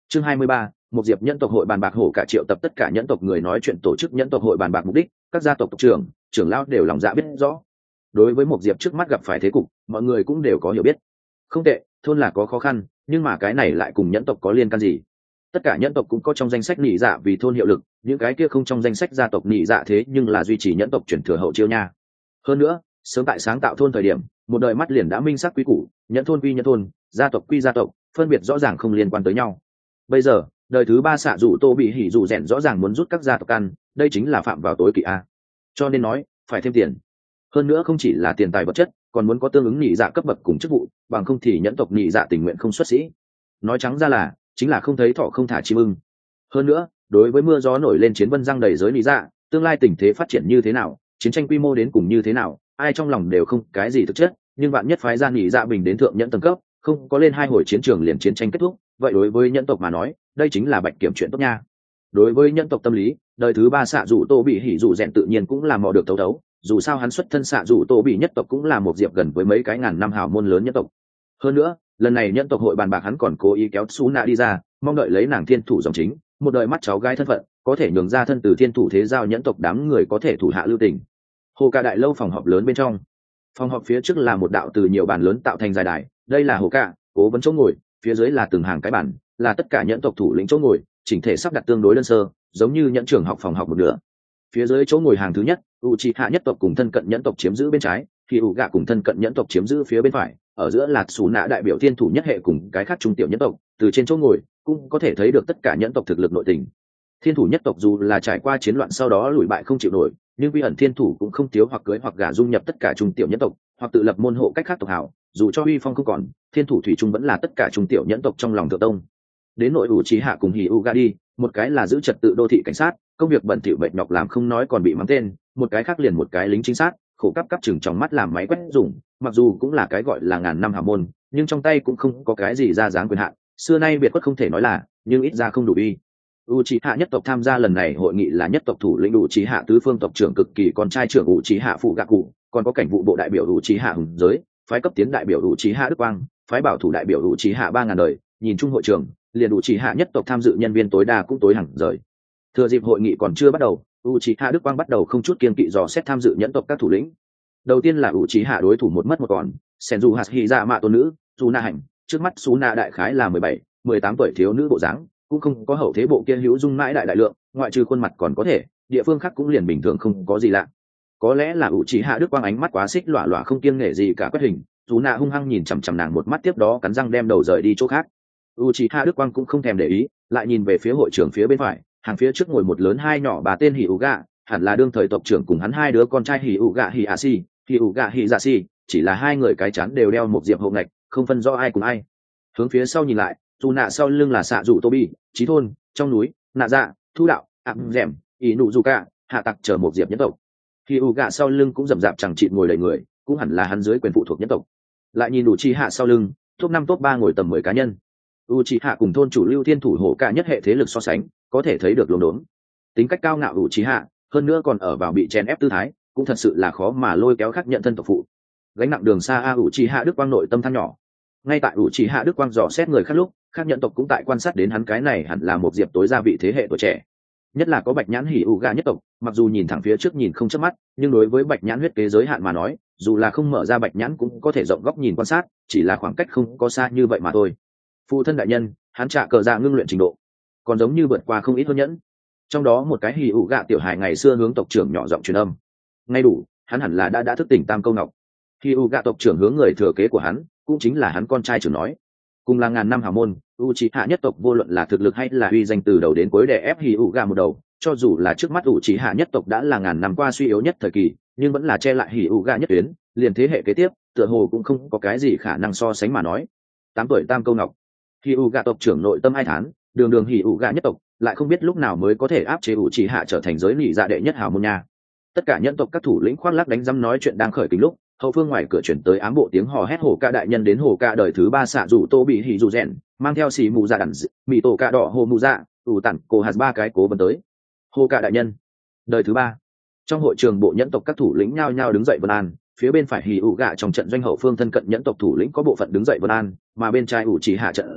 Chương 23, một diệp nhẫn tộc hội bàn bạc hổ cả triệu tập tất cả nhẫn tộc người nói chuyện tổ chức nhẫn tộc hội bàn bạc mục đích, các gia tộc tộc trưởng lão đều lòng dạ biết rõ. Đối với một diệp trước mắt gặp phải thế cục, mọi người cũng đều có hiểu biết. Không tệ, thôn là có khó khăn, nhưng mà cái này lại cùng nhẫn tộc có liên can gì? Tất cả nhẫn tộc cũng có trong danh sách nhị dạ vì thôn hiệu lực, những cái kia không trong danh sách gia tộc nhị dạ thế nhưng là duy trì nhẫn tộc chuyển thừa hậu chiêu nha. Hơn nữa, sớm tại sáng tạo thôn thời điểm, một đời mắt liền đã minh xác quý củ, nhẫn thôn quy nhẫn thôn, gia tộc quy gia tộc, phân biệt rõ ràng không liên quan tới nhau. Bây giờ, đời thứ ba xạ dụ tô bị hỉ dụ rèn rõ ràng muốn rút các gia tộc ăn, đây chính là phạm vào tối kỵ a. Cho nên nói, phải thêm tiền. Hơn nữa không chỉ là tiền tài vật chất, còn muốn có tương ứng nhị dạ cấp bậc cùng chức vụ, bằng không thì nhẫn tộc nhị dạ tình nguyện không xuất sĩ. Nói trắng ra là, chính là không thấy thọ không thả chim ưng. Hơn nữa, đối với mưa gió nổi lên chiến vân răng đầy giới nhị dạ, tương lai tình thế phát triển như thế nào, chiến tranh quy mô đến cùng như thế nào, ai trong lòng đều không cái gì thực chất, nhưng bạn nhất phái ra nhị dạ bình đến thượng nhẫn tầng cấp, không có lên 2 hồi chiến trường liền chiến tranh kết thúc, vậy đối với nhẫn tộc mà nói, đây chính là bạch kiểm chuyện tốt nha. Đối với nhẫn tộc tâm lý, đời thứ ba xạ dụ tô bị hỉ dụ rèn tự nhiên cũng là mò được thấu thấu, dù sao hắn xuất thân xạ dụ tô bị nhất tộc cũng là một diệp gần với mấy cái ngàn năm hào môn lớn nhất tộc. Hơn nữa, lần này nhẫn tộc hội bàn bạc hắn còn cố ý kéo Su Na đi ra, mong đợi lấy nàng thiên thủ dòng chính, một đời mắt cháu gái thân phận, có thể nhường ra thân từ thiên thủ thế giao nhẫn tộc đám người có thể thủ hạ lưu tình. Hồ Ca đại lâu phòng họp lớn bên trong, phòng họp phía trước là một đạo từ nhiều bàn lớn tạo thành dài đài, đây là Hồ Ca cố vấn chỗ ngồi, phía dưới là từng hàng cái bàn, là tất cả nhẫn tộc thủ lĩnh chỗ ngồi, chỉnh thể sắp đặt tương đối đơn sơ, giống như nhẫn trường học phòng học một nửa. Phía dưới chỗ ngồi hàng thứ nhất, Uchiha nhất tộc cùng thân cận nhẫn tộc chiếm giữ bên trái, thì Uga cùng thân cận nhẫn tộc chiếm giữ phía bên phải, ở giữa là Sú Nạ đại biểu thiên thủ nhất hệ cùng cái khác trung tiểu nhẫn tộc, từ trên chỗ ngồi cũng có thể thấy được tất cả nhẫn tộc thực lực nội tình. Thiên thủ nhất tộc dù là trải qua chiến loạn sau đó lùi bại không chịu nổi, nhưng quy ẩn thiên thủ cũng không thiếu hoặc cưới hoặc gả dung nhập tất cả trung tiểu nhẫn tộc, hoặc tự lập môn hộ cách khác tộc hảo, dù cho uy phong không còn, thiên thủ thủy chung vẫn là tất cả trung tiểu nhẫn tộc trong lòng thượng tông. Đến nội Uchiha cùng Hyuga đi, một cái là giữ trật tự đô thị cảnh sát, công việc bẩn thỉu mệt nhọc làm không nói còn bị mắng tên, một cái khác liền một cái lính trinh sát, khổ cấp chừng trong mắt làm máy quét dùng, mặc dù cũng là cái gọi là ngàn năm hào môn, nhưng trong tay cũng không có cái gì ra dáng quyền hạn, xưa nay biệt quất không thể nói là, nhưng ít ra không đủ uy. Uchiha nhất tộc tham gia lần này hội nghị là nhất tộc thủ lĩnh Uchiha tứ phương tộc trưởng cực kỳ con trai trưởng Uchiha phụ gạ cụ, còn có cảnh vụ bộ đại biểu Uchiha hùng giới, phái cấp tiến đại biểu Uchiha đức quang, phái bảo thủ đại biểu Uchiha 3000 đời, nhìn chung hội trưởng, liền Uchiha nhất tộc tham dự nhân viên tối đa cũng tối hàng rời. Thừa dịp hội nghị còn chưa bắt đầu, Uchiha đức quang bắt đầu không chút kiêng kỵ dò xét tham dự nhẫn tộc các thủ lĩnh. Đầu tiên là Uchiha đối thủ một mất một còn, Senju Hashirama tôn nữ, Suna hành, trước mắt Suna đại khái là 17, 18 tuổi thiếu nữ bộ dáng, cũng không có hậu thế bộ kia hữu dung mãi đại lượng, ngoại trừ khuôn mặt còn có thể, địa phương khác cũng liền bình thường không có gì lạ. Có lẽ là Uchiha đức quang ánh mắt quá xích lọa lọa không kiêng nể gì cả quét hình, Suna hung hăng nhìn chằm chằm nàng một mắt tiếp đó cắn răng đem đầu rời đi chỗ khác. Uchiha đức quang cũng không thèm để ý, lại nhìn về phía hội trưởng phía bên phải, hàng phía trước ngồi một lớn hai nhỏ bà tên Hyuga, hẳn là đương thời tộc trưởng cùng hắn hai đứa con trai Hyuga Hiashi, Hyuga Hizashi, chỉ là hai người cái chán đều đeo một diệp hậu ngạch, không phân rõ ai cùng ai. Hướng phía sau nhìn lại, dù nạ sau lưng là xạ dụ Tobi, Chí thôn, trong núi, nạ dạ, thu đạo, rèm, Inuzuka, hạ tặc chờ một diệp nhân tộc. Hyuga sau lưng cũng rầm rạp chẳng chịt ngồi đầy người, cũng hẳn là hắn dưới quyền phụ thuộc nhân tộc. Lại nhìn Uchiha sau lưng, top 5 top 3 ngồi tầm 10 cá nhân. Uchiha cùng thôn chủ lưu thiên thủ hổ cả nhất hệ thế lực so sánh, có thể thấy được luống đốn. Tính cách cao ngạo Uchiha, hơn nữa còn ở vào bị chèn ép tư thái, cũng thật sự là khó mà lôi kéo khác nhận thân tộc phụ. Gánh nặng đường xa Uchiha đức quang nội tâm than nhỏ. Ngay tại Uchiha đức quang dò xét người khác lúc, khác nhận tộc cũng tại quan sát đến hắn, cái này hẳn là một diệp tối gia vị thế hệ tuổi trẻ. Nhất là có bạch nhãn Hyuga nhất tộc, mặc dù nhìn thẳng phía trước nhìn không chớp mắt, nhưng đối với bạch nhãn huyết kế giới hạn mà nói, dù là không mở ra bạch nhãn cũng có thể rộng góc nhìn quan sát, chỉ là khoảng cách không có xa như vậy mà thôi. Phụ thân đại nhân, hắn trả cờ dạ ngưng luyện trình độ, còn giống như vượt qua không ít hơn nhẫn. Trong đó một cái Hyuga tiểu hài ngày xưa hướng tộc trưởng nhỏ giọng truyền âm. Ngay đủ, hắn hẳn là đã thức tỉnh tam câu ngọc. Hyuga tộc trưởng hướng người thừa kế của hắn, cũng chính là hắn con trai trưởng nói. Cùng là ngàn năm hào môn, Uchiha nhất tộc vô luận là thực lực hay là uy danh từ đầu đến cuối đè ép Hyuga một đầu, cho dù là trước mắt Uchiha nhất tộc đã là ngàn năm qua suy yếu nhất thời kỳ, nhưng vẫn là che lại Hyuga nhất tuyến, liền thế hệ kế tiếp, tựa hồ cũng không có cái gì khả năng so sánh mà nói. 8 tuổi tam câu ngọc. Hyuga tộc trưởng nội tâm ai thán, đường Hyuga nhất tộc, lại không biết lúc nào mới có thể áp chế Uchiha trở thành giới nị dạ đệ nhất hào môn nha. Tất cả nhân tộc các thủ lĩnh khoác lác đánh rắm nói chuyện đang khởi kính lúc, hậu phương ngoài cửa chuyển tới ám bộ tiếng hò hét hổ ca đại nhân đến hổ ca đời thứ 3 xạ rủ tô bị hỉ rủ rèn, mang theo xì mù dạ đẳng mì tổ ca đỏ hồ mù dạ, ủ tặng cổ hạt 3 cái cố vấn tới. Hổ ca đại nhân, đời thứ 3. Trong hội trường bộ nhẫn tộc các thủ lĩnh nhao nhao đứng dậy vân an, phía bên phải hỉ ủ gạ trong trận doanh hậu phương thân cận nhẫn tộc thủ lĩnh có bộ phận đứng dậy vân an, mà bên trái ủ chỉ hạ trận doanh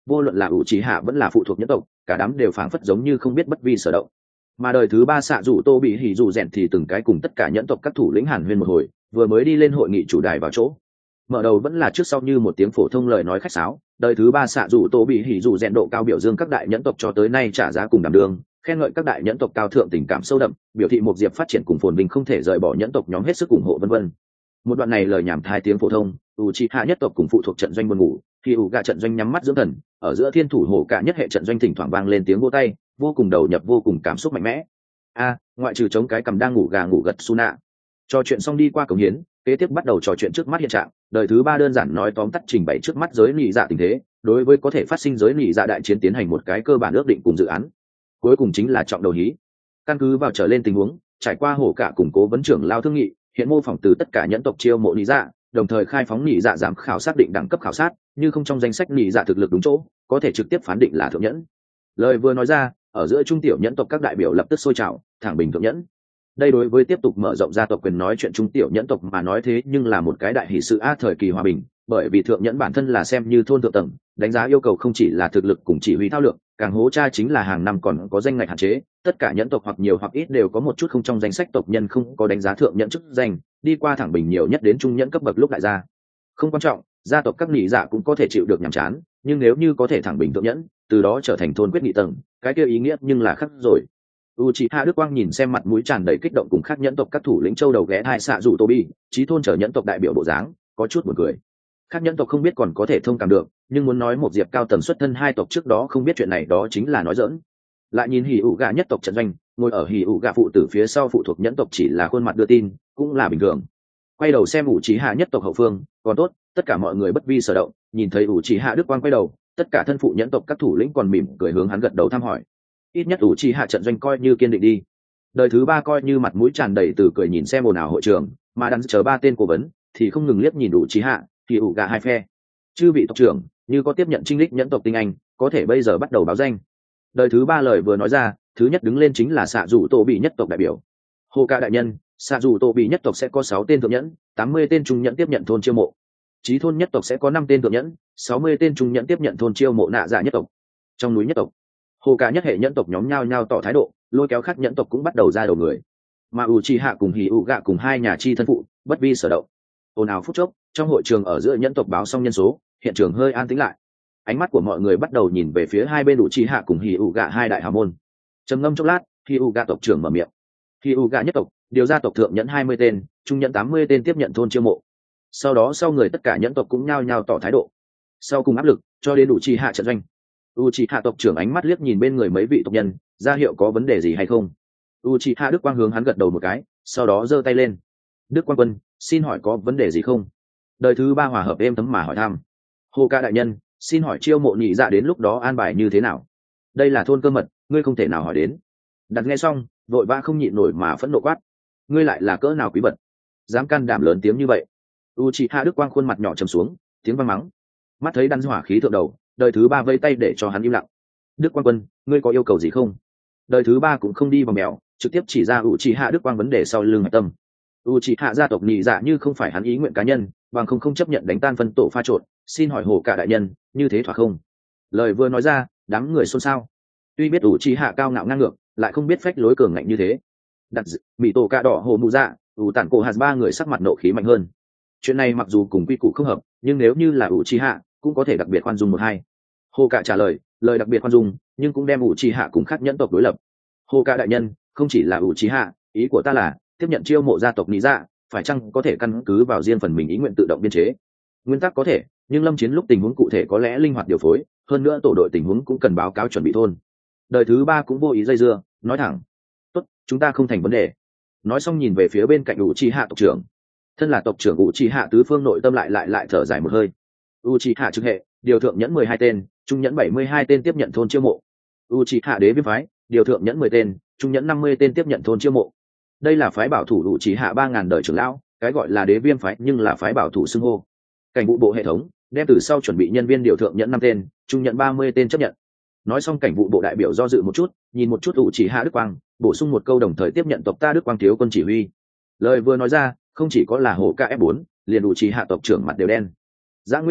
vô luận là ủ trí hạ vẫn là phụ thuộc nhân tộc, cả đám đều phảng phất giống như không biết bất vi sở động. Mà đời thứ ba xạ rủ tô bị hỉ rủ rèn thì từng cái cùng tất cả nhẫn tộc các thủ lĩnh hàn huyên một hồi, vừa mới đi lên hội nghị chủ đài vào chỗ. Mở đầu vẫn là trước sau như một tiếng phổ thông lời nói khách sáo, đời thứ ba xạ rủ tô bị hỉ rủ rèn độ cao biểu dương các đại nhẫn tộc cho tới nay trả giá cùng đảm đương, khen ngợi các đại nhẫn tộc cao thượng tình cảm sâu đậm, biểu thị một diệp phát triển cùng phồn vinh không thể rời bỏ nhẫn tộc nhóm hết sức ủng hộ vân vân. Một đoạn này lời nhảm thai tiếng phổ thông, Uchiha nhất tộc cùng phụ thuộc trận doanh buồn ngủ, khi Uga trận doanh nhắm mắt dưỡng thần, ở giữa thiên thủ hổ cả nhất hệ trận doanh thỉnh thoảng vang lên tiếng vỗ tay, vô cùng đầu nhập vô cùng cảm xúc mạnh mẽ. Ngoại trừ chống cái cầm đang ngủ gà ngủ gật Suna. Trò chuyện xong đi qua cống hiến, kế tiếp bắt đầu trò chuyện trước mắt hiện trạng, đời thứ ba đơn giản nói tóm tắt trình bày trước mắt giới nị dạ tình thế, đối với có thể phát sinh giới nị dạ đại chiến tiến hành một cái cơ bản ước định cùng dự án. Cuối cùng chính là trọng đầu hí. Căn cứ vào trở lên tình huống, trải qua hổ cả củng cố vấn trưởng lao thương nghị, hiện mô phỏng từ tất cả nhẫn tộc chiêu mộ nị dạ, đồng thời khai phóng nị dạ giám khảo xác định đẳng cấp khảo sát, như không trong danh sách nị dạ thực lực đúng chỗ, có thể trực tiếp phán định là thượng nhẫn. Lời vừa nói ra, ở giữa trung tiểu nhẫn tộc các đại biểu lập tức sôi trào, thẳng bình thượng nhẫn. Đây đối với tiếp tục mở rộng gia tộc quyền nói chuyện trung tiểu nhẫn tộc mà nói thế nhưng là một cái đại hỷ sự thời kỳ hòa bình, bởi vì thượng nhẫn bản thân là xem như thôn thượng tầng, đánh giá yêu cầu không chỉ là thực lực cùng chỉ huy thao lược, càng hố cha chính là hàng năm còn có danh ngạch hạn chế, tất cả nhẫn tộc hoặc nhiều hoặc ít đều có một chút không trong danh sách tộc nhân không có đánh giá thượng nhẫn chức danh, đi qua thẳng bình nhiều nhất đến trung nhẫn cấp bậc lúc đại gia. Không quan trọng, gia tộc các nghị giả cũng có thể chịu được nhàm chán, nhưng nếu như có thể thẳng bình thượng nhẫn, từ đó trở thành thôn quyết nghị tầng, cái kia ý nghĩa nhưng là khác rồi. Uchiha Đức Quang nhìn xem mặt mũi tràn đầy kích động cùng khác nhẫn tộc các thủ lĩnh châu đầu ghé thai xạ rủ Tobi, chí thôn trở nhẫn tộc đại biểu bộ dáng, có chút buồn cười. Khác nhẫn tộc không biết còn có thể thông cảm được, nhưng muốn nói một diệp cao tầng xuất thân hai tộc trước đó không biết chuyện này đó chính là nói giỡn. Lại nhìn hỉ ủ gà nhất tộc trận doanh, ngồi ở hỉ ủ gà phụ tử phía sau phụ thuộc nhẫn tộc chỉ là khuôn mặt đưa tin, cũng là bình thường. Quay đầu xem Uchiha nhất tộc hậu phương, còn tốt, tất cả mọi người bất vi sở động, nhìn thấy Uchiha Đức Quang quay đầu, tất cả thân phụ nhẫn tộc các thủ lĩnh còn mỉm cười hướng hắn gật đầu thăm hỏi. Ít nhất Uchiha trận doanh coi như kiên định đi. Đời thứ ba coi như mặt mũi tràn đầy từ cười nhìn xem ồn ào hội trường, mà đang chờ ba tên cố vấn thì không ngừng liếc nhìn Uchiha, thì ủ gà hai phe. Chư vị tộc trưởng, như có tiếp nhận trinh lích nhẫn tộc tinh anh, có thể bây giờ bắt đầu báo danh. Đời thứ ba lời vừa nói ra, thứ nhất đứng lên chính là xạ rủ tổ bị nhất tộc đại biểu. Hồ ca đại nhân, xạ rủ tổ bị nhất tộc sẽ có 6 tên thượng nhẫn, 80 tên trung nhẫn tiếp nhận thôn chiêu mộ. Chí thôn nhất tộc sẽ có 5 tên thượng nhẫn, 60 tên trung nhẫn tiếp nhận thôn chiêu mộ nạ dạ nhất tộc. Trong núi nhất tộc, hồ ca nhất hệ nhẫn tộc nhóm nhao nhao tỏ thái độ, lôi kéo khác nhẫn tộc cũng bắt đầu ra đầu người. Mà Uchiha cùng Hỉ Uga cùng hai nhà chi thân phụ, bất vi sở động. Ồn ào phút chốc, trong hội trường ở giữa nhẫn tộc báo xong nhân số, hiện trường hơi an tĩnh lại. Ánh mắt của mọi người bắt đầu nhìn về phía hai bên Uchiha cùng Hỉ Uga hai đại hào môn. Trầm ngâm chốc lát, Hỉ Uga tộc trưởng mở miệng. Hỉ Uga nhất tộc, điều ra tộc thượng nhẫn 20 tên, trung nhẫn 80 tên tiếp nhận thôn chiêu mộ. Sau đó sau người tất cả nhẫn tộc cũng nhao nhao tỏ thái độ. Sau cùng áp lực, cho đến Uchiha trận doanh. Uchiha tộc trưởng ánh mắt liếc nhìn bên người mấy vị tộc nhân, ra hiệu có vấn đề gì hay không. Uchiha Đức Quang hướng hắn gật đầu một cái, sau đó giơ tay lên. Đức Quang quân, xin hỏi có vấn đề gì không? Đời thứ ba hòa hợp êm thấm mà hỏi thăm. Hồ ca đại nhân, xin hỏi chiêu mộ nhị dạ đến lúc đó an bài như thế nào? Đây là thôn cơ mật, ngươi không thể nào hỏi đến. Đặt nghe xong, vội vã không nhịn nổi mà phẫn nộ quát. Ngươi lại là cỡ nào quý vật, dám can đảm lớn tiếng như vậy? Uchiha Đức Quang khuôn mặt nhỏ trầm xuống, tiếng vang mắng. Mắt thấy đan hỏa khí thượng đầu, đời thứ ba vây tay để cho hắn im lặng. Đức Quang quân, ngươi có yêu cầu gì không? Đời thứ ba cũng không đi vào mèo, trực tiếp chỉ ra Uchiha Đức Quang vấn đề sau lưng hạch tâm. Uchiha gia tộc nhị dạ như không phải hắn ý nguyện cá nhân, bằng không chấp nhận đánh tan phân tổ pha trộn, xin hỏi hồ cả đại nhân, như thế thỏa không? Lời vừa nói ra, đám người xôn xao. Tuy biết Uchiha cao ngạo ngang ngược, lại không biết phách lối cường ngạnh như thế. Đặt bị tổ cạ đỏ hồ mù dạ, tản cổ hạt ba người sắc mặt nộ khí mạnh hơn. Chuyện này mặc dù cùng quy củ không hợp, nhưng nếu như là Uchiha, cũng có thể đặc biệt khoan dung một hai. Hồ cả trả lời, lời đặc biệt khoan dung, nhưng cũng đem Uchiha cùng khác nhẫn tộc đối lập. Hồ cả đại nhân, không chỉ là Uchiha, ý của ta là tiếp nhận chiêu mộ gia tộc lý dạ, phải chăng có thể căn cứ vào riêng phần mình ý nguyện tự động biên chế? Nguyên tắc có thể, nhưng lâm chiến lúc tình huống cụ thể có lẽ linh hoạt điều phối, hơn nữa tổ đội tình huống cũng cần báo cáo chuẩn bị thôn. Đời thứ ba cũng vô ý dây dưa, nói thẳng. Tốt, chúng ta không thành vấn đề. Nói xong nhìn về phía bên cạnh Uchiha tộc trưởng. Thân là tộc trưởng Uchiha tứ phương nội tâm lại thở dài một hơi. Uchiha trực hệ, điều thượng nhẫn 12 tên, trung nhẫn 72 tên tiếp nhận thôn chiêu mộ. Uchiha đế viêm phái, điều thượng nhẫn 10 tên, trung nhẫn 50 tên tiếp nhận thôn chiêu mộ. Đây là phái bảo thủ Uchiha 3000 đời trưởng lão, cái gọi là đế viêm phái nhưng là phái bảo thủ xưng hô. Cảnh vụ bộ hệ thống, đem từ sau chuẩn bị nhân viên điều thượng nhẫn 5 tên, trung nhẫn 30 tên chấp nhận. Nói xong cảnh vụ bộ đại biểu do dự một chút, nhìn một chút Uchiha Đức Quang, bổ sung một câu đồng thời tiếp nhận tộc ta Đức Quang thiếu quân chỉ huy. Lời vừa nói ra, không chỉ có là hổ ca F4, liền Uchiha tộc trưởng mặt đều đen. Giã Nguyên gia tộc,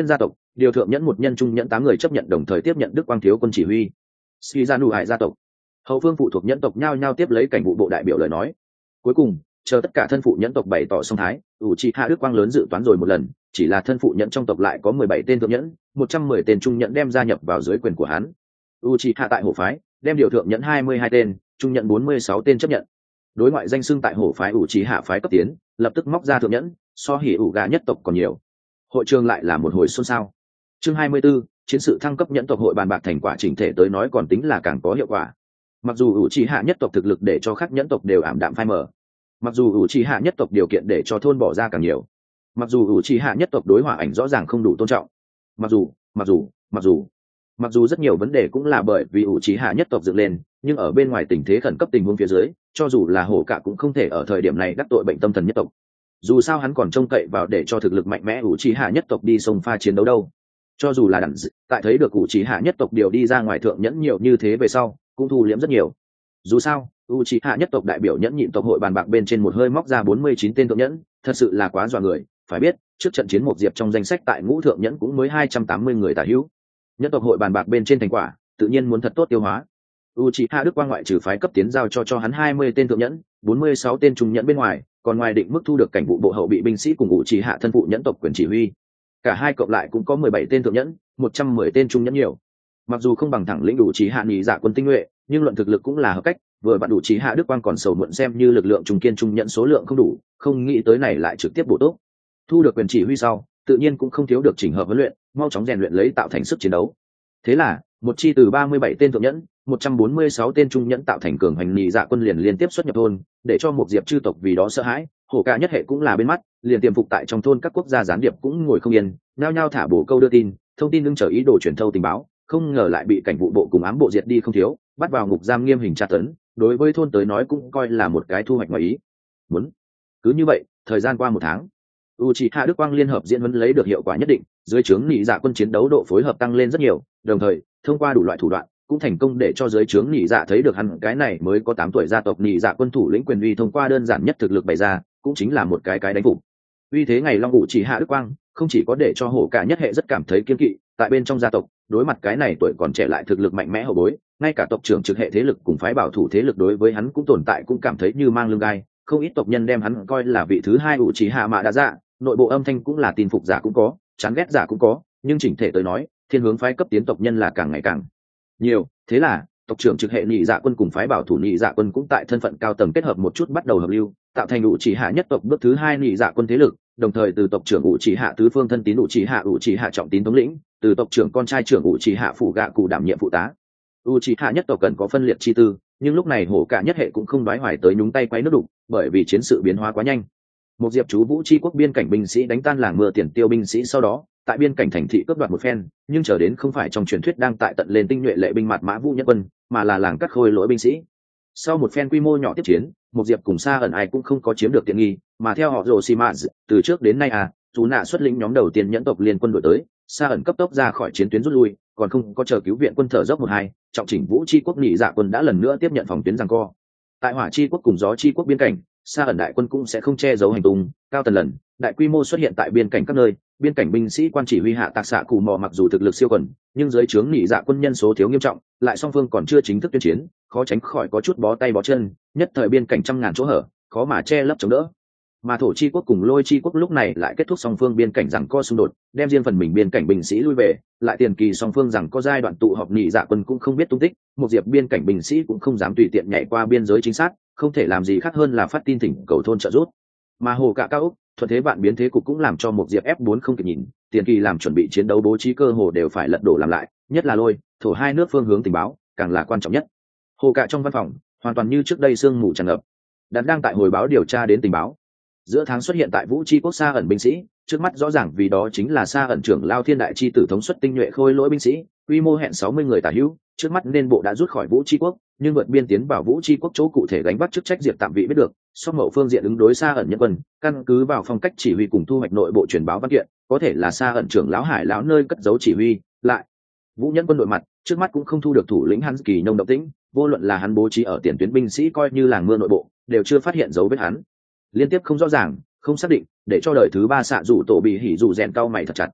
điều thượng nhẫn 1 nhân trung nhẫn 8 người chấp nhận đồng thời tiếp nhận Đức Quang thiếu quân chỉ huy. Suy ra nụ hại gia tộc, hậu phương phụ thuộc nhẫn tộc nhao nhao tiếp lấy cảnh vụ bộ đại biểu lời nói. Cuối cùng, chờ tất cả thân phụ nhẫn tộc bày tỏ song thái, Uchiha Đức Quang lớn dự toán rồi một lần, chỉ là thân phụ nhẫn trong tộc lại có 17 tên thượng nhẫn, 110 tên trung nhẫn đem gia nhập vào dưới quyền của hắn. Uchiha tại hổ phái đem điều thượng nhẫn 22 tên, trung nhẫn 46 tên chấp nhận. Đối ngoại danh xưng tại hổ phái Uchiha phái cấp tiến, lập tức móc ra thượng nhẫn, so hỉ ủ gà nhất tộc còn nhiều. Hội trường lại là một hồi xôn xao. Chương 24, chiến sự thăng cấp nhẫn tộc hội bàn bạc thành quả chỉnh thể tới nói còn tính là càng có hiệu quả. Mặc dù Uchiha nhất tộc thực lực để cho các nhẫn tộc đều ảm đạm phai mờ, mặc dù Uchiha nhất tộc điều kiện để cho thôn bỏ ra càng nhiều, mặc dù Uchiha nhất tộc đối hòa ảnh rõ ràng không đủ tôn trọng, mặc dù rất nhiều vấn đề cũng là bởi vì Uchiha nhất tộc dựng lên, nhưng ở bên ngoài tình thế khẩn cấp tình huống phía dưới, cho dù là hổ cả cũng không thể ở thời điểm này đắc tội bệnh tâm thần nhất tộc. Dù sao hắn còn trông cậy vào để cho thực lực mạnh mẽ Uchiha nhất tộc đi sông pha chiến đấu đâu. Cho dù là đẳng tại thấy được Uchiha nhất tộc điều đi ra ngoài thượng nhẫn nhiều như thế về sau, cũng thu liễm rất nhiều. Dù sao, Uchiha nhất tộc đại biểu nhẫn nhịn tộc hội bàn bạc bên trên một hơi móc ra 49 tên thượng nhẫn, thật sự là quá dọa người. Phải biết, trước trận chiến một diệp trong danh sách tại ngũ thượng nhẫn cũng mới 280 người tả hữu. Nhất tộc hội bàn bạc bên trên thành quả, tự nhiên muốn thật tốt tiêu hóa. Uchiha Đức Quang ngoại trừ phái cấp tiến giao cho hắn 20 tên thượng nhẫn, 46 tên trung nhẫn bên ngoài, còn ngoài định mức thu được cảnh vụ bộ hậu bị binh sĩ cùng Uchiha thân phụ nhẫn tộc quyền chỉ huy. Cả hai cộng lại cũng có 17 tên thượng nhẫn, 110 tên trung nhẫn nhiều. Mặc dù không bằng thẳng lĩnh Uchiha nhị dạ quân tinh nhuệ, nhưng luận thực lực cũng là hợp cách, vừa vặn Uchiha Đức Quang còn sầu muộn xem như lực lượng trung kiên trung nhẫn số lượng không đủ, không nghĩ tới này lại trực tiếp bổ túc. Thu được quyền chỉ huy sau, tự nhiên cũng không thiếu được chỉnh hợp huấn luyện, mau chóng rèn luyện lấy tạo thành sức chiến đấu. Thế là, một chi từ 37 tên thượng nhẫn, 146 tên trung nhẫn tạo thành cường hành nhị dạ quân liền liên tiếp xuất nhập thôn, để cho một diệp chư tộc vì đó sợ hãi, hổ cả nhất hệ cũng là bên mắt, liền tiềm phục tại trong thôn các quốc gia gián điệp cũng ngồi không yên, nhao nhao thả bổ câu đưa tin, thông tin đương chờ ý đồ truyền thâu tình báo, không ngờ lại bị cảnh vụ bộ cùng ám bộ diệt đi không thiếu, bắt vào ngục giam nghiêm hình tra tấn, đối với thôn tới nói cũng coi là một cái thu hoạch ngoài ý muốn. Cứ như vậy, thời gian qua 1 tháng, Uchiha Đức Quang liên hợp diễn huấn lấy được hiệu quả nhất định, dưới trướng nhị dạ quân chiến đấu độ phối hợp tăng lên rất nhiều, đồng thời thông qua đủ loại thủ đoạn cũng thành công để cho dưới trướng nhị dạ thấy được hắn cái này mới có 8 tuổi gia tộc nhị dạ quân thủ lĩnh quyền uy thông qua đơn giản nhất thực lực bày ra, cũng chính là một cái đánh phục. Uy thế ngày long Uchiha Đức Quang không chỉ có để cho hổ cả nhất hệ rất cảm thấy kiên kỵ, tại bên trong gia tộc, đối mặt cái này tuổi còn trẻ lại thực lực mạnh mẽ hậu bối, ngay cả tộc trưởng trực hệ thế lực cùng phái bảo thủ thế lực đối với hắn cũng tồn tại cũng cảm thấy như mang lưng gai, không ít tộc nhân đem hắn coi là vị thứ hai Uchiha mà đã dạ, nội bộ âm thanh cũng là tin phục giả cũng có, chán ghét giả cũng có, nhưng chỉnh thể tới nói, thiên hướng phái cấp tiến tộc nhân là càng ngày càng nhiều. Thế là tộc trưởng trực hệ nhị dạ quân cùng phái bảo thủ nhị dạ quân cũng tại thân phận cao tầng kết hợp một chút bắt đầu hợp lưu, tạo thành Uchiha nhất tộc bước thứ hai nhị dạ quân thế lực, đồng thời từ tộc trưởng Uchiha tứ phương thân tín Uchiha trọng tín thống lĩnh, từ tộc trưởng con trai trưởng Uchiha phụ gạ cụ đảm nhiệm phụ tá. Uchiha nhất tộc cần có phân liệt chi tư, nhưng lúc này hổ cả nhất hệ cũng không đoái hoài tới nhúng tay quấy nước đục, bởi vì chiến sự biến hóa quá nhanh. Một diệp chú vũ chi quốc biên cảnh binh sĩ đánh tan làng mưa tiền tiêu binh sĩ sau đó, tại biên cảnh thành thị cướp đoạt một phen, nhưng chờ đến không phải trong truyền thuyết đang tại tận lên tinh nhuệ lệ binh mạt mã vũ nhất quân, mà là làng cắt khôi lỗi binh sĩ. Sau một phen quy mô nhỏ tiếp chiến, một diệp cùng Sa ẩn ai cũng không có chiếm được tiện nghi, mà theo họ Roshimas, từ trước đến nay chú nạ xuất lĩnh nhóm đầu tiên nhẫn tộc liên quân đội tới, Sa ẩn cấp tốc ra khỏi chiến tuyến rút lui, còn không có chờ cứu viện quân thở dốc 1-2, trọng chỉnh vũ chi quốc nhị dạ quân đã lần nữa tiếp nhận phòng tuyến giằng co. Tại hỏa chi quốc cùng gió chi quốc biên cảnh, Sa ẩn đại quân cũng sẽ không che giấu hành tung, cao tần lần đại quy mô xuất hiện tại biên cảnh các nơi, biên cảnh binh sĩ quan chỉ huy hạ tạc xạ cù mò mặc dù thực lực siêu quần, nhưng dưới trướng nhị dạ quân nhân số thiếu nghiêm trọng, lại song phương còn chưa chính thức tuyên chiến, khó tránh khỏi có chút bó tay bó chân, nhất thời biên cảnh trăm ngàn chỗ hở, khó mà che lấp chống đỡ. Mà thổ chi quốc cùng lôi chi quốc lúc này lại kết thúc song phương biên cảnh rằng co xung đột, đem riêng phần mình biên cảnh binh sĩ lui về, lại tiền kỳ song phương rằng có giai đoạn tụ họp nhị dạ quân cũng không biết tung tích, một diệp biên cảnh binh sĩ cũng không dám tùy tiện nhảy qua biên giới chính xác, không thể làm gì khác hơn là phát tin thỉnh cầu thôn trợ giúp. Mà hồ cả cao úc thuận thế vạn biến thế cục cũng làm cho một diệp F4 không kịp nhìn, tiền kỳ làm chuẩn bị chiến đấu bố trí cơ hồ đều phải lật đổ làm lại, nhất là lôi thổ hai nước phương hướng tình báo càng là quan trọng nhất. Hồ cả trong văn phòng hoàn toàn như trước đây sương mù tràn ngập, đặt đang tại hồi báo điều tra đến tình báo. Giữa tháng xuất hiện tại vũ chi quốc Sa ẩn binh sĩ, trước mắt rõ ràng vì đó chính là Sa ẩn trưởng lao thiên đại chi tử thống suất tinh nhuệ khôi lỗi binh sĩ, quy mô hẹn 60 người tả hữu, trước mắt nên bộ đã rút khỏi vũ chi quốc, nhưng vượt biên tiến vào vũ chi quốc chỗ cụ thể gánh vác chức trách diệp tạm vị biết được, song mậu phương diện ứng đối Sa ẩn nhân quân, căn cứ vào phong cách chỉ huy cùng thu hoạch nội bộ truyền báo văn kiện, có thể là Sa ẩn trưởng lão hải lão nơi cất giấu chỉ huy, lại vũ nhân quân đội mặt trước mắt cũng không thu được thủ lĩnh hắn kỳ nông động tĩnh, vô luận là hắn bố trí ở tiền tuyến binh sĩ coi như làng mưa nội bộ đều chưa phát hiện dấu vết hắn, liên tiếp không rõ ràng không xác định, để cho đời thứ ba xạ rủ tổ bị hỉ rủ rèn cao mày thật chặt.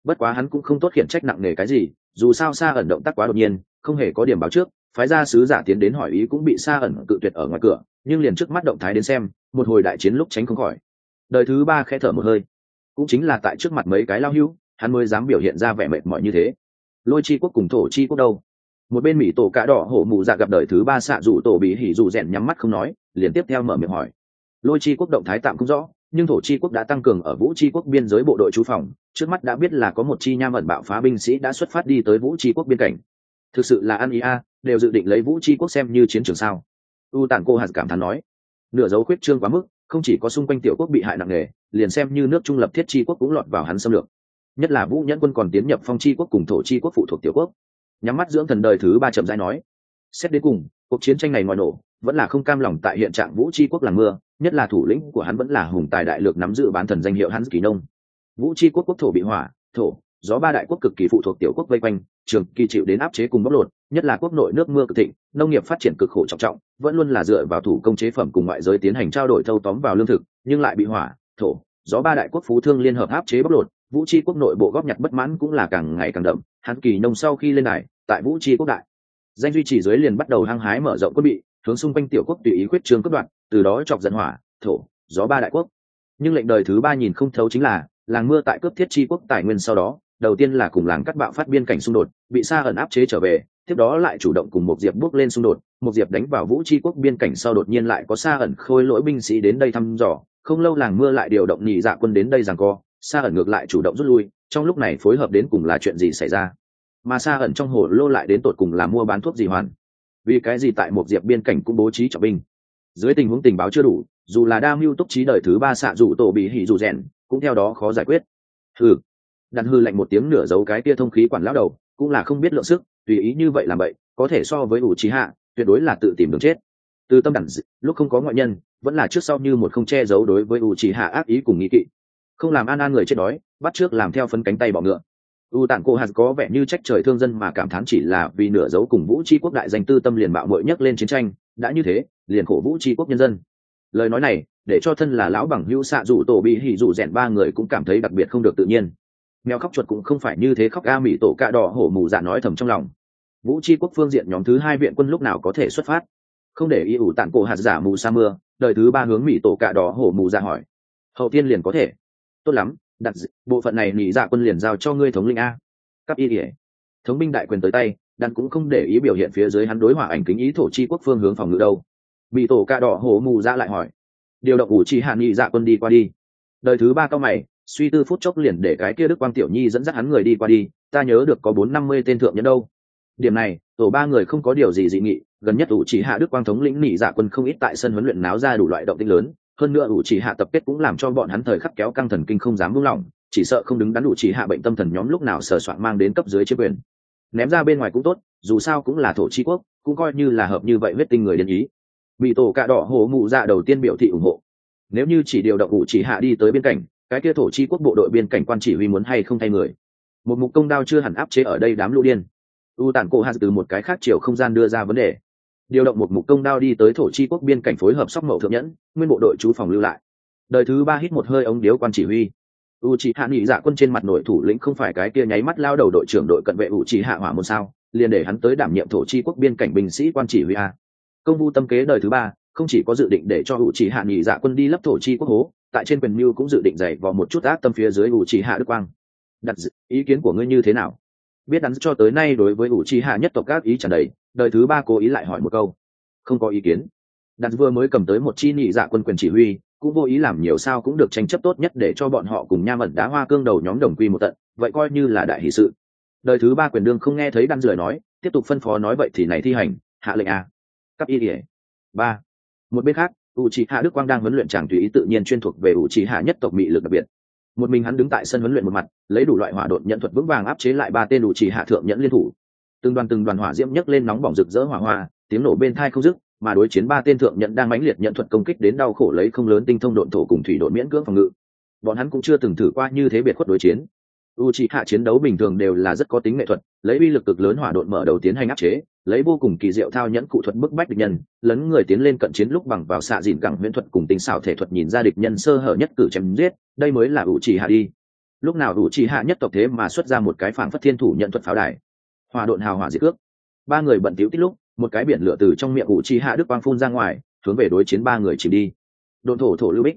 Bất quá hắn cũng không tốt khiển trách nặng nề cái gì, dù sao Sa ẩn động tác quá đột nhiên, không hề có điểm báo trước, phái gia sứ giả tiến đến hỏi ý cũng bị Sa ẩn cự tuyệt ở ngoài cửa, nhưng liền trước mắt động thái đến xem, một hồi đại chiến lúc tránh không khỏi. Đời thứ ba khẽ thở một hơi, cũng chính là tại trước mặt mấy cái lao hưu, hắn mới dám biểu hiện ra vẻ mệt mỏi như thế. Lôi chi quốc cùng thổ chi quốc đâu? Một bên mỹ tổ cạ đỏ hổ mù dạ gặp đời thứ ba xạ rủ tổ bị hỉ rủ rèn nhắm mắt không nói, liền tiếp theo mở miệng hỏi. Lôi chi quốc động thái tạm không rõ, nhưng thổ chi quốc đã tăng cường ở vũ chi quốc biên giới bộ đội trú phòng, trước mắt đã biết là có một chi nham ẩn bạo phá binh sĩ đã xuất phát đi tới vũ chi quốc biên cảnh. Thực sự là ăn ý a, đều dự định lấy vũ chi quốc xem như chiến trường sao? U tản cô hạt cảm thán nói. Nửa dấu khuyết trương quá mức, không chỉ có xung quanh tiểu quốc bị hại nặng nề, liền xem như nước trung lập thiết chi quốc cũng lọt vào hắn xâm lược. Nhất là vũ nhẫn quân còn tiến nhập phong chi quốc cùng thổ chi quốc phụ thuộc tiểu quốc. Nhắm mắt dưỡng thần đời thứ ba chậm rãi nói. Xét đến cùng, cuộc chiến tranh này ngoài nổ, vẫn là không cam lòng tại hiện trạng vũ chi quốc làm mưa, nhất là thủ lĩnh của hắn vẫn là hùng tài đại lược nắm giữ bán thần danh hiệu Hans Kỳ Nông. Vũ chi quốc quốc thổ bị hỏa, thổ, gió ba đại quốc cực kỳ phụ thuộc tiểu quốc vây quanh, trường kỳ chịu đến áp chế cùng bóc lột, nhất là quốc nội nước mưa cực thịnh, nông nghiệp phát triển cực khổ trọng trọng, vẫn luôn là dựa vào thủ công chế phẩm cùng ngoại giới tiến hành trao đổi thâu tóm vào lương thực, nhưng lại bị hỏa, thổ, gió ba đại quốc phú thương liên hợp áp chế bóc lột, vũ chi quốc nội bộ góp nhặt bất mãn cũng là càng ngày càng đậm. Hans Kỳ Nông sau khi lên đài, tại vũ chi quốc đại danh duy trì dưới liền bắt đầu hăng hái mở rộng quân bị, hướng xung quanh tiểu quốc tùy ý quyết trương cướp đoạt, từ đó chọc giận hỏa, thổ, gió ba đại quốc. Nhưng lệnh đời thứ ba nhìn không thấu chính là làng mưa tại cướp thiết chi quốc tài nguyên sau đó, đầu tiên là cùng làng cắt bạo phát biên cảnh xung đột, bị Sa ẩn áp chế trở về, tiếp đó lại chủ động cùng một diệp bước lên xung đột, một diệp đánh vào vũ chi quốc biên cảnh sau đột nhiên lại có Sa ẩn khôi lỗi binh sĩ đến đây thăm dò, không lâu làng mưa lại điều động nhị dạ quân đến đây giằng co, Sa ẩn ngược lại chủ động rút lui, trong lúc này phối hợp đến cùng là chuyện gì xảy ra? Mà Sa ẩn trong hồ lô lại đến tột cùng là mua bán thuốc gì hoàn? Vì cái gì tại một diệp biên cảnh cũng bố trí trọng binh? Dưới tình huống tình báo chưa đủ, dù là đa mưu túc trí đời thứ ba xạ rủ tổ bị hỉ rủ rèn cũng theo đó khó giải quyết. Hừ, đàn hư lạnh một tiếng nửa giấu cái tia thông khí quản lão đầu cũng là không biết lượng sức, tùy ý như vậy làm vậy có thể so với ủ trí hạ tuyệt đối là tự tìm đường chết. Từ tâm đẳng lúc không có ngoại nhân vẫn là trước sau như một không che giấu đối với ủ trí hạ ác ý cùng nghi kỵ, không làm an người chết đói, bắt trước làm theo phấn cánh tay bỏ ngựa. U tản cô hạt có vẻ như trách trời thương dân mà cảm thán chỉ là vì nửa dấu cùng vũ chi quốc đại danh tư tâm liền bạo mội nhấc lên chiến tranh, đã như thế liền khổ vũ chi quốc nhân dân. Lời nói này để cho thân là lão bằng hữu xạ rủ tổ bị hỉ rủ rèn ba người cũng cảm thấy đặc biệt không được tự nhiên. Mèo khóc chuột cũng không phải như thế khóc, a mỹ tổ cạ đỏ hổ mù dạ nói thầm trong lòng. Vũ chi quốc phương diện nhóm thứ hai viện quân lúc nào có thể xuất phát? Không để ý ủ tản cổ hạt giả mù sa mưa, đời thứ ba hướng mỹ tổ cạ đỏ hổ mù dạ hỏi. Hậu tiên liền có thể. Tốt lắm, đặt bộ phận này nỉ dạ quân liền giao cho ngươi thống lĩnh a. Cấp y ỉa thống binh đại quyền tới tay, đàn cũng không để ý biểu hiện phía dưới hắn đối hỏa ảnh kính ý thổ chi quốc phương hướng phòng ngự đâu. Bị tổ cạ đỏ hổ mù dạ lại hỏi. Điều động ủ trì hạ nghị dạ quân đi qua đi. Đời thứ ba cao mày suy tư phút chốc liền để cái kia đức quang tiểu nhi dẫn dắt hắn người đi qua đi, ta nhớ được có 450 tên thượng nhân đâu. Điểm này tổ ba người không có điều gì dị nghị, gần nhất ủ trì hạ đức quang thống lĩnh nghị dạ quân không ít tại sân huấn luyện náo ra đủ loại động tĩnh lớn, hơn nữa ủ trì hạ tập kết cũng làm cho bọn hắn thời khắc kéo căng thần kinh không dám buông lỏng, chỉ sợ không đứng đắn ủ trì hạ bệnh tâm thần nhóm lúc nào sờ soạn mang đến cấp dưới chiếm quyền. Ném ra bên ngoài cũng tốt, dù sao cũng là thổ chi quốc, cũng coi như là hợp như vậy huyết tinh người điên ý. Bị tổ cạ đỏ hổ mụ dạ đầu tiên biểu thị ủng hộ. Nếu như chỉ điều động ủ trì hạ đi tới biên cảnh, cái kia thổ chi quốc bộ đội biên cảnh quan chỉ huy muốn hay không thay người? Một mục công đao chưa hẳn áp chế ở đây đám lũ điên. U tản cổ hạt từ một cái khác chiều không gian đưa ra vấn đề. Điều động một mục công đao đi tới thổ chi quốc biên cảnh phối hợp sóc mậu thượng nhẫn, nguyên bộ đội trú phòng lưu lại. Đời thứ ba hít một hơi ống điếu quan chỉ huy. U chỉ hạ nghị dạ quân trên mặt nội thủ lĩnh không phải cái kia nháy mắt lao đầu đội trưởng đội cận vệ u chỉ hạ hỏa môn sao, liền để hắn tới đảm nhiệm thổ chi quốc biên cảnh binh sĩ quan chỉ huy a. Công vu tâm kế đời thứ ba không chỉ có dự định để cho u chỉ hạ nghị dạ quân đi lấp thổ chi quốc hố, tại trên quyền mưu cũng dự định dày vào một chút ác tâm phía dưới u chỉ hạ đức quang. Đặt ý kiến của ngươi như thế nào? Biết hắn cho tới nay đối với u chỉ hạ nhất tộc các ý tràn đầy, đời thứ ba cố ý lại hỏi một câu. Không có ý kiến. Đặt vừa mới cầm tới một chi nghị dạ quân quyền chỉ huy, cũng vô ý làm nhiều sao cũng được tranh chấp tốt nhất để cho bọn họ cùng nham ẩn đá hoa cương đầu nhóm đồng quy một tận, vậy coi như là đại hỷ sự. Đời thứ ba quyền đương không nghe thấy đan rời nói, tiếp tục phân phó nói vậy thì này thi hành, hạ lệnh a. Cấp y ỉa. Ba. Một bên khác, Uchiha Đức Quang đang huấn luyện chàng tùy ý tự nhiên chuyên thuộc về Uchiha nhất tộc mị lực đặc biệt. Một mình hắn đứng tại sân huấn luyện một mặt, lấy đủ loại hỏa độn nhận thuật vững vàng áp chế lại ba tên Uchiha thượng nhẫn liên thủ. Từng đoàn hỏa diễm nhấc lên nóng bỏng rực rỡ hỏa hoa, tiếng nổ bên tai không dứt, mà đối chiến ba tên thượng nhẫn đang mãnh liệt nhận thuật công kích đến đau khổ lấy không lớn tinh thông độn thổ cùng thủy độn miễn cưỡng phòng ngự. Bọn hắn cũng chưa từng thử qua như thế biệt khuất đối chiến. Uchiha chiến đấu bình thường đều là rất có tính nghệ thuật, lấy uy lực cực lớn hỏa độn mở đầu tiến hành áp chế, lấy vô cùng kỳ diệu thao nhẫn cụ thuật bức bách địch nhân, lấn người tiến lên cận chiến lúc bằng vào xạ dịn gẳng huyễn thuật cùng tinh xảo thể thuật nhìn ra địch nhân sơ hở nhất cử chém giết, đây mới là Uchiha đi. lúc nào ủ trì hạ nhất tộc thế mà xuất ra một cái phảng phất thiên thủ nhận thuật pháo đài, hỏa độn hào hỏa diệt cước. Ba người bận tiểu tích lúc, một cái biển lửa từ trong miệng ủ trì hạ đức quang phun ra ngoài, hướng về đối chiến ba người chìm đi. Độn thổ thổ lưu bích.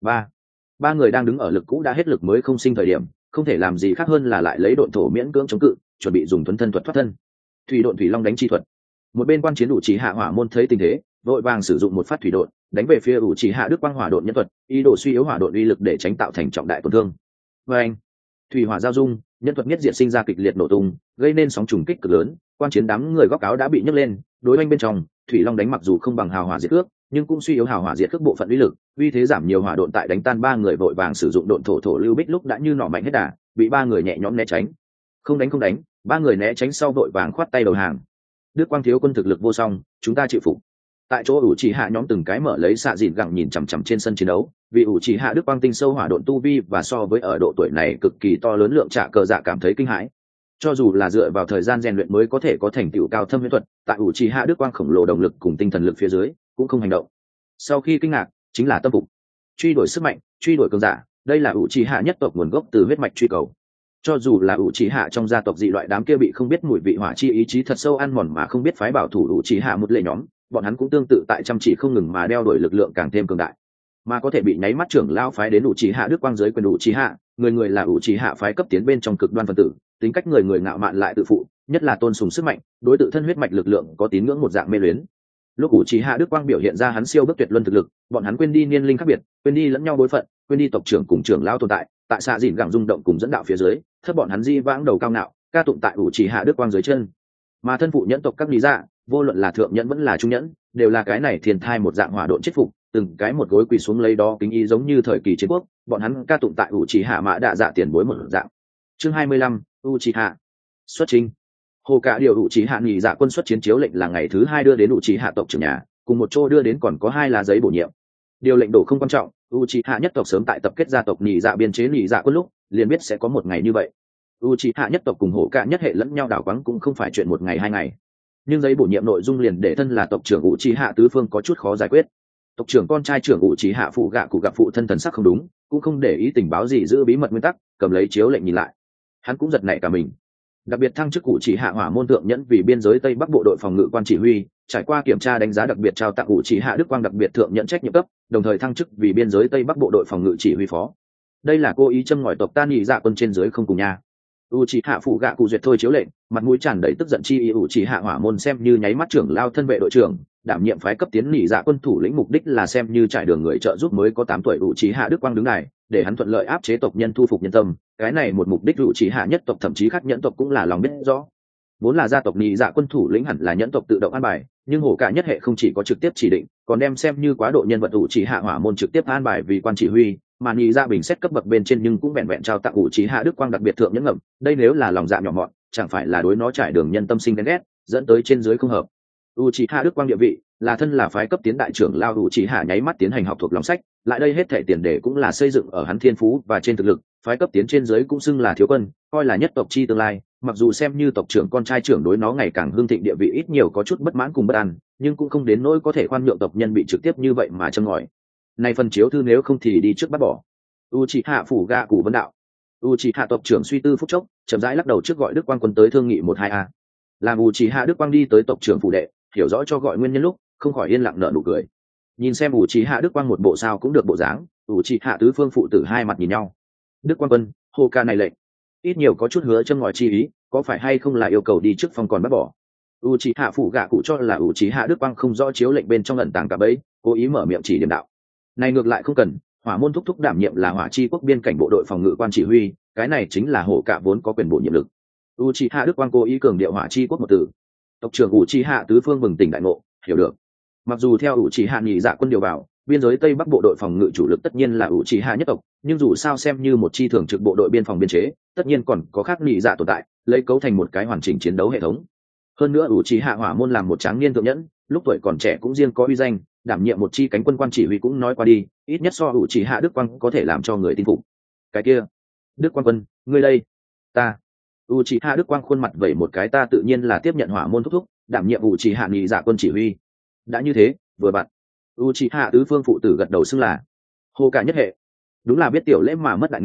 Ba người đang đứng ở lực cũ đã hết lực mới không sinh thời điểm, không thể làm gì khác hơn là lại lấy độn thổ miễn cưỡng chống cự, chuẩn bị dùng thuần thân thuật thoát thân. Thủy độn thủy long đánh chi thuật. Một bên quan chiến ủ trì hạ hỏa môn thấy tình thế, vội vàng sử dụng một phát thủy độn đánh về phía ủ trì hạ đức quang hỏa độn nhân thuật, ý đồ suy yếu hỏa độn uy lực để tránh tạo thành trọng đại tổn thương. Và anh, thủy hỏa giao dung, nhân thuật nhất diện sinh ra kịch liệt nổ tung, gây nên sóng trùng kích cực lớn. Quan chiến đám người góc áo đã bị nhấc lên, đối oanh bên trong thủy long đánh mặc dù không bằng hào hỏa diệt cước, nhưng cũng suy yếu hào hỏa diệt cước bộ phận uy lực, uy thế giảm nhiều. Hỏa độn tại đánh tan ba người vội vàng sử dụng độn thổ thổ lưu bích lúc đã như nỏ mạnh hết đà, bị ba người nhẹ nhõm né tránh. Không đánh, ba người né tránh sau vội vàng khoát tay đầu hàng. Đức Quang thiếu quân thực lực vô song, chúng ta chịu phục. Tại chỗ ủ trì hạ nhóm từng cái mở lấy xạ dịn gẳng nhìn chằm chằm trên sân chiến đấu, vì ủ trì hạ Đức Quang tinh sâu hỏa độn tu vi và so với ở độ tuổi này cực kỳ to lớn lượng trả cờ dạ cảm thấy kinh hãi. Cho dù là dựa vào thời gian rèn luyện mới có thể có thành tựu cao thâm huyễn thuật, tại ủ trì hạ Đức Quang khổng lồ động lực cùng tinh thần lực phía dưới cũng không hành động. Sau khi kinh ngạc chính là tâm phục, truy đuổi sức mạnh, truy đuổi cường giả, đây là ủ trì hạ nhất tộc nguồn gốc từ huyết mạch truy cầu. Cho dù là ủ trì hạ trong gia tộc dị loại đám kia bị không biết mùi vị hỏa chi ý chí thật sâu ăn mòn mà không biết phái bảo thủ ủ trì hạ một lệ nhóm, bọn hắn cũng tương tự tại chăm chỉ không ngừng mà đeo đuổi lực lượng càng thêm cường đại, mà có thể bị nháy mắt trưởng lao phái đến ủ trì hạ Đức Quang dưới quyền ủ trì hạ, người là ủ trì hạ phái cấp tiến bên trong cực đoan phân tử, tính cách người ngạo mạn lại tự phụ, nhất là tôn sùng sức mạnh, đối tự thân huyết mạch lực lượng có tín ngưỡng một dạng mê luyến. Lúc ủ trì hạ Đức Quang biểu hiện ra hắn siêu bước tuyệt luân thực lực, bọn hắn quên đi niên linh khác biệt, quên đi lẫn nhau bối phận, quên đi tộc trưởng cùng trưởng lao tồn tại, tại xạ dịn gẳng rung động cùng dẫn đạo phía dưới, thấp bọn hắn di vãng đầu cao ngạo, ca tụng tại ủ trì hạ Đức Quang dưới chân. Mà thân phụ nhẫn tộc các lý dạ, vô luận là thượng nhẫn vẫn là trung nhẫn, đều là cái này thiên thai một dạng hỏa độn chết phục, từng cái một gối quỳ xuống lấy đó kính ý giống như thời kỳ chiến quốc, bọn hắn ca tụng tại ủ trì hạ mã đạ dạ tiền bối một dạng. Chương 25, ủ trì hạ xuất trình. Hồ cả điều ủ trì hạ nghỉ dạ quân xuất chiến chiếu lệnh là ngày thứ 2 đưa đến ủ trì hạ tộc trưởng nhà, cùng một chỗ đưa đến còn có 2 lá giấy bổ nhiệm. Điều lệnh đổ không quan trọng, ủ trì hạ nhất tộc sớm tại tập kết gia tộc nghỉ dạ biên chế nghỉ dạ quân lúc liền biết sẽ có một ngày như vậy. ủ trì hạ nhất tộc cùng hồ cả nhất hệ lẫn nhau đảo quáng cũng không phải chuyện một ngày 2 ngày, nhưng giấy bổ nhiệm nội dung liền để thân là tộc trưởng ủ trì hạ tứ phương có chút khó giải quyết. Tộc trưởng con trai trưởng ủ trì hạ phụ gạ cụ gặp phụ thân thần sắc không đúng, cũng không để ý tình báo gì, giữ bí mật nguyên tắc, cầm lấy chiếu lệnh nhìn lại, hắn cũng giật nảy cả mình. Đặc biệt thăng chức ủ trì hạ hỏa môn thượng nhẫn vì biên giới tây bắc bộ đội phòng ngự quan chỉ huy, trải qua kiểm tra đánh giá đặc biệt trao tặng ủ trì hạ Đức Quang đặc biệt thượng nhẫn trách nhiệm cấp, đồng thời thăng chức vì biên giới tây bắc bộ đội phòng ngự chỉ huy phó. Đây là cố ý châm ngòi tộc tan nhị dạ quân trên dưới không cùng nha. U trì hạ phụ gạ cụ duyệt thôi chiếu lệnh, mặt mũi tràn đầy tức giận chi ý. U trì hạ hỏa môn xem như nháy mắt trưởng lao thân vệ đội trưởng, đảm nhiệm phái cấp tiến nhị dạ quân thủ lĩnh, mục đích là xem như trải đường người trợ giúp mới có 8 tuổi U trì hạ Đức Quang đứng đài, để hắn thuận lợi áp chế tộc nhân, thu phục nhân tâm. Cái này một mục đích U trì hạ nhất tộc thậm chí khác nhẫn tộc cũng là lòng biết rõ. Vốn là gia tộc nhị dạ quân thủ lĩnh hẳn là nhẫn tộc tự động an bài, nhưng hổ cả nhất hệ không chỉ có trực tiếp chỉ định, còn đem xem như quá độ nhân vật U trì hạ hỏa môn trực tiếp an bài vì quan chỉ huy, mà nhị dạ bình xét cấp bậc bên trên nhưng cũng vẹn vẹn trao tặng U trì hạ Đức Quang đặc biệt thượng nhẫn ngậm. Đây nếu là lòng dạ nhỏ mọn, chẳng phải là đối nó trải đường nhân tâm sinh ghen ghét, dẫn tới trên dưới không hợp. U trì hạ Đức Quang địa vị là thân là phái cấp tiến đại trưởng lao, U trì hạ nháy mắt tiến hành học thuộc lòng sách, lại đây hết thảy tiền đề cũng là xây dựng ở hắn thiên phú và trên thực lực. Phái cấp tiến trên dưới cũng xưng là thiếu quân, coi là nhất tộc chi tương lai, mặc dù xem như tộc trưởng con trai trưởng đối nó ngày càng hưng thịnh địa vị ít nhiều có chút bất mãn cùng bất an, nhưng cũng không đến nỗi có thể khoan nhượng tộc nhân bị trực tiếp như vậy mà châm ngòi. Này phần chiếu thư nếu không thì đi trước bắt bỏ. U trì hạ phủ gạ cụ vấn đạo. U trì hạ tộc trưởng suy tư phút chốc, chậm rãi lắc đầu trước gọi Đức Quang quân tới thương nghị 1-2 a. Làm U trì hạ Đức Quang đi tới tộc trưởng phủ đệ, hiểu rõ cho gọi nguyên nhân lúc, không khỏi yên lặng nở nụ cười. Nhìn xem U trì hạ Đức Quang một bộ sao cũng được bộ dáng, U trì hạ tứ phương phụ tử hai mặt nhìn nhau. Đức Quang quân, hồ ca này lệnh, ít nhiều có chút hứa châm ngòi chi ý, có phải hay không là yêu cầu đi trước phòng còn bắt bỏ. U trì hạ phủ gạ cụ cho là U trì hạ Đức Quang không rõ chiếu lệnh bên trong ẩn tàng cả bấy, cố ý mở miệng chỉ điểm đạo. Này ngược lại không cần, hỏa môn thúc thúc đảm nhiệm là hỏa chi quốc biên cảnh bộ đội phòng ngự quan chỉ huy, cái này chính là hổ cả vốn có quyền bổ nhiệm lực. U trì hạ Đức Quang cố ý cường điệu hỏa chi quốc một từ. Tộc trưởng U trì hạ tứ phương bừng tỉnh đại ngộ, hiểu được. Mặc dù theo U trì hạ nhị dạ quân điều vào, biên giới tây bắc bộ đội phòng ngự chủ lực tất nhiên là U trì hạ nhất tộc, nhưng dù sao xem như một chi thường trực bộ đội biên phòng biên chế, tất nhiên còn có khác nhị dạ tồn tại, lấy cấu thành một cái hoàn chỉnh chiến đấu hệ thống. Hơn nữa U trì hạ hỏa môn làm một tráng niên thượng nhẫn, lúc tuổi còn trẻ cũng riêng có uy danh, đảm nhiệm một chi cánh quân quan chỉ huy cũng nói qua đi, ít nhất so U trì hạ Đức Quang có thể làm cho người tin phục. Cái kia, Đức Quang quân, ngươi đây, ta. U trì hạ Đức Quang khuôn mặt vẩy một cái, ta tự nhiên là tiếp nhận hỏa môn thúc thúc, đảm nhiệm U trì hạ nhị dạ quân chỉ huy. Đã như thế, vừa bạn. U trì hạ tứ phương phụ tử gật đầu xưng là hồ cả nhất hệ. Đúng là biết tiểu lễ mà mất đại nghĩa,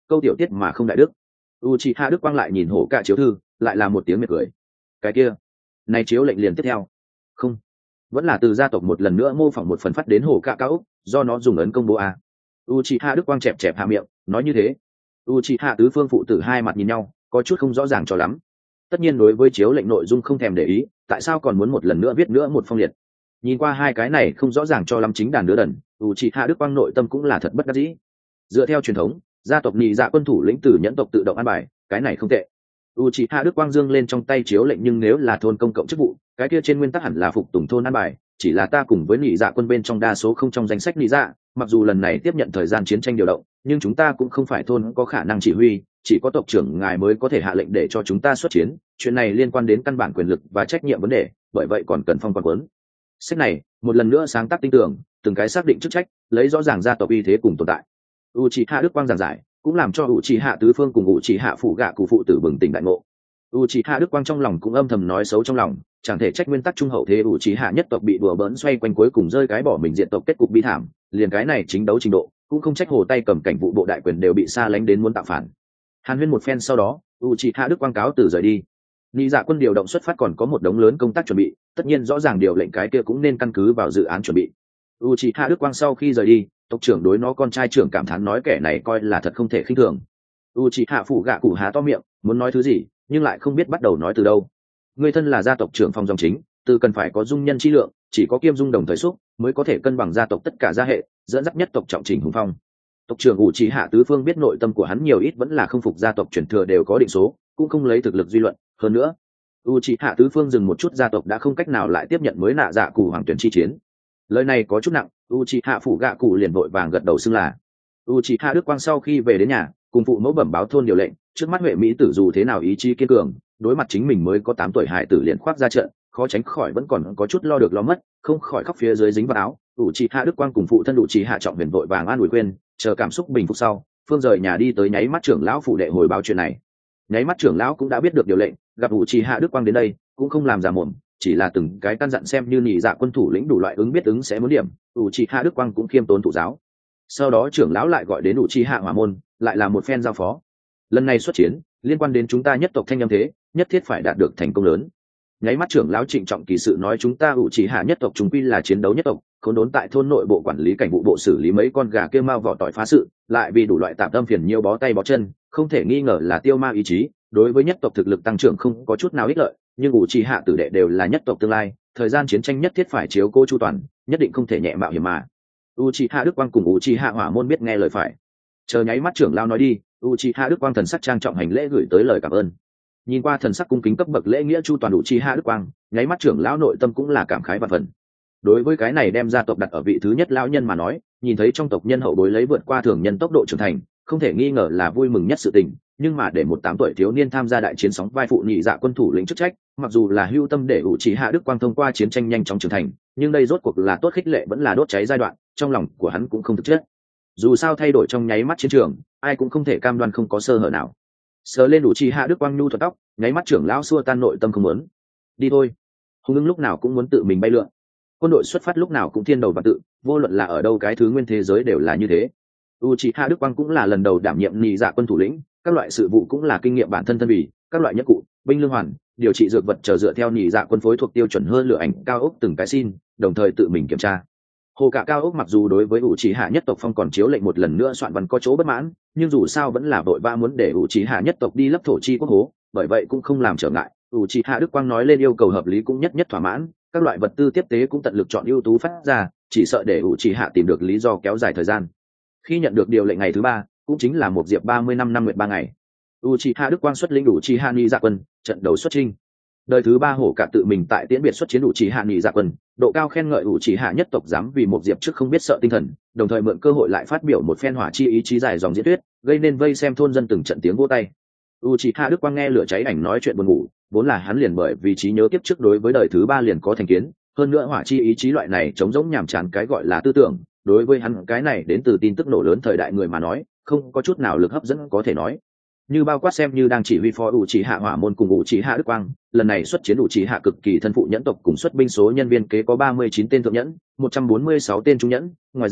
câu tiểu tiết mà không đại đức. Uchiha Đức Quang lại nhìn hổ cả chiếu thư, lại là một tiếng miệt cười. Cái kia, này chiếu lệnh liền tiếp theo. Không, vẫn là từ gia tộc một lần nữa mô phỏng một phần phát đến hổ cả cao ốc, do nó dùng ấn công bố a. Uchiha Đức Quang chẹp chẹp hạ miệng, nói như thế. Uchiha tứ phương phụ tử hai mặt nhìn nhau, có chút không rõ ràng cho lắm. Tất nhiên đối với chiếu lệnh nội dung không thèm để ý, tại sao còn muốn một lần nữa viết nữa một phong liệt? Nhìn qua hai cái này không rõ ràng cho lắm chính đàn đứa đần, Uchiha Đức Quang nội tâm cũng là thật bất đắc dĩ. Dựa theo truyền thống, gia tộc nhị dạ quân thủ lĩnh tử nhẫn tộc tự động an bài, cái này không tệ. Uchiha Đức Quang dương lên trong tay chiếu lệnh, nhưng nếu là thôn công cộng chức vụ, cái kia trên nguyên tắc hẳn là phục tùng thôn an bài, chỉ là ta cùng với nhị dạ quân bên trong đa số không trong danh sách nhị dạ, mặc dù lần này tiếp nhận thời gian chiến tranh điều động, nhưng chúng ta cũng không phải thôn có khả năng chỉ huy, chỉ có tộc trưởng ngài mới có thể hạ lệnh để cho chúng ta xuất chiến, chuyện này liên quan đến căn bản quyền lực và trách nhiệm vấn đề, bởi vậy còn cần phong quan quấn. Sách này một lần nữa sáng tác tinh tường, từng cái xác định chức trách, lấy rõ ràng gia tộc uy thế cùng tồn tại. Uchiha Đức Quang giảng giải cũng làm cho Uchiha tứ phương cùng Uchiha phụ gạ cụ phụ tử bừng tỉnh đại ngộ. Uchiha Đức Quang trong lòng cũng âm thầm nói xấu trong lòng, chẳng thể trách nguyên tắc trung hậu thế Uchiha nhất tộc bị đùa bỡn xoay quanh cuối cùng rơi cái bỏ mình diện tộc kết cục bi thảm, liền cái này chính đấu trình độ, cũng không trách hồ tay cầm cảnh vụ bộ đại quyền đều bị xa lánh đến muốn tạo phản. Hàn huyên một phen sau đó, Uchiha Đức Quang cáo từ rời đi. Nhị dạ quân điều động xuất phát còn có một đống lớn công tác chuẩn bị, tất nhiên rõ ràng điều lệnh cái kia cũng nên căn cứ vào dự án chuẩn bị. Uchiha Đức Quang sau khi rời đi, tộc trưởng đối nó con trai trưởng cảm thán nói kẻ này coi là thật không thể khinh thường. Uchiha phụ gạ cụ há to miệng, muốn nói thứ gì, nhưng lại không biết bắt đầu nói từ đâu. Người thân là gia tộc trưởng phòng dòng chính, từ cần phải có dung nhân chi lượng, chỉ có kiêm dung đồng thời xúc, mới có thể cân bằng gia tộc tất cả gia hệ, dẫn dắt nhất tộc trọng trình hùng phong. Tộc trưởng Uchiha tứ phương biết nội tâm của hắn nhiều ít vẫn là không phục gia tộc truyền thừa đều có định số, cũng không lấy thực lực duy luận. Hơn nữa, Uchiha tứ phương dừng một chút, gia tộc đã không cách nào lại tiếp nhận mới nạ dạ cụ hoàng tuyển chi chiến. Lời này có chút nặng, Uchiha phụ gạ cụ liền vội vàng gật đầu xưng là. Uchiha Đức Quang sau khi về đến nhà, cùng phụ mẫu bẩm báo thôn điều lệnh, trước mắt Huệ Mỹ tử dù thế nào ý chí kiên cường, đối mặt chính mình mới có 8 tuổi hải tử liền khoác ra trận, khó tránh khỏi vẫn còn có chút lo được lo mất, không khỏi khóc phía dưới dính vào áo. Uchiha Đức Quang cùng phụ thân Uchiha Trọng Huyền vội vàng an ủi khuyên, chờ cảm xúc bình phục sau, phương rời nhà đi tới nháy mắt trưởng lão phụ đệ hồi báo chuyện này. Nháy mắt trưởng lão cũng đã biết được điều lệnh, gặp Uchiha Đức Quang đến đây, cũng không làm giả mồm, chỉ là từng cái căn dặn xem như nhị dạ quân thủ lĩnh đủ loại ứng biết ứng sẽ muốn điểm. Uchiha Đức Quang cũng khiêm tốn thụ giáo. Sau đó trưởng lão lại gọi đến Uchiha Hỏa môn, lại là một phen giao phó. Lần này xuất chiến liên quan đến chúng ta nhất tộc thanh âm thế, nhất thiết phải đạt được thành công lớn. Nháy mắt trưởng lão trịnh trọng kỳ sự nói chúng ta Uchiha nhất tộc chúng quy là chiến đấu nhất tộc, khốn đốn tại thôn nội bộ quản lý cảnh vụ bộ xử lý mấy con gà kêu mao vỏ tỏi phá sự, lại vì đủ loại tạm tâm phiền nhiêu bó tay bó chân, không thể nghi ngờ là tiêu ma ý chí, đối với nhất tộc thực lực tăng trưởng không có chút nào ích lợi, nhưng Uchiha tử đệ đều là nhất tộc tương lai, thời gian chiến tranh nhất thiết phải chiếu cố chu toàn, nhất định không thể nhẹ mạo hiểm mà. Uchiha Đức Quang cùng Uchiha Hỏa môn biết nghe lời phải. Chờ nháy mắt trưởng lão nói đi, Uchiha Đức Quang thần sắc trang trọng hành lễ gửi tới lời cảm ơn. Nhìn qua thần sắc cung kính cấp bậc lễ nghĩa chu toàn Uchiha Đức Quang, nháy mắt trưởng lão nội tâm cũng là cảm khái vạn phần. Đối với cái này đem gia tộc đặt ở vị thứ nhất lão nhân mà nói, nhìn thấy trong tộc nhân hậu bối lấy vượt qua thường nhân tốc độ trưởng thành, không thể nghi ngờ là vui mừng nhất sự tình. Nhưng mà để một 8 tuổi thiếu niên tham gia đại chiến sóng vai phụ nhị dạ quân thủ lĩnh chức trách, mặc dù là hưu tâm để Uchiha Đức Quang thông qua chiến tranh nhanh chóng trưởng thành, nhưng đây rốt cuộc là tốt khích lệ vẫn là đốt cháy giai đoạn, trong lòng của hắn cũng không thực chất. Dù sao thay đổi trong nháy mắt chiến trường, ai cũng không thể cam đoan không có sơ hở nào. Sờ lên Uchiha Đức Quang nhu thuật tóc, nháy mắt trưởng lão xua tan nội tâm không muốn. Đi thôi. Hùng ưng lúc nào cũng muốn tự mình bay lượn. Quân đội xuất phát lúc nào cũng thiên đầu và tự, vô luận là ở đâu cái thứ nguyên thế giới đều là như thế. Uchiha Đức Quang cũng là lần đầu đảm nhiệm nhị dạ quân thủ lĩnh, các loại sự vụ cũng là kinh nghiệm bản thân bì, các loại nhất cụ, binh lương hoàn, điều trị dược vật chờ dựa theo nhị dạ quân phối thuộc tiêu chuẩn hơn lựa ảnh cao ốc từng cái xin, đồng thời tự mình kiểm tra. Hồ cả cao ốc mặc dù đối với Uchiha nhất tộc phong còn chiếu lệnh một lần nữa soạn văn có chỗ bất mãn, nhưng dù sao vẫn là vội vã muốn để Uchiha nhất tộc đi lấp thổ chi quốc hố, bởi vậy cũng không làm trở ngại. Uchiha Đức Quang nói lên yêu cầu hợp lý cũng nhất nhất thỏa mãn, các loại vật tư tiếp tế cũng tận lực chọn ưu tú phát ra, chỉ sợ để Uchiha tìm được lý do kéo dài thời gian. Khi nhận được điều lệnh ngày thứ 3, cũng chính là một diệp 35 năm nguyệt 3 ngày, Uchiha Đức Quang xuất lĩnh Uchiha nhị dạ quân, trận đầu xuất chinh. Đời thứ 3 hổ cả tự mình tại tiễn biệt xuất chiến Uchiha nhị dạ quân, độ cao khen ngợi Uchiha nhất tộc dám vì một diệp trước không biết sợ tinh thần, đồng thời mượn cơ hội lại phát biểu một phen hỏa chi ý chí dài dòng diễn thuyết, gây nên vây xem thôn dân từng trận tiếng vỗ tay. Uchiha Đức Quang nghe lửa cháy ảnh nói chuyện buồn ngủ, vốn là hắn liền bởi vì trí nhớ kiếp trước đối với đời thứ 3 liền có thành kiến, hơn nữa hỏa chi ý chí loại này chống giống nhàm chán cái gọi là tư tưởng, đối với hắn cái này đến từ tin tức nổ lớn thời đại người mà nói, không có chút nào lực hấp dẫn có thể nói. Như bao quát xem như đang chỉ huy phó Uchiha Hỏa môn cùng Uchiha Đức Quang, lần này xuất chiến Uchiha cực kỳ thân phụ nhẫn tộc cùng xuất binh số nhân viên kế có 39 tên thượng nhẫn, 146 tên trung nhẫn, ngoài ra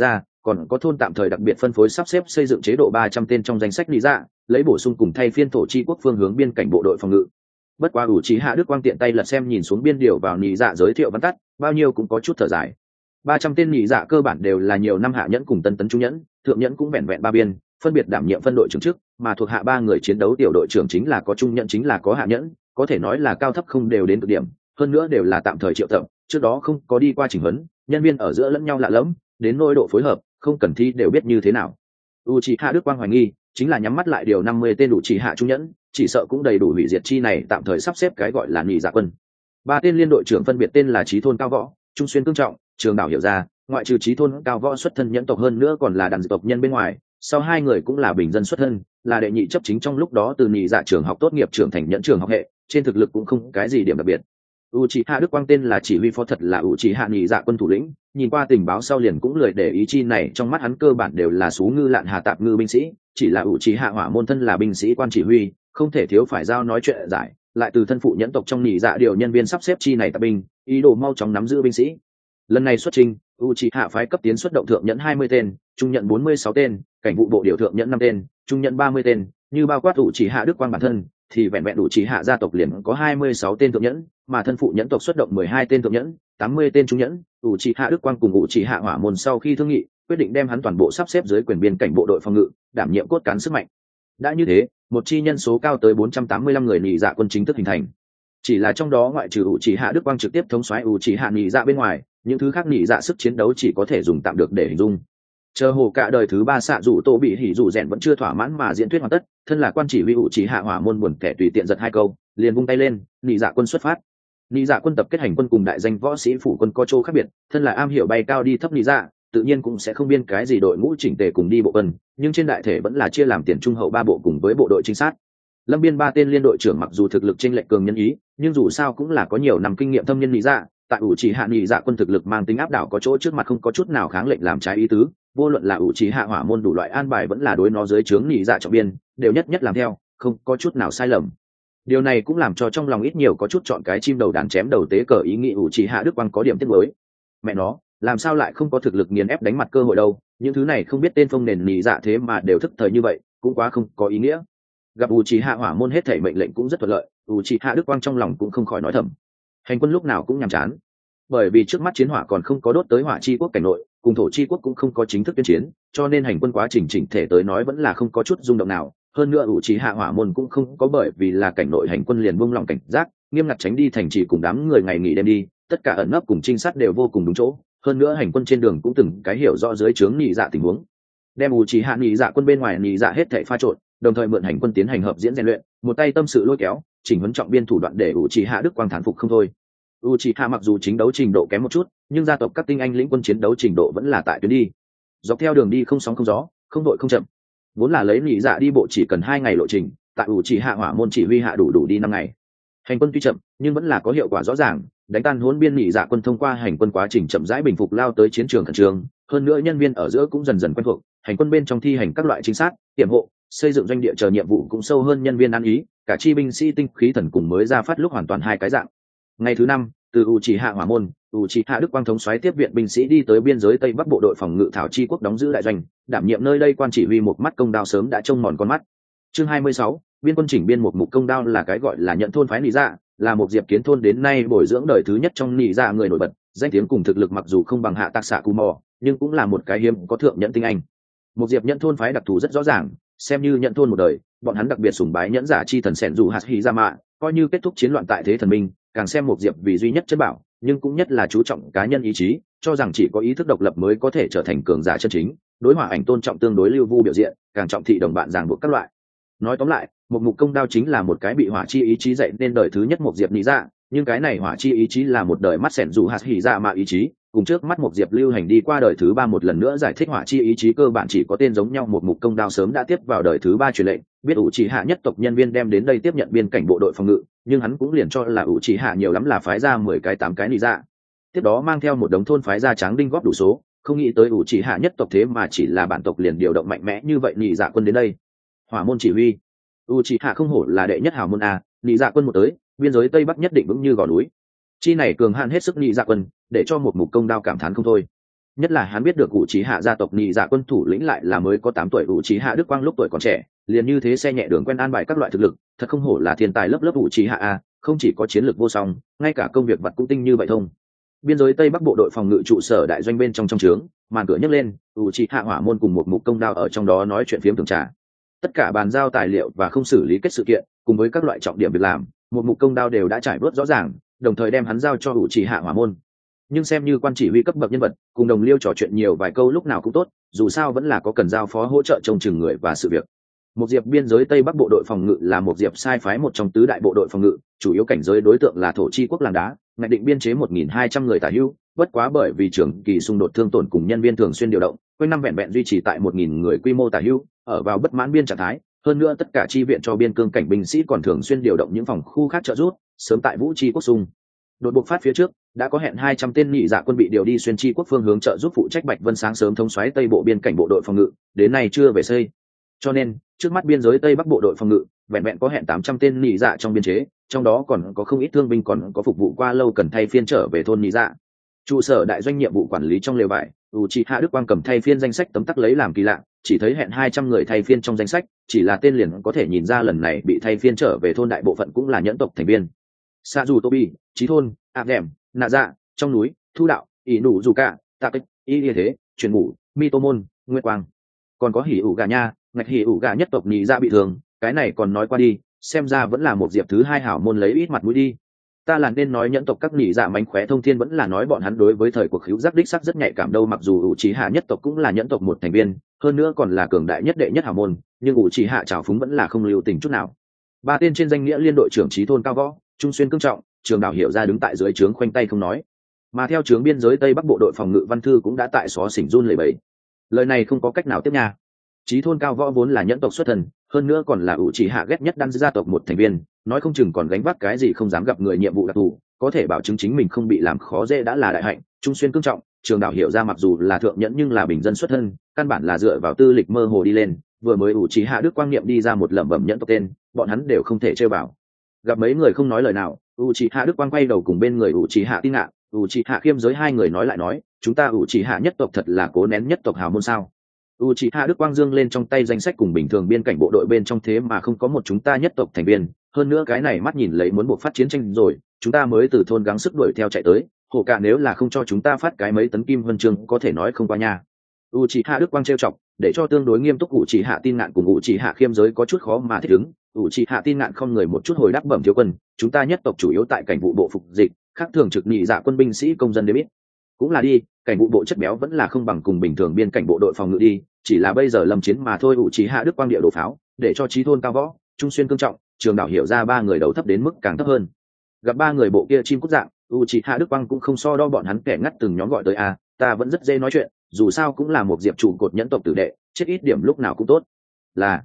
còn có thôn tạm thời đặc biệt phân phối sắp xếp xây dựng chế độ 300 tên trong danh sách lý dạ, lấy bổ sung cùng thay phiên thổ chi quốc phương hướng biên cảnh bộ đội phòng ngự. Bất quá ủ trí hạ Đức Quang tiện tay lật xem nhìn xuống biên điều vào nhị dạ giới thiệu văn tắt, bao nhiêu cũng có chút thở dài. 300 tên nhị dạ cơ bản đều là nhiều năm hạ nhẫn cùng tân tấn trung nhẫn, thượng nhẫn cũng vẹn vẹn 3 biên, phân biệt đảm nhiệm phân đội trưởng chức, mà thuộc hạ 3 người chiến đấu tiểu đội trưởng chính là có trung nhẫn chính là có hạ nhẫn, có thể nói là cao thấp không đều đến cực điểm, hơn nữa đều là tạm thời triệu tập, trước đó không có đi qua chỉnh huấn, nhân viên ở giữa lẫn nhau lạ lẫm, đến nỗi độ phối hợp, không cần thi đều biết như thế nào. Uchiha Đức Quang hoài nghi, chính là nhắm mắt lại điều 50 tên đủ chỉ hạ trung nhẫn, chỉ sợ cũng đầy đủ hủy diệt chi này tạm thời sắp xếp cái gọi là nhị dạ quân. 3 tên liên đội trưởng phân biệt tên là Chí Thôn Cao Võ, Trung Xuyên Cương Trọng, Trường Đảo Hiểu Ra, ngoại trừ Chí Thôn Cao Võ xuất thân nhẫn tộc hơn nữa còn là đàn tộc nhân bên ngoài, sau 2 người cũng là bình dân xuất thân, là đệ nhị chấp chính trong lúc đó từ nhị dạ trường học tốt nghiệp trưởng thành nhẫn trường học hệ, trên thực lực cũng không cái gì điểm đặc biệt. Uchiha Đức Quang tên là chỉ huy phó thật là Uchiha nhị dạ quân thủ lĩnh, nhìn qua tình báo sau liền cũng lười để ý chi này, trong mắt hắn cơ bản đều là sú ngư lạn hà tạp ngư binh sĩ, chỉ là Uchiha Hỏa môn thân là binh sĩ quan chỉ huy, không thể thiếu phải giao nói chuyện giải, lại từ thân phụ nhẫn tộc trong nhị dạ điều nhân viên sắp xếp chi này tạp binh, ý đồ mau chóng nắm giữ binh sĩ. Lần này xuất trình, Uchiha phái cấp tiến xuất động thượng nhẫn 20 tên, trung nhận 46 tên, cảnh vụ bộ điều thượng nhẫn 5 tên, trung nhận 30 tên, như bao quát Uchiha Đức Quang bản thân thì vẹn vẹn Uchiha gia tộc liền có 26 tên thượng nhẫn, mà thân phụ nhẫn tộc xuất động 12 tên thượng nhẫn, 80 tên trung nhẫn. Uchiha Đức Quang cùng Uchiha Hỏa môn sau khi thương nghị, quyết định đem hắn toàn bộ sắp xếp dưới quyền biên cảnh bộ đội phòng ngự, đảm nhiệm cốt cán sức mạnh. Đã như thế, một chi nhân số cao tới 485 người nhị dạ quân chính thức hình thành. Chỉ là trong đó ngoại trừ Uchiha Đức Quang trực tiếp thống soái Uchiha nhị dạ bên ngoài, những thứ khác nhị dạ sức chiến đấu chỉ có thể dùng tạm được để hình dung. Chờ hồ cả đời thứ 3 xạ rủ tổ bị hỉ rủ rèn vẫn chưa thỏa mãn mà diễn thuyết hoàn tất, thân là quan chỉ huy Uchiha Hỏa môn buồn kẻ tùy tiện giật 2 câu, liền vung tay lên, nhị dạ quân xuất phát. Nhị dạ quân tập kết hành quân cùng đại danh võ sĩ phủ quân có chỗ khác biệt, thân là am hiểu bay cao đi thấp nhị dạ, tự nhiên cũng sẽ không biên cái gì đội ngũ chỉnh tề cùng đi bộ quân, nhưng trên đại thể vẫn là chia làm tiền trung hậu 3 bộ cùng với bộ đội trinh sát. Lâm biên 3 tên liên đội trưởng mặc dù thực lực chênh lệch cường nhân ý, nhưng dù sao cũng là có nhiều năm kinh nghiệm thâm nhân nhị dạ, tại Uchiha nhị dạ quân thực lực mang tính áp đảo có chỗ trước mặt không có chút nào kháng lệnh làm trái ý tứ, vô luận là Uchiha Hỏa môn đủ loại an bài vẫn là đối nó dưới trướng nhị dạ trọng biên, đều nhất nhất làm theo, không có chút nào sai lầm. Điều này cũng làm cho trong lòng ít nhiều có chút chọn cái chim đầu đàn chém đầu tế cờ ý nghĩ Uchiha Đức Quang có điểm tiếc mới. Mẹ nó, làm sao lại không có thực lực nghiền ép đánh mặt cơ hội đâu, những thứ này không biết tên phong nền nhị dạ thế mà đều thức thời như vậy, cũng quá không có ý nghĩa. Gặp Uchiha Hỏa môn hết thảy mệnh lệnh cũng rất thuận lợi, Uchiha Đức Quang trong lòng cũng không khỏi nói thầm. Hành quân lúc nào cũng nhàm chán, bởi vì trước mắt chiến hỏa còn không có đốt tới hỏa chi quốc cảnh nội, cùng thổ chi quốc cũng không có chính thức tuyên chiến, cho nên hành quân quá trình chỉnh thể tới nói vẫn là không có chút rung động nào. Hơn nữa Uchiha Hỏa môn cũng không có bởi vì là cảnh nội hành quân liền buông lỏng cảnh giác, nghiêm ngặt tránh đi thành trì cùng đám người ngày nghỉ đêm đi, tất cả ẩn nấp cùng trinh sát đều vô cùng đúng chỗ. Hơn nữa hành quân trên đường cũng từng cái hiểu rõ dưới trướng nhị dạ tình huống, đem Uchiha nhị dạ quân bên ngoài nhị dạ hết thảy pha trộn, đồng thời mượn hành quân tiến hành hợp diễn rèn luyện, một tay tâm sự lôi kéo, chỉnh huấn trọng biên thủ đoạn để Uchiha Đức Quang thán phục không thôi. Uchiha mặc dù chính đấu trình độ kém một chút, nhưng gia tộc các tinh anh lĩnh quân chiến đấu trình độ vẫn là tại tuyến đi. Dọc theo đường đi không sóng không gió, không đội không chậm. Vốn là lấy nhị dạ đi bộ chỉ cần 2 ngày lộ trình, tại Uchiha Hỏa môn chỉ huy hạ đủ đi 5 ngày. Hành quân tuy chậm, nhưng vẫn là có hiệu quả rõ ràng, đánh tan hỗn biên nhị dạ quân thông qua hành quân quá trình chậm rãi bình phục lao tới chiến trường khẩn trương, hơn nữa nhân viên ở giữa cũng dần dần quen thuộc, hành quân bên trong thi hành các loại chính xác, tiềm hộ, xây dựng doanh địa chờ nhiệm vụ cũng sâu hơn nhân viên ăn ý, cả chi binh sĩ tinh khí thần cùng mới ra phát lúc hoàn toàn 2 cái dạng. Ngày thứ 5, từ Uchiha Hỏa môn, Uchiha Đức Quang thống soái tiếp viện binh sĩ đi tới biên giới tây bắc bộ đội phòng ngự thảo chi quốc đóng giữ đại doanh, đảm nhiệm nơi đây quan chỉ huy một mắt công đao sớm đã trông mòn con mắt. Chương 26, biên quân chỉnh biên một mục công đao là cái gọi là nhận thôn phái nị dạ, là một diệp kiến thôn đến nay bồi dưỡng đời thứ nhất trong nị dạ người nổi bật, danh tiếng cùng thực lực mặc dù không bằng hạ tạc xạ cù mò, nhưng cũng là một cái hiếm có thượng nhẫn tinh anh. Một diệp nhận thôn phái đặc thù rất rõ ràng, xem như nhận thôn một đời, bọn hắn đặc biệt sùng bái nhẫn giả chi thần sẻn dù hạt hy ra mạ, coi như kết thúc chiến loạn tại thế thần minh, càng xem một diệp vì duy nhất chân bảo, nhưng cũng nhất là chú trọng cá nhân ý chí, cho rằng chỉ có ý thức độc lập mới có thể trở thành cường giả chân chính, đối hỏa ảnh tôn trọng tương đối lưu vu biểu diện, càng trọng thị đồng bạn ràng buộc các loại. Nói tóm lại, một mục công đao chính là một cái bị hỏa chi ý chí dạy nên đời thứ nhất một diệp lý dạ, nhưng cái này hỏa chi ý chí là một đời mắt sẻn dù hạt hỉ dạ mạ ý chí, cùng trước mắt một diệp lưu hành đi qua đời thứ 3 một lần nữa giải thích hỏa chi ý chí cơ bản chỉ có tên giống nhau. Một mục công đao sớm đã tiếp vào đời thứ 3 truyền lệnh, biết Uchiha nhất tộc nhân viên đem đến đây tiếp nhận biên cảnh bộ đội phòng ngự, nhưng hắn cũng liền cho là Uchiha nhiều lắm là phái ra 10 cái 8 cái nị dạ, tiếp đó mang theo một đống thôn phái ra tráng đinh góp đủ số, không nghĩ tới Uchiha nhất tộc thế mà chỉ là bản tộc liền điều động mạnh mẽ như vậy nị dạ quân đến đây. Hỏa môn chỉ huy, Uchiha không hổ là đệ nhất hào môn a, nị dạ quân một tới, biên giới tây bắc nhất định vững như gò núi. Chi này cường hạn hết sức nị dạ quân, để cho một mục công đao cảm thán không thôi. nhất là hắn biết được ủ trí hạ gia tộc nhị dạ quân thủ lĩnh lại là mới có 8 tuổi ủ trí hạ đức quang lúc tuổi còn trẻ, liền như thế xe nhẹ đường quen an bài các loại thực lực, thật không hổ là thiên tài lớp lớp ủ trí hạ a, không chỉ có chiến lược vô song, ngay cả công việc vật cũng tinh như vậy thông. Biên giới tây bắc bộ đội phòng ngự trụ sở đại doanh bên trong trướng, màn cửa nhấc lên, ủ trí hạ hỏa môn cùng một mục công đao ở trong đó nói chuyện phiếm thường trà. Tất cả bàn giao tài liệu và không xử lý kết sự kiện, cùng với các loại trọng điểm việc làm, một mục công đao đều đã trải bớt rõ ràng, đồng thời đem hắn giao cho ủ trí hạ hỏa môn. Nhưng xem như quan chỉ huy cấp bậc nhân vật, cùng đồng liêu trò chuyện nhiều vài câu lúc nào cũng tốt, dù sao vẫn là có cần giao phó hỗ trợ trông chừng người và sự việc. Một diệp biên giới tây bắc bộ đội phòng ngự là một diệp sai phái một trong tứ đại bộ đội phòng ngự, chủ yếu cảnh giới đối tượng là thổ chi quốc làng đá, ngạch định biên chế 1.200 người tả hữu, bất quá bởi vì trưởng kỳ xung đột thương tổn cùng nhân viên thường xuyên điều động, quanh năm vẹn vẹn duy trì tại 1.000 người quy mô tả hữu, ở vào bất mãn biên trạng thái. Hơn nữa tất cả chi viện cho biên cương cảnh binh sĩ còn thường xuyên điều động những phòng khu khác trợ giúp, sớm tại vũ chi quốc xung đột bộc phát phía trước đã có hẹn 200 tên nhị dạ quân bị điều đi xuyên chi quốc phương hướng trợ giúp phụ trách Bạch Vân sáng sớm thống soái tây bộ biên cảnh bộ đội phòng ngự, đến nay chưa về xây. Cho nên trước mắt biên giới tây bắc bộ đội phòng ngự vẹn vẹn có hẹn 800 tên nhị dạ trong biên chế, trong đó còn có không ít thương binh, còn có phục vụ qua lâu cần thay phiên trở về thôn nhị dạ. Trụ sở đại doanh nhiệm vụ quản lý trong lều vải, Uchiha Đức Quang cầm thay phiên danh sách tấm tắc lấy làm kỳ lạ, chỉ thấy hẹn 200 người thay phiên trong danh sách, chỉ là tên liền có thể nhìn ra lần này bị thay phiên trở về thôn đại bộ phận cũng là nhẫn tộc thành viên. Sa dù Tobi, Chí thôn, áp đèm, nạ dạ, trong núi, thu đạo, ỷ nụ dù cả, tạ kích, y như thế, truyền ngủ, mi tô môn, nguyên quang, còn có hỉ ủ gà nha, ngạch hỉ ủ gà nhất tộc nhị dạ bị thương, cái này còn nói qua đi, xem ra vẫn là một diệp thứ hai hảo môn lấy ít mặt mũi đi. Ta là nên nói nhẫn tộc các nhị dạ mánh khóe thông thiên, vẫn là nói bọn hắn đối với thời cuộc hữu giác đích sắc rất nhạy cảm đâu. Mặc dù ủ trí hạ nhất tộc cũng là nhẫn tộc một thành viên, hơn nữa còn là cường đại nhất đệ nhất hảo môn, nhưng ủ trí hạ trào phúng vẫn là không lưu tình chút nào. Ba tên trên danh nghĩa liên đội trưởng Chí thôn cao võ, Trung xuyên cương trọng, Trường Đào hiểu ra đứng tại dưới trướng khoanh tay không nói, mà theo trướng biên giới tây bắc bộ đội phòng ngự văn thư cũng đã tại xó xỉnh run lẩy bẩy. Lời này không có cách nào tiếp nha. Chí thôn cao võ vốn là nhẫn tộc xuất thân, hơn nữa còn là ủ trí hạ ghét nhất đan gia tộc một thành viên, nói không chừng còn gánh vác cái gì không dám gặp người nhiệm vụ đặc thù, có thể bảo chứng chính mình không bị làm khó dễ đã là đại hạnh. Trung xuyên cương trọng, Trường Đào hiểu ra mặc dù là thượng nhẫn nhưng là bình dân xuất thân, căn bản là dựa vào tư lịch mơ hồ đi lên, vừa mới ủ trí hạ đức quang niệm đi ra một lẩm bẩm nhẫn tộc tên, bọn hắn đều không thể chơi vào. Gặp mấy người không nói lời nào, Uchiha Đức Quang quay đầu cùng bên người Uchiha Tin Ngạn, Uchiha Khiêm giới hai người nói lại nói, chúng ta Uchiha nhất tộc thật là cố nén nhất tộc hào môn sao? Uchiha Đức Quang dương lên trong tay danh sách cùng bình thường biên cảnh bộ đội bên trong, thế mà không có một chúng ta nhất tộc thành viên, hơn nữa cái này mắt nhìn lấy muốn buộc phát chiến tranh rồi, chúng ta mới từ thôn gắng sức đuổi theo chạy tới, hổ cả nếu là không cho chúng ta phát cái mấy tấn kim huân chương có thể nói không qua nha. Uchiha Đức Quang trêu chọc, để cho tương đối nghiêm túc Uchiha Tin Ngạn cùng Uchiha Khiêm giới có chút khó mà thích ứng. Uchiha Tin Ngạn không người một chút hồi đáp, bẩm thiếu quân, chúng ta nhất tộc chủ yếu tại cảnh vụ bộ phục dịch, khác thường trực nhị dạ quân binh sĩ công dân đều biết. Cũng là đi, cảnh vụ bộ chất béo vẫn là không bằng cùng bình thường biên cảnh bộ đội phòng ngự đi, chỉ là bây giờ lâm chiến mà thôi. Uchiha Đức Quang địa đổ pháo, để cho Chí thôn cao võ, Trung xuyên cương trọng, Trường Đào hiểu ra ba người đầu thấp đến mức càng thấp hơn. Gặp ba người bộ kia chim cút dạng, Uchiha Đức Quang cũng không so đo bọn hắn kẻ ngắt từng nhóm gọi tới a, ta vẫn rất dễ nói chuyện, dù sao cũng là một diệp trụ cột nhẫn tộc tử đệ, chết ít điểm lúc nào cũng tốt. Là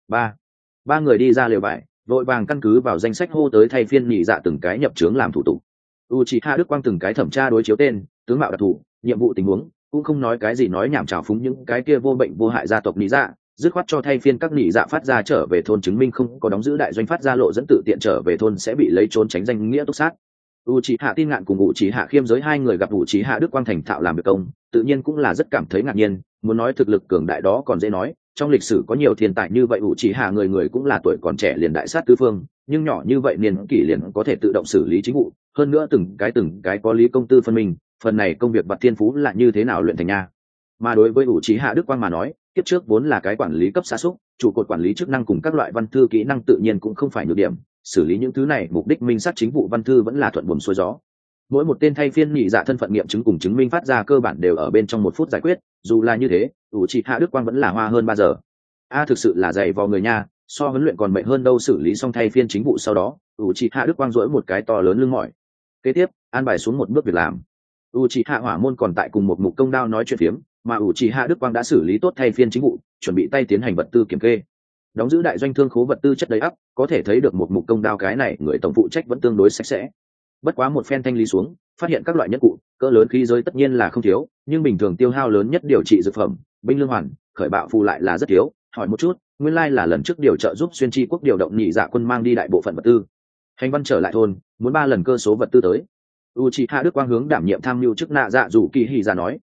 ba người đi ra lều vải, vội vàng căn cứ vào danh sách hô tới thay phiên nhị dạ từng cái nhập trướng làm thủ tục. Uchiha Đức Quang từng cái thẩm tra đối chiếu tên, tướng mạo đặc thù, nhiệm vụ tình huống, cũng không nói cái gì nói nhảm trào phúng những cái kia vô bệnh vô hại gia tộc nhị dạ, dứt khoát cho thay phiên các nhị dạ phát ra trở về thôn, chứng minh không có đóng giữ đại doanh phát ra lộ dẫn tự tiện trở về thôn sẽ bị lấy trốn tránh danh nghĩa túc sát. Uchiha Tin Ngạn cùng Uchiha Khiêm giới hai người gặp Uchiha Đức Quang thành thạo làm việc công, tự nhiên cũng là rất cảm thấy ngạc nhiên, muốn nói thực lực cường đại đó còn dễ nói, trong lịch sử có nhiều thiên tài như vậy, Uchiha người người cũng là tuổi còn trẻ liền đại sát tứ phương, nhưng nhỏ như vậy niên kỷ liền có thể tự động xử lý chính vụ, hơn nữa từng cái có lý công tư phân minh, phần này công việc bạt thiên phú là như thế nào luyện thành nha. Mà đối với Uchiha Đức Quang mà nói, kiếp trước vốn là cái quản lý cấp xa xúc, trụ cột quản lý chức năng cùng các loại văn thư kỹ năng tự nhiên cũng không phải nhược điểm, xử lý những thứ này mục đích minh sát chính vụ văn thư vẫn là thuận buồm xuôi gió. Mỗi một tên thay phiên nhị dạ thân phận nghiệm chứng cùng chứng minh phát ra cơ bản đều ở bên trong 1 phút giải quyết, dù là như thế Uchiha Đức Quang vẫn là hoa hơn 3 giờ. Thực sự là dày vò người nha, so huấn luyện còn mệt hơn đâu. Xử lý xong thay phiên chính vụ sau đó, Uchiha Đức Quang duỗi một cái to lớn lưng mỏi, kế tiếp an bài xuống một bước việc làm. Uchiha hỏa môn còn tại cùng một mục công đao nói chuyện phiếm, mà Uchiha Đức Quang đã xử lý tốt thay phiên chính vụ, chuẩn bị tay tiến hành vật tư kiểm kê, đóng giữ đại doanh thương khố vật tư chất đầy ắp, có thể thấy được một mục công đao cái này người tổng phụ trách vẫn tương đối sạch sẽ. Bất quá một phen thanh lý xuống, phát hiện các loại nhất cụ cỡ lớn khí giới tất nhiên là không thiếu, nhưng bình thường tiêu hao lớn nhất điều trị dược phẩm, binh lương hoàn, khởi bạo phù lại là rất thiếu. Hỏi một chút, nguyên lai là lần trước điều trợ giúp xuyên chi quốc điều động nhị dạ quân mang đi đại bộ phận vật tư. Hành văn trở lại thôn, muốn 3 lần cơ số vật tư tới. Uchiha Đức Quang hướng đảm nhiệm tham mưu chức nạ dạ dù kỳ hỉ ra nói,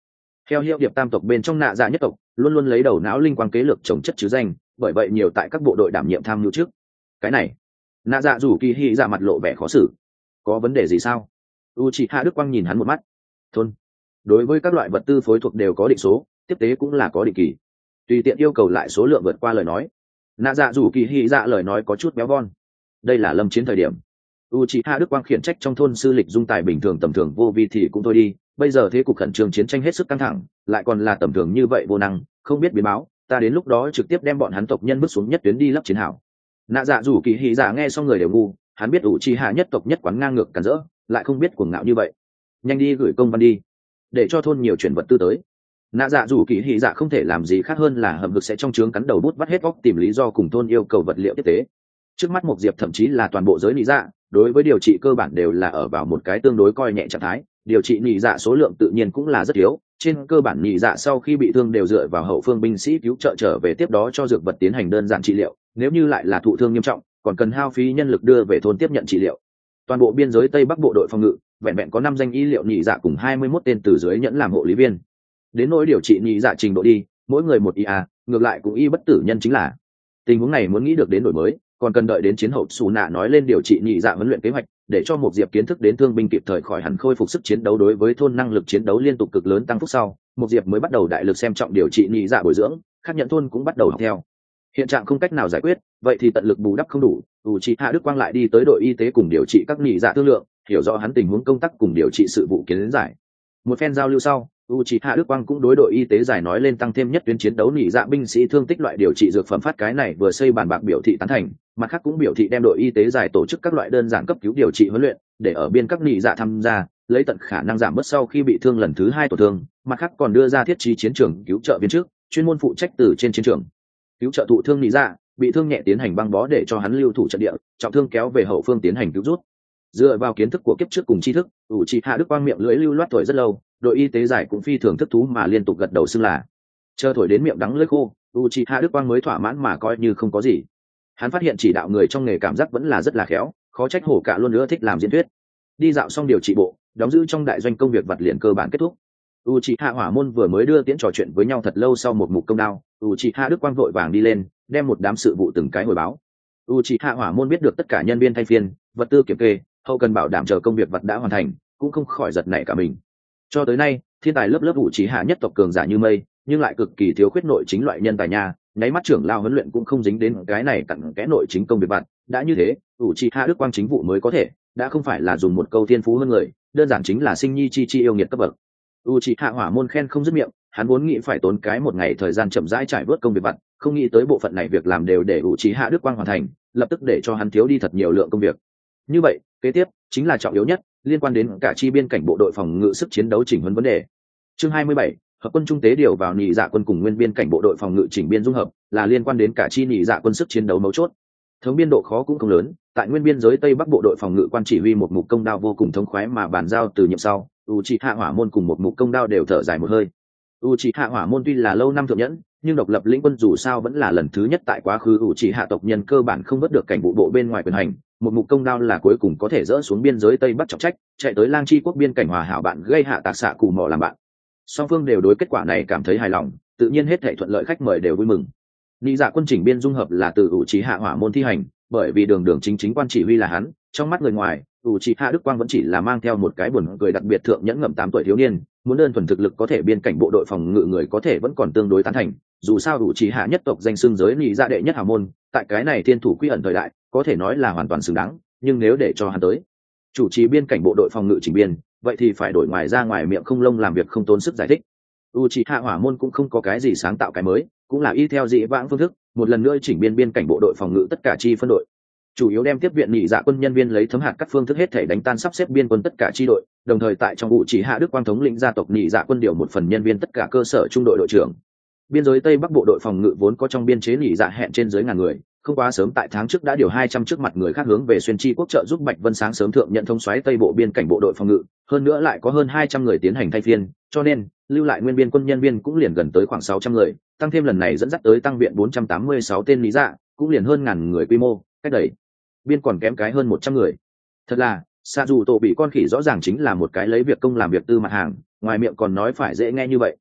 Theo hiệu điệp tam tộc bên trong nạ dạ nhất tộc luôn luôn lấy đầu não linh quang kế lược trồng chất chứ danh, bởi vậy nhiều tại các bộ đội đảm nhiệm tham mưu trước. Cái này, nạ dạ rủ kỳ hy dạ mặt lộ vẻ khó xử. Có vấn đề gì sao? Uchiha Đức Quang nhìn hắn một mắt. Thôn, đối với các loại vật tư phối thuộc đều có định số, tiếp tế cũng là có định kỳ, tùy tiện yêu cầu lại số lượng vượt qua lời nói. Nạ dạ rủ kỳ hy dạ lời nói có chút béo von. Đây là lâm chiến thời điểm. Uchiha Đức Quang khiển trách trong thôn sư lịch dung tài bình thường tầm thường vô vi thì cũng thôi đi, bây giờ thế cục khẩn trương chiến tranh hết sức căng thẳng, lại còn là tầm thường như vậy vô năng, không biết biến báo, ta đến lúc đó trực tiếp đem bọn hắn tộc nhân bước xuống nhất tuyến đi lấp chiến hảo. Nạ dạ rủ kỳ hy dạ nghe xong người đều ngu, hắn biết Uchiha nhất tộc nhất quán ngang ngược cản rỡ, lại không biết cuồng ngạo như vậy. Nhanh đi gửi công văn đi, để cho thôn nhiều chuyển vật tư tới. Nạ dạ rủ kỳ hy dạ không thể làm gì khác hơn là hầm hực sẽ trong trướng cắn đầu bút vắt hết óc tìm lý do cùng thôn yêu cầu vật liệu tiếp tế. Trước mắt một diệp thậm chí là toàn bộ giới lý dạ đối với điều trị cơ bản đều là ở vào một cái tương đối coi nhẹ trạng thái, điều trị nhị dạ số lượng tự nhiên cũng là rất thiếu, trên cơ bản nhị dạ sau khi bị thương đều dựa vào hậu phương binh sĩ cứu trợ trở về tiếp đó cho dược vật tiến hành đơn giản trị liệu, nếu như lại là thụ thương nghiêm trọng còn cần hao phí nhân lực đưa về thôn tiếp nhận trị liệu. Toàn bộ biên giới tây bắc bộ đội phòng ngự vẹn vẹn có 5 danh y liệu nhị dạ cùng 21 tên từ dưới nhẫn làm hộ lý viên. Đến nỗi điều trị nhị dạ trình độ đi, mỗi người một ia, ngược lại cũng y bất tử nhân chính là. Tình huống này muốn nghĩ được đến đổi mới, còn cần đợi đến chiến hậu xù nạ nói lên điều trị nhị dạ huấn luyện kế hoạch, để cho một diệp kiến thức đến thương binh kịp thời khỏi hẳn khôi phục sức chiến đấu đối với thôn năng lực chiến đấu liên tục cực lớn tăng phúc sau, một diệp mới bắt đầu đại lực xem trọng điều trị nhị dạ bồi dưỡng, khác nhận thôn cũng bắt đầu học theo. Hiện trạng không cách nào giải quyết, vậy thì tận lực bù đắp không đủ. Uchiha Đức Quang lại đi tới đội y tế cùng điều trị các nhị dạ thương lượng, hiểu rõ hắn tình huống công tác cùng điều trị sự vụ kiến giải. Một phen giao lưu sau, Uchiha Đức Quang cũng đối đội y tế giải nói lên tăng thêm nhất tuyến chiến đấu nhị dạ binh sĩ thương tích loại điều trị dược phẩm phát cái này vừa xây bàn bạc biểu thị tán thành, mặt khác cũng biểu thị đem đội y tế giải tổ chức các loại đơn giản cấp cứu điều trị huấn luyện, để ở biên các nhị dạ tham gia, lấy tận khả năng giảm bớt sau khi bị thương lần thứ 2 tổn thương, mặt khác còn đưa ra thiết trí chiến trường cứu trợ viên trước, chuyên môn phụ trách từ trên chiến trường cứu trợ thụ thương nhị dạ, bị thương nhẹ tiến hành băng bó để cho hắn lưu thủ trận địa, trọng thương kéo về hậu phương tiến hành cứu rút. Dựa vào kiến thức của kiếp trước cùng tri thức, Uchiha Đức Quang miệng lưỡi lưu loát thổi rất lâu, đội y tế giải cũng phi thường thức thú mà liên tục gật đầu xưng là. Chờ thổi đến miệng đắng lưỡi khô, Uchiha Đức Quang mới thỏa mãn mà coi như không có gì. Hắn phát hiện chỉ đạo người trong nghề cảm giác vẫn là rất là khéo, khó trách hổ cả luôn nữa thích làm diễn thuyết. Đi dạo xong điều trị bộ, đóng giữ trong đại doanh công việc vặt liền cơ bản kết thúc. Uchiha Hỏa Môn vừa mới đưa tiễn trò chuyện với nhau thật lâu sau một mục công đao, Uchiha Đức Quang vội vàng đi lên, đem một đám sự vụ từng cái hồi báo. Uchiha Hỏa Môn biết được tất cả nhân viên thay phiên, vật tư kiểm kê, hậu cần bảo đảm chờ công việc vật đã hoàn thành, cũng không khỏi giật nảy cả mình. Cho tới nay, thiên tài lớp lớp Uchiha nhất tộc cường giả như mây, nhưng lại cực kỳ thiếu khuyết nội chính loại nhân tài nha, nháy mắt trưởng lao huấn luyện cũng không dính đến cái này cặn kẽ nội chính công việc vật, đã như thế, Uchiha Đức Quang chính vụ mới có thể, đã không phải là dùng một câu thiên phú hơn người, đơn giản chính là sinh nhi chi chi yêu nghiệt cấp bậc. Uchiha Hỏa Môn khen không dứt miệng, hắn vốn nghĩ phải tốn cái một ngày thời gian chậm rãi trải bớt công việc vặt, không nghĩ tới bộ phận này việc làm đều để Uchiha Đức Quang hoàn thành, lập tức để cho hắn thiếu đi thật nhiều lượng công việc. Như vậy, kế tiếp chính là trọng yếu nhất, liên quan đến cả chi biên cảnh bộ đội phòng ngự sức chiến đấu chỉnh huấn vấn đề. Chương 27, hợp quân trung tế điều vào nhị dạ quân cùng nguyên biên cảnh bộ đội phòng ngự chỉnh biên dung hợp, là liên quan đến cả chi nhị dạ quân sức chiến đấu mấu chốt. Thống biên độ khó cũng không lớn, tại nguyên biên giới tây bắc bộ đội phòng ngự quan chỉ huy một mục công đao vô cùng thống khoái mà bàn giao từ nhiệm sau, Uchiha Hỏa Môn cùng một mục công đao đều thở dài một hơi. Uchiha Hỏa Môn tuy là lâu năm thượng nhẫn, nhưng độc lập lĩnh quân dù sao vẫn là lần thứ nhất tại quá khứ Uchiha tộc nhân cơ bản không vớt được cảnh vụ bộ bên ngoài quyền hành, một mục công đao là cuối cùng có thể dỡ xuống biên giới tây bắc trọng trách, chạy tới Lang Chi quốc biên cảnh hòa hảo bạn gây hạ tạc xạ cù mò làm bạn. Song phương đều đối kết quả này cảm thấy hài lòng, tự nhiên hết thảy thuận lợi khách mời đều vui mừng. Nhị dạ quân chỉnh biên dung hợp là từ Uchiha Hỏa Môn thi hành, bởi vì đường đường chính quan chỉ huy là hắn, trong mắt người ngoài, Uchiha Đức Quang vẫn chỉ là mang theo một cái buồn cười đặc biệt thượng nhẫn ngậm 8 tuổi thiếu niên, muốn đơn thuần thực lực có thể biên cảnh bộ đội phòng ngự người có thể vẫn còn tương đối tán thành, dù sao Uchiha nhất tộc danh xưng giới nhị dạ đệ nhất hào môn, tại cái này thiên thủ quy ẩn thời đại, có thể nói là hoàn toàn xứng đáng, nhưng nếu để cho hắn tới chủ trì biên cảnh bộ đội phòng ngự chỉnh biên, vậy thì phải đổi ngoài ra ngoài miệng không lông làm việc không tốn sức giải thích. Uchiha Hỏa Môn cũng không có cái gì sáng tạo cái mới, cũng là y theo dị vãng phương thức, một lần nữa chỉnh biên cảnh bộ đội phòng ngự tất cả chi phân đội, chủ yếu đem tiếp viện nhị dạ quân nhân viên lấy thấm hạt các phương thức hết thể đánh tan sắp xếp biên quân tất cả chi đội, đồng thời tại trong Uchiha Đức Quang thống lĩnh gia tộc nhị dạ quân điều một phần nhân viên tất cả cơ sở trung đội đội trưởng. Biên giới tây bắc bộ đội phòng ngự vốn có trong biên chế nhị dạ hẹn trên dưới ngàn người, không quá sớm tại tháng trước đã điều 200 trước mặt người khác hướng về xuyên chi quốc trợ giúp Bạch Vân sáng sớm thượng nhận thống soái tây bộ biên cảnh bộ đội phòng ngự, hơn nữa lại có hơn 200 người tiến hành thay phiên, cho nên lưu lại nguyên biên quân nhân viên cũng liền gần tới khoảng 600 người, tăng thêm lần này dẫn dắt tới tăng viện 486 tên lý dạ, cũng liền hơn ngàn người quy mô, cách đẩy biên còn kém cái hơn 100 người. Thật là, xạ dù tổ bị con khỉ rõ ràng chính là một cái lấy việc công làm việc tư mặt hàng, ngoài miệng còn nói phải dễ nghe như vậy.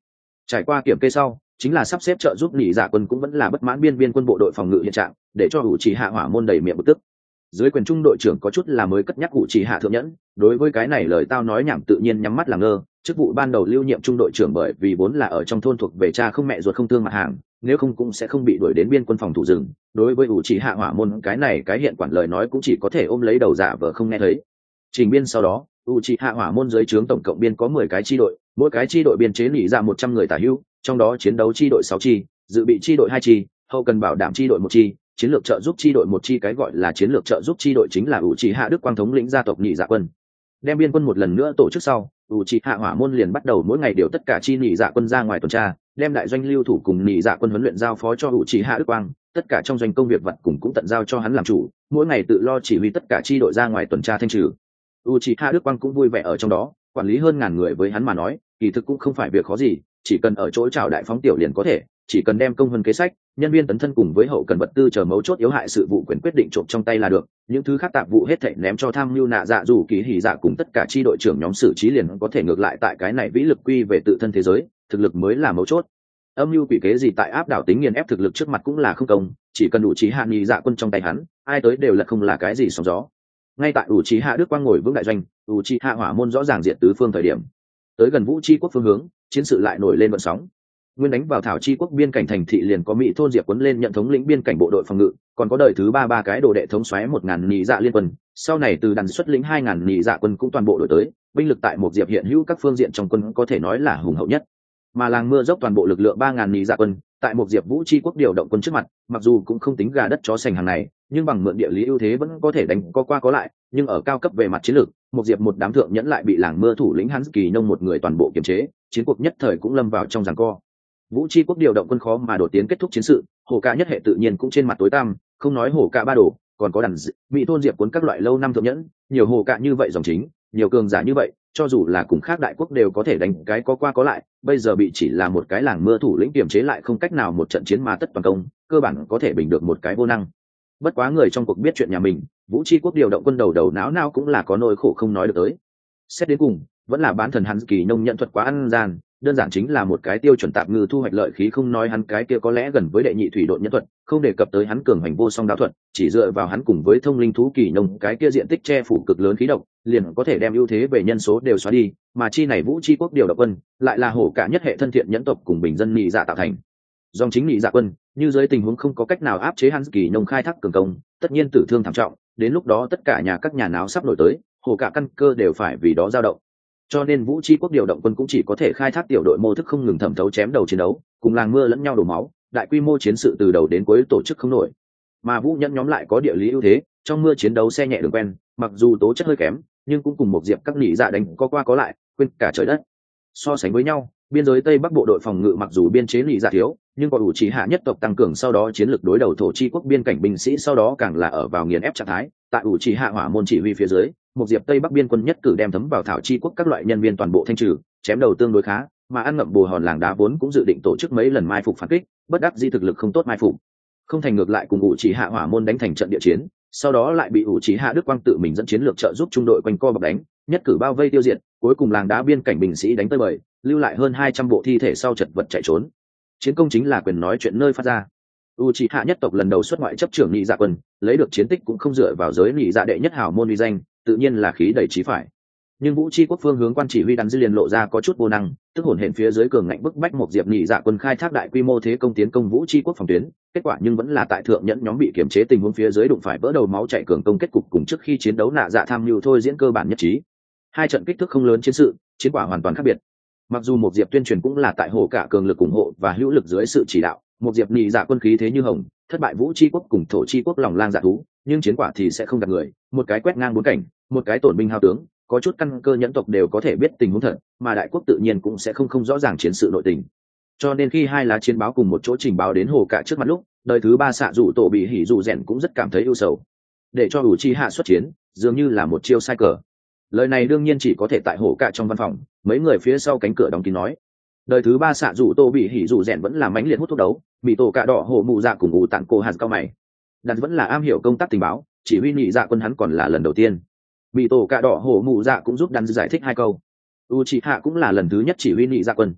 Trải qua kiểm kê sau, chính là sắp xếp trợ giúp nhị dạ quân cũng vẫn là bất mãn biên quân bộ đội phòng ngự hiện trạng, để cho Uchiha Hỏa môn đầy miệng bực tức. Dưới quyền trung đội trưởng có chút là mới cất nhắc Uchiha thượng nhẫn, đối với cái này lời tao nói nhảm tự nhiên nhắm mắt làm ngơ. Chức vụ ban đầu lưu nhiệm trung đội trưởng bởi vì vốn là ở trong thôn thuộc về cha không mẹ ruột không thương mặt hàng, nếu không cũng sẽ không bị đuổi đến biên quân phòng thủ rừng. Đối với Uchiha Hỏa môn cái này cái hiện quản lời nói cũng chỉ có thể ôm lấy đầu giả vờ không nghe thấy. Trình biên sau đó, Uchiha Hỏa môn dưới trướng tổng cộng biên có 10 cái chi đội, mỗi cái chi đội biên chế nỉ ra 100 người tả hữu, trong đó chiến đấu chi đội 6 chi, dự bị chi đội 2 chi, hậu cần bảo đảm chi đội 1 chi, chiến lược trợ giúp chi đội 1 chi. Cái gọi là chiến lược trợ giúp chi đội chính là Uchiha Đức Quang thống lĩnh gia tộc nhị dạ quân. Đem biên quân một lần nữa tổ chức sau, Uchiha Hỏa môn liền bắt đầu mỗi ngày điều tất cả chi nhị dạ quân ra ngoài tuần tra, đem đại doanh lưu thủ cùng nhị dạ quân huấn luyện giao phó cho Uchiha Đức Quang, tất cả trong doanh công việc vật cũng tận giao cho hắn làm chủ, mỗi ngày tự lo chỉ huy tất cả chi đội ra ngoài tuần tra thanh trừ. Uchiha Đức Quang cũng vui vẻ ở trong đó, quản lý hơn ngàn người với hắn mà nói, kỳ thực cũng không phải việc khó gì, chỉ cần ở chỗ chào đại phóng tiểu liền có thể, chỉ cần đem công hơn kế sách, nhân viên tấn thân cùng với hậu cần vật tư chờ mấu chốt yếu hại sự vụ quyền quyết định trộm trong tay là được, những thứ khác tạp vụ hết thảy ném cho tham mưu nạ dạ dù kỳ hỉ dạ cùng tất cả chi đội trưởng nhóm xử trí liền có thể ngược lại tại cái này vĩ lực quy về tự thân thế giới, thực lực mới là mấu chốt. Âm mưu quỷ kế gì tại áp đảo tính nghiền ép thực lực trước mặt cũng là không công, chỉ cần đủ trí hạ nhị dạ quân trong tay hắn, ai tới đều là không là cái gì sóng gió. Ngay tại Uchiha Đức Quang ngồi vững đại doanh, Uchiha Hỏa môn rõ ràng diện tứ phương thời điểm, tới gần Vũ Chi quốc phương hướng, chiến sự lại nổi lên vận sóng. Nguyên đánh vào Thảo Chi quốc biên cảnh thành thị liền có Mỹ thôn Diệp Quấn lên nhận thống lĩnh biên cảnh bộ đội phòng ngự, còn có đời thứ ba cái đồ đệ thống soái 1000 nhị dạ liên quân, sau này từ đàn xuất lĩnh 2000 nhị dạ quân cũng toàn bộ đổi tới, binh lực tại một Diệp hiện hữu các phương diện trong quân có thể nói là hùng hậu nhất. Mà làng mưa dốc toàn bộ lực lượng 3000 nhị dạ quân, tại một Diệp Vũ Chi quốc điều động quân trước mặt, mặc dù cũng không tính gà đất chó sành hàng này, nhưng bằng mượn địa lý ưu thế vẫn có thể đánh có qua có lại, nhưng ở cao cấp về mặt chiến lược, một Diệp một đám thượng nhẫn lại bị làng mưa thủ lĩnh Hán Kỳ Nông một người toàn bộ kiềm chế, chiến cuộc nhất thời cũng lâm vào trong giằng co. Vũ Chi quốc điều động quân khó mà đột tiến kết thúc chiến sự, hổ cả nhất hệ tự nhiên cũng trên mặt tối tăm, không nói hổ cả ba đồ, còn có đàn Mỹ thôn Diệp cuốn các loại lâu năm thượng nhẫn, nhiều hổ cả như vậy dòng chính, nhiều cường giả như vậy, cho dù là cùng khác đại quốc đều có thể đánh cái có qua có lại, bây giờ bị chỉ là một cái làng mưa thủ lĩnh kiềm chế lại không cách nào một trận chiến mà tất toàn công, cơ bản có thể bình được một cái vô năng. Bất quá người trong cuộc biết chuyện nhà mình, Vũ Chi quốc điều động quân đầu não cũng là có nỗi khổ không nói được tới. Xét đến cùng, vẫn là bán thần hắn Kỳ Nông nhận thuật quá ăn gian, đơn giản chính là một cái tiêu chuẩn tạp ngư thu hoạch lợi khí, không nói hắn cái kia có lẽ gần với đệ nhị thủy độn nhân thuật, không đề cập tới hắn cường hành vô song đạo thuật, chỉ dựa vào hắn cùng với thông linh thú Kỳ Nông cái kia diện tích che phủ cực lớn khí độc, liền có thể đem ưu thế về nhân số đều xóa đi, mà chi này Vũ Chi quốc điều động quân lại là hổ cả nhất hệ thân thiện nhẫn tộc cùng bình dân nhị dạ tạo thành. Dòng chính nhị dạ quân, như dưới tình huống không có cách nào áp chế hắn Kỳ Nông khai thác cường công, tất nhiên tử thương thảm trọng, đến lúc đó tất cả các nhà náo sắp nổi tới, hổ cả căn cơ đều phải vì đó dao động. Cho nên Vũ Chi quốc điều động quân cũng chỉ có thể khai thác tiểu đội mô thức không ngừng thẩm thấu chém đầu chiến đấu, cùng làng mưa lẫn nhau đổ máu, đại quy mô chiến sự từ đầu đến cuối tổ chức không nổi. Mà Vũ Nhẫn nhóm lại có địa lý ưu thế, trong mưa chiến đấu xe nhẹ đường quen, mặc dù tố chất hơi kém, nhưng cũng cùng một Diệp các nhị dạ đánh có qua có lại, quên cả trời đất. So sánh với nhau, biên giới Tây Bắc bộ đội phòng ngự mặc dù biên chế nhị dạ thiếu, nhưng có đủ chỉ hạ nhất tộc tăng cường sau đó chiến lược đối đầu Thổ Chi quốc biên cảnh binh sĩ sau đó càng là ở vào nghiền ép trạng thái, tại đủ chỉ hạ Hỏa môn chỉ huy phía dưới, một Diệp Tây Bắc biên quân nhất cử đem thấm vào Thảo Chi quốc các loại nhân viên toàn bộ thanh trừ, chém đầu tương đối khá, mà ăn ngậm bồ hòn làng đá vốn cũng dự định tổ chức mấy lần mai phục phản kích, bất đắc dĩ thực lực không tốt mai phục, không thành ngược lại cùng ủ chỉ hạ Hỏa môn đánh thành trận địa chiến, sau đó lại bị ủ chỉ hạ Đức Quang tự mình dẫn chiến lược trợ giúp trung đội quanh co bọc đánh, nhất cử bao vây tiêu diệt, cuối cùng làng đá biên cảnh binh sĩ đánh tới bời, lưu lại hơn 200 bộ thi thể sau chật vật chạy trốn. Chiến công chính là quyền nói chuyện nơi phát ra. Uchiha nhất tộc lần đầu xuất ngoại chấp trưởng nhị dạ quân, lấy được chiến tích cũng không dựa vào giới nhị dạ đệ nhất hảo môn uy danh, tự nhiên là khí đầy chí phải. Nhưng Vũ Chi quốc phương hướng quan chỉ huy đắn dư liền lộ ra có chút vô năng, tức hồn hển phía dưới cường ngạnh bức bách một Diệp nhị dạ quân khai thác đại quy mô thế công tiến công Vũ Chi quốc phòng tuyến, kết quả nhưng vẫn là tại thượng nhẫn nhóm bị kiềm chế tình huống phía dưới đụng phải vỡ đầu máu chảy cường công kết cục cùng trước khi chiến đấu nạ dạ tham mưu thôi diễn cơ bản nhất trí. Hai trận kích thước không lớn chiến sự, chiến quả hoàn toàn khác biệt. Mặc dù một Diệp tuyên truyền cũng là tại hồ cả cường lực ủng hộ và hữu lực dưới sự chỉ đạo, một Diệp nhị dạ quân khí thế như hồng, thất bại Vũ Chi quốc cùng Thổ Chi quốc lòng lang dạ thú, nhưng chiến quả thì sẽ không gặp người, một cái quét ngang bốn cảnh, một cái tổn binh hao tướng, có chút căn cơ nhẫn tộc đều có thể biết tình huống thật, mà đại quốc tự nhiên cũng sẽ không rõ ràng chiến sự nội tình. Cho nên khi hai lá chiến báo cùng một chỗ trình báo đến hồ cả trước mặt lúc, đời thứ ba xạ rủ tổ bị hỉ rủ rèn cũng rất cảm thấy ưu sầu. Để cho Uchiha xuất chiến, dường như là một chiêu sai cờ. Lời này đương nhiên chỉ có thể tại hồ cả trong văn phòng, mấy người phía sau cánh cửa đóng kín nói. Đời thứ ba xạ rủ tổ bị hỉ rủ rèn vẫn là mãnh liệt hút thuốc đấu, bị tổ cả đỏ hổ mù dạ cùng ủ tặng cô hạt cao mày. Đàn vẫn là am hiểu công tác tình báo, chỉ huy nhị dạ quân hắn còn là lần đầu tiên. Bị tổ cả đỏ hổ mù dạ cũng giúp đàn giải thích hai câu. Uchiha cũng là lần thứ nhất chỉ huy nhị dạ quân.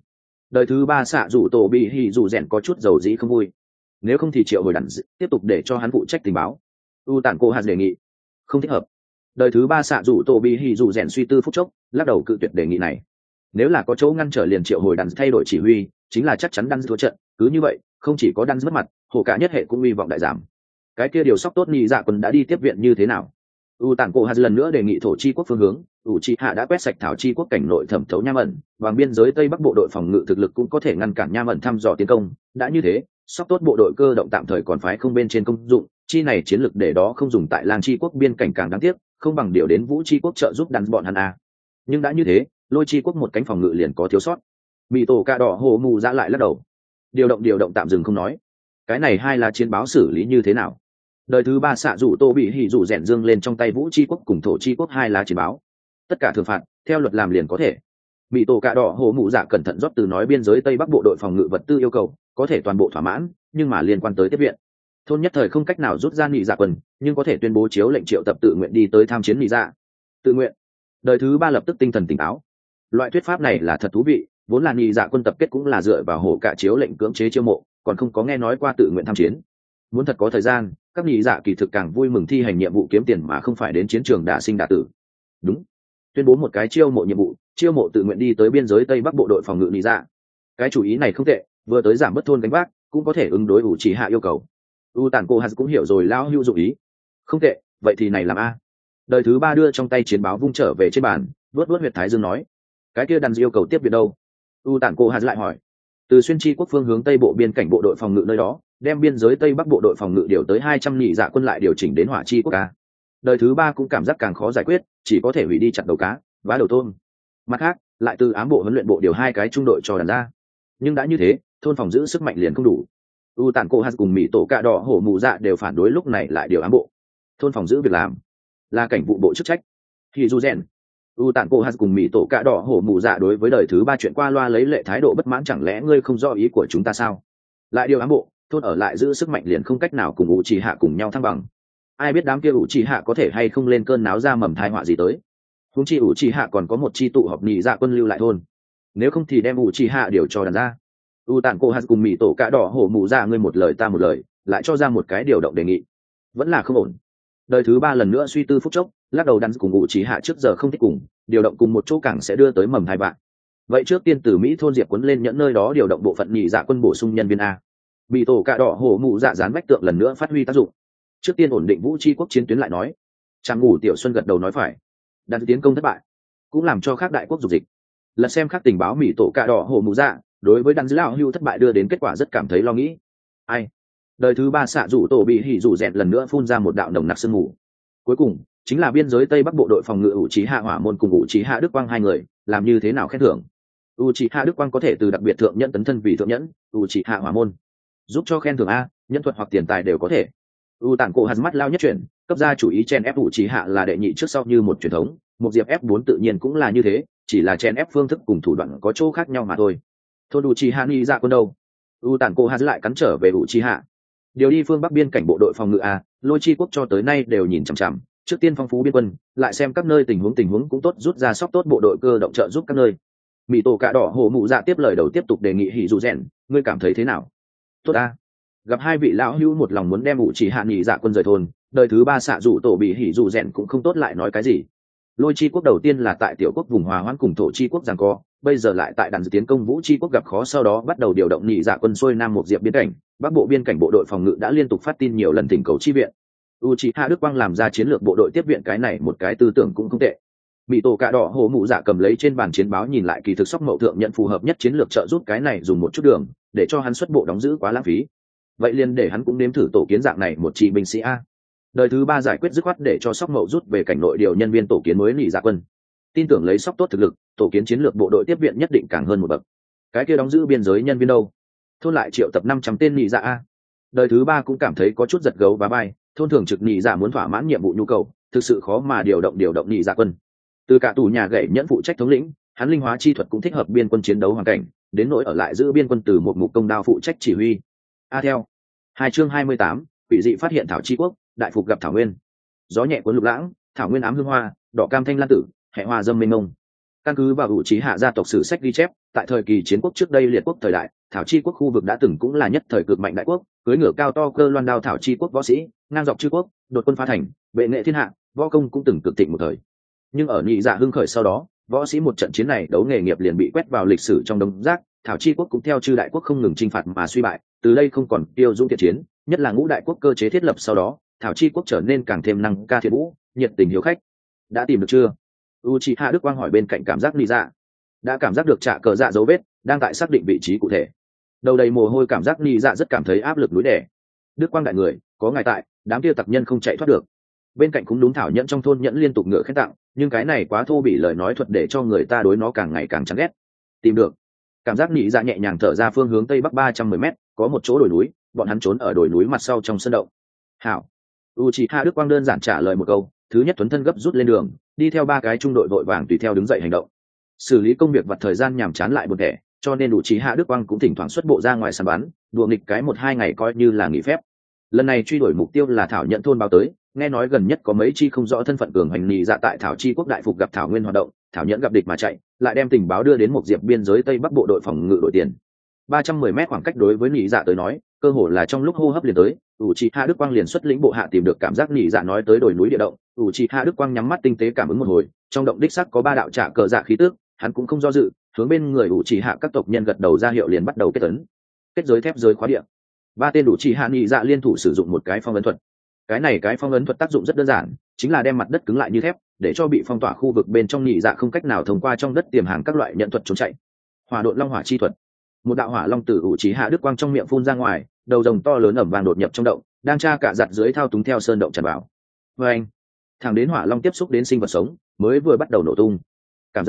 Đời thứ ba xạ rủ tổ bị hỉ rủ rèn có chút dầu dĩ không vui. Nếu không thì triệu hồi đàn tiếp tục để cho hắn phụ trách tình báo. U tản cô hạt đề nghị không thích hợp. Đời thứ ba xạ rủ tổ bị hỉ rủ rèn suy tư phút chốc, lắc đầu cự tuyệt đề nghị này. Nếu là có chỗ ngăn trở liền triệu hồi đàn thay đổi chỉ huy, chính là chắc chắn đan thua trận. Cứ như vậy, không chỉ có đan mất mặt, hồ cả nhất hệ cũng hy vọng đại giảm. Cái kia điều sóc tốt nhị dạ quân đã đi tiếp viện như thế nào? U tản cổ hạt lần nữa đề nghị thổ chi quốc phương hướng. U chi hạ đã quét sạch thảo chi quốc cảnh nội thẩm thấu nham ẩn, bằng biên giới tây bắc bộ đội phòng ngự thực lực cũng có thể ngăn cản nham ẩn thăm dò tiến công. Đã như thế, sóc tốt bộ đội cơ động tạm thời còn phái không bên trên công dụng, chi này chiến lược để đó không dùng tại lang chi quốc biên cảnh càng đáng tiếc, không bằng điều đến vũ chi quốc trợ giúp đàn bọn hắn a. Nhưng đã như thế, lôi chi quốc một cánh phòng ngự liền có thiếu sót. Bị tổ ca đỏ hồ mù ra lại lắc đầu. Điều động tạm dừng không nói. Cái này hai là chiến báo xử lý như thế nào? Đời thứ ba xạ rủ tô bị hỉ rủ rèn dương lên trong tay vũ chi quốc cùng thổ chi quốc hai lá chiến báo. Tất cả thường phạt theo luật làm liền có thể. Bị tổ cạ đỏ hồ mụ dạ cẩn thận rót từ nói biên giới tây bắc bộ đội phòng ngự vật tư yêu cầu có thể toàn bộ thỏa mãn, nhưng mà liên quan tới tiếp viện thôn nhất thời không cách nào rút ra nghị dạ quân, nhưng có thể tuyên bố chiếu lệnh triệu tập tự nguyện đi tới tham chiến nghị dạ. Tự nguyện. Đời thứ ba lập tức tinh thần tỉnh táo. Loại thuyết pháp này là thật thú vị, vốn là nghị dạ quân tập kết cũng là dựa vào hổ cả chiếu lệnh cưỡng chế chiêu mộ, còn không có nghe nói qua tự nguyện tham chiến. Muốn thật có thời gian, các nghị dạ kỳ thực càng vui mừng thi hành nhiệm vụ kiếm tiền mà không phải đến chiến trường đả sinh đả tử. Đúng, tuyên bố một cái chiêu mộ nhiệm vụ, chiêu mộ tự nguyện đi tới biên giới tây bắc bộ đội phòng ngự nghị dạ. Cái chủ ý này không tệ, vừa tới giảm bớt thôn gánh vác, cũng có thể ứng đối ủ chỉ hạ yêu cầu. U tản cô hạt cũng hiểu rồi lao hưu dụng ý. Không tệ, vậy thì này làm a. Đời thứ ba đưa trong tay chiến báo vung trở về trên bàn, vớt huyệt thái dương nói, cái kia đàn yêu cầu tiếp viện đâu? U tản cô hạt lại hỏi. Từ xuyên chi quốc phương hướng tây bộ biên cảnh bộ đội phòng ngự nơi đó, đem biên giới tây bắc bộ đội phòng ngự điều tới 200 nghị dạ quân lại điều chỉnh đến hỏa chi quốc ca. Đời thứ ba cũng cảm giác càng khó giải quyết, chỉ có thể hủy đi chặt đầu cá, vá đầu tôm. Mặt khác, lại từ ám bộ huấn luyện bộ điều hai cái trung đội cho đàn ra. Nhưng đã như thế, thôn phòng giữ sức mạnh liền không đủ. U tản cô hạt cùng mỹ tổ cạ đỏ hổ mù dạ đều phản đối lúc này lại điều ám bộ. Thôn phòng giữ việc làm là cảnh vụ bộ chức trách. Thì dù rèn, U tản cô hạt cùng mỹ tổ cạ đỏ hổ mù dạ đối với đời thứ ba chuyện qua loa lấy lệ thái độ bất mãn, chẳng lẽ ngươi không rõ ý của chúng ta sao? Lại điều ám bộ, thôn ở lại giữ sức mạnh liền không cách nào cùng u trì hạ cùng nhau thăng bằng. Ai biết đám kia u trì hạ có thể hay không lên cơn náo ra mầm thai họa gì tới. Huống chi u trì hạ còn có một chi tụ họp nhị dạ quân lưu lại thôn, nếu không thì đem u trì hạ điều cho đàn ra. U tản cô hạt cùng mỹ tổ cạ đỏ hổ mù dạ ngươi một lời ta một lời, lại cho ra một cái điều động đề nghị, vẫn là không ổn. Đời thứ ba lần nữa suy tư phút chốc, lắc đầu đắn cùng u trì hạ trước giờ không thích cùng điều động cùng một chỗ càng sẽ đưa tới mầm thai vạn. Vậy trước tiên từ Mỹ thôn diệp quấn lên nhẫn nơi đó điều động bộ phận nhị dạ quân bổ sung nhân viên a. Bị tổ cạ đỏ hổ mụ dạ dán vách tượng lần nữa phát huy tác dụng. Trước tiên ổn định vũ chi quốc chiến tuyến lại nói. Trang ngủ tiểu xuân gật đầu nói phải. Đàn tiến công thất bại, cũng làm cho các đại quốc dục dịch. Lật xem các tình báo Mỹ tổ cạ đỏ hổ mụ dạ, đối với đàn dữ lão hưu thất bại đưa đến kết quả rất cảm thấy lo nghĩ. Ai? Đời thứ ba xạ rủ tổ bị hỉ rủ rẹn lần nữa phun ra một đạo nồng nặc sương mù. Cuối cùng chính là biên giới tây bắc bộ đội phòng ngự ủ trí hạ hỏa môn cùng ủ trí hạ đức quang hai người, làm như thế nào khen thưởng? U trí hạ đức quang có thể từ đặc biệt thượng nhẫn tấn thân vì thượng nhẫn, ủ trí hạ hỏa môn giúp cho khen thưởng a, nhân thuật hoặc tiền tài đều có thể. U tản cổ hạt mắt lao nhất chuyển, cấp ra chủ ý chen ép ủ trí hạ là đệ nhị trước sau như một truyền thống, một diệp F4 tự nhiên cũng là như thế, chỉ là chen ép phương thức cùng thủ đoạn có chỗ khác nhau mà thôi. Thôn ủ trí hạ ni ra quân đâu? U tản cổ hạt lại cắn trở về ủ trí hạ. Điều đi phương bắc biên cảnh bộ đội phòng ngự a, lôi chi quốc cho tới nay đều nhìn chằm chằm, trước tiên phong phú biên quân, lại xem các nơi tình huống cũng tốt, rút ra sóc tốt bộ đội cơ động trợ giúp các nơi. Mỹ tổ cạ đỏ hổ mụ dạ tiếp lời đầu tiếp tục đề nghị hỉ dù rèn, ngươi cảm thấy thế nào? Tốt a. Gặp hai vị lão hữu một lòng muốn đem ủ chỉ hạ nghỉ dạ quân rời thôn, đời thứ ba xạ rủ tổ bị hỉ dù rèn cũng không tốt lại nói cái gì. Lôi chi quốc đầu tiên là tại tiểu quốc vùng hòa hoãn cùng thổ chi quốc giằng co, bây giờ lại tại đàn tiến công vũ chi quốc gặp khó, sau đó bắt đầu điều động nghỉ dạ quân xuôi nam một diệp biên cảnh, bắc bộ biên cảnh bộ đội phòng ngự đã liên tục phát tin nhiều lần thỉnh cầu chi viện. Uchiha Đức Quang làm ra chiến lược bộ đội tiếp viện, cái này một cái tư tưởng cũng không tệ. Mỹ tổ cạ đỏ hổ mụ dạ cầm lấy trên bàn chiến báo nhìn lại, kỳ thực sóc mậu thượng nhận phù hợp nhất chiến lược trợ giúp cái này dùng một chút đường, để cho hắn xuất bộ đóng giữ quá lãng phí. Vậy liền để hắn cũng nếm thử tổ kiến dạng này một chi binh sĩ a. Đời thứ ba giải quyết dứt khoát để cho sóc mậu rút về cảnh nội điều nhân viên tổ kiến mới nghỉ dạ quân. Tin tưởng lấy sóc tốt thực lực, tổ kiến chiến lược bộ đội tiếp viện nhất định càng hơn một bậc. Cái kia đóng giữ biên giới nhân viên đâu? Thôn lại triệu tập 500 tên nghỉ dạ a. Đời thứ ba cũng cảm thấy có chút giật gấu và bay, thôn thường trực nhị dạ muốn thỏa mãn nhiệm vụ nhu cầu, thực sự khó mà điều động nhị dạ quân. Từ cả tù nhà gậy nhẫn phụ trách thống lĩnh, hắn linh hóa chi thuật cũng thích hợp biên quân chiến đấu hoàn cảnh, đến nỗi ở lại giữ biên quân từ một mục công đao phụ trách chỉ huy. Theo 2 chương 28, quỷ dị phát hiện thảo chi quốc, đại phục gặp thảo nguyên. Gió nhẹ cuốn lục lãng, thảo nguyên ám hương hoa, đỏ cam thanh lan tử, hệ hoa dâm mênh mông. Căn cứ vào ủ trí hạ gia tộc sử sách ghi chép, tại thời kỳ chiến quốc trước đây liệt quốc thời đại, thảo chi quốc khu vực đã từng cũng là nhất thời cực mạnh đại quốc, cưỡi ngựa cao to cơ loan đao thảo chi quốc võ sĩ, ngang dọc chư quốc, đột quân phá thành, vệ nghệ thiên hạ, võ công cũng từng cực thịnh một thời. Nhưng ở nhị dạ hưng khởi sau đó, võ sĩ một trận chiến này đấu nghề nghiệp liền bị quét vào lịch sử trong đống rác, thảo chi quốc cũng theo chư đại quốc không ngừng chinh phạt mà suy bại, từ đây không còn tiêu dũng thiện chiến, nhất là ngũ đại quốc cơ chế thiết lập sau đó, thảo chi quốc trở nên càng thêm năng ca thiện vũ, nhiệt tình hiếu khách. Đã tìm được chưa? Uchiha Đức Quang hỏi bên cạnh cảm giác lý dạ. Đã cảm giác được trả cờ dạ dấu vết, đang tại xác định vị trí cụ thể. Đầu đầy mồ hôi cảm giác lý dạ rất cảm thấy áp lực núi đè. Đức Quang đại người, có ngài tại, đám kia tặc nhân không chạy thoát được. Bên cạnh cũng đúng thảo nhẫn trong thôn nhẫn liên tục ngựa khen tặng, nhưng cái này quá thô bị lời nói thuật để cho người ta đối nó càng ngày càng chán ghét. Tìm được. Cảm giác lý dạ nhẹ nhàng thở ra phương hướng tây bắc 310 m, có một chỗ đồi núi, bọn hắn trốn ở đồi núi mặt sau trong sân động. Hảo. Uchiha Đức Quang đơn giản trả lời một câu, thứ nhất tuấn thân gấp rút lên đường, đi theo ba cái trung đội vội vàng tùy theo đứng dậy hành động. Xử lý công việc vặt thời gian nhàm chán lại buồn tẻ, cho nên Uchiha Đức Quang cũng thỉnh thoảng xuất bộ ra ngoài săn bắn, đùa nghịch cái 1-2 ngày coi như là nghỉ phép. Lần này truy đuổi mục tiêu là thảo nhận thôn báo tới, nghe nói gần nhất có mấy chi không rõ thân phận cường hành nhị dạ tại thảo chi quốc đại phục gặp thảo nguyên hoạt động, thảo nhẫn gặp địch mà chạy, lại đem tình báo đưa đến một diệp biên giới tây bắc bộ đội phòng ngự đội tiền. 310 mét khoảng cách đối với nhị dạ tới nói, cơ hồ là trong lúc hô hấp liền tới. Uchiha Đức Quang liền xuất lĩnh bộ hạ tìm được cảm giác nhị dạ nói tới đồi núi địa động. Uchiha Đức Quang nhắm mắt tinh tế cảm ứng một hồi, trong động đích sắc có 3 đạo trả cờ dạ khí tức, hắn cũng không do dự, hướng bên người Uchiha các tộc nhân gật đầu ra hiệu liền bắt đầu kết ấn. Kết giới thép giới khóa địa. 3 tên Uchiha nhị dạ liên thủ sử dụng một cái phong ấn thuật. Cái phong ấn thuật tác dụng rất đơn giản, chính là đem mặt đất cứng lại như thép, để cho bị phong tỏa khu vực bên trong nhị dạ không cách nào thông qua trong đất tiềm hàng các loại nhận thuật trốn chạy. Hỏa độn long hỏa chi thuật. Một đạo hỏa long từ Uchiha Đức Quang trong miệng phun ra ngoài, đầu rồng to lớn ẩm vàng đột nhập trong động, đang tra cả giặt dưới thao túng theo sơn động tràn vào. Và anh, thẳng đến hỏa long tiếp xúc đến sinh vật sống, mới vừa bắt đầu nổ tung. Cảm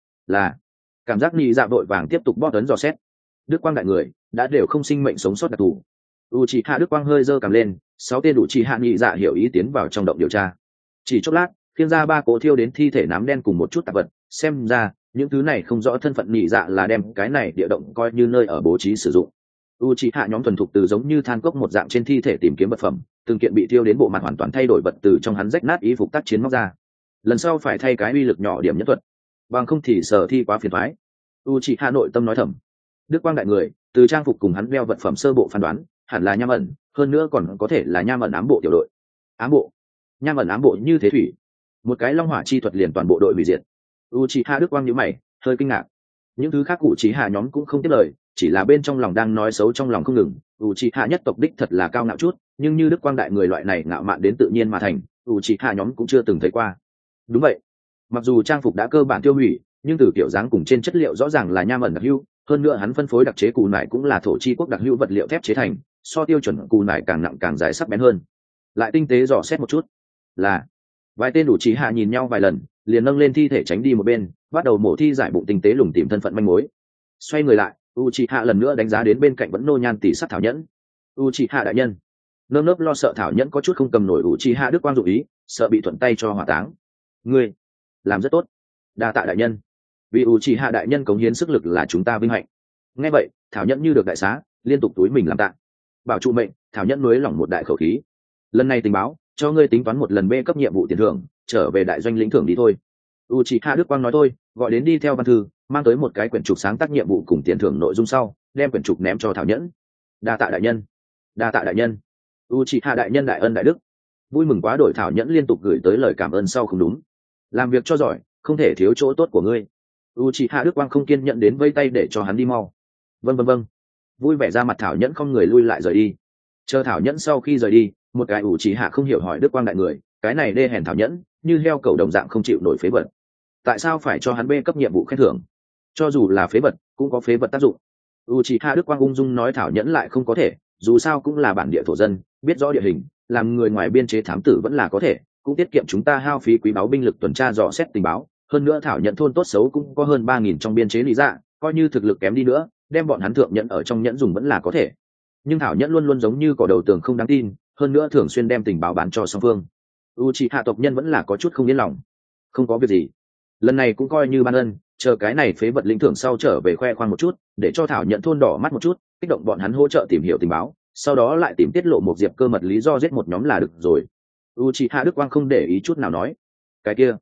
giác nhị dạ vội vàng tiếp tục bóp ấn dò xét. Đức Quang đại người đã đều không sinh mệnh sống sót đặc thù. Uchiha Đức Quang hơi giơ cằm lên, 6 tên Uchiha nhị dạ hiểu ý tiến vào trong động điều tra. Chỉ chốc lát, khiêng ra 3 cỗ thiêu đến thi thể nám đen cùng một chút tạp vật, xem ra những thứ này không rõ thân phận nhị dạ là đem cái này địa động coi như nơi ở bố trí sử dụng. Uchiha nhóm thuần thục từ giống như than cốc một dạng trên thi thể tìm kiếm vật phẩm, từng kiện bị thiêu đến bộ mặt hoàn toàn thay đổi vật từ trong hắn rách nát y phục tác chiến móc ra. Lần sau phải thay cái uy lực nhỏ điểm nhất thuật, bằng không thì sở thi quá phiền toái. Uchiha nội tâm nói thầm. Đức Quang đại người, từ trang phục cùng hắn đeo vật phẩm sơ bộ phán đoán, hẳn là nham ẩn, hơn nữa còn có thể là nham ẩn ám bộ tiểu đội. Ám bộ? Nham ẩn ám bộ như thế thủy? Một cái long hỏa chi thuật liền toàn bộ đội hủy diệt. Uchiha Đức Quang nhíu mày, hơi kinh ngạc. Những thứ khác Uchiha nhóm cũng không tiếp lời, chỉ là bên trong lòng đang nói xấu trong lòng không ngừng. Uchiha nhất tộc đích thật là cao ngạo chút, nhưng như Đức Quang đại người loại này ngạo mạn đến tự nhiên mà thành, Uchiha nhóm cũng chưa từng thấy qua. Đúng vậy, mặc dù trang phục đã cơ bản tiêu hủy, nhưng từ kiểu dáng cùng trên chất liệu rõ ràng là nham ẩn đặc hữu, hơn nữa hắn phân phối đặc chế cù nải cũng là thổ chi quốc đặc hữu vật liệu thép chế thành, so tiêu chuẩn cù nải càng nặng càng dài sắc bén hơn. Lại tinh tế dò xét một chút, là vài tên Uchiha nhìn nhau vài lần, liền nâng lên thi thể tránh đi một bên, bắt đầu mổ thi giải bụng tinh tế lùng tìm thân phận manh mối. Xoay người lại, Uchiha lần nữa đánh giá đến bên cạnh vẫn nô nhan tỷ sát thảo nhẫn. Uchiha đại nhân, nơm nớp lo sợ thảo nhẫn có chút không cầm nổi Uchiha Đức Quang dụ ý, sợ bị thuận tay cho hỏa táng. Ngươi làm rất tốt, đa tạ đại nhân. Vì Uchiha đại nhân cống hiến sức lực là chúng ta vinh hạnh. Nghe vậy, thảo nhẫn như được đại xá, liên tục túi mình làm tạ. Bảo trụ mệnh, thảo nhẫn nuối lỏng một đại khẩu khí. Lần này tình báo, cho ngươi tính toán một lần B cấp nhiệm vụ tiền thưởng, trở về đại doanh lĩnh thưởng đi thôi. Uchiha Đức Quang nói thôi, gọi đến đi theo văn thư, mang tới một cái quyển trục sáng tác nhiệm vụ cùng tiền thưởng nội dung sau, đem quyển trục ném cho thảo nhẫn. Đa tạ đại nhân, đa tạ đại nhân. Uchiha đại nhân đại ân đại đức. Vui mừng quá đổi thảo nhẫn liên tục gửi tới lời cảm ơn sau không đúng. Làm việc cho giỏi, không thể thiếu chỗ tốt của ngươi. Uchiha Đức Quang không kiên nhẫn đến vây tay để cho hắn đi mau. Vâng. Vui vẻ ra mặt thảo nhẫn không người lui lại rời đi. Chờ thảo nhẫn sau khi rời đi, một cái Uchiha không hiểu hỏi Đức Quang đại người, cái này đê hèn thảo nhẫn, như heo cẩu đồng dạng không chịu nổi phế vật. Tại sao phải cho hắn B cấp nhiệm vụ khen thưởng? Cho dù là phế vật, cũng có phế vật tác dụng. Uchiha Đức Quang ung dung nói thảo nhẫn lại không có thể, dù sao cũng là bản địa thổ dân, biết rõ địa hình, làm người ngoài biên chế thám tử vẫn là có thể, cũng tiết kiệm chúng ta hao phí quý báu binh lực tuần tra dò xét tình báo. Hơn nữa thảo nhẫn thôn tốt xấu cũng có hơn 3.000 trong biên chế lý dạ, coi như thực lực kém đi nữa, đem bọn hắn thượng nhẫn ở trong nhẫn dùng vẫn là có thể. Nhưng thảo nhẫn luôn luôn giống như cỏ đầu tường không đáng tin, hơn nữa thường xuyên đem tình báo bán cho song phương. Uchiha tộc nhân vẫn là có chút không yên lòng. Không có việc gì, lần này cũng coi như ban ân, chờ cái này phế vật lĩnh thưởng sau trở về khoe khoang một chút, để cho thảo nhận thôn đỏ mắt một chút, kích động bọn hắn hỗ trợ tìm hiểu tình báo, sau đó lại tìm tiết lộ một diệp cơ mật lý do giết một nhóm là được rồi. Uchiha Đức Quang không để ý chút nào nói, cái kia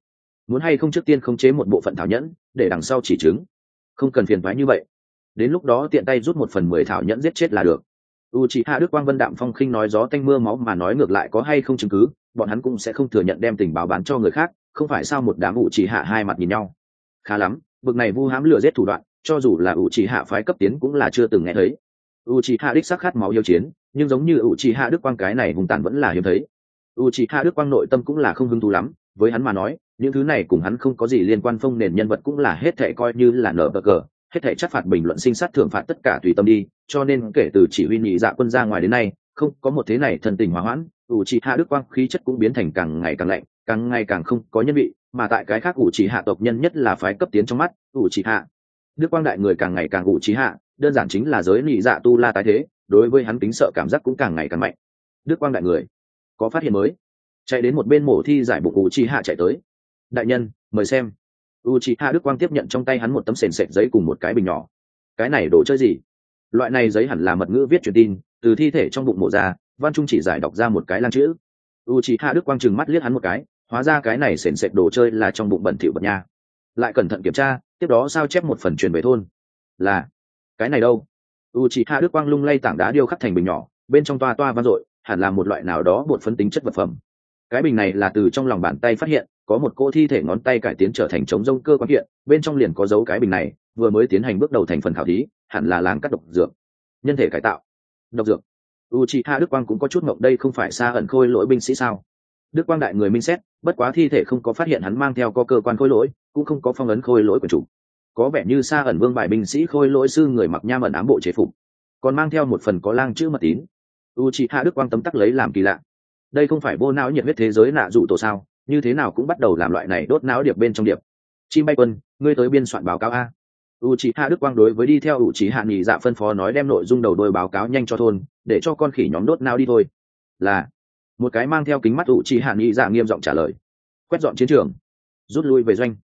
muốn hay không trước tiên khống chế một bộ phận thảo nhẫn để đằng sau chỉ chứng, không cần phiền toái như vậy, đến lúc đó tiện tay rút 1/10 thảo nhẫn giết chết là được. Uchiha Đức Quang Vân đạm phong khinh nói gió tanh mưa máu mà nói ngược lại có hay không chứng cứ, bọn hắn cũng sẽ không thừa nhận đem tình báo bán cho người khác, không phải sao một đám Uchiha hai mặt nhìn nhau. Khá lắm, bực này vu hãm lừa giết thủ đoạn, cho dù là Uchiha phái cấp tiến cũng là chưa từng nghe thấy. Uchiha đích xác khát máu yêu chiến, nhưng giống như Uchiha Đức Quang cái này hùng tàn vẫn là hiếm thấy. Uchiha Đức Quang nội tâm cũng là không hứng thú lắm, với hắn mà nói, những thứ này cùng hắn không có gì liên quan, phong nền nhân vật cũng là hết thảy coi như là nở bờ cờ, hết thảy chắc phạt bình luận sinh sát thưởng phạt tất cả tùy tâm đi, cho nên kể từ chỉ huy nhị dạ quân ra ngoài đến nay, không có một thế này thần tình hòa hoãn, Uchiha Đức Quang khí chất cũng biến thành càng ngày càng lạnh, càng ngày càng không có nhân vị, mà tại cái khác Uchiha tộc nhân nhất là phái cấp tiến trong mắt, Uchiha Đức Quang đại người càng ngày càng Uchiha, đơn giản chính là giới nhị dạ tu la tái thế, đối với hắn kính sợ cảm giác cũng càng ngày càng mạnh. Đức Quang đại người có phát hiện mới, chạy đến một bên mổ thi giải bụng Uchiha chạy tới. Đại nhân, mời xem. Uchiha Đức Quang tiếp nhận trong tay hắn một tấm sền sệt giấy cùng một cái bình nhỏ. Cái này đồ chơi gì? Loại này giấy hẳn là mật ngữ viết truyền tin, từ thi thể trong bụng mổ ra, Văn Trung chỉ giải đọc ra một cái lang chữ. Uchiha Đức Quang trừng mắt liếc hắn một cái, hóa ra cái này sền sệt đồ chơi là trong bụng bẩn thỉu vật nha. Lại cẩn thận kiểm tra, tiếp đó sao chép một phần truyền về thôn. Là cái này đâu? Uchiha Đức Quang lung lay tảng đá điêu khắc thành bình nhỏ, bên trong toa toa vang dội, hẳn là một loại nào đó bột phấn tính chất vật phẩm. Cái bình này là từ trong lòng bàn tay phát hiện, có một cô thi thể ngón tay cải tiến trở thành chống rông cơ quan kiện, bên trong liền có dấu cái bình này, vừa mới tiến hành bước đầu thành phần khảo thí, hẳn là làm cắt độc dược, nhân thể cải tạo. Độc dược? Uchiha Đức Quang cũng có chút ngộng, đây không phải Sa ẩn khôi lỗi binh sĩ sao? Đức Quang đại người minh xét, bất quá thi thể không có phát hiện hắn mang theo có cơ quan khôi lỗi, cũng không có phong ấn khôi lỗi của chủ. Có vẻ như Sa ẩn vương bài binh sĩ khôi lỗi sư người mặc nham ẩn ám bộ chế phục, còn mang theo một phần có lang chữ mật tín. Uchiha Đức Quang tấm tắc lấy làm kỳ lạ. Đây không phải vô não nhiệt huyết thế giới nạ dụ tổ sao, như thế nào cũng bắt đầu làm loại này đốt não điệp bên trong điệp. Chim bay quân, ngươi tới biên soạn báo cáo a. Uchiha Đức Quang đối với đi theo Uchiha nhị dạ phân phó nói đem nội dung đầu đuôi báo cáo nhanh cho thôn, để cho con khỉ nhóm đốt não đi thôi. Là một cái mang theo kính mắt Uchiha nhị dạ nghiêm giọng trả lời. Quét dọn chiến trường, rút lui về doanh.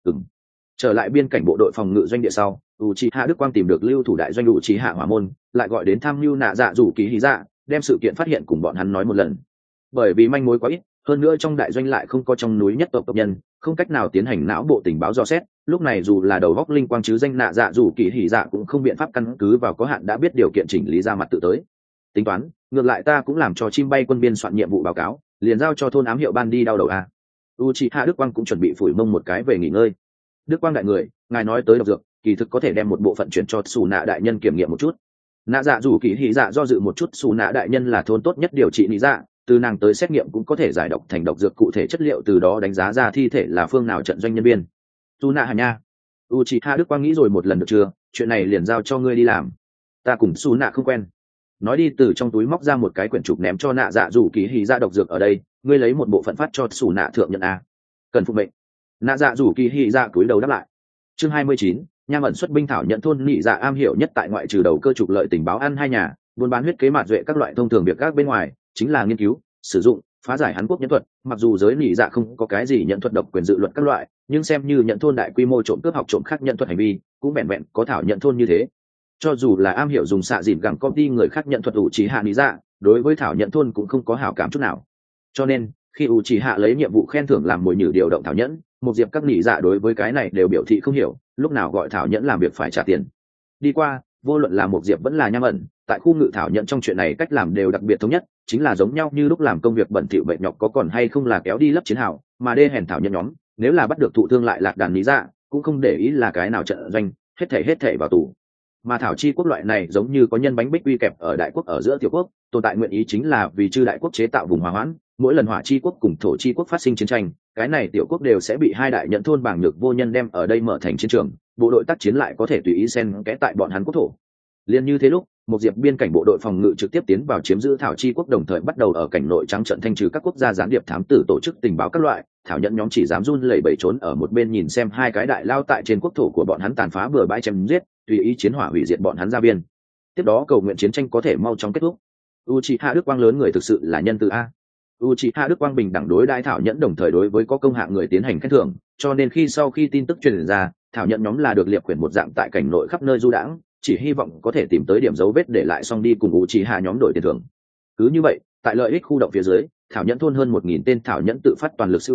Trở lại biên cảnh bộ đội phòng ngự doanh địa sau, Uchiha Đức Quang tìm được lưu thủ đại doanh Uchiha Hỏa môn, lại gọi đến tham mưu nạ dạ rủ kỳ hí dạ, đem sự kiện phát hiện cùng bọn hắn nói một lần. Bởi vì manh mối quá ít, hơn nữa trong đại doanh lại không có trong núi nhất tộc nhân, không cách nào tiến hành não bộ tình báo dò xét, lúc này dù là đầu góc linh quang chứ danh nạ dạ rủ kỳ hí dạ cũng không biện pháp căn cứ vào có hạn đã biết điều kiện chỉnh lý ra mặt tự tới. Tính toán, ngược lại ta cũng làm cho chim bay quân biên soạn nhiệm vụ báo cáo, liền giao cho thôn ám hiệu ban đi đau đầu a. Uchiha Đức Quang cũng chuẩn bị phủi mông một cái về nghỉ ngơi. Đức Quang đại người, ngài nói tới độc dược, kỳ thực có thể đem một bộ phận chuyển cho Sủ Nạ đại nhân kiểm nghiệm một chút. Nạ dạ rủ kỳ hỉ dạ do dự một chút, Sủ Nạ đại nhân là thôn tốt nhất điều trị lý dạ, từ nàng tới xét nghiệm cũng có thể giải độc thành độc dược cụ thể chất liệu, từ đó đánh giá ra thi thể là phương nào trận doanh nhân viên. Sủ Nạ hà nha. Uchiha Đức Quang nghĩ rồi một lần được chưa, chuyện này liền giao cho ngươi đi làm. Ta cùng Sủ Nạ không quen. Nói đi, từ trong túi móc ra một cái quyển trục ném cho nạ dạ rủ kỳ hỉ dạ, độc dược ở đây, ngươi lấy một bộ phận phát cho Sủ Nạ thượng nhận a. Cần phục mệnh. Nạ dạ rủ kỳ hỉ dạ cúi đầu đáp lại. Chương 29, Nham ẩn xuất binh thảo nhận thôn nhị dạ am hiểu nhất tại ngoại trừ đầu cơ trục lợi tình báo ăn hai nhà, buôn bán huyết kế mạt duệ các loại thông thường việc các bên ngoài, chính là nghiên cứu, sử dụng, phá giải Hàn Quốc nhẫn thuật. Mặc dù giới nhị dạ không có cái gì nhận thuật độc quyền dự luật các loại, nhưng xem như nhận thôn đại quy mô trộm cướp học trộm khác nhận thuật hành vi, cũng vẹn vẹn có thảo nhận thôn như thế. Cho dù là am hiểu dùng xạ dìm gẳng copy người khác nhận thuật Uchiha nhị dạ, đối với thảo nhận thôn cũng không có hảo cảm chút nào. Cho nên, khi Uchiha lấy nhiệm vụ khen thưởng làm mồi nhử điều động thảo nhẫn, một diệp các nhị dạ đối với cái này đều biểu thị không hiểu, lúc nào gọi thảo nhẫn làm việc phải trả tiền. Đi qua, vô luận là một diệp vẫn là Nham ẩn, tại khu ngự thảo nhẫn trong chuyện này cách làm đều đặc biệt thống nhất, chính là giống nhau như lúc làm công việc bẩn thỉu bệnh nhọc có còn hay không là kéo đi lấp chiến hào, mà đê hèn thảo nhẫn nhóm, nếu là bắt được thụ thương lại lạc đàn nhị dạ, cũng không để ý là cái nào trận doanh, hết thảy vào tù. Mà thảo chi quốc loại này giống như có nhân bánh bích uy kẹp ở đại quốc ở giữa tiểu quốc, tồn tại nguyện ý chính là vì chư đại quốc chế tạo vùng hòa hoãn, mỗi lần hỏa chi quốc cùng thổ chi quốc phát sinh chiến tranh, cái này tiểu quốc đều sẽ bị hai đại nhận thôn bảng nhược vô nhân đem ở đây mở thành chiến trường, bộ đội tác chiến lại có thể tùy ý xen kẽ tại bọn hắn quốc thổ. Liên như thế lúc, một diệp biên cảnh bộ đội phòng ngự trực tiếp tiến vào chiếm giữ thảo chi quốc, đồng thời bắt đầu ở cảnh nội trắng trận thanh trừ các quốc gia gián điệp thám tử tổ chức tình báo các loại. Thảo nhận nhóm chỉ dám run lẩy bẩy trốn ở một bên nhìn xem hai cái đại lao tại trên quốc thổ của bọn hắn tàn phá bừa bãi chém giết, tùy ý chiến hỏa hủy diệt bọn hắn ra biên. Tiếp đó cầu nguyện chiến tranh có thể mau chóng kết thúc. Uchiha Đức Quang lớn người thực sự là nhân từ a. Uchiha Đức Quang bình đẳng đối đãi thảo nhẫn, đồng thời đối với có công hạng người tiến hành khen thưởng, cho nên sau khi tin tức truyền ra, thảo nhẫn nhóm là được liệp quyển một dạng tại cảnh nội khắp nơi du đãng, chỉ hy vọng có thể tìm tới điểm dấu vết để lại xong đi cùng Uchiha nhóm đổi tiền thưởng. Cứ như vậy, tại lợi ích khu động phía dưới, thảo nhẫn thôn hơn 1000 tên thảo nhẫn tự phát toàn lực siêu kiểm,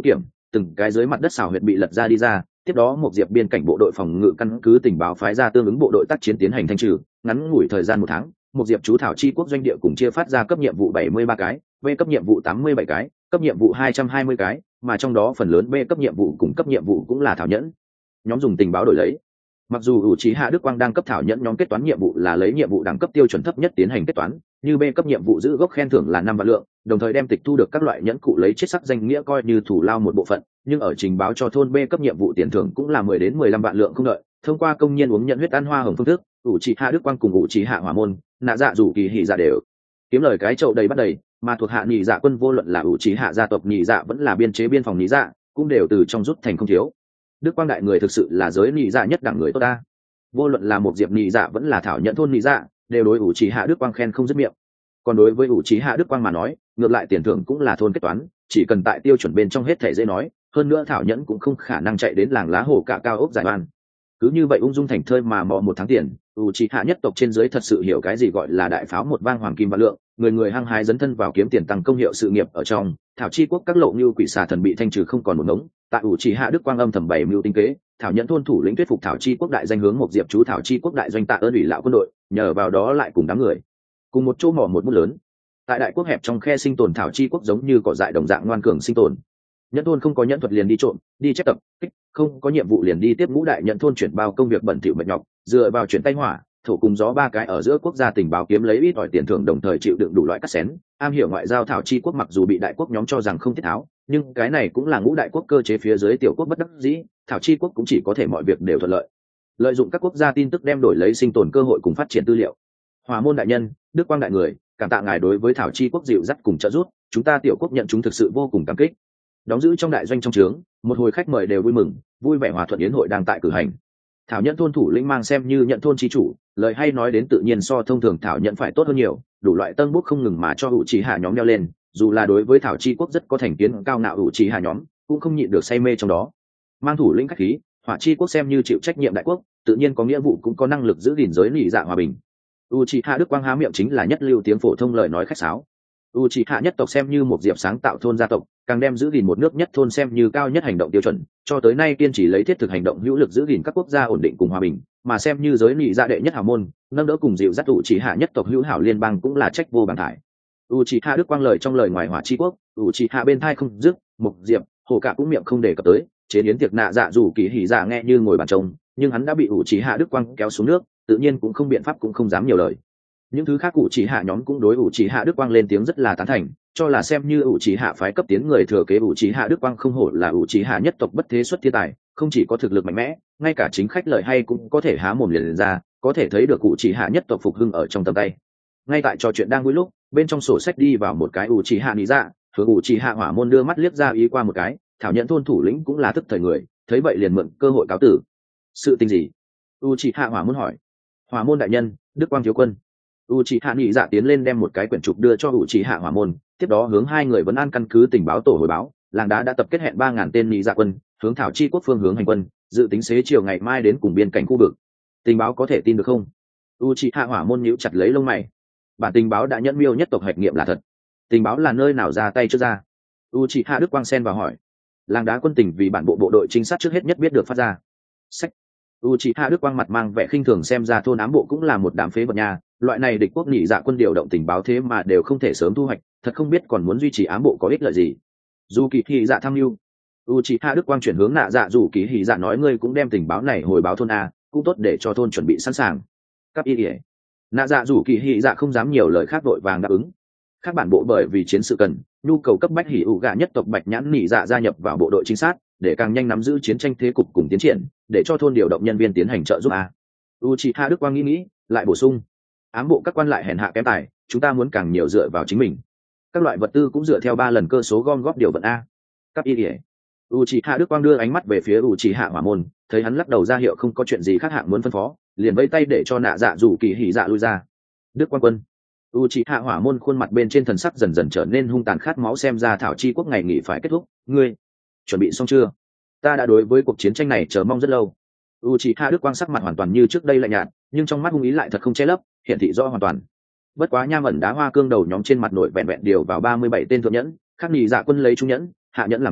từng cái dưới mặt đất xào huyệt bị lật ra đi ra. Tiếp đó một diệp biên cảnh bộ đội phòng ngự căn cứ tình báo phái ra tương ứng bộ đội tác chiến tiến hành thanh trừ. Ngắn ngủi thời gian 1 tháng, một diệp chú thảo chi quốc doanh địa cùng chia phát ra cấp nhiệm vụ 73 cái, B cấp nhiệm vụ 87 cái, cấp nhiệm vụ 220 cái, mà trong đó phần lớn B cấp nhiệm vụ cùng cấp nhiệm vụ cũng là thảo nhẫn nhóm dùng tình báo đổi lấy. Mặc dù Uchiha Đức Quang đang cấp thảo nhẫn nhóm kết toán nhiệm vụ là lấy nhiệm vụ đẳng cấp tiêu chuẩn thấp nhất tiến hành kết toán, như B cấp nhiệm vụ giữ gốc khen thưởng là 5 vạn lượng, đồng thời đem tịch thu được các loại nhẫn cụ lấy chết sắc danh nghĩa coi như thủ lao một bộ phận, nhưng ở trình báo cho thôn B cấp nhiệm vụ tiền thưởng cũng là 10 đến 15 vạn lượng không đợi. Thông qua công nhân uống nhận huyết ăn hoa hồng phương thức, Uchiha Đức Quang cùng Uchiha Hỏa Môn, nạ dạ dù kỳ hỉ dạ đều kiếm lời cái chậu đầy bắt đầy, mà thuộc hạ nhị dạ quân vô luận là Uchiha gia tộc nhị dạ vẫn là biên chế biên phòng nhị dạ, cũng đều từ trong rút thành không thiếu. Đức Quang đại người thực sự là giới nhị dạ nhất đẳng người tốt ta. Vô luận là một diệp nhị dạ vẫn là thảo nhận thôn nhị dạ, đều đối Uchiha Đức Quang khen không dứt miệng. Còn đối với Uchiha Đức Quang mà nói, ngược lại tiền thưởng cũng là thôn kết toán, chỉ cần tại tiêu chuẩn bên trong hết thể dễ nói, hơn nữa thảo nhẫn cũng không khả năng chạy đến làng lá hồ cả cao ốc giải ban. Cứ như vậy ung dung thành thơi mà mò 1 tháng tiền, Uchiha nhất tộc trên dưới thật sự hiểu cái gì gọi là đại pháo một vang hoàng kim vạn lượng, người người hăng hái dấn thân vào kiếm tiền tăng công hiệu sự nghiệp ở trong. Thảo chi quốc các lộ như quỷ xà thần bị thanh trừ không còn một ngống, tại Uchiha Đức Quang âm thầm bày mưu tinh kế, thảo nhẫn thôn thủ lĩnh thuyết phục thảo chi quốc đại danh hướng một diệp chú thảo chi quốc đại doanh tạ ơn ủy lão quân đội, nhờ vào đó lại cùng đám người cùng một chỗ mỏ một bút lớn. Tại đại quốc hẹp trong khe sinh tồn thảo chi quốc giống như cỏ dại đồng dạng ngoan cường sinh tồn. Nhẫn thôn không có nhẫn thuật liền đi trộm, đi chép tập kích, không có nhiệm vụ liền đi tiếp ngũ đại nhẫn thôn chuyển bao công việc bẩn thỉu mệt nhọc, dựa vào chuyển tay hỏa thổ cùng gió 3 cái ở giữa quốc gia tình báo kiếm lấy ít ỏi tiền thưởng, đồng thời chịu đựng đủ loại cắt xén. Am hiểu ngoại giao thảo chi quốc mặc dù bị đại quốc nhóm cho rằng không thiết tháo, nhưng cái này cũng là ngũ đại quốc cơ chế phía dưới tiểu quốc bất đắc dĩ, thảo chi quốc cũng chỉ có thể mọi việc đều thuận lợi, lợi dụng các quốc gia tin tức đem đổi lấy sinh tồn cơ hội cùng phát triển tư liệu. Hỏa Môn đại nhân, Đức Quang đại người, cảm tạ ngài đối với thảo chi quốc dịu dắt cùng trợ giúp, chúng ta tiểu quốc nhận chúng thực sự vô cùng cảm kích. Đóng giữ trong đại doanh trong trướng, một hồi khách mời đều vui mừng, vui vẻ hòa thuận yến hội đang tại cử hành. Thảo nhận thôn thủ lĩnh mang xem như nhận thôn chi chủ, lời hay nói đến tự nhiên so thông thường thảo nhận phải tốt hơn nhiều, đủ loại tân bút không ngừng mà cho Uchiha nhóm đeo lên, dù là đối với thảo chi quốc rất có thành kiến cao ngạo Uchiha nhóm, cũng không nhịn được say mê trong đó. Mang thủ lĩnh khách khí, Hỏa chi quốc xem như chịu trách nhiệm đại quốc, tự nhiên có nghĩa vụ cũng có năng lực giữ gìn giới lý dạ hòa bình. Uchiha Đức Quang há miệng chính là nhất lưu tiếng phổ thông lời nói khách sáo. Uchiha nhất tộc xem như một diệp sáng tạo thôn gia tộc, càng đem giữ gìn một nước nhất thôn xem như cao nhất hành động tiêu chuẩn, cho tới nay kiên trì lấy thiết thực hành động hữu lực giữ gìn các quốc gia ổn định cùng hòa bình, mà xem như giới lý dạ đệ nhất hảo môn, nâng đỡ cùng dịu dắt Uchiha nhất tộc hữu hảo liên bang cũng là trách vô bàn thải. Uchiha Đức Quang lời trong lời ngoài Hỏa chi quốc, Uchiha bên thai không dứt, một diệp hồ cả cũng miệng không đề cập tới, chế biến tiệc nạ dạ dù kỳ hỉ dạ nghe như ngồi bàn trông, nhưng hắn đã bị Uchiha Đức Quang kéo xuống nước, tự nhiên cũng không biện pháp cũng không dám nhiều lời. Những thứ khác Uchiha nhóm cũng đối Uchiha Đức Quang lên tiếng rất là tán thành, cho là xem như Uchiha phái cấp tiến người thừa kế Uchiha Đức Quang không hổ là Uchiha nhất tộc bất thế xuất thiên tài, không chỉ có thực lực mạnh mẽ, ngay cả chính khách lời hay cũng có thể há mồm liền ra, có thể thấy được Uchiha nhất tộc phục hưng ở trong tầm tay. Ngay tại trò chuyện đang vui lúc, bên trong sổ sách đi vào một cái Uchiha nị dạ, hướng Uchiha Hỏa Môn đưa mắt liếc ra ý qua một cái, thảo nhận thôn thủ lĩnh cũng là thức thời người, thấy vậy liền mượn cơ hội cáo tử. Sự tình gì? Uchiha Hỏa Môn hỏi. Hỏa Môn đại nhân, Đức Quang thiếu quân. Uchiha nị dạ tiến lên đem một cái quyển trục đưa cho Uchiha Hỏa Môn, tiếp đó hướng hai người vẫn an căn cứ tình báo tổ hồi báo, làng đá đã tập kết hẹn 3000 tên nị dạ quân, hướng thảo chi quốc phương hướng hành quân, dự tính xế chiều ngày mai đến cùng biên cảnh khu vực. Tình báo có thể tin được không? Uchiha Hỏa Môn nhíu chặt lấy lông mày. Bản tình báo đã nhẫn miêu nhất tộc hạch nghiệm là thật. Tình báo là nơi nào ra tay trước ra? Uchiha Đức Quang xen vào hỏi. Làng đá quân tình vì bản bộ bộ đội trinh sát trước hết nhất biết được phát ra. Sách. Uchiha Đức Quang mặt mang vẻ khinh thường, xem ra thôn ám bộ cũng là một đám phế vật nhà, loại này địch quốc nhị dạ quân điều động tình báo thế mà đều không thể sớm thu hoạch, thật không biết còn muốn duy trì ám bộ có ích lợi gì. Dù kỳ hỉ dạ tham mưu. Uchiha Đức Quang chuyển hướng nạ dạ dù kỳ hỉ dạ nói, ngươi cũng đem tình báo này hồi báo thôn a, cũng tốt để cho thôn chuẩn bị sẵn sàng. Cấp y ỉa. Nạ dạ dù kỳ hỉ dạ không dám nhiều lời khác, vội vàng đáp ứng. Các bản bộ bởi vì chiến sự cần, nhu cầu cấp bách hỉ ủ gà nhất tộc bạch nhãn nhị dạ gia nhập vào bộ đội trinh sát, để càng nhanh nắm giữ chiến tranh thế cục cùng tiến triển, để cho thôn điều động nhân viên tiến hành trợ giúp a. Uchiha Đức Quang nghĩ, lại bổ sung, ám bộ các quan lại hèn hạ kém tài, chúng ta muốn càng nhiều dựa vào chính mình. Các loại vật tư cũng dựa theo 3 lần cơ số gom góp điều vận a. Cấp y ỉa. Uchiha Đức Quang đưa ánh mắt về phía Uchiha Hỏa Môn, thấy hắn lắc đầu ra hiệu không có chuyện gì khác hạng muốn phân phó, liền vẫy tay để cho nạ dạ dù kỳ hỉ dạ lui ra. Đức Quang quân. Uchiha Hỏa Môn khuôn mặt bên trên thần sắc dần dần trở nên hung tàn khát máu, xem ra thảo chi quốc ngày nghỉ phải kết thúc, ngươi chuẩn bị xong chưa? Ta đã đối với cuộc chiến tranh này chờ mong rất lâu. Uchiha Đức Quang sắc mặt hoàn toàn như trước đây lạnh nhạt, nhưng trong mắt hung ý lại thật không che lấp, hiện thị rõ hoàn toàn. Bất quá nham ẩn đá hoa cương đầu nhóm trên mặt nổi vẹn vẹn điều vào 37 tên thượng nhẫn, khác nhị dạ quân lấy trung nhẫn, hạ nhẫn làm chủ,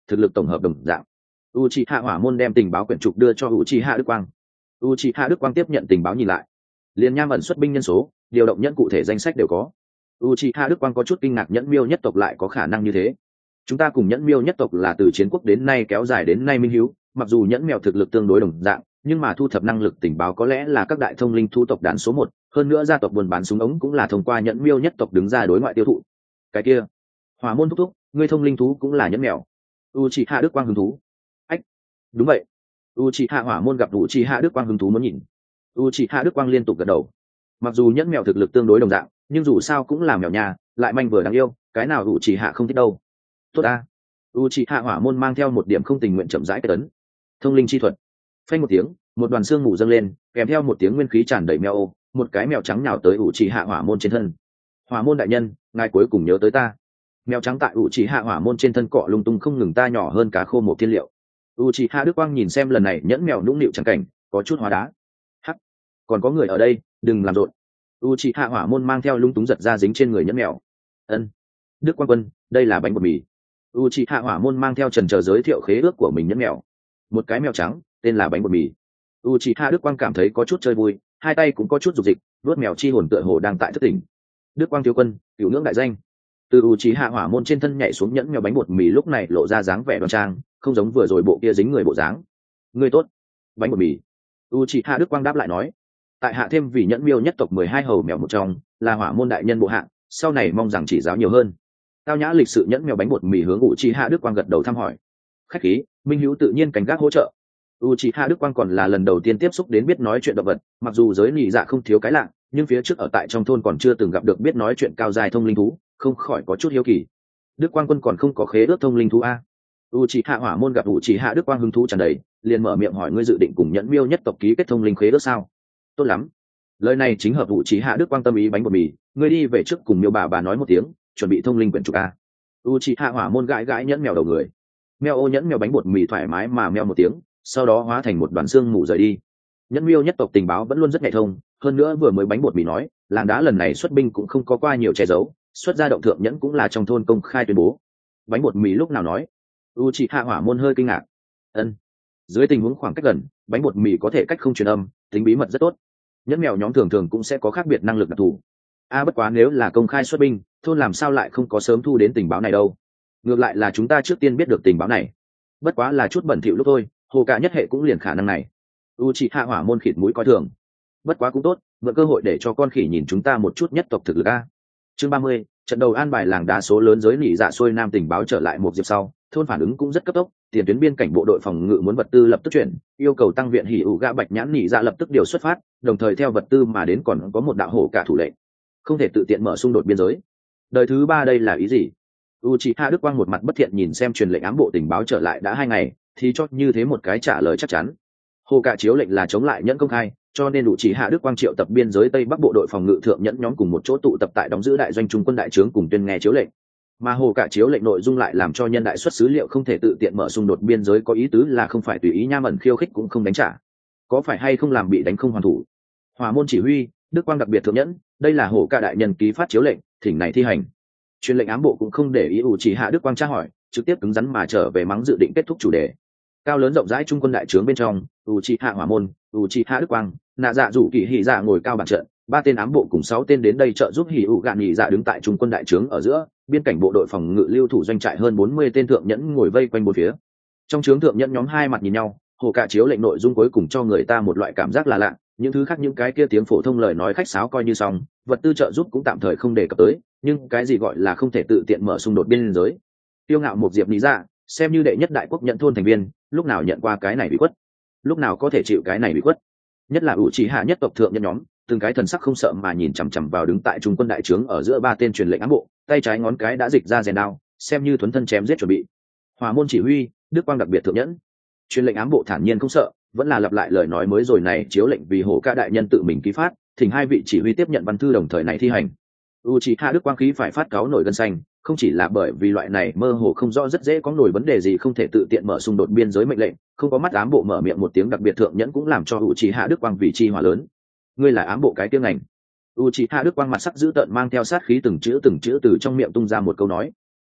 thực lực tổng hợp đồng dạng. Uchiha Hỏa môn đem tình báo quyển trục đưa cho Uchiha Đức Quang. Uchiha Đức Quang tiếp nhận tình báo nhìn lại, liền nham ẩn xuất binh nhân số, điều động nhân cụ thể danh sách đều có. Uchiha Đức Quang có chút kinh ngạc, nhẫn miêu nhất tộc lại có khả năng như thế. Chúng ta cùng nhẫn miêu nhất tộc là từ chiến quốc đến nay kéo dài đến nay minh hiếu, mặc dù nhẫn mèo thực lực tương đối đồng dạng, nhưng mà thu thập năng lực tình báo có lẽ là các đại thông linh thu tộc đàn số 1, hơn nữa gia tộc buôn bán súng ống cũng là thông qua nhẫn miêu nhất tộc đứng ra đối ngoại tiêu thụ. Cái kia, Hỏa môn thúc thúc, ngươi thông linh thú cũng là nhẫn mèo. Uchiha Đức Quang hứng thú. Ách, đúng vậy. Uchiha Hỏa môn gặp Uchiha Đức Quang hứng thú muốn nhìn. Uchiha Đức Quang liên tục gật đầu. Mặc dù nhẫn mèo thực lực tương đối đồng dạng, nhưng dù sao cũng là mèo nhà, lại manh vừa đáng yêu, cái nào Uchiha không thích đâu. Tốt a. Uchiha Hỏa môn mang theo một điểm không tình nguyện chậm rãi kết tấn. Thông linh chi thuật. Phanh một tiếng, một đoàn xương mù dâng lên, kèm theo một tiếng nguyên khí tràn đầy mèo ô, một cái mèo trắng nhào tới Uchiha Hỏa môn trên thân. Hỏa môn đại nhân, ngài cuối cùng nhớ tới ta. Mèo trắng tại Uchiha Hỏa môn trên thân cọ lung tung không ngừng, ta nhỏ hơn cá khô một thiên liệu. Uchiha Đức Quang nhìn xem lần này nhẫn mèo nũng nịu chẳng cảnh, có chút hóa đá. Hắc, còn có người ở đây, đừng làm rộn. Uchiha Hỏa môn mang theo lung túng giật ra dính trên người nhẫn mèo. Ân, Đức Quang quân, đây là bánh bột mì. Uchiha Hỏa môn mang theo trần chờ giới thiệu khế ước của mình nhẫn mèo. Một cái mèo trắng, tên là bánh bột mì. Uchiha Đức Quang cảm thấy có chút chơi vui, hai tay cũng có chút dục dịch, vuốt mèo chi hồn tựa hồ đang tại thức tỉnh. Đức Quang thiếu quân, cửu ngưỡng đại danh. Từ Uchiha Hỏa môn trên thân nhảy xuống nhẫn mèo bánh bột mì lúc này lộ ra dáng vẻ đoan trang, không giống vừa rồi bộ kia dính người bộ dáng. Người tốt. Bánh bột mì. Uchiha Đức Quang đáp lại nói, tại hạ thêm vì nhẫn miêu nhất tộc 12 hầu mèo một trong, là Hỏa môn đại nhân bộ hạ, sau này mong rằng chỉ giáo nhiều hơn. Tao nhã lịch sự nhẫn mèo bánh bột mì hướng Uchiha Đức Quang gật đầu thăm hỏi. Khách khí, minh hữu tự nhiên cảnh gác hỗ trợ. Uchiha Đức Quang còn là lần đầu tiên tiếp xúc đến biết nói chuyện động vật, mặc dù giới nị dạ không thiếu cái lạ, nhưng phía trước ở tại trong thôn còn chưa từng gặp được biết nói chuyện cao dài thông linh thú, không khỏi có chút hiếu kỳ. Đức Quang quân còn không có khế ước thông linh thú a? Uchiha Hỏa môn gặp Uchiha Đức Quang hứng thú tràn đầy, liền mở miệng hỏi, ngươi dự định cùng nhẫn miêu nhất tộc ký kết thông linh khế ước sao? Tốt lắm. Lời này chính hợp Uchiha Đức Quang tâm ý, bánh bột mì, ngươi đi về trước cùng miêu bà nói một tiếng, chuẩn bị thông linh quyển trục a. Uchiha Hỏa môn gãi gãi nhẫn mèo đầu người. Mèo ô nhẫn mèo bánh bột mì thoải mái mà mèo một tiếng, sau đó hóa thành một đoàn xương mù rời đi. Nhẫn miêu nhất tộc tình báo vẫn luôn rất nhạy thông, hơn nữa vừa mới bánh bột mì nói, làng đá lần này xuất binh cũng không có qua nhiều che giấu, xuất ra động thượng nhẫn cũng là trong thôn công khai tuyên bố. Bánh bột mì lúc nào nói? Uchiha Hỏa môn hơi kinh ngạc. Ân. Dưới tình huống khoảng cách gần, bánh bột mì có thể cách không truyền âm, tính bí mật rất tốt. Nhẫn mèo nhóm thường thường cũng sẽ có khác biệt năng lực đặc thù. Bất quá nếu là công khai xuất binh, thôn làm sao lại không có sớm thu đến tình báo này đâu? Ngược lại là chúng ta trước tiên biết được tình báo này. Bất quá là chút bẩn thỉu lúc thôi, hồ cả nhất hệ cũng liền khả năng này. Uchiha Hỏa môn khịt mũi coi thường. Bất quá cũng tốt, mượn cơ hội để cho con khỉ nhìn chúng ta một chút nhất tộc thực lực a. Chương 30, trận đầu an bài làng đá số lớn giới nỉ dạ xuôi nam tình báo trở lại một dịp sau, thôn phản ứng cũng rất cấp tốc, tiền tuyến biên cảnh bộ đội phòng ngự muốn vật tư lập tức chuyển, yêu cầu tăng viện hỉ ủ gã bạch nhãn nỉ dạ lập tức điều xuất phát, đồng thời theo vật tư mà đến còn có một đạo hổ cả thủ lệnh, không thể tự tiện mở xung đột biên giới. Đời thứ 3 đây là ý gì? Uchiha Đức Quang một mặt bất thiện nhìn xem truyền lệnh ám bộ tình báo trở lại đã 2 ngày, thì cho như thế một cái trả lời chắc chắn. Hồ cả chiếu lệnh là chống lại nhẫn công khai, cho nên Uchiha Đức Quang triệu tập biên giới Tây Bắc bộ đội phòng ngự thượng nhẫn nhóm cùng một chỗ tụ tập tại đóng giữ đại doanh trung quân đại trướng cùng tuyên nghe chiếu lệnh. Mà hồ cả chiếu lệnh nội dung lại làm cho nhân đại xuất sứ liệu không thể tự tiện mở xung đột biên giới, có ý tứ là không phải tùy ý nham ẩn khiêu khích cũng không đánh trả. Có phải hay không làm bị đánh không hoàn thủ? Hỏa môn chỉ huy, Đức Quang đặc biệt thượng nhẫn, đây là hồ cả đại nhân ký phát chiếu lệnh, thỉnh này thi hành. Truyền lệnh ám bộ cũng không để ý Uchiha Đức Quang tra hỏi, trực tiếp cứng rắn mà trở về mắng dự định kết thúc chủ đề. Cao lớn rộng rãi trung quân đại trướng bên trong, Uchiha Hỏa môn, Uchiha Đức Quang, nạ dạ rủ kỳ hỉ dạ ngồi cao bàn trận, 3 tên ám bộ cùng 6 tên đến đây trợ giúp hỉ ủ gạn nhị dạ đứng tại trung quân đại trướng ở giữa, biên cảnh bộ đội phòng ngự lưu thủ doanh trại hơn 40 tên thượng nhẫn ngồi vây quanh bốn phía. Trong trướng thượng nhẫn nhóm hai mặt nhìn nhau, hồ cả chiếu lệnh nội dung cuối cùng cho người ta một loại cảm giác là lạ, những thứ khác những cái kia tiếng phổ thông lời nói khách sáo coi như xong, vật tư trợ giúp cũng tạm thời không đề cập tới, nhưng cái gì gọi là không thể tự tiện mở xung đột biên giới? Tiêu ngạo một diệp lý dạ, xem như đệ nhất đại quốc nhận thôn thành viên, lúc nào nhận qua cái này bị quất, lúc nào có thể chịu cái này bị quất? Nhất là Uchiha nhất tộc thượng nhân nhóm, từng cái thần sắc không sợ mà nhìn chằm chằm vào đứng tại trung quân đại trướng ở giữa 3 tên truyền lệnh ám bộ, tay trái ngón cái đã dịch ra rèn đao, xem như thuấn thân chém giết chuẩn bị. Hỏa môn chỉ huy, Đức Quang đặc biệt thượng nhẫn. Truyền lệnh ám bộ thản nhiên không sợ, vẫn là lặp lại lời nói mới rồi này, chiếu lệnh vì hổ ca đại nhân tự mình ký phát, thỉnh 2 vị chỉ huy tiếp nhận văn thư đồng thời này thi hành. Uchiha Đức Quang khí phải phát cáo nổi gân xanh, không chỉ là bởi vì loại này mơ hồ không rõ rất dễ có nổi vấn đề gì không thể tự tiện mở xung đột biên giới mệnh lệnh, không có mắt ám bộ mở miệng một tiếng đặc biệt thượng nhẫn cũng làm cho Uchiha Đức Quang vì chi hỏa lớn. Ngươi là ám bộ cái tiếng ngành? Uchiha Đức Quang mặt sắc dữ tợn mang theo sát khí từng chữ từ trong miệng tung ra một câu nói.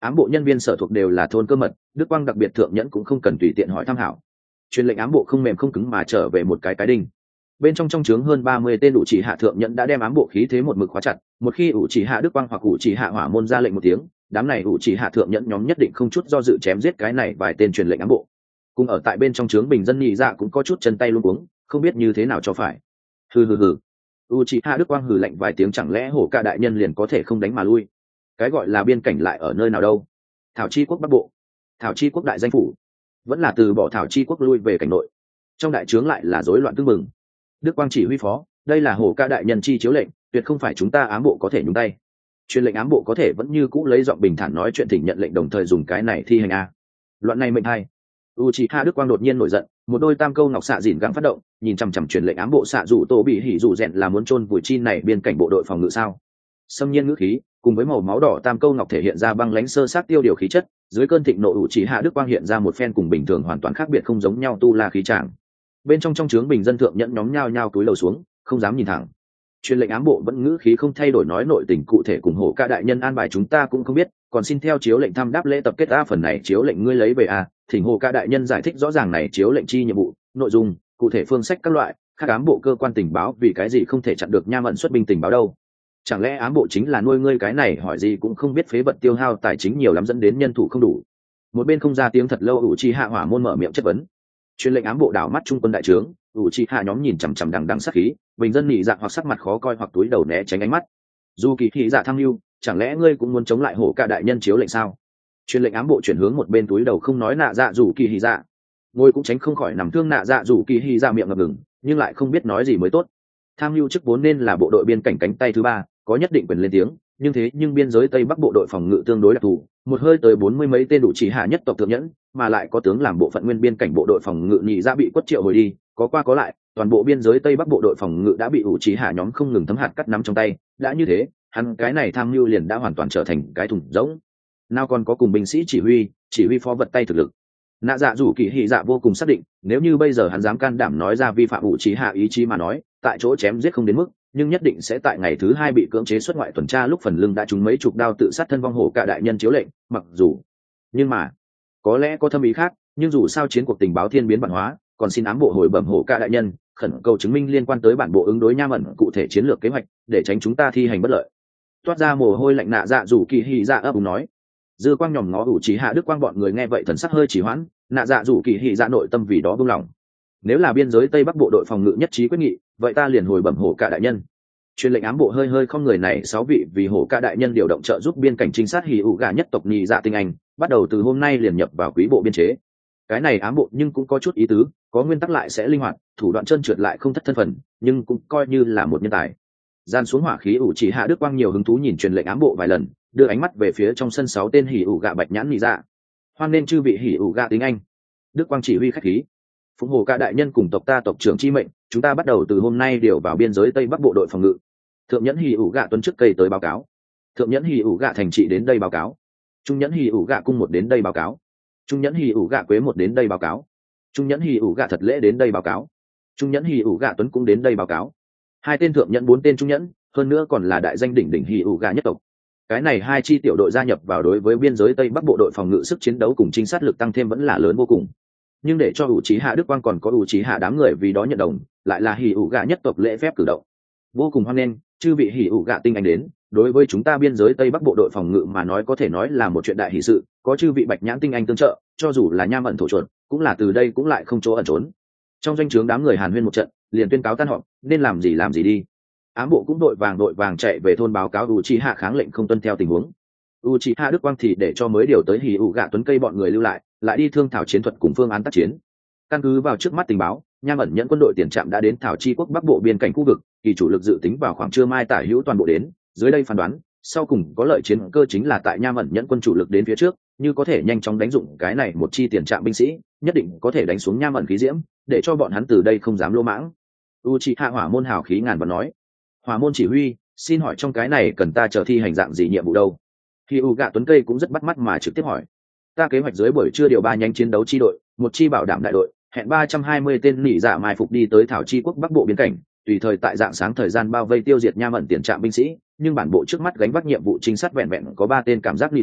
ám bộ nhân viên sở thuộc đều là thôn cơ mật, Đức Quang đặc biệt thượng nhẫn cũng không cần tùy tiện hỏi tham hảo. Truyền lệnh ám bộ không mềm không cứng mà trở về một cái đinh. Bên trong trướng hơn 30 tên ủ chỉ hạ thượng nhẫn đã đem ám bộ khí thế một mực khóa chặt, một khi ủ chỉ hạ Đức Quang hoặc ủ chỉ hạ Hỏa Môn ra lệnh một tiếng, đám này ủ chỉ hạ thượng nhẫn nhóm nhất định không chút do dự chém giết cái này vài tên truyền lệnh ám bộ. Cùng ở tại bên trong trướng bình dân nhị dạ cũng có chút chân tay luống cuống, không biết như thế nào cho phải. Hừ. Uchiha Đức Quang hừ lạnh vài tiếng, chẳng lẽ hổ ca đại nhân liền có thể không đánh mà lui? Cái gọi là biên cảnh lại ở nơi nào đâu? Thảo chi quốc bắc bộ, Thảo chi quốc đại danh phủ, vẫn là từ bỏ Thảo chi quốc lui về cảnh nội. Trong đại trướng lại là rối loạn tương mừng. Đức Quang chỉ huy phó, đây là hổ ca đại nhân chi chiếu lệnh, tuyệt không phải chúng ta ám bộ có thể nhúng tay. Truyền lệnh ám bộ có thể vẫn như cũ lấy giọng bình thản nói chuyện, thỉnh nhận lệnh đồng thời dùng cái này thi hành a. Loạn này mệnh hay. Uchiha Đức Quang đột nhiên nổi giận, một đôi tam câu ngọc xạ dịn gắng phát động, nhìn chằm chằm truyền lệnh ám bộ xạ dụ tổ bị hỉ dụ rèn là muốn chôn vùi chi này biên cảnh bộ đội phòng ngự sao? Xâm nhiên ngữ khí, cùng với màu máu đỏ tam câu ngọc thể hiện ra băng lãnh sơ sát tiêu điều khí chất, dưới cơn thịnh nộ Uchiha Đức Quang hiện ra một phen cùng bình thường hoàn toàn khác biệt không giống nhau tu la khí tràng. Bên trong trướng bình dân thượng nhẫn nhóm nhao nhao cúi đầu xuống, không dám nhìn thẳng. Truyền lệnh ám bộ vẫn ngữ khí không thay đổi nói nội tình cụ thể cùng hổ ca đại nhân an bài chúng ta cũng không biết, còn xin theo chiếu lệnh thăm đáp lễ tập kết a, phần này chiếu lệnh ngươi lấy về a, thỉnh hổ ca đại nhân giải thích rõ ràng này chiếu lệnh chi nhiệm vụ, nội dung, cụ thể phương sách các loại, các ám bộ cơ quan tình báo vì cái gì không thể chặn được Nham ẩn xuất binh tình báo đâu? Chẳng lẽ ám bộ chính là nuôi ngươi cái này hỏi gì cũng không biết, phế vật tiêu hao tài chính nhiều lắm dẫn đến nhân thủ không đủ. Một bên không ra tiếng thật lâu, Uchiha Hỏa Môn mở miệng chất vấn. Truyền lệnh ám bộ đảo mắt trung quân đại trướng, Uchiha nhóm nhìn chằm chằm đằng sát khí, bình dân nhị dạ hoặc sắc mặt khó coi hoặc túi đầu né tránh ánh mắt. Dù kỳ thị dạ thăng lưu, chẳng lẽ ngươi cũng muốn chống lại hổ ca đại nhân chiếu lệnh sao? Truyền lệnh ám bộ chuyển hướng một bên túi đầu không nói nạ dạ dù kỳ thị dạ, ngồi cũng tránh không khỏi nằm thương nạ dạ dù kỳ thị dạ miệng ngập ngừng, nhưng lại không biết nói gì mới tốt. Tham lưu chức vốn nên là bộ đội biên cảnh cánh tay thứ ba, có nhất định quyền lên tiếng, nhưng biên giới tây bắc bộ đội phòng ngự tương đối đặc thù, một hơi tới 40 mấy tên đủ chỉ hạ nhất tộc thượng nhẫn, mà lại có tướng làm bộ phận nguyên biên cảnh bộ đội phòng ngự nhị ra bị quất triệu hồi đi, có qua có lại, toàn bộ biên giới tây bắc bộ đội phòng ngự đã bị ủ chỉ hạ nhóm không ngừng thấm hạt cắt nắm trong tay, đã như thế, hắn cái này tham mưu liền đã hoàn toàn trở thành cái thùng rỗng, nào còn có cùng binh sĩ chỉ huy phó vật tay thực lực. Nạ dạ dù kỳ hỉ dạ vô cùng xác định, nếu như bây giờ hắn dám can đảm nói ra vi phạm ủ chỉ hạ ý chí mà nói, tại chỗ chém giết không đến mức, nhưng nhất định sẽ tại ngày thứ hai bị cưỡng chế xuất ngoại tuần tra lúc phần lưng đã trúng mấy chục đao tự sát thân vong hổ cả đại nhân chiếu lệnh. Mặc dù, nhưng mà có lẽ có thâm ý khác, nhưng dù sao chiến cuộc tình báo thiên biến vạn hóa, còn xin ám bộ hồi bẩm hổ cả đại nhân, khẩn cầu chứng minh liên quan tới bản bộ ứng đối Nham ẩn cụ thể chiến lược kế hoạch, để tránh chúng ta thi hành bất lợi. Toát ra mồ hôi lạnh nạ dạ dù kỳ hỉ dạ ấp úng nói. Dư quang nhòm ngó ủ chỉ hạ Đức Quang bọn người nghe vậy thần sắc hơi chỉ hoãn, nạ dạ dù kỳ hỉ dạ nội tâm vì đó buông lòng. Nếu là biên giới tây bắc bộ đội phòng ngự nhất trí quyết nghị, vậy ta liền hồi bẩm hổ cả đại nhân. Truyền lệnh ám bộ hơi không người này 6 vị vì hổ ca đại nhân điều động trợ giúp biên cảnh trinh sát hỉ ủ gà nhất tộc nhị dạ tinh anh, bắt đầu từ hôm nay liền nhập vào quý bộ biên chế. Cái này ám bộ nhưng cũng có chút ý tứ, có nguyên tắc lại sẽ linh hoạt, thủ đoạn trơn trượt lại không thất thân phận, nhưng cũng coi như là một nhân tài. Gian xuống hỏa khí ủ chỉ hạ Đức Quang nhiều hứng thú nhìn truyền lệnh ám bộ vài lần, đưa ánh mắt về phía trong sân 6 tên hỉ ủ gà bạch nhãn nhị dạ. Hoan nên chư vị hỉ ủ gà tinh anh. Đức Quang chỉ huy khách khí. Phụng hổ ca đại nhân cùng tộc ta tộc trưởng chi mệnh, chúng ta bắt đầu từ hôm nay điều vào biên giới tây bắc bộ đội phòng ngự. Thượng nhẫn hỉ ủ gạ tuấn trước cây tới báo cáo, thượng nhẫn hỉ ủ gạ thành trị đến đây báo cáo, trung nhẫn hỉ ủ gạ cung một đến đây báo cáo, trung nhẫn hỉ ủ gạ quế một đến đây báo cáo, trung nhẫn hỉ ủ gạ thật lễ đến đây báo cáo, trung nhẫn hỉ ủ gạ tuấn cũng đến đây báo cáo. 2 tên thượng nhẫn 4 tên trung nhẫn, hơn nữa còn là đại danh đỉnh hỉ ủ gạ nhất tộc. Cái này 2 chi tiểu đội gia nhập vào đối với biên giới tây bắc bộ đội phòng ngự sức chiến đấu cùng trinh sát lực tăng thêm vẫn là lớn vô cùng. Nhưng để cho ủ trí hạ Đức Quang còn có ủ trí hạ đám người vì đó nhận đồng, lại là hỉ ủ gạ nhất tộc lễ phép cử động. Vô cùng hoan nghênh chư vị hỉ ủ gạ tinh anh đến, đối với chúng ta biên giới tây bắc bộ đội phòng ngự mà nói có thể nói là một chuyện đại hỷ sự, có chư vị bạch nhãn tinh anh tương trợ, cho dù là Nham ẩn thổ chuột cũng là từ đây cũng lại không chỗ ẩn trốn. Trong doanh trướng đám người hàn huyên một trận, liền tuyên cáo tan họp, nên làm gì đi. Ám bộ cũng đội vàng chạy về thôn báo cáo Uchiha kháng lệnh không tuân theo tình huống. Uchiha Đức Quang thì để cho mới điều tới hỉ ủ gạ tuấn cây bọn người lưu lại đi thương thảo chiến thuật cùng phương án tác chiến. Căn cứ vào trước mắt tình báo, Nham ẩn nhận quân đội tiền trạm đã đến Thảo Chi quốc bắc bộ biên cảnh khu vực, kỳ chủ lực dự tính vào khoảng trưa mai tả hữu toàn bộ đến, dưới đây phán đoán, sau cùng có lợi chiến cơ chính là tại Nham ẩn nhận quân chủ lực đến phía trước, như có thể nhanh chóng đánh dụng cái này một chi tiền trạm binh sĩ, nhất định có thể đánh xuống Nham ẩn khí diễm, để cho bọn hắn từ đây không dám lô mãng. Uchiha Hỏa Môn hào khí ngàn và nói, Hỏa Môn chỉ huy, xin hỏi trong cái này cần ta chờ thi hành dạng gì nhiệm vụ đâu? Hyuga Tuấn Cây cũng rất bắt mắt mà trực tiếp hỏi. Ta kế hoạch dưới buổi trưa điều 3 nhánh chiến đấu chi đội, một chi bảo đảm đại đội, hẹn 320 tên nỉ dạ mai phục đi tới Thảo Chi quốc bắc bộ biên cảnh, tùy thời tại dạng sáng thời gian bao vây tiêu diệt Nham ẩn tiền trạm binh sĩ, nhưng bản bộ trước mắt gánh vác nhiệm vụ trinh sát vẹn vẹn có 3 tên cảm giác nỉ dạ,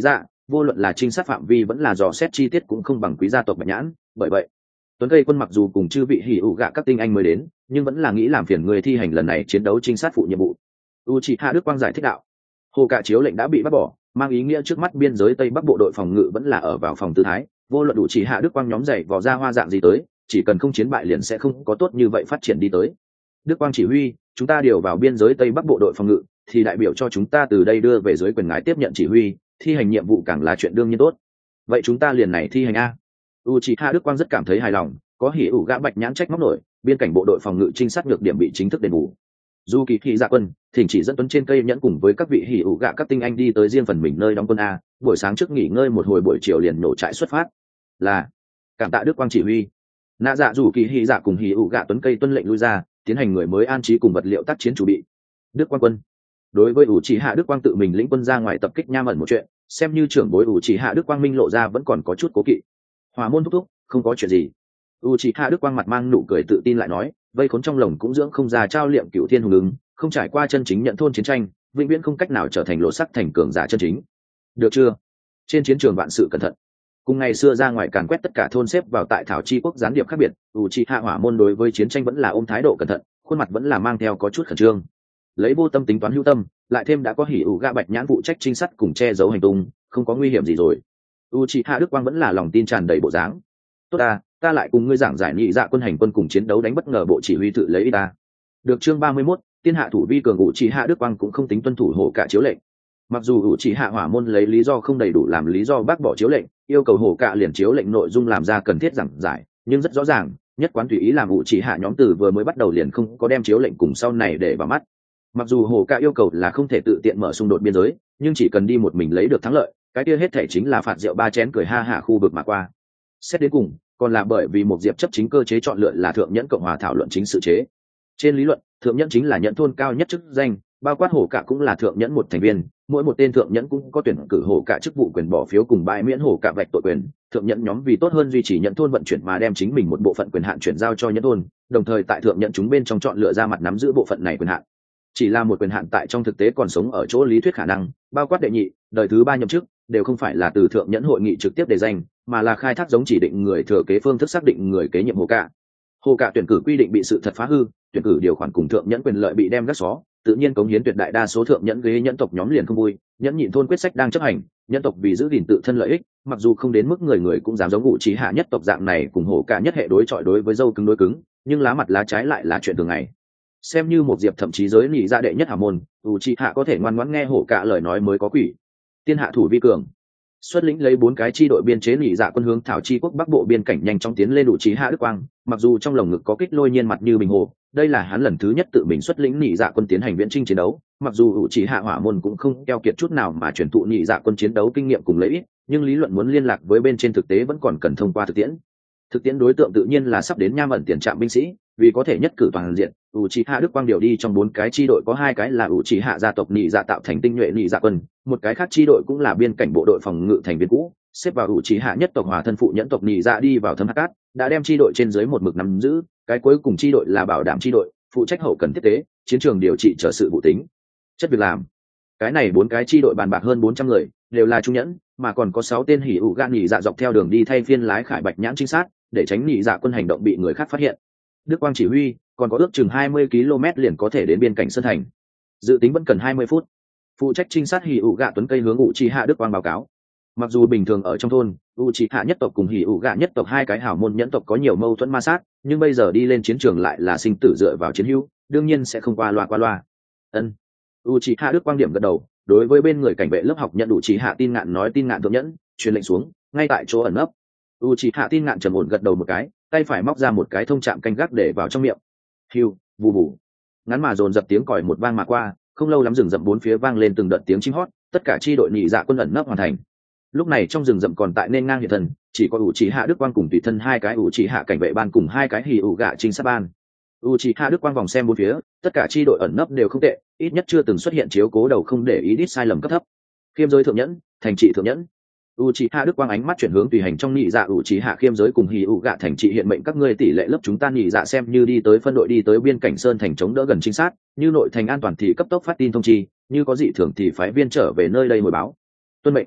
vô luận là trinh sát phạm vi vẫn là dò xét chi tiết cũng không bằng quý gia tộc Bạch Nhãn. Bởi vậy Tuấn Cây Quân mặc dù cùng chư vị hỉ ủ gạ các tinh anh mới đến, nhưng vẫn là nghĩ làm phiền người thi hành lần này chiến đấu trinh sát phụ nhiệm vụ. Uchiha Đức Quang giải thích đạo. Hồ Cạ chiếu lệnh đã bị bắt bỏ, mang ý nghĩa trước mắt biên giới Tây Bắc bộ đội phòng ngự vẫn là ở vào phòng tư thái, vô luận Uchiha Đức Quang nhóm dày vò ra hoa dạng gì tới, chỉ cần không chiến bại liền sẽ không có tốt như vậy phát triển đi tới. Đức Quang chỉ huy, chúng ta điều vào biên giới Tây Bắc bộ đội phòng ngự, thì đại biểu cho chúng ta từ đây đưa về dưới quyền ngài tiếp nhận chỉ huy, thi hành nhiệm vụ càng là chuyện đương nhiên tốt. Vậy chúng ta liền này thi hành a. Uchiha Đức Quang rất cảm thấy hài lòng, có hỉ ủ gã Bạch Nhãn trách móc nổi, biên cảnh bộ đội phòng ngự trinh sát nhược điểm bị chính thức đền bù. Du Kỳ Thị Dạ Quân, thỉnh chỉ dẫn Tuấn trên cây nhẫn cùng với các vị hỉ ủ gạ các tinh anh đi tới riêng phần mình nơi đóng quân a, buổi sáng trước nghỉ ngơi một hồi, buổi chiều liền nổ trại xuất phát. Là, cảm tạ Đức Quang chỉ huy. Nạ Dạ rủ Kỳ Hỉ Dạ cùng hỉ ủ gạ Tuấn cây tuân lệnh lui ra, tiến hành người mới an trí cùng vật liệu tác chiến chuẩn bị. Đức Quang quân. Đối với Uchiha Đức Quang tự mình lĩnh quân ra ngoài tập kích Nham ẩn một chuyện, xem như trưởng bối Uchiha Đức Quang minh lộ ra vẫn còn có chút cố kỵ. Hỏa môn thúc thúc, không có chuyện gì. Uchiha Đức Quang mặt mang nụ cười tự tin lại nói, vây khốn trong lồng cũng dưỡng không ra trao liệm cựu thiên hùng ứng, không trải qua chân chính nhận thôn chiến tranh, vĩnh viễn không cách nào trở thành lộ sắc thành cường giả chân chính. Được chưa? Trên chiến trường vạn sự cẩn thận. Cùng ngày xưa ra ngoài càn quét tất cả thôn xếp vào tại thảo chi quốc gián điệp khác biệt, Uchiha Hỏa môn đối với chiến tranh vẫn là ôm thái độ cẩn thận, khuôn mặt vẫn là mang theo có chút khẩn trương. Lấy vô tâm tính toán hữu tâm, lại thêm đã có hỉ ủ gạ Bạch Nhãn phụ trách trinh sát cùng che giấu hành tung, không có nguy hiểm gì rồi. Uchiha Đức Quang vẫn là lòng tin tràn đầy bộ dáng. Tốt ta lại cùng ngươi giảng giải nhị dạ quân hành quân cùng chiến đấu đánh bất ngờ bộ chỉ huy tự lấy ta. Được chương 31, tiên hạ thủ vi cường. Uchiha Đức Quang cũng không tính tuân thủ hổ cả chiếu lệnh. Mặc dù Uchiha Hỏa môn lấy lý do không đầy đủ làm lý do bác bỏ chiếu lệnh, yêu cầu hổ cả liền chiếu lệnh nội dung làm ra cần thiết giảng giải, nhưng rất rõ ràng, nhất quán tùy ý làm Uchiha nhóm từ vừa mới bắt đầu liền không có đem chiếu lệnh cùng sau này để vào mắt. Mặc dù hổ cả yêu cầu là không thể tự tiện mở xung đột biên giới, nhưng chỉ cần đi một mình lấy được thắng lợi, cái kia hết thể chính là phạt rượu ba chén cười ha hả khu vực mà qua. Xét đến cùng, còn là bởi vì một diệp chấp chính cơ chế chọn lựa là thượng nhẫn cộng hòa thảo luận chính sự chế. Trên lý luận, thượng nhẫn chính là nhẫn thôn cao nhất chức danh, bao quát hổ cả cũng là thượng nhẫn một thành viên, mỗi một tên thượng nhẫn cũng có tuyển cử hổ cả chức vụ quyền bỏ phiếu cùng bãi miễn hổ cả vạch tội quyền. Thượng nhẫn nhóm vì tốt hơn duy trì nhẫn thôn vận chuyển mà đem chính mình một bộ phận quyền hạn chuyển giao cho nhẫn thôn, đồng thời tại thượng nhẫn chúng bên trong chọn lựa ra mặt nắm giữ bộ phận này quyền hạn. Chỉ là một quyền hạn tại trong thực tế còn sống ở chỗ lý thuyết khả năng, bao quát đệ nhị, đời thứ ba nhậm chức đều không phải là từ thượng nhẫn hội nghị trực tiếp đề danh, mà là khai thác giống chỉ định người thừa kế phương thức xác định người kế nhiệm hổ cả. Hổ cả tuyển cử quy định bị sự thật phá hư, tuyển cử điều khoản cùng thượng nhẫn quyền lợi bị đem gác xó, tự nhiên cống hiến tuyệt đại đa số thượng nhẫn ghế nhẫn tộc nhóm liền không vui, nhẫn nhịn thôn quyết sách đang chấp hành, nhẫn tộc vì giữ gìn tự thân lợi ích, mặc dù không đến mức người người cũng dám giống ngụ trí hạ nhất tộc dạng này cùng hổ cả nhất hệ đối chọi đối với dâu cứng đối cứng, nhưng lá mặt lá trái lại là chuyện thường ngày. Xem như một diệp thậm chí giới nỉ ra đệ nhất hảo môn, Uchiha có thể ngoan ngoãn nghe hổ cả lời nói mới có quỷ. Tiên hạ thủ vi cường, xuất lĩnh lấy 4 cái chi đội biên chế nỉ dạ quân hướng thảo chi quốc bắc bộ biên cảnh nhanh chóng tiến lên Uchiha Đức Quang, mặc dù trong lồng ngực có kích lôi nhiên mặt như bình hồ, đây là hắn lần thứ nhất tự mình xuất lĩnh nỉ dạ quân tiến hành viễn chinh chiến đấu, mặc dù Uchiha Hỏa môn cũng không keo kiệt chút nào mà truyền thụ nỉ dạ quân chiến đấu kinh nghiệm cùng lấy ít, nhưng lý luận muốn liên lạc với bên trên thực tế vẫn còn cần thông qua thực tiễn. Thực tiễn đối tượng tự nhiên là sắp đến Nham ẩn tiền trạm binh sĩ, vì có thể nhất cử toàn diện, Uchiha Đức Quang điều đi trong 4 cái chi đội có 2 cái là Uchiha gia tộc nỉ dạ tạo thành tinh nhuệ nỉ dạ quân, một cái khác chi đội cũng là biên cảnh bộ đội phòng ngự thành viên cũ, xếp vào Uchiha nhất tộc hòa thân phụ nhẫn tộc nỉ dạ đi vào thâm hạt cát, đã đem chi đội trên dưới một mực nắm giữ, cái cuối cùng chi đội là bảo đảm chi đội, phụ trách hậu cần tiếp tế, chiến trường điều trị chờ sự vụ tính. Chất việc làm. Cái này 4 cái chi đội bàn bạc hơn 400 người, đều là trung nhẫn, mà còn có 6 tên hỉ ủ gan nỉ dạ dọc theo đường đi thay phiên lái khải Bạch Nhãn trinh sát, để tránh nỉ dạ quân hành động bị người khác phát hiện. Đức Quang chỉ huy, còn có ước chừng 20 km liền có thể đến biên cảnh Sơn Thành. Dự tính vẫn cần 20 phút. Phụ trách trinh sát hỉ ủ gạ Tuấn cây hướng Uchiha Đức Quang báo cáo. Mặc dù bình thường ở trong thôn, Uchiha nhất tộc cùng hỉ ủ gạ nhất tộc 2 cái hảo môn nhẫn tộc có nhiều mâu thuẫn ma sát, nhưng bây giờ đi lên chiến trường lại là sinh tử dựa vào chiến hữu, đương nhiên sẽ không qua loa. Ân. Uchiha Đức Quang điểm gật đầu, đối với bên người cảnh vệ lớp học nhận Uchiha tin ngạn nói tin ngạn thượng nhẫn, truyền lệnh xuống, ngay tại chỗ ẩn nấp. Uchiha tin ngạn trầm ổn gật đầu một cái, tay phải móc ra một cái thông chạm canh gác để vào trong miệng. Hiu, vù vù. Ngắn mà dồn dập tiếng còi một vang mà qua, không lâu lắm rừng rậm bốn phía vang lên từng đợt tiếng chim hót, tất cả chi đội nhị dạ quân ẩn nấp hoàn thành. Lúc này trong rừng rậm còn tại nên ngang hiện thần, chỉ có Uchiha Đức Quang cùng tùy thân 2 cái Uchiha cảnh vệ ban cùng 2 cái hỉ ủ gạ trinh sát ban. Uchiha Đức Quang vòng xem bốn phía, tất cả chi đội ẩn nấp đều không tệ, ít nhất chưa từng xuất hiện chiếu cố đầu không để ý đít sai lầm cấp thấp. Khiêm giới thượng nhẫn, thành trị thượng nhẫn. Uchiha Đức Quang ánh mắt chuyển hướng tùy hành trong nhị dạ Uchiha khiêm giới cùng hỉ ủ gạ thành trị hiện mệnh các ngươi tỷ lệ lớp chúng ta nhị dạ xem như đi tới phân đội đi tới biên cảnh Sơn Thành chống đỡ gần trinh sát, như nội thành an toàn thì cấp tốc phát tin thông chi, như có dị thường thì phái viên trở về nơi đây hồi báo. Tuân mệnh.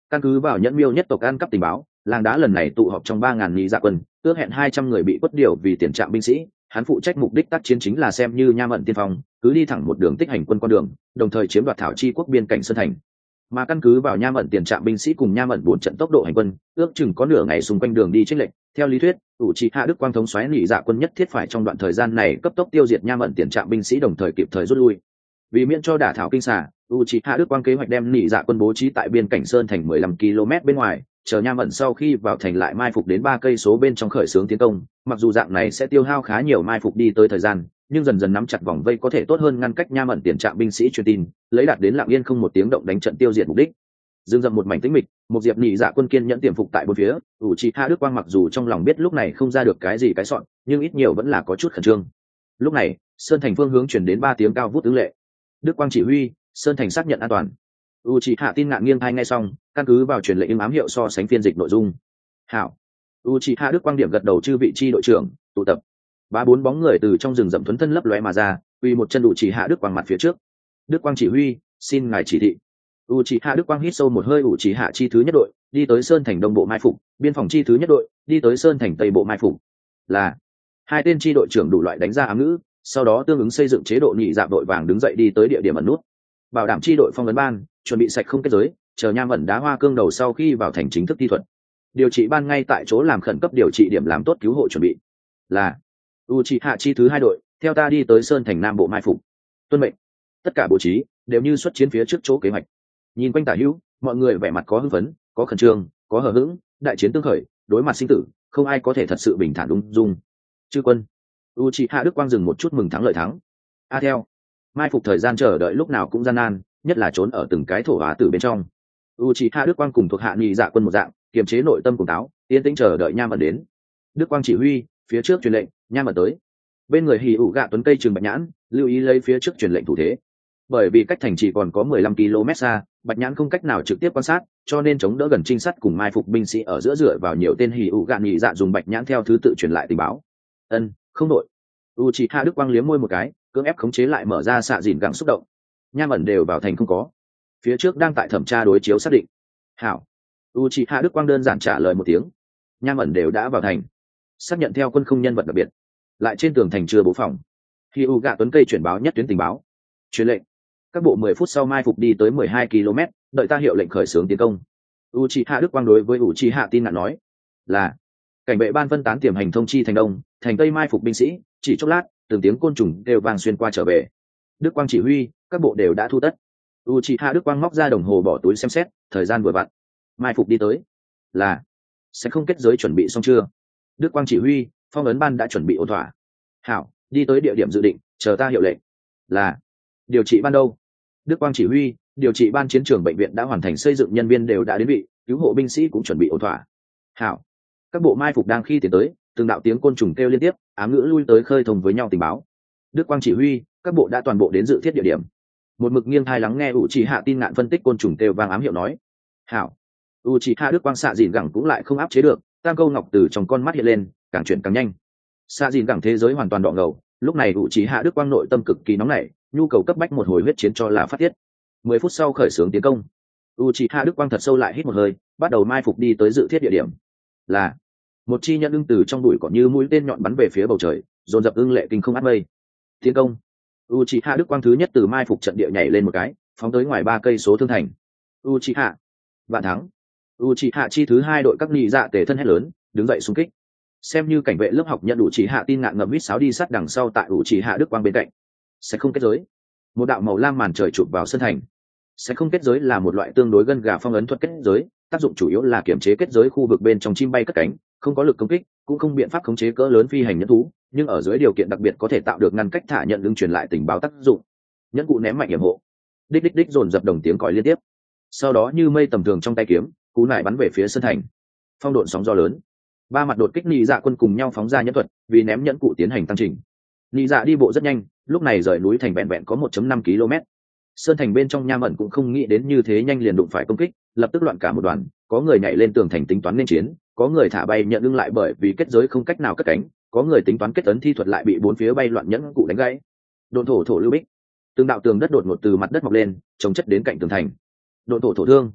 Căn cứ vào nhẫn miêu nhất tộc ăn cắp tình báo, làng đá lần này tụ họp trong 3.000 nhị dạ quân, ước hẹn 200 người bị quất điều vì tiền trạm binh sĩ. Hắn phụ trách mục đích tác chiến chính là xem như Nham ẩn tiên phong, cứ đi thẳng một đường tích hành quân con đường, đồng thời chiếm đoạt thảo chi quốc biên cảnh sơn thành. Mà căn cứ vào Nham ẩn tiền trạm binh sĩ cùng Nham ẩn 4 trận tốc độ hành quân, ước chừng có nửa ngày xung quanh đường đi chênh lệch. Theo lý thuyết, Uchiha Đức Quang thống soái nhị dạ quân nhất thiết phải trong đoạn thời gian này cấp tốc tiêu diệt Nham ẩn tiền trạm binh sĩ đồng thời kịp thời rút lui. Vì miễn cho đả thảo kinh xà, Uchiha Đức Quang kế hoạch đem nhị dạ quân bố trí tại biên cảnh sơn thành 15 km bên ngoài, chờ Nham ẩn sau khi vào thành lại mai phục đến 3 cây số bên trong khởi xướng tiến công. Mặc dù dạng này sẽ tiêu hao khá nhiều mai phục đi tới thời gian, nhưng dần dần nắm chặt vòng vây có thể tốt hơn ngăn cách Nham ẩn tiền trạm binh sĩ truyền tin, lấy đạt đến lặng yên không một tiếng động đánh trận tiêu diệt mục đích. Dương dậm một mảnh tĩnh mịch, một diệp nhị dạ quân kiên nhẫn tiềm phục tại bốn phía. Uchiha Đức Quang mặc dù trong lòng biết lúc này không ra được cái gì cái soạn, nhưng ít nhiều vẫn là có chút khẩn trương. Lúc này, sơn thành phương hướng truyền đến 3 tiếng cao vút ứng lệ. Đức Quang chỉ huy, sơn thành xác nhận an toàn. Uchiha tin ngạn nghiêng tai nghe xong, căn cứ vào truyền lệnh ám hiệu so sánh phiên dịch nội dung. Hảo. Uchiha Đức Quang điểm gật đầu chư vị chi đội trưởng, tụ tập. 3-4 bóng người từ trong rừng rậm thuấn thân lấp lóe mà ra, uy một chân Uchiha Đức Quang mặt phía trước. Đức Quang chỉ huy, xin ngài chỉ thị. Uchiha Đức Quang hít sâu một hơi. Uchiha chi thứ nhất đội đi tới sơn thành đông bộ mai phục, biên phòng chi thứ nhất đội đi tới sơn thành tây bộ mai phục. Là hai tên chi đội trưởng đủ loại đánh ra ám ngữ, sau đó tương ứng xây dựng chế độ nhị dạ đội vàng đứng dậy đi tới địa điểm ẩn nút, bảo đảm chi đội phong ấn ban chuẩn bị sạch không kết giới, chờ Nham ẩn đá hoa cương đầu sau khi vào thành chính thức thi thuật. Điều trị ban ngay tại chỗ làm khẩn cấp điều trị điểm làm tốt cứu hộ chuẩn bị. Là Uchiha chi thứ hai đội theo ta đi tới sơn thành nam bộ mai phục. Tuân mệnh. Tất cả bố trí đều như xuất chiến phía trước chỗ kế hoạch. Nhìn quanh tả hữu, mọi người vẻ mặt có hưng phấn, có khẩn trương, có hờ hững. Đại chiến tương khởi, đối mặt sinh tử, không ai có thể thật sự bình thản ung dung. Chư quân. Uchiha Đức Quang dừng một chút mừng thắng lợi thắng. Theo mai phục thời gian chờ đợi lúc nào cũng gian nan, nhất là trốn ở từng cái thổ hóa tử bên trong. Uchiha Đức Quang cùng thuộc hạ nhị dạ quân một dạng, kiềm chế nội tâm cùng táo, yên tĩnh chờ đợi Nham ẩn đến. Đức Quang chỉ huy, phía trước truyền lệnh, Nham ẩn tới. Bên người hỉ ủ gạ tuấn cây trường bạch nhãn, lưu ý lấy phía trước truyền lệnh thủ thế. Bởi vì cách thành chỉ còn có 15 km xa, bạch nhãn không cách nào trực tiếp quan sát, cho nên chống đỡ gần trinh sát cùng mai phục binh sĩ ở giữa dựa vào nhiều tên hỉ ủ gạ nhị dạ dùng bạch nhãn theo thứ tự truyền lại tình báo. Không đội. Uchiha Đức Quang liếm môi một cái, cưỡng ép khống chế lại mở ra xạ dìn gẳng xúc động. Nham ẩn đều vào thành không có, phía trước đang tại thẩm tra đối chiếu xác định. Hảo. Uchiha Đức Quang đơn giản trả lời một tiếng. Nham ẩn đều đã vào thành, xác nhận theo quân không nhân vật đặc biệt, lại trên tường thành chưa bố phòng. Khi u gạ tuấn cây chuyển báo nhất tuyến tình báo, truyền lệnh các bộ 10 phút sau mai phục đi tới 12 km, đợi ta hiệu lệnh khởi xướng tiến công. Uchiha Đức Quang đối với Uchiha tin ngạn nói là cảnh vệ ban phân tán tiềm hành thông chi thành đông, thành tây mai phục binh sĩ, chỉ chốc lát từng tiếng côn trùng đều vang xuyên qua trở về. Đức Quang chỉ huy, các bộ đều đã thu tất. Uchiha Đức Quang móc ra đồng hồ bỏ túi xem xét, thời gian vừa vặn. Mai phục đi tới. Là sẽ không kết giới chuẩn bị xong chưa? Đức Quang chỉ huy, phong ấn ban đã chuẩn bị ổn thỏa. Hảo, đi tới địa điểm dự định, chờ ta hiệu lệnh. Là điều trị ban đâu? Đức Quang chỉ huy, điều trị ban chiến trường bệnh viện đã hoàn thành xây dựng, nhân viên đều đã đến vị, cứu hộ binh sĩ cũng chuẩn bị ổn thỏa. Hảo, các bộ mai phục đang khi tiến tới, từng đạo tiếng côn trùng kêu liên tiếp, ám ngữ lui tới khơi thông với nhau tình báo. Đức Quang chỉ huy, các bộ đã toàn bộ đến dự thiết địa điểm. Một mực nghiêng tai lắng nghe Uchiha tin ngạn phân tích côn trùng kêu vang ám hiệu nói. Hảo. Uchiha Đức Quang xạ dìn gẳng cũng lại không áp chế được, tam câu ngọc từ trong con mắt hiện lên, càng chuyển càng nhanh. Xạ dìn gẳng thế giới hoàn toàn đỏ ngầu, lúc này Uchiha Đức Quang nội tâm cực kỳ nóng nảy, nhu cầu cấp bách một hồi huyết chiến cho là phát tiết. 10 phút sau khởi xướng tiến công. Uchiha Đức Quang thật sâu lại hít một hơi, bắt đầu mai phục đi tới dự thiết địa điểm. Là một chi nhận ưng từ trong bụi cỏ như mũi tên nhọn bắn về phía bầu trời, dồn dập ưng lệ kinh không át mây. Tiến công. Uchiha Đức Quang thứ nhất từ mai phục trận địa nhảy lên một cái, phóng tới ngoài 3 cây số thương thành. Uchiha vạn thắng. Uchiha chi thứ hai đội các nhị dạ tề thân hét lớn, đứng dậy xung kích. Xem như cảnh vệ lớp học nhận Uchiha tin ngạn ngầm huýt sáo đi sát đằng sau tại Uchiha Đức Quang bên cạnh. Sẽ không kết giới. Một đạo màu lam màn trời chụp vào sân thành. Sẽ không kết giới là một loại tương đối gân gà phong ấn thuật kết giới, tác dụng chủ yếu là kiểm chế kết giới khu vực bên trong chim bay cất cánh, không có lực công kích, cũng không biện pháp khống chế cỡ lớn phi hành nhẫn thú, nhưng ở dưới điều kiện đặc biệt có thể tạo được ngăn cách thả nhận ứng truyền lại tình báo tác dụng. Nhẫn cụ ném mạnh hiểm hộ. Đích đích đích dồn dập đồng tiếng còi liên tiếp. Sau đó như mây tầm thường trong tay kiếm, cú nải bắn về phía sân thành. Phong độn sóng gió lớn. 3 mặt đột kích nhị dạ quân cùng nhau phóng ra nhẫn thuật, vì ném nhẫn cụ tiến hành tăng trình. Nhị dạ đi bộ rất nhanh, lúc này rời núi thành vẹn vẹn có 1.5 km. Sơn thành bên trong Nham ẩn cũng không nghĩ đến như thế nhanh liền đụng phải công kích, lập tức loạn cả một đoàn, có người nhảy lên tường thành tính toán nên chiến, có người thả bay nhận ưng lại bởi vì kết giới không cách nào cất cánh, có người tính toán kết ấn thi thuật lại bị bốn phía bay loạn nhẫn cụ đánh gãy. Độn thổ thổ lưu bích, từng đạo tường đất đột ngột từ mặt đất mọc lên, chống chất đến cạnh tường thành. Độn thổ thổ thương.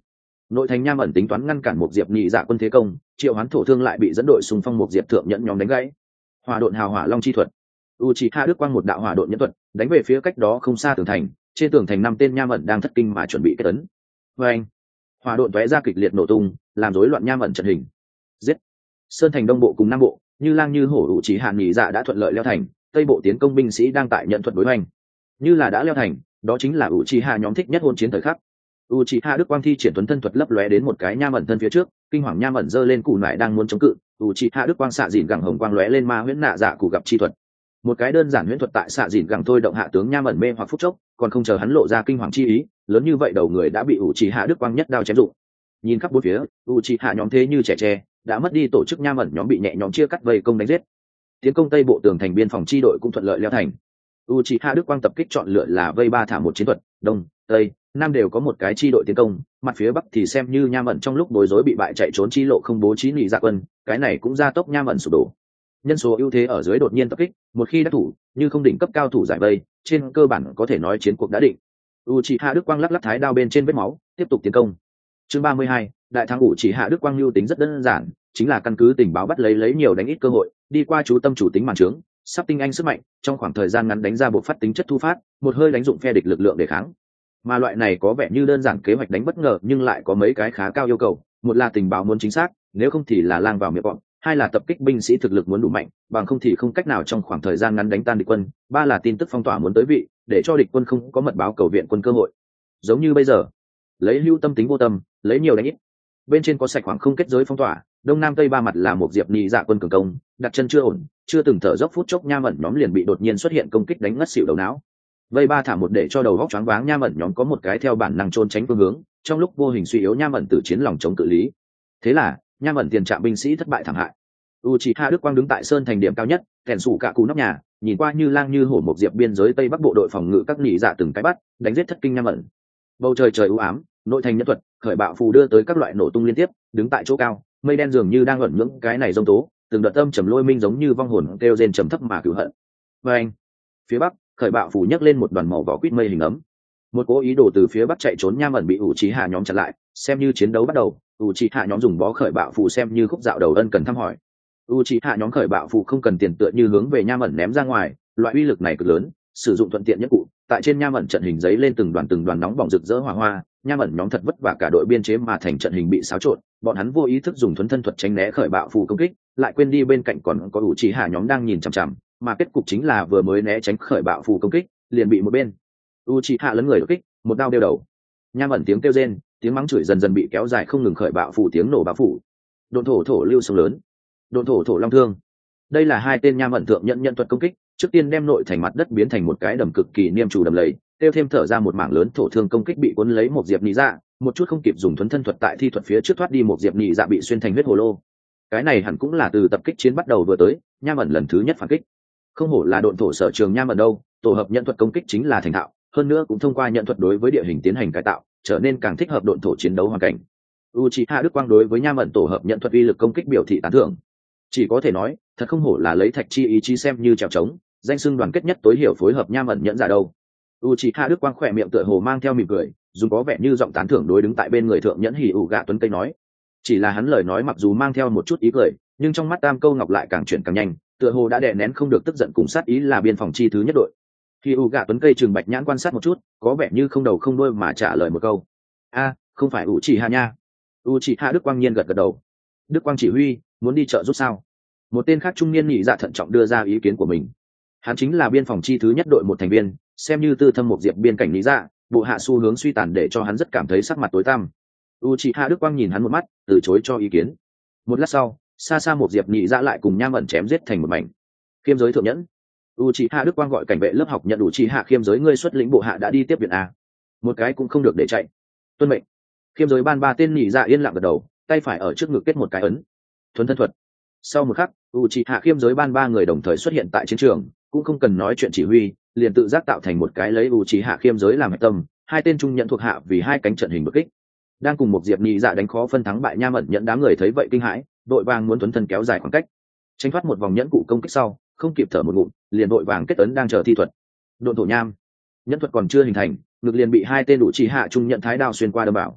nội thành nham ẩn tính toán ngăn cản một diệp nhị dạ quân thế công, triệu hoán thổ thương lại bị dẫn đội xung phong một diệp thượng nhẫn nhóm đánh gãy. Hỏa độn hào hỏa long chi thuật. Uchiha Đức Quang một đạo hỏa độn nhẫn thuật đánh về phía cách đó không xa tường thành, trên tường thành 5 tên nham ẩn đang thất kinh mà chuẩn bị kết ấn. Và anh, hỏa độn tóe ra kịch liệt nổ tung, làm rối loạn nham ẩn trận hình. Giết. Sơn thành đông bộ cùng nam bộ, như lang như hổ Uchiha nhị dạ đã thuận lợi leo thành, tây bộ tiến công binh sĩ đang tại nhận thuật đối hoành. Như là đã leo thành, đó chính là Uchiha nhóm thích nhất hôn chiến thời khắc. Uchiha Đức Quang thi triển tuấn thân thuật lấp lóe đến một cái nham ẩn thân phía trước, kinh hoàng nham ẩn giơ lên cù nải đang muốn chống cự, Uchiha Đức Quang xạ dìn gẳng hồng quang lóe lên ma huyễn nạ dạ cụ gặp chi thuật. Một cái đơn giản huyễn thuật tại xạ dìn gẳng thôi động hạ tướng nham ẩn mê hoặc phút chốc, còn không chờ hắn lộ ra kinh hoàng chi ý, lớn như vậy đầu người đã bị Uchiha Đức Quang nhất đao chém rụng. Nhìn khắp bốn phía, Uchiha nhóm thế như trẻ tre, đã mất đi tổ chức nham ẩn nhóm bị nhẹ nhõm chia cắt vây công đánh giết. Tiến công tây bộ tường thành biên phòng chi đội cũng thuận lợi leo thành. Uchiha Đức Quang tập kích chọn lựa là vây ba thả một chiến thuật, đông, tây, nam đều có một cái chi đội tiến công, mặt phía bắc thì xem như nham ẩn trong lúc bối rối bị bại chạy trốn chi lộ không bố trí nhị dạ quân, cái này cũng gia tốc nham ẩn sụp đổ. Nhân số ưu thế ở dưới đột nhiên tập kích, một khi đắc thủ, như không đỉnh cấp cao thủ giải vây, trên cơ bản có thể nói chiến cuộc đã định. Uchiha Đức Quang lắc lắc thái đao bên trên vết máu, tiếp tục tiến công. Chương 32, đại thắng Uchiha Đức Quang lưu tính rất đơn giản, chính là căn cứ tình báo bắt lấy nhiều đánh ít cơ hội, đi qua chú tâm chủ tính màn trướng, sắp tinh anh sức mạnh, trong khoảng thời gian ngắn đánh ra bộ phát tính chất thu phát, một hơi đánh dụng phe địch lực lượng để kháng. Mà loại này có vẻ như đơn giản kế hoạch đánh bất ngờ nhưng lại có mấy cái khá cao yêu cầu, một là tình báo muốn chính xác, nếu không thì là lang vào miệng bọn, hai là tập kích binh sĩ thực lực muốn đủ mạnh, bằng không thì không cách nào trong khoảng thời gian ngắn đánh tan địch quân, ba là tin tức phong tỏa muốn tới vị, để cho địch quân không có mật báo cầu viện quân cơ hội. Giống như bây giờ, lấy hưu tâm tính vô tâm, lấy nhiều đánh ít. Bên trên có sạch khoảng không kết giới phong tỏa, đông nam tây ba mặt là một diệp nhị dạ quân cường công, đặt chân chưa ổn, chưa từng thở dốc phút chốc nham ẩn nhóm liền bị đột nhiên xuất hiện công kích đánh ngất xỉu đầu não. Vây ba thả một để cho đầu góc choáng váng nham ẩn nhóm có một cái theo bản năng trôn tránh phương hướng, trong lúc vô hình suy yếu nham ẩn từ chiến lòng chống cự lý. Thế là nham ẩn tiền trạm binh sĩ thất bại thảm hại. Uchiha Đức Quang đứng tại sơn thành điểm cao nhất, kèn sủ cả cú nóc nhà, nhìn qua như lang như hổ một diệp biên giới tây bắc bộ đội phòng ngự các nhị dạ từng cái bắt, đánh giết thất kinh nham ẩn. Bầu trời trời u ám, nội thành nhân thuật, khởi bạo phù đưa tới các loại nổ tung liên tiếp, đứng tại chỗ cao, mây đen dường như đang ẩn nhưỡng cái này rông tố, từng đợt âm trầm lôi minh giống như vong hồn kêu rên trầm thấp mà cửu hận. Và anh, phía bắc, khởi bạo phù nhấc lên một đoàn màu vỏ quýt mây hình ấm. Một cố ý đồ từ phía bắc chạy trốn nham ẩn bị Uchiha nhóm chặn lại, xem như chiến đấu bắt đầu, Uchiha nhóm dùng bó khởi bạo phù xem như khúc dạo đầu ân cần thăm hỏi. Uchiha nhóm khởi bạo phù không cần tiền tựa như hướng về nham ẩn ném ra ngoài, loại uy lực này cực lớn, sử dụng thuận tiện nhất cụ, tại trên nham ẩn trận hình giấy lên từng đoàn nóng bỏng rực rỡ hỏa hoa, nham ẩn nhóm thật vất vả cả đội biên chế mà thành trận hình bị xáo trộn, bọn hắn vô ý thức dùng thuấn thân thuật tránh né khởi bạo phù công kích, lại quên đi bên cạnh còn có Uchiha nhóm đang nhìn chằm chằm, mà kết cục chính là vừa mới né tránh khởi bạo phù công kích, liền bị một bên Uchiha lấn người đột kích, một đao đeo đầu. Nham ẩn tiếng kêu rên, tiếng mắng chửi dần dần bị kéo dài không ngừng khởi bạo phù tiếng nổ bạo phủ. Độn thổ lưu sông lớn, độn thổ long thương. Đây là hai tên nham ẩn thượng nhận thuật công kích, trước tiên đem nội thành mặt đất biến thành một cái đầm cực kỳ niêm chủ đầm lầy, tiêu thêm thở ra một mảng lớn thổ thương công kích bị cuốn lấy một diệp nhị dạ, một chút không kịp dùng thuấn thân thuật tại thi thuật phía trước thoát đi một diệp nhị dạ bị xuyên thành huyết hồ lô. Cái này hẳn cũng là từ tập kích chiến bắt đầu vừa tới, nham ẩn lần thứ nhất phản kích. Không hổ là độn thổ sở trường nham ẩn đâu, tổ hợp nhận thuật công kích chính là thành thạo, hơn nữa cũng thông qua nhận thuật đối với địa hình tiến hành cải tạo, trở nên càng thích hợp độn thổ chiến đấu hoàn cảnh. Uchiha Đức Quang đối với nham ẩn tổ hợp nhận thuật uy lực công kích biểu thị tán thưởng. Chỉ có thể nói, thật không hổ là lấy thạch chi ý chí xem như trèo trống, danh xưng đoàn kết nhất tối hiểu phối hợp nham ẩn nhẫn giả đâu. Uchiha Đức Quang khỏe miệng tựa hồ mang theo mỉm cười, dùng có vẻ như giọng tán thưởng đối đứng tại bên người thượng nhẫn hỉ ủ gạ tuấn cây nói. Chỉ là hắn lời nói mặc dù mang theo một chút ý cười, nhưng trong mắt Tam Câu Ngọc lại càng chuyển càng nhanh, tựa hồ đã đè nén không được tức giận cùng sát ý là biên phòng chi thứ nhất đội. Hỉ ủ gạ tuấn cây trừng bạch nhãn quan sát một chút, có vẻ như không đầu không đuôi mà trả lời một câu. A, không phải Uchiha nha. Uchiha Đức Quang nhiên gật gật đầu. Đức Quang chỉ huy, muốn đi chợ giúp sao? Một tên khác trung niên nhị dạ thận trọng đưa ra ý kiến của mình. Hắn chính là biên phòng chi thứ nhất đội một thành viên, xem như tư thâm một diệp biên cảnh nhị dạ, bộ hạ xu hướng suy tàn để cho hắn rất cảm thấy sắc mặt tối tăm. Uchiha Đức Quang nhìn hắn một mắt, từ chối cho ý kiến. Một lát sau, xa xa một diệp nhị dạ lại cùng nham ẩn chém giết thành một mảnh. Khiêm giới thượng nhẫn. Uchiha Đức Quang gọi cảnh vệ lớp học nhận Uchiha khiêm giới ngươi xuất lĩnh bộ hạ đã đi tiếp viện a. Một cái cũng không được để chạy. Tuân mệnh. Khiêm giới ban ba tên nhị dạ yên lặng gật đầu, tay phải ở trước ngực kết một cái ấn. Thuấn thân thuật. Sau một khắc, Uchiha khiêm giới ban ba người đồng thời xuất hiện tại chiến trường, cũng không cần nói chuyện chỉ huy, liền tự giác tạo thành một cái lấy Uchiha khiêm giới làm hệ tâm, hai tên trung nhận thuộc hạ vì hai cánh trận hình bực kích. Đang cùng một diệp nhị dạ đánh khó phân thắng bại nham ẩn nhẫn đám người thấy vậy kinh hãi, đội vàng muốn thuấn thân kéo dài khoảng cách, tránh thoát một vòng nhẫn cụ công kích sau, không kịp thở một ngụm, liền đội vàng kết ấn đang chờ thi thuật. Độn thổ nham, nhẫn thuật còn chưa hình thành, ngực liền bị hai tên Uchiha trung nhận thái đao xuyên qua đâm vào.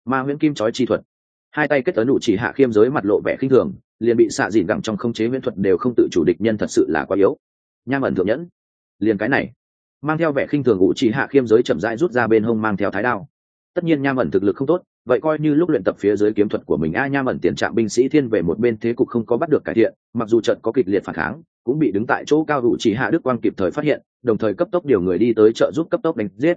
Ma huyễn kim chói chi thuật. Hai tay kết ấn đủ chỉ hạ khiêm giới mặt lộ vẻ khinh thường, liền bị xạ dìn gẳng trong không chế huyễn thuật đều không tự chủ địch nhân thật sự là quá yếu. Nham ẩn thượng nhẫn, liền cái này. Mang theo vẻ khinh thường ngụ chỉ hạ khiêm giới chậm rãi rút ra bên hông mang theo thái đao. Tất nhiên nham ẩn thực lực không tốt, vậy coi như lúc luyện tập phía dưới kiếm thuật của mình nham ẩn tiền trạm binh sĩ thiên về một bên thế cục không có bắt được cải thiện, mặc dù trận có kịch liệt phản kháng, cũng bị đứng tại chỗ cao ngụ chỉ hạ đức quang kịp thời phát hiện, đồng thời cấp tốc điều người đi tới trợ giúp cấp tốc đánh giết.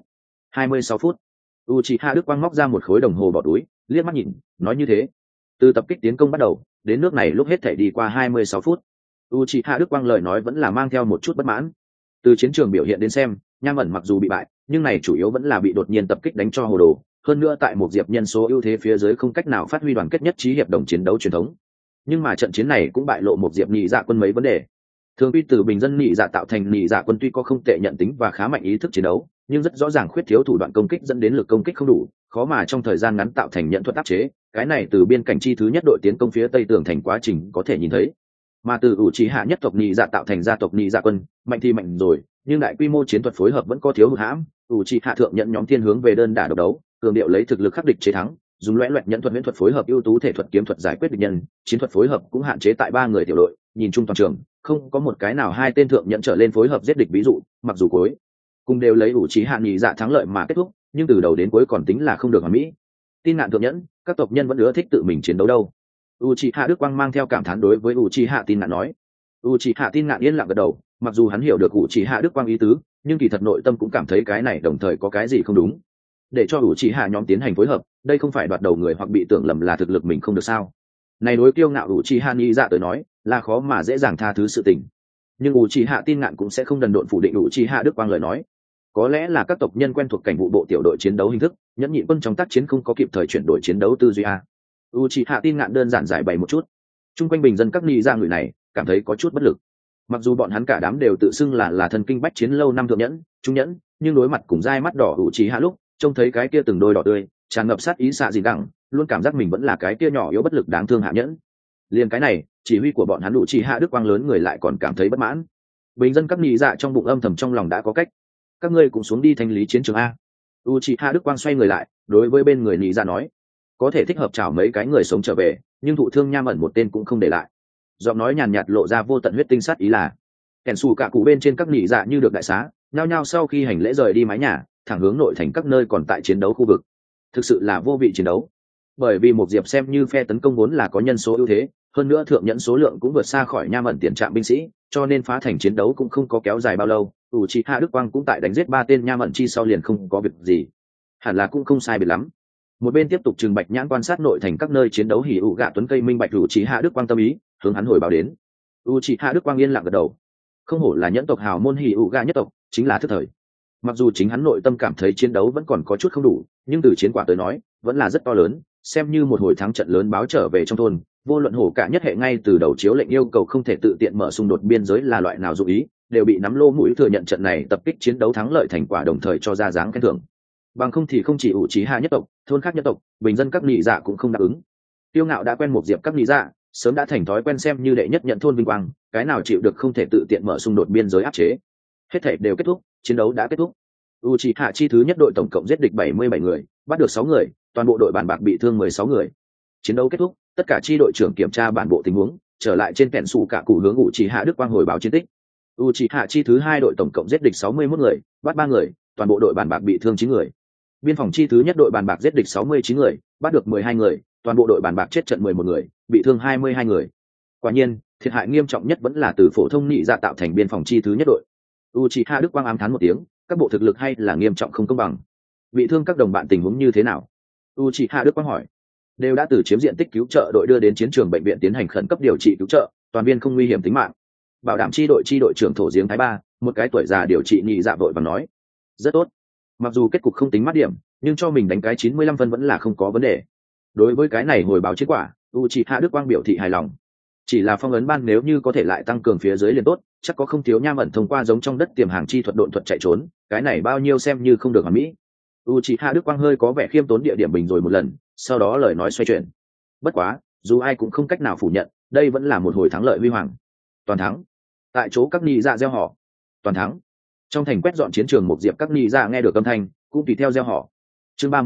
26 phút. Uchiha Đức Quang móc ra một khối đồng hồ bỏ túi, liếc mắt nhìn, nói như thế. Từ tập kích tiến công bắt đầu, đến nước này lúc hết thể đi qua 26 phút. Uchiha Đức Quang lời nói vẫn là mang theo một chút bất mãn. Từ chiến trường biểu hiện đến xem, Nham ẩn mặc dù bị bại, nhưng này chủ yếu vẫn là bị đột nhiên tập kích đánh cho hồ đồ. Hơn nữa tại một diệp nhân số ưu thế phía dưới không cách nào phát huy đoàn kết nhất trí hiệp đồng chiến đấu truyền thống. Nhưng mà trận chiến này cũng bại lộ một diệp nhị dạ quân mấy vấn đề. Thường quy từ bình dân nhị dạ tạo thành nhị dạ quân tuy có không tệ nhận tính và khá mạnh ý thức chiến đấu, nhưng rất rõ ràng khuyết thiếu thủ đoạn công kích dẫn đến lực công kích không đủ, khó mà trong thời gian ngắn tạo thành nhận thuật áp chế. Cái này từ biên cảnh chi thứ nhất đội tiến công phía tây tường thành quá trình có thể nhìn thấy. Mà từ ủ trí hạ nhất tộc nhị dạ tạo thành gia tộc nhị dạ quân, mạnh thì mạnh rồi, nhưng đại quy mô chiến thuật phối hợp vẫn có thiếu hụt hãm. Ủ trí hạ thượng nhận nhóm thiên hướng về đơn đả độc đấu, cường điệu lấy thực lực khắc địch chế thắng, dùng loẻ loẹt nhận thuật miễn thuật phối hợp ưu tú thể thuật kiếm thuật giải quyết địch nhân, chiến thuật phối hợp cũng hạn chế tại 3 người tiểu đội, nhìn chung toàn trường không có một cái nào hai tên thượng nhận trở lên phối hợp giết địch, ví dụ mặc dù cuối cùng đều lấy ủ trí hạ nhị dạ thắng lợi mà kết thúc, nhưng từ đầu đến cuối còn tính là không được hoàn mỹ. Tin ngạn thượng nhẫn, các tộc nhân vẫn ưa thích tự mình chiến đấu đâu. Uchiha Đức Quang mang theo cảm thán đối với Uchiha Tin ngạn nói. Uchiha Tin ngạn yên lặng gật đầu, mặc dù hắn hiểu được Uchiha Đức Quang ý tứ, nhưng kỳ thật nội tâm cũng cảm thấy cái này đồng thời có cái gì không đúng. Để cho Uchiha nhóm tiến hành phối hợp, đây không phải đoạt đầu người hoặc bị tưởng lầm là thực lực mình không được sao? Này đối kiêu ngạo Uchiha nhị dạ tới nói, là khó mà dễ dàng tha thứ sự tình. Nhưng Uchiha Tin ngạn cũng sẽ không đần độn phủ định Uchiha Đức Quang lời nói. Có lẽ là các tộc nhân quen thuộc cảnh vụ bộ tiểu đội chiến đấu hình thức, nhẫn nhịn quân trong tác chiến không có kịp thời chuyển đổi chiến đấu tư duy a. Uchiha Tin ngạn đơn giản giải bày một chút. Trung quanh bình dân các nhị gia người này cảm thấy có chút bất lực. Mặc dù bọn hắn cả đám đều tự xưng là thần kinh bách chiến lâu năm thượng nhẫn, trung nhẫn, nhưng đối mặt cùng dai mắt đỏ Uchiha lúc, trông thấy cái kia từng đôi đỏ tươi, tràn ngập sát ý xạ gì đẳng, luôn cảm giác mình vẫn là cái kia nhỏ yếu bất lực đáng thương hạ nhẫn. Liên cái này, chỉ huy của bọn hắn Uchiha Đức Quang lớn người lại còn cảm thấy bất mãn. Bình dân các nhị dạ trong bụng âm thầm trong lòng đã có cách. Các ngươi cũng xuống đi thanh lý chiến trường a. Uchiha Đức Quang xoay người lại, đối với bên người nhị dạ nói, có thể thích hợp chào mấy cái người sống trở về, nhưng thụ thương Nham ẩn một tên cũng không để lại. Giọng nói nhàn nhạt lộ ra vô tận huyết tinh sát ý là. Kèn xù cả cụ bên trên các nhị dạ như được đại xá, nhao nhao sau khi hành lễ rời đi mái nhà, thẳng hướng nội thành các nơi còn tại chiến đấu khu vực. Thực sự là vô vị chiến đấu. Bởi vì một diệp xem như phe tấn công vốn là có nhân số ưu thế, hơn nữa thượng nhẫn số lượng cũng vượt xa khỏi Nham ẩn tiền trạm binh sĩ, cho nên phá thành chiến đấu cũng không có kéo dài bao lâu. Uchiha Đức Quang cũng tại đánh giết 3 tên Nham ẩn chi sau liền không có việc gì, hẳn là cũng không sai biệt lắm. Một bên tiếp tục trừng bạch nhãn quan sát nội thành các nơi chiến đấu hỉ ụ gạ tuấn cây minh bạch Uchiha Đức Quang tâm ý, hướng hắn hồi báo đến. Uchiha Đức Quang yên lặng gật đầu. Không hổ là nhẫn tộc hào môn hỉ ụ gạ nhất tộc, chính là thức thời. Mặc dù chính hắn nội tâm cảm thấy chiến đấu vẫn còn có chút không đủ, nhưng từ chiến quả tới nói vẫn là rất to lớn, xem như một hồi thắng trận lớn báo trở về trong thôn. Vô luận hổ cả nhất hệ ngay từ đầu chiếu lệnh yêu cầu không thể tự tiện mở xung đột biên giới là loại nào dụ ý, đều bị nắm lô mũi thừa nhận trận này tập kích chiến đấu thắng lợi thành quả, đồng thời cho ra dáng khen thưởng. Bằng không thì không chỉ Uchiha nhất tộc, thôn khác nhất tộc, bình dân các nhị dạ cũng không đáp ứng. Tiêu ngạo đã quen một diệp các nhị dạ, sớm đã thành thói quen xem như đệ nhất nhận thôn vinh quang, cái nào chịu được không thể tự tiện mở xung đột biên giới áp chế. Hết thảy đều kết thúc, chiến đấu đã kết thúc. Uchiha chi thứ nhất đội tổng cộng giết địch 77 người, bắt được 6 người, toàn bộ đội bàn bạc bị thương 16 người. Chiến đấu kết thúc, tất cả chi đội trưởng kiểm tra bản bộ tình huống, trở lại trên kẹn sủ cả cụ hướng Uchiha Đức Quang hồi báo chiến tích. Uchiha chi thứ hai đội tổng cộng giết địch 61 người, bắt 3 người, toàn bộ đội bàn bạc bị thương 9 người. Biên phòng chi thứ nhất đội bàn bạc giết địch 69 người, bắt được 12 người, toàn bộ đội bàn bạc chết trận 11 người, bị thương 22 người. Quả nhiên, thiệt hại nghiêm trọng nhất vẫn là từ phổ thông nhị dạ tạo thành biên phòng chi thứ nhất đội. Uchiha Đức Quang ám thán một tiếng, các bộ thực lực hay là nghiêm trọng không công bằng. Bị thương các đồng bạn tình huống như thế nào? Uchiha Đức Quang hỏi. Đều đã từ chiếm diện tích cứu trợ đội đưa đến chiến trường bệnh viện tiến hành khẩn cấp điều trị cứu trợ, toàn viên không nguy hiểm tính mạng. Bảo đảm chi đội trưởng thổ giếng Thái Ba, một cái tuổi già điều trị nhị dạ vội vàng nói. Rất tốt. Mặc dù kết cục không tính mát điểm, nhưng cho mình đánh cái 95 phân vẫn là không có vấn đề. Đối với cái này hồi báo kết quả, Uchiha Đức Quang biểu thị hài lòng. Chỉ là phong ấn ban nếu như có thể lại tăng cường phía dưới liền tốt, chắc có không thiếu Nham ẩn thông qua giống trong đất tiềm hàng chi thuật độn thuật chạy trốn, cái này bao nhiêu xem như không được hoàn mỹ. Uchiha Đức Quang hơi có vẻ khiêm tốn địa điểm bình rồi một lần, sau đó lời nói xoay chuyển. Bất quá, dù ai cũng không cách nào phủ nhận, đây vẫn là một hồi thắng lợi huy hoàng. Toàn thắng. Tại chỗ các nhị dạ reo hò. Toàn thắng. Trong thành quét dọn chiến trường một diệp các nhị dạ nghe được âm thanh, cũng tùy theo reo hò. Chương 33,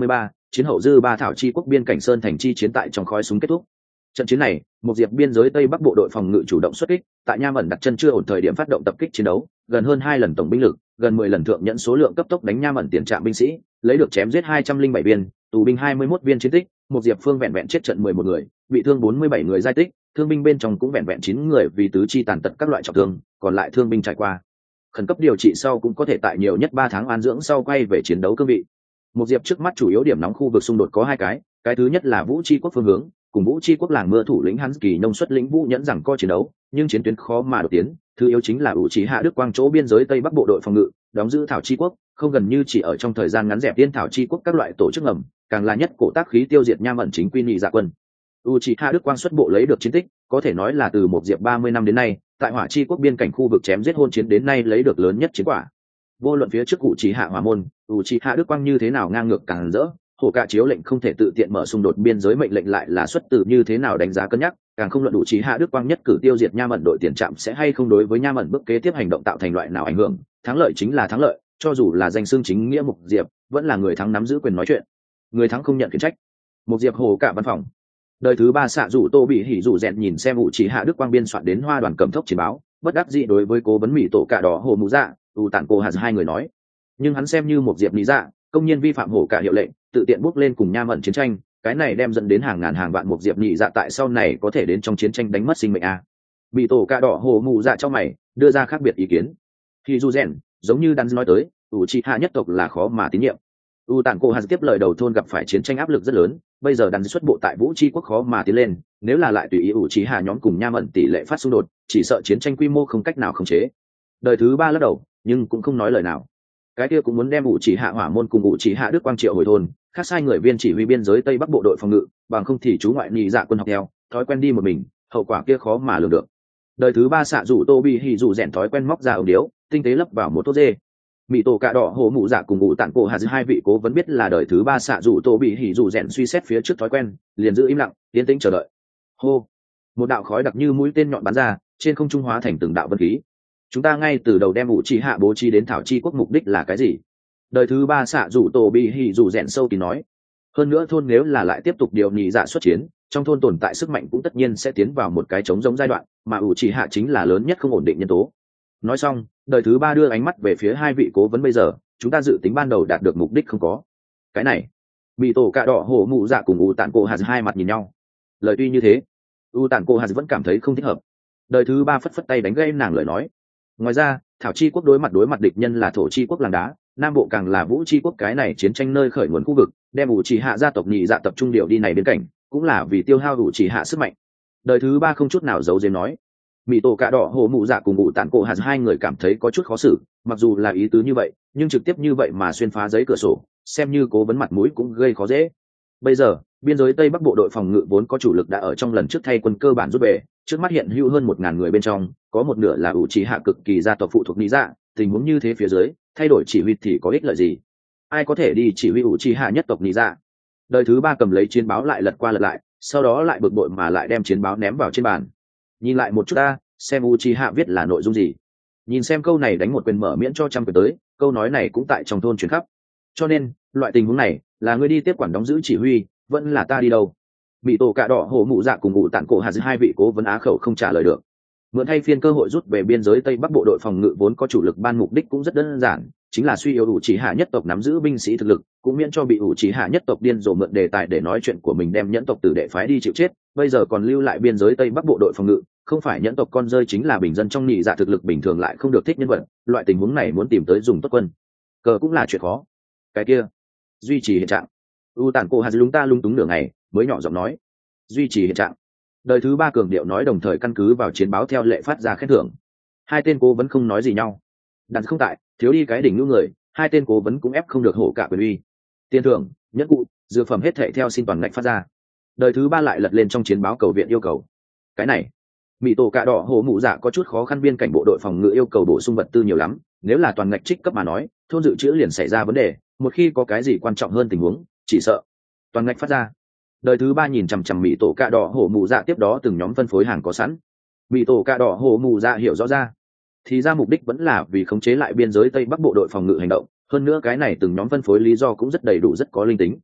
chiến hậu dư ba thảo chi quốc biên cảnh sơn thành chi chiến tại trong khói súng kết thúc. Trận chiến này, một diệp biên giới tây bắc bộ đội phòng ngự chủ động xuất kích, tại Nham ẩn đặt chân chưa ổn thời điểm phát động tập kích chiến đấu, gần hơn 2 lần tổng binh lực, gần 10 lần thượng nhẫn số lượng cấp tốc đánh Nham ẩn tiền trạm binh sĩ, lấy được chém giết 207 viên, tù binh 21 viên chiến tích, một diệp phương vẹn vẹn chết trận 11 người, bị thương 47 người giai tích, thương binh bên trong cũng vẹn vẹn 9 người vì tứ chi tàn tật các loại trọng thương, còn lại thương binh trải qua khẩn cấp điều trị sau cũng có thể tại nhiều nhất 3 tháng an dưỡng sau quay về chiến đấu cương vị. Một diệp trước mắt chủ yếu điểm nóng khu vực xung đột có 2 cái thứ nhất là Vũ Chi quốc phương hướng, cùng Vũ Chi quốc làng mưa thủ lĩnh Hắn Kỳ nông xuất lĩnh Vũ nhẫn rằng co chiến đấu, nhưng chiến tuyến khó mà đột tiến, thứ yếu chính là Uchiha Đức Quang chỗ biên giới tây bắc bộ đội phòng ngự, đóng giữ Thảo Chi quốc, không gần như chỉ ở trong thời gian ngắn dẹp tiên Thảo Chi quốc các loại tổ chức ngầm, càng là nhất cổ tác khí tiêu diệt Nham ẩn chính quy nhị dạ quân. Uchiha Đức Quang xuất bộ lấy được chiến tích, có thể nói là từ một diệp 30 năm đến nay, tại Hỏa Chi quốc biên cảnh khu vực chém giết hôn chiến đến nay lấy được lớn nhất chiến quả. Vô luận phía trước Uchiha Hỏa môn, Uchiha Đức Quang như thế nào ngang ngược càng rỡ, hổ cả chiếu lệnh không thể tự tiện mở xung đột biên giới mệnh lệnh lại là xuất từ như thế nào đánh giá cân nhắc, càng không luận Uchiha Đức Quang nhất cử tiêu diệt Nham ẩn đội tiền trạm sẽ hay không đối với Nham ẩn bước kế tiếp hành động tạo thành loại nào ảnh hưởng, thắng lợi chính là thắng lợi, cho dù là danh xưng chính nghĩa mục diệp, vẫn là người thắng nắm giữ quyền nói chuyện, người thắng không nhận khiển trách. Một diệp hồ cả văn phòng. Đời thứ 3 xạ rủ Tô bị hỉ rủ rèn nhìn xem Uchiha Đức Quang biên soạn đến Hoa đoàn cầm thốc chiến báo, bất đắc dĩ đối với cố vấn mỹ tổ cả đỏ hồ mù dạ, tản cô hạt hai người nói. Nhưng hắn xem như một diệp lý dạ, công nhiên vi phạm hổ cả hiệu lệnh, tự tiện bước lên cùng Nham ẩn chiến tranh, cái này đem dẫn đến hàng ngàn hàng vạn một diệp nhị dạ tại sau này có thể đến trong chiến tranh đánh mất sinh mệnh a. Bị tổ cả đỏ hồ mù dạ trong mày đưa ra khác biệt ý kiến. Thì dù rèn, giống như Đan nói tới, Uchiha nhất tộc là khó mà tín nhiệm. Tản cô hạt tiếp lời đầu thôn gặp phải chiến tranh áp lực rất lớn, bây giờ Đan xuất bộ tại Vũ Chi quốc khó mà tiến lên, nếu là lại tùy ý Uchiha nhóm cùng Nham ẩn tỷ lệ phát xung đột, chỉ sợ chiến tranh quy mô không cách nào khống chế. Đời thứ 3 lắc đầu, nhưng cũng không nói lời nào. Cái kia cũng muốn đem Uchiha Hỏa môn cùng Uchiha Đức Quang triệu hồi thôn, khác sai người viên chỉ huy biên giới tây bắc bộ đội phòng ngự, bằng không thì chú ngoại nhị dạ quân học theo, thói quen đi một mình, hậu quả kia khó mà lường được. Đời thứ 3 xạ rủ Tô bị hỉ rủ rèn thói quen móc ra ống điếu, tinh tế lấp vào một tốt dê. Mỹ tổ cạ đỏ hồ mụ dạ cùng ngụ tản cổ hạt hai vị cố vẫn biết là đời thứ 3 xạ rủ Tô bị hỉ rủ rèn suy xét phía trước thói quen, liền giữ im lặng, yên tĩnh chờ đợi. Hô, một đạo khói đặc như mũi tên nhọn bắn ra, trên không trung hóa thành từng đạo vân khí. Chúng ta ngay từ đầu đem Uchiha bố trí đến Thảo Chi quốc mục đích là cái gì? Đời thứ 3 xạ rủ Tô bị hỉ rủ rèn sâu thì nói. Hơn nữa thôn nếu là lại tiếp tục điều nhị dạ xuất chiến, trong thôn tồn tại sức mạnh cũng tất nhiên sẽ tiến vào một cái trống rỗng giai đoạn, mà Uchiha chính là lớn nhất không ổn định nhân tố. Nói xong, đời thứ 3 đưa ánh mắt về phía hai vị cố vấn bây giờ, chúng ta dự tính ban đầu đạt được mục đích không có. Cái này, bị tổ cạ đỏ hổ mụ dạ cùng tản cô hạt hai mặt nhìn nhau. Lời tuy như thế, tản cô hạt vẫn cảm thấy không thích hợp. Đời thứ 3 phất phất tay đánh gây nàng lời nói. Ngoài ra, Thảo Chi quốc đối mặt địch nhân là Thổ Chi quốc làng đá, Nam Bộ càng là Vũ Chi quốc, cái này chiến tranh nơi khởi nguồn khu vực, đem Uchiha gia tộc nhị dạ tập trung điều đi này bên cạnh, cũng là vì tiêu hao Uchiha sức mạnh. Đời thứ 3 không chút nào giấu giếm nói. Mỹ tổ cạ đỏ hồ mụ dạ cùng tản cổ hạt hai người cảm thấy có chút khó xử, mặc dù là ý tứ như vậy, nhưng trực tiếp như vậy mà xuyên phá giấy cửa sổ, xem như cố vấn mặt mũi cũng gây khó dễ. Bây giờ, biên giới tây bắc bộ đội phòng ngự vốn có chủ lực đã ở trong lần trước thay quân cơ bản rút về, trước mắt hiện hữu hơn 1000 người bên trong, có một nửa là Uchiha cực kỳ gia tộc phụ thuộc lý dạ, tình huống như thế phía dưới, thay đổi chỉ huy thì có ích lợi gì? Ai có thể đi chỉ huy Uchiha nhất tộc lý dạ? Đời thứ 3 cầm lấy chiến báo lại lật qua lật lại, sau đó lại bực bội mà lại đem chiến báo ném vào trên bàn. Nhìn lại một chút ta, xem Uchiha viết là nội dung gì. Nhìn xem câu này đánh một quyền mở miễn cho trăm quyền tới, câu nói này cũng tại trong thôn truyền khắp. Cho nên, loại tình huống này, là ngươi đi tiếp quản đóng giữ chỉ huy, vẫn là ta đi đâu? Bị tổ cạ đỏ hổ mụ dạ cùng tản cổ hạt hai vị cố vấn á khẩu không trả lời được. Mượn thay phiên cơ hội rút về biên giới tây bắc bộ đội phòng ngự vốn có chủ lực ban mục đích cũng rất đơn giản, chính là suy yếu Uchiha nhất tộc nắm giữ binh sĩ thực lực, cũng miễn cho bị Uchiha nhất tộc điên rồ mượn đề tài để nói chuyện của mình đem nhẫn tộc tử đệ phái đi chịu chết, bây giờ còn lưu lại biên giới tây bắc bộ đội phòng ngự, không phải nhẫn tộc con rơi chính là bình dân trong nhị dạ thực lực bình thường lại không được thích nhân vật, loại tình huống này muốn tìm tới dùng tốt quân cờ cũng là chuyện khó. Cái kia, duy trì hiện trạng. Tản cổ hạt lúng ta lung túng nửa ngày mới nhỏ giọng nói, duy trì hiện trạng. Đời thứ 3 cường điệu nói, đồng thời căn cứ vào chiến báo theo lệ phát ra khen thưởng. Hai tên cố vấn không nói gì nhau. Đặt không tại, thiếu đi cái đỉnh nữ người, hai tên cố vấn cũng ép không được hổ cả quyền uy. Tiền thưởng, nhất cụ, dược phẩm hết thệ theo xin toàn ngạch phát ra. Đời thứ 3 lại lật lên trong chiến báo cầu viện yêu cầu. Cái này, Mỹ tổ cạ đỏ hổ mụ dạ có chút khó khăn, biên cảnh bộ đội phòng ngự yêu cầu bổ sung vật tư nhiều lắm, nếu là toàn ngạch trích cấp mà nói, thôn dự trữ liền xảy ra vấn đề, một khi có cái gì quan trọng hơn tình huống, chỉ sợ toàn ngạch phát ra. Đời thứ 3 nhìn chằm chằm Mỹ tổ cạ đỏ hổ mụ dạ tiếp đó từng nhóm phân phối hàng có sẵn. Mỹ tổ cạ đỏ hổ mụ dạ hiểu rõ ra, thì ra mục đích vẫn là vì khống chế lại biên giới tây bắc bộ đội phòng ngự hành động, hơn nữa cái này từng nhóm phân phối lý do cũng rất đầy đủ, rất có linh tính.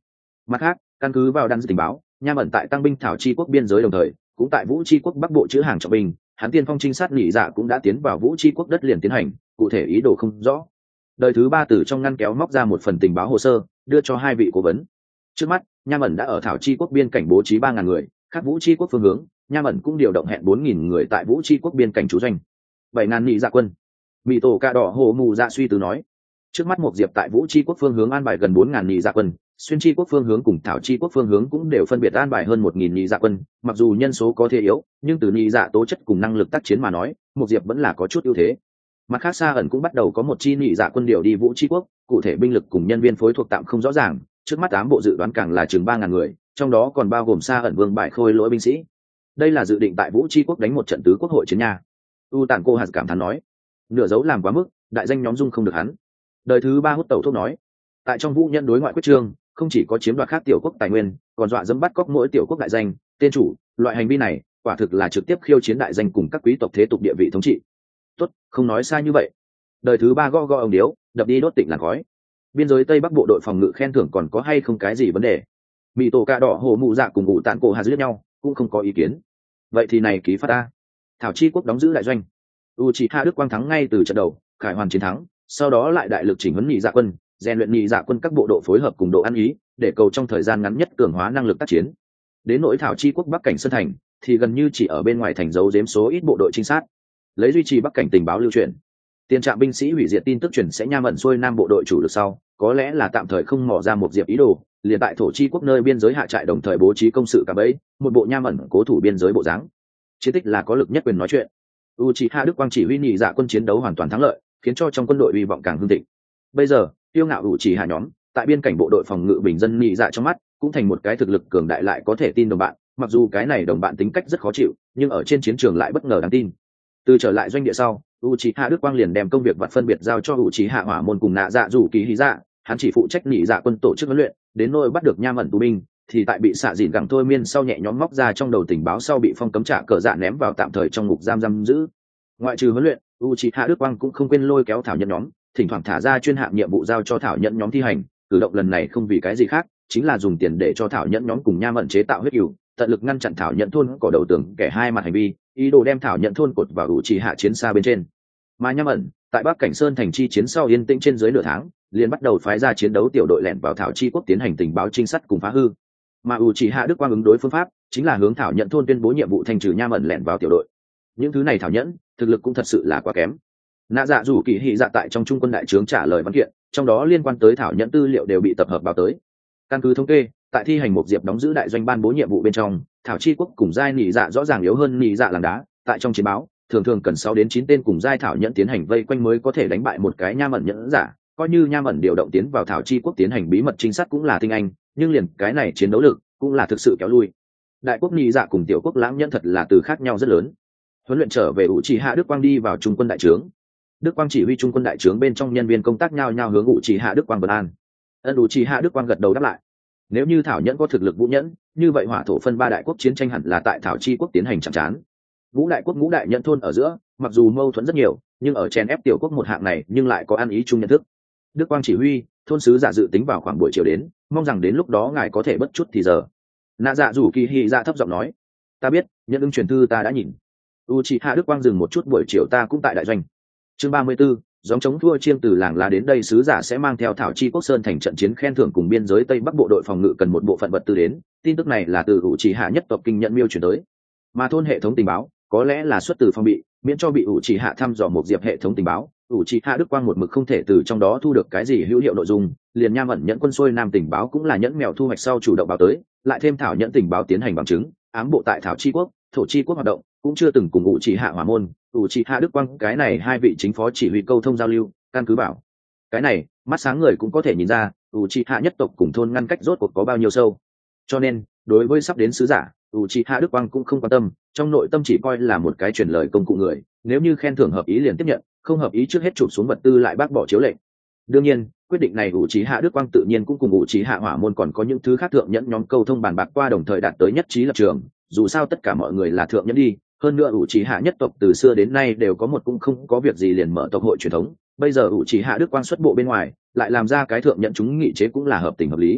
Mặt khác, căn cứ vào đan tình báo, Nham ẩn tại tăng binh thảo chi quốc biên giới đồng thời cũng tại Vũ Chi quốc bắc bộ chữ hàng trọng binh, hắn tiên phong trinh sát nhị dạ cũng đã tiến vào Vũ Chi quốc đất liền tiến hành, cụ thể ý đồ không rõ. Đời thứ ba từ trong ngăn kéo móc ra một phần tình báo hồ sơ, đưa cho hai vị cố vấn. Trước mắt, Nham ẩn đã ở thảo chi quốc biên cảnh bố trí 3.000 người, khác Vũ Chi quốc phương hướng, Nham ẩn cũng điều động hẹn 4.000 người tại Vũ Chi quốc biên cảnh trú doanh. 7.000 nhị dạ quân. Mị tổ ca đỏ hồ mù dạ suy tư nói. Trước mắt một diệp tại Vũ Chi quốc phương hướng an bài gần 4.000 nhị dạ quân, xuyên chi quốc phương hướng cùng thảo chi quốc phương hướng cũng đều phân biệt an bài hơn 1.000 nhị dạ quân, mặc dù nhân số có thể yếu, nhưng từ nhị dạ tố chất cùng năng lực tác chiến mà nói, một diệp vẫn là có chút ưu thế. Mặt khác Sa ẩn cũng bắt đầu có một chi nhị dạ quân điều đi Vũ Chi quốc, cụ thể binh lực cùng nhân viên phối thuộc tạm không rõ ràng, trước mắt 8 bộ dự đoán càng là chừng 3.000 người, trong đó còn bao gồm Sa ẩn vương bại khôi lỗi binh sĩ. Đây là dự định tại Vũ Chi quốc đánh một trận tứ quốc hội chiến nha. U Tản cô hạt cảm thán nói, nửa dấu làm quá mức, đại danh nhóm dung không được hắn. Đời thứ ba hút tẩu thuốc nói, tại trong Vũ Nhân đối ngoại quyết trương, không chỉ có chiếm đoạt khác tiểu quốc tài nguyên, còn dọa dẫm bắt cóc mỗi tiểu quốc đại danh, tên chủ, loại hành vi này, quả thực là trực tiếp khiêu chiến đại danh cùng các quý tộc thế tục địa vị thống trị. Tốt, không nói sai như vậy. Đời thứ ba go ông điếu, đập đi đốt tịnh làn khói. Biên giới tây bắc bộ đội phòng ngự khen thưởng còn có hay không cái gì vấn đề? Mị tổ cà đỏ hồ mụ dạ cùng ngụ tán cổ hà giết nhau, cũng không có ý kiến. Vậy thì này ký phát ta. Thảo chi quốc đóng giữ đại doanh. Uchiha Đức Quang thắng ngay từ trận đầu, khải hoàn chiến thắng, sau đó lại đại lực chỉnh huấn nhị dạ quân, rèn luyện nhị dạ quân các bộ độ phối hợp cùng độ ăn ý, để cầu trong thời gian ngắn nhất cường hóa năng lực tác chiến. Đến nỗi Thảo chi quốc bắc cảnh sơn thành, thì gần như chỉ ở bên ngoài thành giấu giếm số ít bộ đội trinh sát, lấy duy trì bắc cảnh tình báo lưu truyền. Tiền trạm binh sĩ hủy diệt tin tức truyền sẽ Nham ẩn xuôi nam bộ đội chủ lực sau, có lẽ là tạm thời không mò ra một diệp ý đồ, liền tại thổ chi quốc nơi biên giới hạ trại đồng thời bố trí công sự cả bẫy, một bộ Nham ẩn cố thủ biên giới bộ dáng. Chiến tích là có lực nhất quyền nói chuyện. Uchiha Đức Quang chỉ huy nhị dạ quân chiến đấu hoàn toàn thắng lợi, khiến cho trong quân đội hy vọng càng hưng thịnh. Bây giờ, tiêu ngạo Uchiha nhóm, tại biên cảnh bộ đội phòng ngự bình dân nhị dạ trong mắt, cũng thành một cái thực lực cường đại lại có thể tin đồng bạn, mặc dù cái này đồng bạn tính cách rất khó chịu, nhưng ở trên chiến trường lại bất ngờ đáng tin. Từ trở lại doanh địa sau, Uchiha Đức Quang liền đem công việc vặt phân biệt giao cho Uchiha Hỏa môn cùng Nạ Dạ Dụ Kỳ Hí Dạ, hắn chỉ phụ trách nhị dạ quân tổ chức huấn luyện, đến nỗi bắt được Nham ẩn tù binh, thì tại bị xạ dịn gẳng thôi miên sau nhẹ nhõm móc ra trong đầu tình báo sau bị phong cấm trả cờ dạ ném vào tạm thời trong ngục giam giữ. Ngoại trừ huấn luyện, Uchiha Đức Quang cũng không quên lôi kéo thảo nhận nhóm, thỉnh thoảng thả ra chuyên hạng nhiệm vụ giao cho thảo nhận nhóm thi hành, cử động lần này không vì cái gì khác, chính là dùng tiền để cho thảo nhận nhóm cùng Nham ẩn chế tạo huyết cừu, tận lực ngăn chặn thảo nhận thôn cỏ đầu tường kẻ hai mặt hành vi, ý đồ đem thảo nhận thôn cột vào Uchiha chiến xa bên trên. Mà Nham ẩn tại Bắc Cảnh Sơn thành chi chiến sau yên tĩnh trên dưới nửa tháng, liền bắt đầu phái ra chiến đấu tiểu đội lẻn vào thảo chi quốc tiến hành tình báo trinh sát cùng phá hư. Mà Uchiha Đức Quang ứng đối phương pháp chính là hướng thảo nhận thôn tuyên bố nhiệm vụ thanh trừ Nham ẩn lẻn vào tiểu đội. Những thứ này thảo nhẫn thực lực cũng thật sự là quá kém. Nạ Dạ Dụ Kỳ Hỉ Dạ tại trong trung quân đại trướng trả lời văn kiện, trong đó liên quan tới thảo nhẫn tư liệu đều bị tập hợp báo tới. Căn cứ thống kê, tại thi hành một diệp đóng giữ đại doanh ban bố nhiệm vụ bên trong, thảo chi quốc cùng giai nhị dạ rõ ràng yếu hơn nhị dạ làng đá, tại trong chiến báo thường thường cần 6 đến 9 tên cùng giai thảo nhẫn tiến hành vây quanh mới có thể đánh bại một cái Nham ẩn nhẫn giả, coi như Nham ẩn điều động tiến vào thảo chi quốc tiến hành bí mật trinh sát cũng là tinh anh, nhưng liền cái này chiến đấu lực cũng là thực sự kéo lui. Đại quốc nhị dạ cùng tiểu quốc lãng nhẫn thật là từ khác nhau rất lớn. Huấn luyện trở về Uchiha Đức Quang đi vào trung quân đại trướng. Đức Quang chỉ huy trung quân đại trướng bên trong nhân viên công tác nhao nhao hướng Uchiha Đức Quang vấn an. Uchiha Đức Quang gật đầu đáp lại. Nếu như thảo nhẫn có thực lực vũ nhẫn, như vậy hỏa thổ phân ba đại quốc chiến tranh hẳn là tại thảo chi quốc tiến hành chạm trán. Ngũ đại quốc ngũ đại nhẫn thôn ở giữa, mặc dù mâu thuẫn rất nhiều, nhưng ở chen ép tiểu quốc một hạng này nhưng lại có ăn ý chung nhận thức. Đức Quang chỉ huy, thôn sứ giả dự tính vào khoảng buổi chiều đến, mong rằng đến lúc đó ngài có thể bất chút thì giờ. Nạ Dạ Dụ Kỳ Hỉ Dạ thấp giọng nói, ta biết, nhận ứng truyền thư ta đã nhìn. Uchiha Đức Quang dừng một chút, buổi chiều ta cũng tại đại doanh. Chương 34, giống chống thua chiêng từ làng lá đến đây sứ giả sẽ mang theo thảo chi quốc sơn thành trận chiến khen thưởng cùng biên giới tây bắc bộ đội phòng ngự cần một bộ phận vật tư đến. Tin tức này là từ Uchiha nhất tộc kinh nhận miêu chuyển tới, mà thôn hệ thống tình báo có lẽ là xuất từ phong bị, miễn cho bị Uchiha thăm dò một diệp hệ thống tình báo. Uchiha Đức Quang một mực không thể từ trong đó thu được cái gì hữu hiệu nội dung, liền Nham ẩn nhẫn quân xuôi nam tình báo cũng là nhẫn mèo thu hoạch sau chủ động báo tới, lại thêm thảo nhẫn tình báo tiến hành bằng chứng, ám bộ tại thảo chi quốc, thổ chi quốc hoạt động cũng chưa từng cùng Uchiha Hỏa môn, Uchiha Đức Quang cái này hai vị chính phó chỉ huy câu thông giao lưu, căn cứ bảo cái này mắt sáng người cũng có thể nhìn ra Uchiha nhất tộc cùng thôn ngăn cách rốt cuộc có bao nhiêu sâu. Cho nên đối với sắp đến sứ giả, Uchiha Đức Quang cũng không quan tâm, trong nội tâm chỉ coi là một cái truyền lời công cụ người, nếu như khen thưởng hợp ý liền tiếp nhận, không hợp ý trước hết chụp xuống vật tư lại bác bỏ chiếu lệnh. Đương nhiên, quyết định này Uchiha Đức Quang tự nhiên cũng cùng Uchiha Hỏa môn còn có những thứ khác thượng nhẫn nhóm câu thông bàn bạc qua, đồng thời đạt tới nhất trí lập trường, dù sao tất cả mọi người là thượng nhẫn đi, hơn nữa Uchiha nhất tộc từ xưa đến nay đều có một cũng không có việc gì liền mở tộc hội truyền thống, bây giờ Uchiha Đức Quang xuất bộ bên ngoài, lại làm ra cái thượng nhẫn chúng nghị chế cũng là hợp tình hợp lý.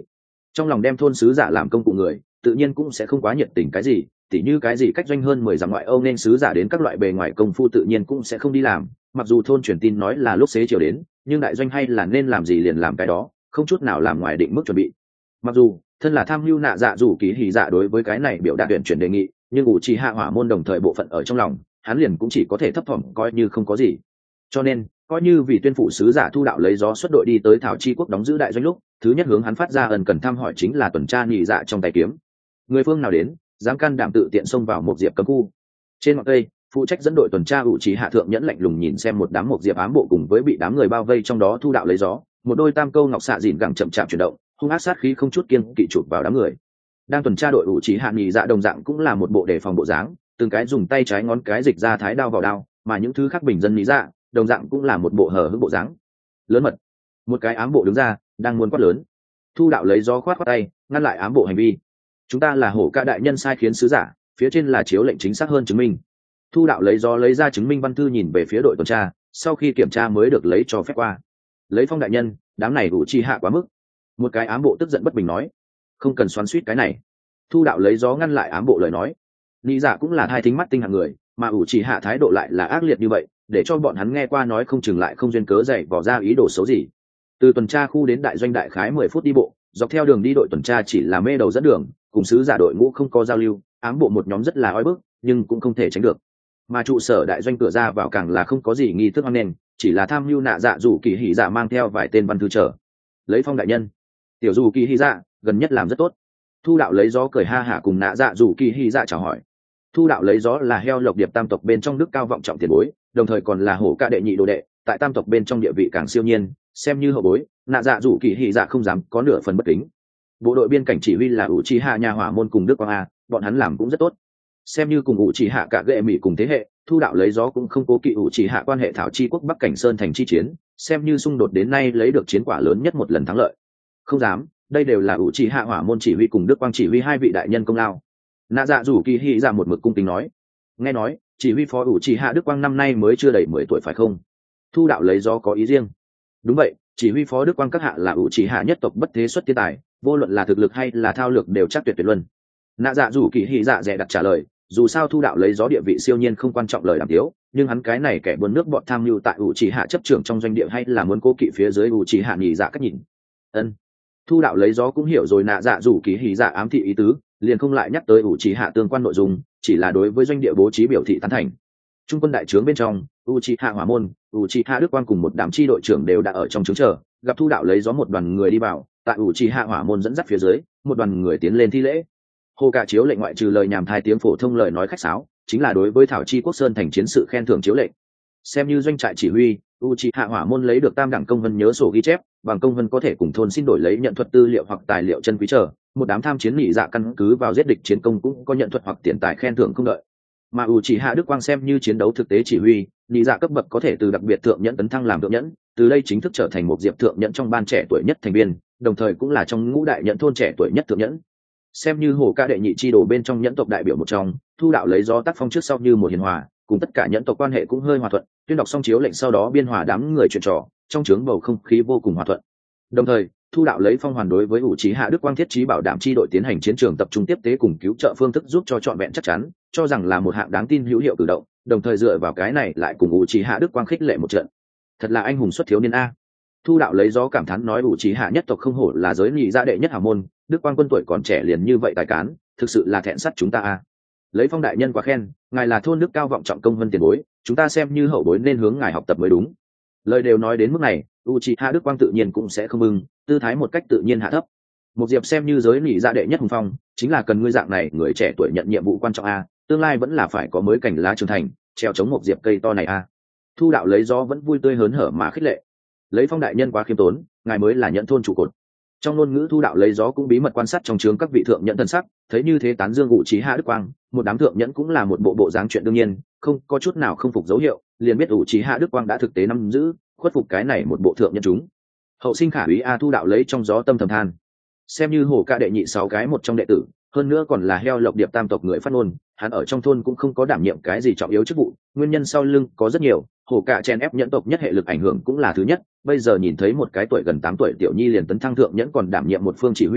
trong lòng đem thôn sứ giả làm công cụ người tự nhiên cũng sẽ không quá nhiệt tình cái gì, tỉ như cái gì cách doanh hơn 10 dặm ngoại âu nên sứ giả đến các loại bề ngoài công phu tự nhiên cũng sẽ không đi làm. Mặc dù thôn truyền tin nói là lúc xế chiều đến, nhưng đại doanh hay là nên làm gì liền làm cái đó, không chút nào làm ngoài định mức chuẩn bị. Mặc dù thân là tham mưu nạ dạ dù ký hỉ dạ đối với cái này biểu đạt tuyển chuyển đề nghị, nhưng ủ trì hạ hỏa môn đồng thời bộ phận ở trong lòng hắn liền cũng chỉ có thể thấp thỏm coi như không có gì. Cho nên coi như vì tuyên phủ sứ giả Thu Đạo lấy gió xuất đội đi tới Thảo Chi quốc đóng giữ đại doanh lúc, thứ nhất hướng hắn phát ra ẩn cần thăm hỏi chính là tuần tra nhị dạ trong tay kiếm. Người phương nào đến, dám can đảm tự tiện xông vào một diệp cấm khu. Trên ngọn cây, phụ trách dẫn đội tuần tra ủ trì hạ thượng nhẫn lạnh lùng nhìn xem một đám một diệp ám bộ cùng với bị đám người bao vây trong đó Thu Đạo lấy gió, một đôi tam câu ngọc xạ dịn gẳng chậm chạp chuyển động, hung ác sát khí không chút kiêng kỵ chụp vào đám người. Đang tuần tra đội ủ trì hạ nhị dạ đồng dạng cũng là một bộ đề phòng bộ dáng, từng cái dùng tay trái ngón cái dịch ra thái đao vào đao, mà những thứ khác bình dân nhị dạ đồng dạng cũng là một bộ hở hững bộ dáng. Lớn mật, một cái ám bộ đứng ra đang muốn quát lớn. Thu Đạo lấy gió khoát khoát tay ngăn lại ám bộ hành vi. Chúng ta là hổ ca đại nhân sai khiến sứ giả, phía trên là chiếu lệnh chính xác hơn chứng minh. Thu Đạo lấy gió lấy ra chứng minh văn thư nhìn về phía đội tuần tra, sau khi kiểm tra mới được lấy cho phép qua. Lấy Phong đại nhân, đám này ủ trì hạ quá mức. Một cái ám bộ tức giận bất bình nói. Không cần xoắn xuýt cái này. Thu Đạo lấy gió ngăn lại ám bộ lời nói. Lý giả cũng là hai thính mắt tinh hạng người, mà ủ trì hạ thái độ lại là ác liệt như vậy, để cho bọn hắn nghe qua nói không chừng lại không duyên cớ dạy vò ra ý đồ xấu gì. Từ tuần tra khu đến đại doanh đại khái 10 phút đi bộ, dọc theo đường đi đội tuần tra chỉ là mê đầu dẫn đường, cùng sứ giả đội ngũ không có giao lưu, ám bộ một nhóm rất là oi bức, nhưng cũng không thể tránh được. Mà trụ sở đại doanh cửa ra vào càng là không có gì nghi thức hoan nghênh, chỉ là tham mưu nạ dạ dù kỳ hỉ dạ mang theo vài tên văn thư trở. Lấy Phong đại nhân, tiểu dù kỳ hỉ dạ gần nhất làm rất tốt. Thu Đạo lấy gió cười ha hả cùng nạ dạ dù kỳ hỉ dạ chào hỏi. Thu Đạo lấy gió là heo lộc điệp tam tộc bên trong đức cao vọng trọng tiền bối, đồng thời còn là hổ ca đệ nhị đồ đệ, tại tam tộc bên trong địa vị càng siêu nhiên, xem như hậu bối, nạ dạ dù kỳ hỉ dạ không dám có nửa phần bất kính. Bộ đội biên cảnh chỉ huy là ủ trì hạ nhà hỏa môn cùng đức quang a, bọn hắn làm cũng rất tốt. Xem như cùng ủ trì hạ cả gệ mỹ cùng thế hệ, Thu Đạo lấy gió cũng không cố kỵ ủ trì hạ quan hệ Thảo Chi quốc Bắc Cảnh Sơn thành chi chiến, xem như xung đột đến nay lấy được chiến quả lớn nhất một lần thắng lợi. Không dám, đây đều là ủ trì hạ hỏa môn chỉ huy cùng đức quang chỉ huy hai vị đại nhân công lao. Nạ dạ dù kỳ hỉ dạ một mực cung kính nói. Nghe nói chỉ huy phó ủ trì hạ đức quang năm nay mới chưa đầy 10 tuổi phải không? Thu Đạo lấy gió có ý riêng. Đúng vậy, chỉ huy phó đức quang các hạ là ủ trì hạ nhất tộc bất thế xuất thiên tài, vô luận là thực lực hay là thao lược đều chắc tuyệt tuyệt luân. Nạ dạ dù kỳ hỉ dạ dè đặt trả lời, dù sao Thu Đạo lấy gió địa vị siêu nhiên không quan trọng lời làm tiếu, nhưng hắn cái này kẻ buôn nước bọn tham mưu tại ủ trì hạ chấp trưởng trong doanh địa hay là muốn cố kỵ phía dưới ủ trì hạ nhị dạ cách nhìn. Ân. Thu Đạo lấy gió cũng hiểu rồi nạ dạ dù kỳ hỉ dạ ám thị ý tứ, liền không lại nhắc tới ủ trì hạ tương quan nội dung, chỉ là đối với doanh địa bố trí biểu thị tán thành. Trung quân đại trướng bên trong, Uchiha Hỏa môn, Uchiha Đức Quang cùng một đám chi đội trưởng đều đã ở trong trướng chờ, gặp Thu Đạo lấy gió một đoàn người đi vào, tại Uchiha Hỏa môn dẫn dắt phía dưới, một đoàn người tiến lên thi lễ. Hồ Cả chiếu lệnh ngoại trừ lời nhảm thai tiếng phổ thông lời nói khách sáo, chính là đối với Thảo Chi quốc sơn thành chiến sự khen thưởng chiếu lệnh. Xem như doanh trại chỉ huy, Uchiha Hỏa môn lấy được tam đẳng công vân nhớ sổ ghi chép, bằng công vân có thể cùng thôn xin đổi lấy nhận thuật tư liệu hoặc tài liệu chân quý trở, một đám tham chiến nhị dạ căn cứ vào giết địch chiến công cũng có nhận thuật hoặc tiền tài khen thưởng không đợi. Mà Uchiha Đức Quang xem như chiến đấu thực tế chỉ huy, nhị dạ cấp bậc có thể từ đặc biệt thượng nhẫn tấn thăng làm thượng nhẫn, từ đây chính thức trở thành một diệp thượng nhẫn trong ban trẻ tuổi nhất thành viên, đồng thời cũng là trong ngũ đại nhẫn thôn trẻ tuổi nhất thượng nhẫn. Xem như Hổ Ca đệ nhị chi đồ bên trong nhẫn tộc đại biểu một trong, Thu Đạo lấy gió tác phong trước sau như một hiền hòa, cùng tất cả nhẫn tộc quan hệ cũng hơi hòa thuận, tuyên đọc xong chiếu lệnh sau đó biên hòa đám người chuyện trò, trong trướng bầu không khí vô cùng hòa thuận. Đồng thời, Thu Đạo lấy phong hoàn đối với Uchiha Đức Quang thiết trí bảo đảm chi đội tiến hành chiến trường tập trung tiếp tế cùng cứu trợ phương thức giúp cho trọn vẹn chắc chắn, cho rằng là một hạng đáng tin hữu hiệu cử động, đồng thời dựa vào cái này lại cùng Uchiha Đức Quang khích lệ một trận. Thật là anh hùng xuất thiếu niên a. Thu Đạo lấy gió cảm thán nói Uchiha nhất tộc không hổ là giới nhị gia đệ nhất hảo môn, Đức Quang quân tuổi còn trẻ liền như vậy tài cán, thực sự là thẹn sắt chúng ta a. Lấy Phong đại nhân quá khen, ngài là thôn đức cao vọng trọng công vân tiền bối, chúng ta xem như hậu bối nên hướng ngài học tập mới đúng. Lời đều nói đến mức này, Uchiha Đức Quang tự nhiên cũng sẽ không mừng, tư thái một cách tự nhiên hạ thấp. Một diệp xem như giới nhị gia đệ nhất hùng phong, chính là cần ngươi dạng này người trẻ tuổi nhận nhiệm vụ quan trọng a, tương lai vẫn là phải có mới cành lá trưởng thành, treo chống một diệp cây to này a. Thu Đạo lấy gió vẫn vui tươi hớn hở mà khích lệ. Lấy Phong đại nhân quá khiêm tốn, ngài mới là nhận thôn trụ cột. Trong ngôn ngữ Thu Đạo lấy gió cũng bí mật quan sát trong trướng các vị thượng nhẫn thân sắc, thấy như thế tán dương Uchiha Đức Quang, một đám thượng nhẫn cũng là một bộ dáng chuyện đương nhiên, không có chút nào không phục dấu hiệu, liền biết Uchiha Đức Quang đã thực tế nắm giữ, khuất phục cái này một bộ thượng nhẫn chúng. Hậu sinh khả úy a. Thu Đạo lấy trong gió tâm thầm than, xem như Hổ Ca đệ nhị 6 cái một trong đệ tử, hơn nữa còn là heo lộc điệp tam tộc người phát ngôn, hắn ở trong thôn cũng không có đảm nhiệm cái gì trọng yếu chức vụ, nguyên nhân sau lưng có rất nhiều, Hổ Ca chen ép nhẫn tộc nhất hệ lực ảnh hưởng cũng là thứ nhất, bây giờ nhìn thấy một cái tuổi gần 8 tuổi tiểu nhi liền tấn thăng thượng nhẫn còn đảm nhiệm một phương chỉ huy,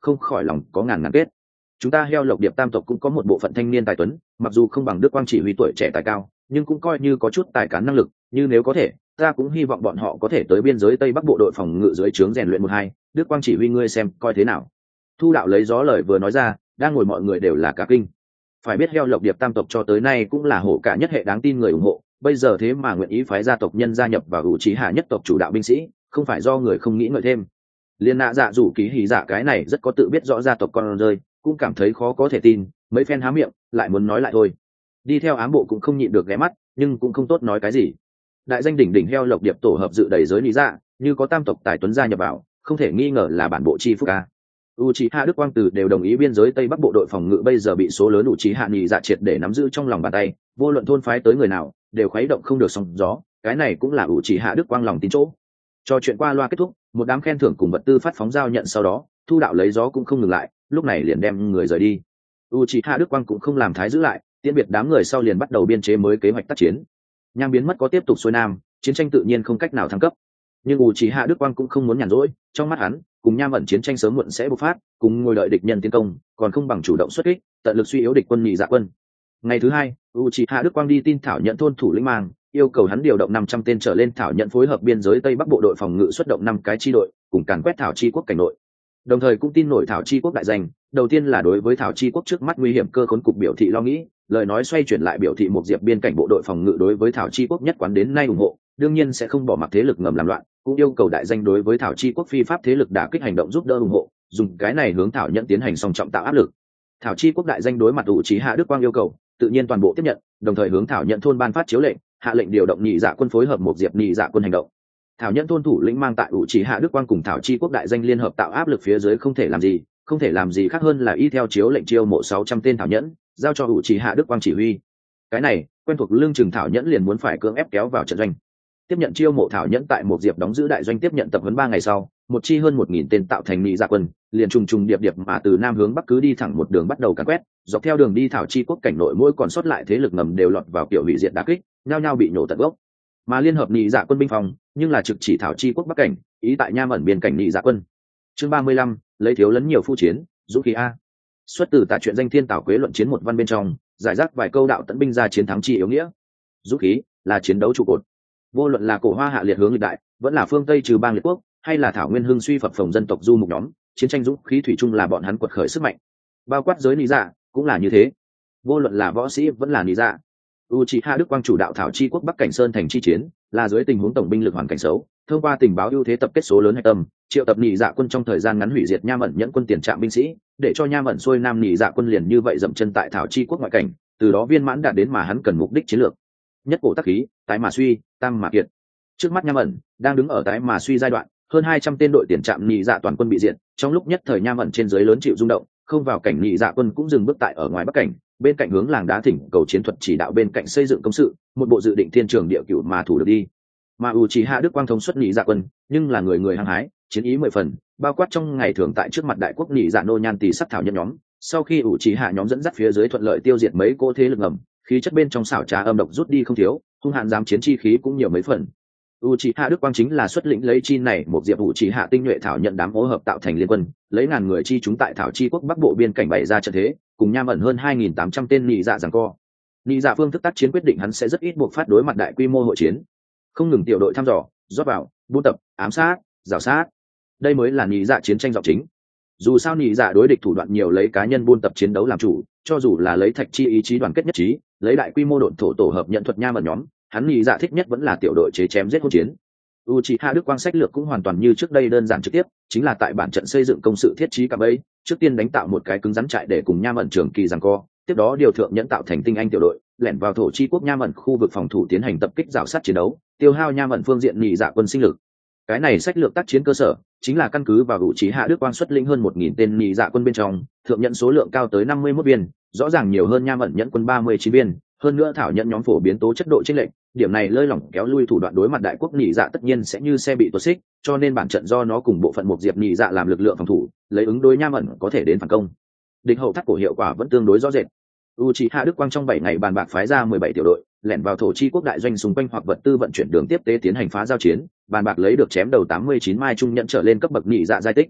không khỏi lòng có ngàn ngàn kết. Chúng ta Heo Lộc Điệp tam tộc cũng có một bộ phận thanh niên tài tuấn, mặc dù không bằng Đức Quang chỉ huy tuổi trẻ tài cao, nhưng cũng coi như có chút tài cán năng lực, như nếu có thể, ta cũng hy vọng bọn họ có thể tới biên giới Tây Bắc bộ đội phòng ngự dưới trướng rèn luyện một hai. Đức Quang chỉ huy ngươi xem coi thế nào. Thu đạo lấy gió lời vừa nói ra, đang ngồi mọi người đều là cả kinh. Phải biết Heo Lộc Điệp tam tộc cho tới nay cũng là hổ cả nhất hệ đáng tin người ủng hộ, bây giờ thế mà nguyện ý phái gia tộc nhân gia nhập vào Uchiha nhất tộc chủ đạo binh sĩ, không phải do người không nghĩ ngợi thêm. Liên Nạ Dạ dù Ký Hỉ Dạ cái này rất có tự biết rõ gia tộc con rơi, cũng cảm thấy khó có thể tin, mấy phen há miệng lại muốn nói lại thôi. Đi theo ám bộ cũng không nhịn được ghé mắt, nhưng cũng không tốt nói cái gì. Đại danh đỉnh đỉnh Heo Lộc Điệp tổ hợp dự đầy giới lý dạ, như có tam tộc tài tuấn gia nhập vào, không thể nghi ngờ là bản bộ chi phúc ca. Uchiha Đức Quang Tử đều đồng ý biên giới Tây Bắc bộ đội phòng ngự bây giờ bị số lớn Uchiha nhị dạ triệt để nắm giữ trong lòng bàn tay, vô luận thôn phái tới người nào, đều khuấy động không được sóng gió, cái này cũng là Uchiha Đức Quang lòng tin chỗ. Cho chuyện qua loa kết thúc, một đám khen thưởng cùng vật tư phát phóng giao nhận sau đó, Thu đạo lấy gió cũng không ngừng lại, lúc này liền đem người rời đi. Uchiha Đức Quang cũng không làm thái giữ lại, tiễn biệt đám người sau liền bắt đầu biên chế mới kế hoạch tác chiến. Nham biến mất có tiếp tục xuôi nam, chiến tranh tự nhiên không cách nào thăng cấp. Nhưng Uchiha Đức Quang cũng không muốn nhàn rỗi, trong mắt hắn, cùng Nham ẩn chiến tranh sớm muộn sẽ bộc phát, cùng ngồi đợi địch nhân tiến công, còn không bằng chủ động xuất kích, tận lực suy yếu địch quân nhị dạ quân. Ngày thứ hai, Uchiha Đức Quang đi tin thảo nhận thôn thủ lĩnh mang, yêu cầu hắn điều động 500 tên trở lên thảo nhận phối hợp biên giới Tây Bắc bộ đội phòng ngự xuất động 5 cái chi đội, cùng càn quét thảo chi quốc cảnh nội. Đồng thời cũng tin nổi thảo chi quốc đại danh, đầu tiên là đối với thảo chi quốc trước mắt nguy hiểm cơ khốn cục biểu thị lo nghĩ, lời nói xoay chuyển lại biểu thị một diệp biên cảnh bộ đội phòng ngự đối với thảo chi quốc nhất quán đến nay ủng hộ, đương nhiên sẽ không bỏ mặc thế lực ngầm làm loạn, cũng yêu cầu đại danh đối với thảo chi quốc phi pháp thế lực đả kích hành động giúp đỡ ủng hộ, dùng cái này hướng thảo nhận tiến hành song trọng tạo áp lực. Thảo chi quốc đại danh đối mặt Uchiha Đức Quang yêu cầu, tự nhiên toàn bộ tiếp nhận, đồng thời hướng thảo nhận thôn ban phát chiếu lệnh, hạ lệnh điều động nhị dạ quân phối hợp một diệp nhị dạ quân hành động. Thảo nhận thôn thủ lĩnh mang tại Uchiha Đức Quang cùng thảo chi quốc đại danh liên hợp tạo áp lực phía dưới không thể làm gì khác hơn là y theo chiếu lệnh chiêu mộ 600 tên thảo nhẫn, giao cho Uchiha Đức Quang chỉ huy. Cái này, quen thuộc lương trường thảo nhẫn liền muốn phải cưỡng ép kéo vào trận doanh. Tiếp nhận chiêu mộ thảo nhẫn tại một diệp đóng giữ đại doanh tiếp nhận tập huấn 3 ngày sau, một chi hơn 1000 tên tạo thành nhị dạ quân, liền trùng điệp mà từ nam hướng bắc cứ đi thẳng một đường bắt đầu càn quét, dọc theo đường đi thảo chi quốc cảnh nội mỗi còn sót lại thế lực ngầm đều lọt vào kiểu hủy diệt đả kích, nhao nhao bị nổ tận gốc. Mà liên hợp nhị dạ quân binh phòng, nhưng là trực chỉ thảo chi quốc bắc cảnh, ý tại Nham ẩn biên cảnh nhị dạ quân. Chương 35, lấy thiếu lấn nhiều phu chiến, dũng khí a. Xuất từ tại truyện danh thiên tảo quế luận chiến một văn bên trong, giải rác vài câu đạo tận binh ra chiến thắng chi yếu nghĩa. Dũng khí là chiến đấu trụ cột. Vô luận là cổ hoa hạ liệt hướng lịch đại, vẫn là phương Tây trừ bang liệt quốc, hay là thảo nguyên hưng suy phập phồng dân tộc du mục nhóm, chiến tranh dũng khí thủy chung là bọn hắn quật khởi sức mạnh. Bao quát giới lý dạ cũng là như thế. Vô luận là võ sĩ vẫn là lý dạ. Uchiha Đức Quang chủ đạo thảo chi quốc bắc cảnh sơn thành chi chiến, là dưới tình huống tổng binh lực hoàn cảnh xấu, thông qua tình báo ưu thế tập kết số lớn hạch tâm, triệu tập nhị dạ quân trong thời gian ngắn hủy diệt Nham ẩn nhẫn quân tiền trạm binh sĩ, để cho Nham ẩn xuôi nam nhị dạ quân liền như vậy dậm chân tại thảo chi quốc ngoại cảnh, từ đó viên mãn đạt đến mà hắn cần mục đích chiến lược. Nhất cổ tắc khí, tái mà suy, tam mà kiệt. Trước mắt Nham ẩn đang đứng ở tái mà suy giai đoạn, hơn 200 tên đội tiền trạm nhị dạ toàn quân bị diệt, trong lúc nhất thời Nham ẩn trên dưới lớn chịu rung động, không vào cảnh nhị dạ quân cũng dừng bước tại ở ngoài bắc cảnh, bên cạnh hướng làng đá thỉnh cầu chiến thuật chỉ đạo bên cạnh xây dựng công sự, một bộ dự định thiên trường địa cửu mà thủ được đi. Mà Uchiha Đức Quang thống xuất nhị dạ quân, nhưng là người hăng hái, chiến ý 10 phần, bao quát trong ngày thường tại trước mặt đại quốc nhị dạ nô nhan tỷ sắc thảo nhân nhóm, sau khi Uchiha nhóm dẫn dắt phía dưới thuận lợi tiêu diệt mấy cỗ thế lực ngầm, khí chất bên trong xảo trá âm độc rút đi không thiếu, hung hãn dám chiến chi khí cũng nhiều mấy phần. Uchiha Đức Quang chính là xuất lĩnh lấy chi này một diệp Uchiha tinh nhuệ thảo nhận đám hỗ hợp tạo thành liên quân, lấy ngàn người chi chúng tại thảo chi quốc bắc bộ biên cảnh bày ra trận thế, cùng Nham ẩn hơn 2800 tên nhị dạ giằng co. Nhị dạ phương thức tác chiến quyết định hắn sẽ rất ít buộc phát đối mặt đại quy mô hội chiến, không ngừng tiểu đội thăm dò, rót vào, buôn tập, ám sát, rào sát. Đây mới là nhị dạ chiến tranh giọng chính. Dù sao nhị dạ đối địch thủ đoạn nhiều lấy cá nhân buôn tập chiến đấu làm chủ, cho dù là lấy thạch chi ý chí đoàn kết nhất trí, lấy đại quy mô độn thổ tổ hợp nhận thuật Nham ẩn nhóm, hắn nhị dạ thích nhất vẫn là tiểu đội chế chém giết hỗn chiến. Uchiha Đức Quang sách lược cũng hoàn toàn như trước đây đơn giản trực tiếp, chính là tại bản trận xây dựng công sự thiết trí cạm bẫy, trước tiên đánh tạo một cái cứng rắn trại để cùng Nham ẩn trường kỳ giằng co, tiếp đó điều thượng nhẫn tạo thành tinh anh tiểu đội, lẻn vào thổ chi quốc Nham ẩn khu vực phòng thủ tiến hành tập kích rào sát chiến đấu, tiêu hao Nham ẩn phương diện nhị dạ quân sinh lực. Cái này sách lược tác chiến cơ sở chính là căn cứ vào Uchiha Đức Quang xuất lĩnh hơn 1000 tên nhị dạ quân bên trong, thượng nhẫn số lượng cao tới 51 viên, rõ ràng nhiều hơn Nham ẩn nhẫn quân 39 viên, hơn nữa thảo nhẫn nhóm phổ biến tố chất độ chênh lệch, điểm này lơi lỏng kéo lui thủ đoạn đối mặt đại quốc nhị dạ tất nhiên sẽ như xe bị tuột xích, cho nên bản trận do nó cùng bộ phận một diệp nhị dạ làm lực lượng phòng thủ, lấy ứng đối Nham ẩn có thể đến phản công. Địch hậu thắt cổ hiệu quả vẫn tương đối rõ rệt. Uchiha Đức Quang trong 7 ngày bàn bạc phái ra 17 tiểu đội, lẻn vào thổ chi quốc đại doanh xung quanh hoặc vật tư vận chuyển đường tiếp tế tiến hành phá giao chiến, bàn bạc lấy được chém đầu 89 mai trung nhận trở lên cấp bậc nhị dạ giai tích.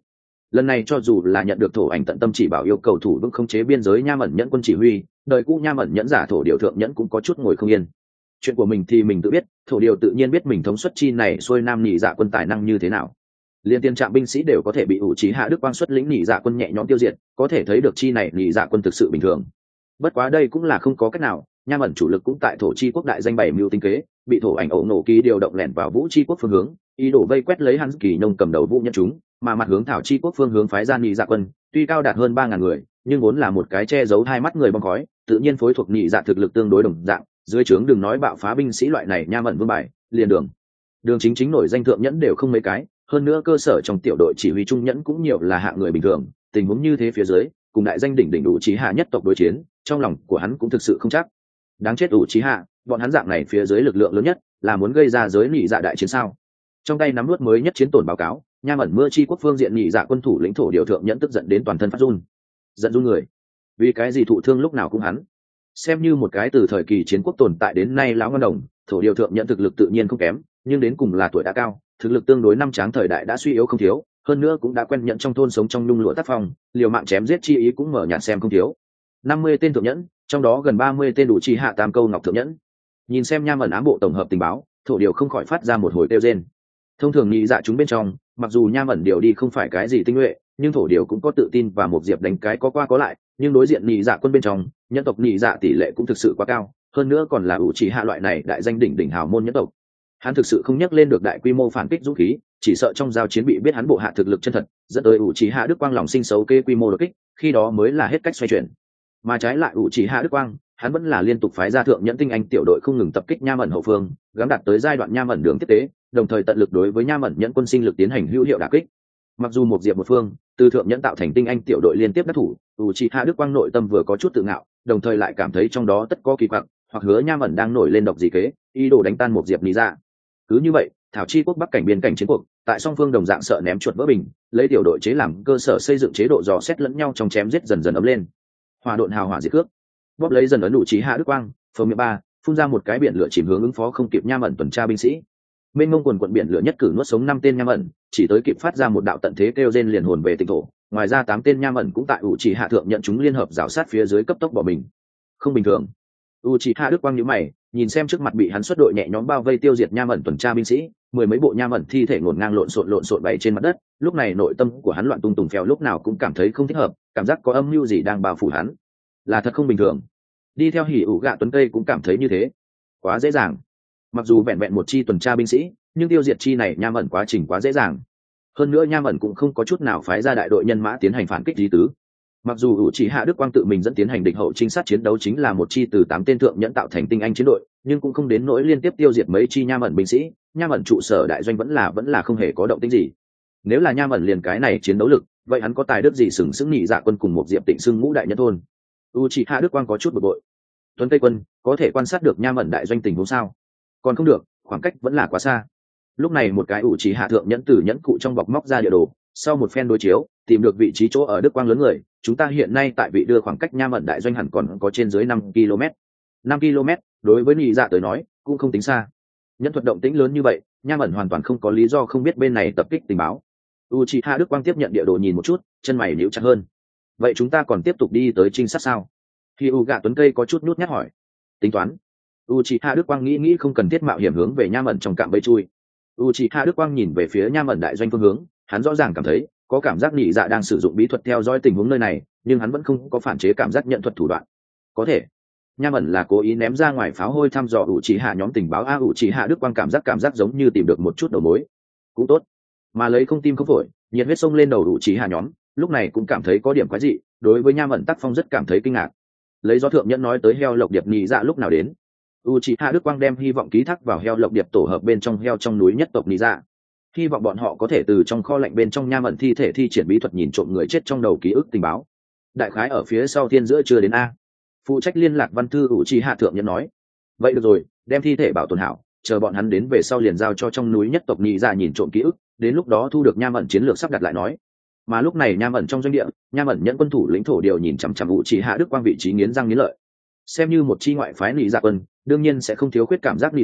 lần này cho dù là nhận được thổ ảnh tận tâm chỉ bảo yêu cầu thủ vững khống chế biên giới nham ẩn nhẫn quân chỉ huy, đời cũ nham ẩn nhẫn giả thổ điều thượng nhẫn cũng có chút ngồi không yên. Chuyện của mình thì mình tự biết, thổ điều tự nhiên biết mình thống suất chi này xuôi nam nhị dạ quân tài năng như thế nào. Liên tiên trạm binh sĩ đều có thể bị ủ trí hạ đức quang xuất lĩnh nhị dạ quân nhẹ nhõm tiêu diệt, có thể thấy được chi này nhị dạ quân thực sự bình thường. Bất quá đây cũng là không có cách nào, nham ẩn chủ lực cũng tại thổ chi quốc đại danh bảy mưu tinh kế, bị thổ ảnh ẩu nổ ký điều động lẻn vào vũ chi quốc phương hướng, ý đồ vây quét lấy hắn kỳ nông cầm đầu vũ nhân chúng, mà mặt hướng thảo chi quốc phương hướng phái ra nhị dạ quân, tuy cao đạt hơn 3.000 người, nhưng vốn là một cái che giấu hai mắt người bong khói, tự nhiên phối thuộc nhị dạ thực lực tương đối đồng dạng, dưới trướng đừng nói bạo phá binh sĩ loại này nham ẩn vương bài, liền đường chính nổi danh thượng nhẫn đều không mấy cái, hơn nữa cơ sở trong tiểu đội chỉ huy trung nhẫn cũng nhiều là hạng người bình thường, tình huống như thế phía dưới, cùng đại danh đỉnh đủ trí hạ nhất tộc đối chiến, trong lòng của hắn cũng thực sự không chắc. Đáng chết đủ trí hạ, bọn hắn dạng này phía dưới lực lượng lớn nhất, là muốn gây ra giới nhị dạ đại chiến sao? Trong tay nắm nuốt mới nhất chiến tổn báo cáo, nham ẩn mưa chi quốc phương diện nhị dạ quân thủ lĩnh thổ điều thượng nhẫn tức giận đến toàn thân phát run, giận run người. Vì cái gì thụ thương lúc nào cũng hắn? Xem như một cái từ thời kỳ chiến quốc tồn tại đến nay lão ngân đồng, thổ điều thượng nhẫn thực lực tự nhiên không kém, nhưng đến cùng là tuổi đã cao, thực lực tương đối năm tráng thời đại đã suy yếu không thiếu, hơn nữa cũng đã quen nhận trong thôn sống trong nhung lụa tác phong, liều mạng chém giết chi ý cũng mở nhạt xem không thiếu. 50 tên thượng nhẫn, trong đó gần 30 tên đủ chi hạ tam câu ngọc thượng nhẫn. Nhìn xem nham ẩn ám bộ tổng hợp tình báo, thổ điều không khỏi phát ra một hồi kêu rên. Thông thường nhị dạ chúng bên trong, mặc dù nham ẩn điều đi không phải cái gì tinh nhuệ, nhưng thổ điều cũng có tự tin và một diệp đánh cái có qua có lại, nhưng đối diện nhị dạ quân bên trong, nhân tộc nhị dạ tỷ lệ cũng thực sự quá cao, hơn nữa còn là ủ chỉ hạ loại này đại danh đỉnh hào môn nhân tộc. Hắn thực sự không nhắc lên được đại quy mô phản kích dũng khí, chỉ sợ trong giao chiến bị biết hắn bộ hạ thực lực chân thật, dẫn tới ủ chỉ hạ đức quang lòng sinh xấu kê quy mô đột kích, khi đó mới là hết cách xoay chuyển. Mà trái lại ủ chỉ hạ đức quang, hắn vẫn là liên tục phái ra thượng nhẫn tinh anh tiểu đội không ngừng tập kích nham ẩn hậu phương, gắng đạt tới giai đoạn nham ẩn đường tiếp tế, đồng thời tận lực đối với nham ẩn nhẫn quân sinh lực tiến hành hữu hiệu đả kích. Mặc dù một diệp một phương, từ thượng nhẫn tạo thành tinh anh tiểu đội liên tiếp đắc thủ, ủ chỉ hạ đức quang nội tâm vừa có chút tự ngạo, đồng thời lại cảm thấy trong đó tất có kỳ quặc, hoặc hứa nham ẩn đang nổi lên độc gì kế, ý đồ đánh tan một diệp lý ra. Cứ như vậy, thảo chi quốc bắc cảnh biên cảnh chiến cuộc, tại song phương đồng dạng sợ ném chuột vỡ bình, lấy tiểu đội chế làm cơ sở xây dựng chế độ dò xét lẫn nhau trong chém giết dần dần ấm lên. Hỏa độn hào hỏa diệt cước, bóp lấy dần ấn đủ trí hạ đức quang, phồng miệng ba, phun ra một cái biển lửa chìm hướng ứng phó không kịp nham ẩn tuần tra binh sĩ. Mênh mông quần quận biển lửa nhất cử nuốt sống 5 tên nham ẩn, chỉ tới kịp phát ra một đạo tận thế kêu rên liền hồn về tịnh thổ. Ngoài ra 8 tên nham ẩn cũng tại ủ chỉ hạ thượng nhận chúng liên hợp rào sát phía dưới cấp tốc bỏ mình. Không bình thường. Uchiha Đức Quang nhíu mày, nhìn xem trước mặt bị hắn xuất đội nhẹ nhõm bao vây tiêu diệt nham ẩn tuần tra binh sĩ, mười mấy bộ nham ẩn thi thể ngổn ngang lộn xộn bày trên mặt đất, lúc này nội tâm của hắn loạn tung tùng phèo, lúc nào cũng cảm thấy không thích hợp, cảm giác có âm mưu gì đang bao phủ hắn. Là thật không bình thường. Đi theo Hỉ ủ gạ tuấn tây cũng cảm thấy như thế. Quá dễ dàng. Mặc dù vẹn vẹn một chi tuần tra binh sĩ, nhưng tiêu diệt chi này nham ẩn quá trình quá dễ dàng. Hơn nữa nham ẩn cũng không có chút nào phái ra đại đội nhân mã tiến hành phản kích lý tứ. Mặc dù Uchiha Đức Quang tự mình dẫn tiến hành địch hậu trinh sát chiến đấu chính là một chi từ 8 tên thượng nhẫn tạo thành tinh anh chiến đội, nhưng cũng không đến nỗi liên tiếp tiêu diệt mấy chi nham ẩn binh sĩ, nham ẩn trụ sở đại doanh vẫn là không hề có động tĩnh gì. Nếu là nham ẩn liền cái này chiến đấu lực, vậy hắn có tài đức gì sừng sững nhị dạ quân cùng một diệp tịnh xưng ngũ đại nhân thôn. Uchiha Đức Quang có chút bực bội. Tuấn Tây quân có thể quan sát được nham ẩn đại doanh tình huống sao? Còn không được, khoảng cách vẫn là quá xa. Lúc này một cái Uchiha thượng nhẫn từ nhẫn cụ trong bọc móc ra địa đồ, sau một phen đối chiếu, tìm được vị trí chỗ ở Đức Quang lớn người, chúng ta hiện nay tại vị đưa khoảng cách nham ẩn đại doanh hẳn còn có trên dưới 5 km. 5 km, đối với nhị dạ tới nói, cũng không tính xa. Nhân thuật động tĩnh lớn như vậy, nham ẩn hoàn toàn không có lý do không biết bên này tập kích tình báo. Uchiha Đức Quang tiếp nhận địa đồ nhìn một chút, chân mày nhíu chặt hơn. Vậy chúng ta còn tiếp tục đi tới trinh sát sao? Khi gạ tuấn cây có chút nhút nhát hỏi. Tính toán. Uchiha Đức Quang nghĩ không cần thiết mạo hiểm hướng về nham ẩn trong cạm bẫy chui. Uchiha Đức Quang nhìn về phía nham ẩn đại doanh phương hướng, hắn rõ ràng cảm thấy có cảm giác nhị dạ đang sử dụng bí thuật theo dõi tình huống nơi này, nhưng hắn vẫn không có phản chế cảm giác nhận thuật thủ đoạn. Có thể nham ẩn là cố ý ném ra ngoài pháo hôi thăm dò Uchiha nhóm tình báo. Uchiha Đức Quang cảm giác giống như tìm được một chút đầu mối. Cũng tốt, mà lấy không tim không phổi, nhiệt huyết xông lên đầu Uchiha nhóm, lúc này cũng cảm thấy có điểm quái dị, đối với nham ẩn tác phong rất cảm thấy kinh ngạc. Lấy do thượng nhẫn nói tới heo lộc điệp nhị dạ lúc nào đến, Uchiha Đức Quang đem hy vọng ký thác vào heo lộc điệp tổ hợp bên trong heo trong núi nhất tộc nhị dạ, hy vọng bọn họ có thể từ trong kho lạnh bên trong nham ẩn thi thể thi triển bí thuật nhìn trộm người chết trong đầu ký ức tình báo. Đại khái ở phía sau thiên giữa chưa đến a. Phụ trách liên lạc văn thư Uchiha thượng nhẫn nói. Vậy được rồi, đem thi thể bảo tồn hảo, chờ bọn hắn đến về sau liền giao cho trong núi nhất tộc nhị dạ nhìn trộm ký ức, đến lúc đó thu được nham ẩn chiến lược sắp đặt lại nói. Mà lúc này nham ẩn trong doanh địa, nham ẩn nhẫn quân thủ lĩnh thổ điều nhìn chằm chằm Uchiha Đức Quang vị trí nghiến răng nghiến lợi. Xem như một chi ngoại phái nhị dạ quân, đương nhiên sẽ không thiếu khuyết cảm giác nhị dạ,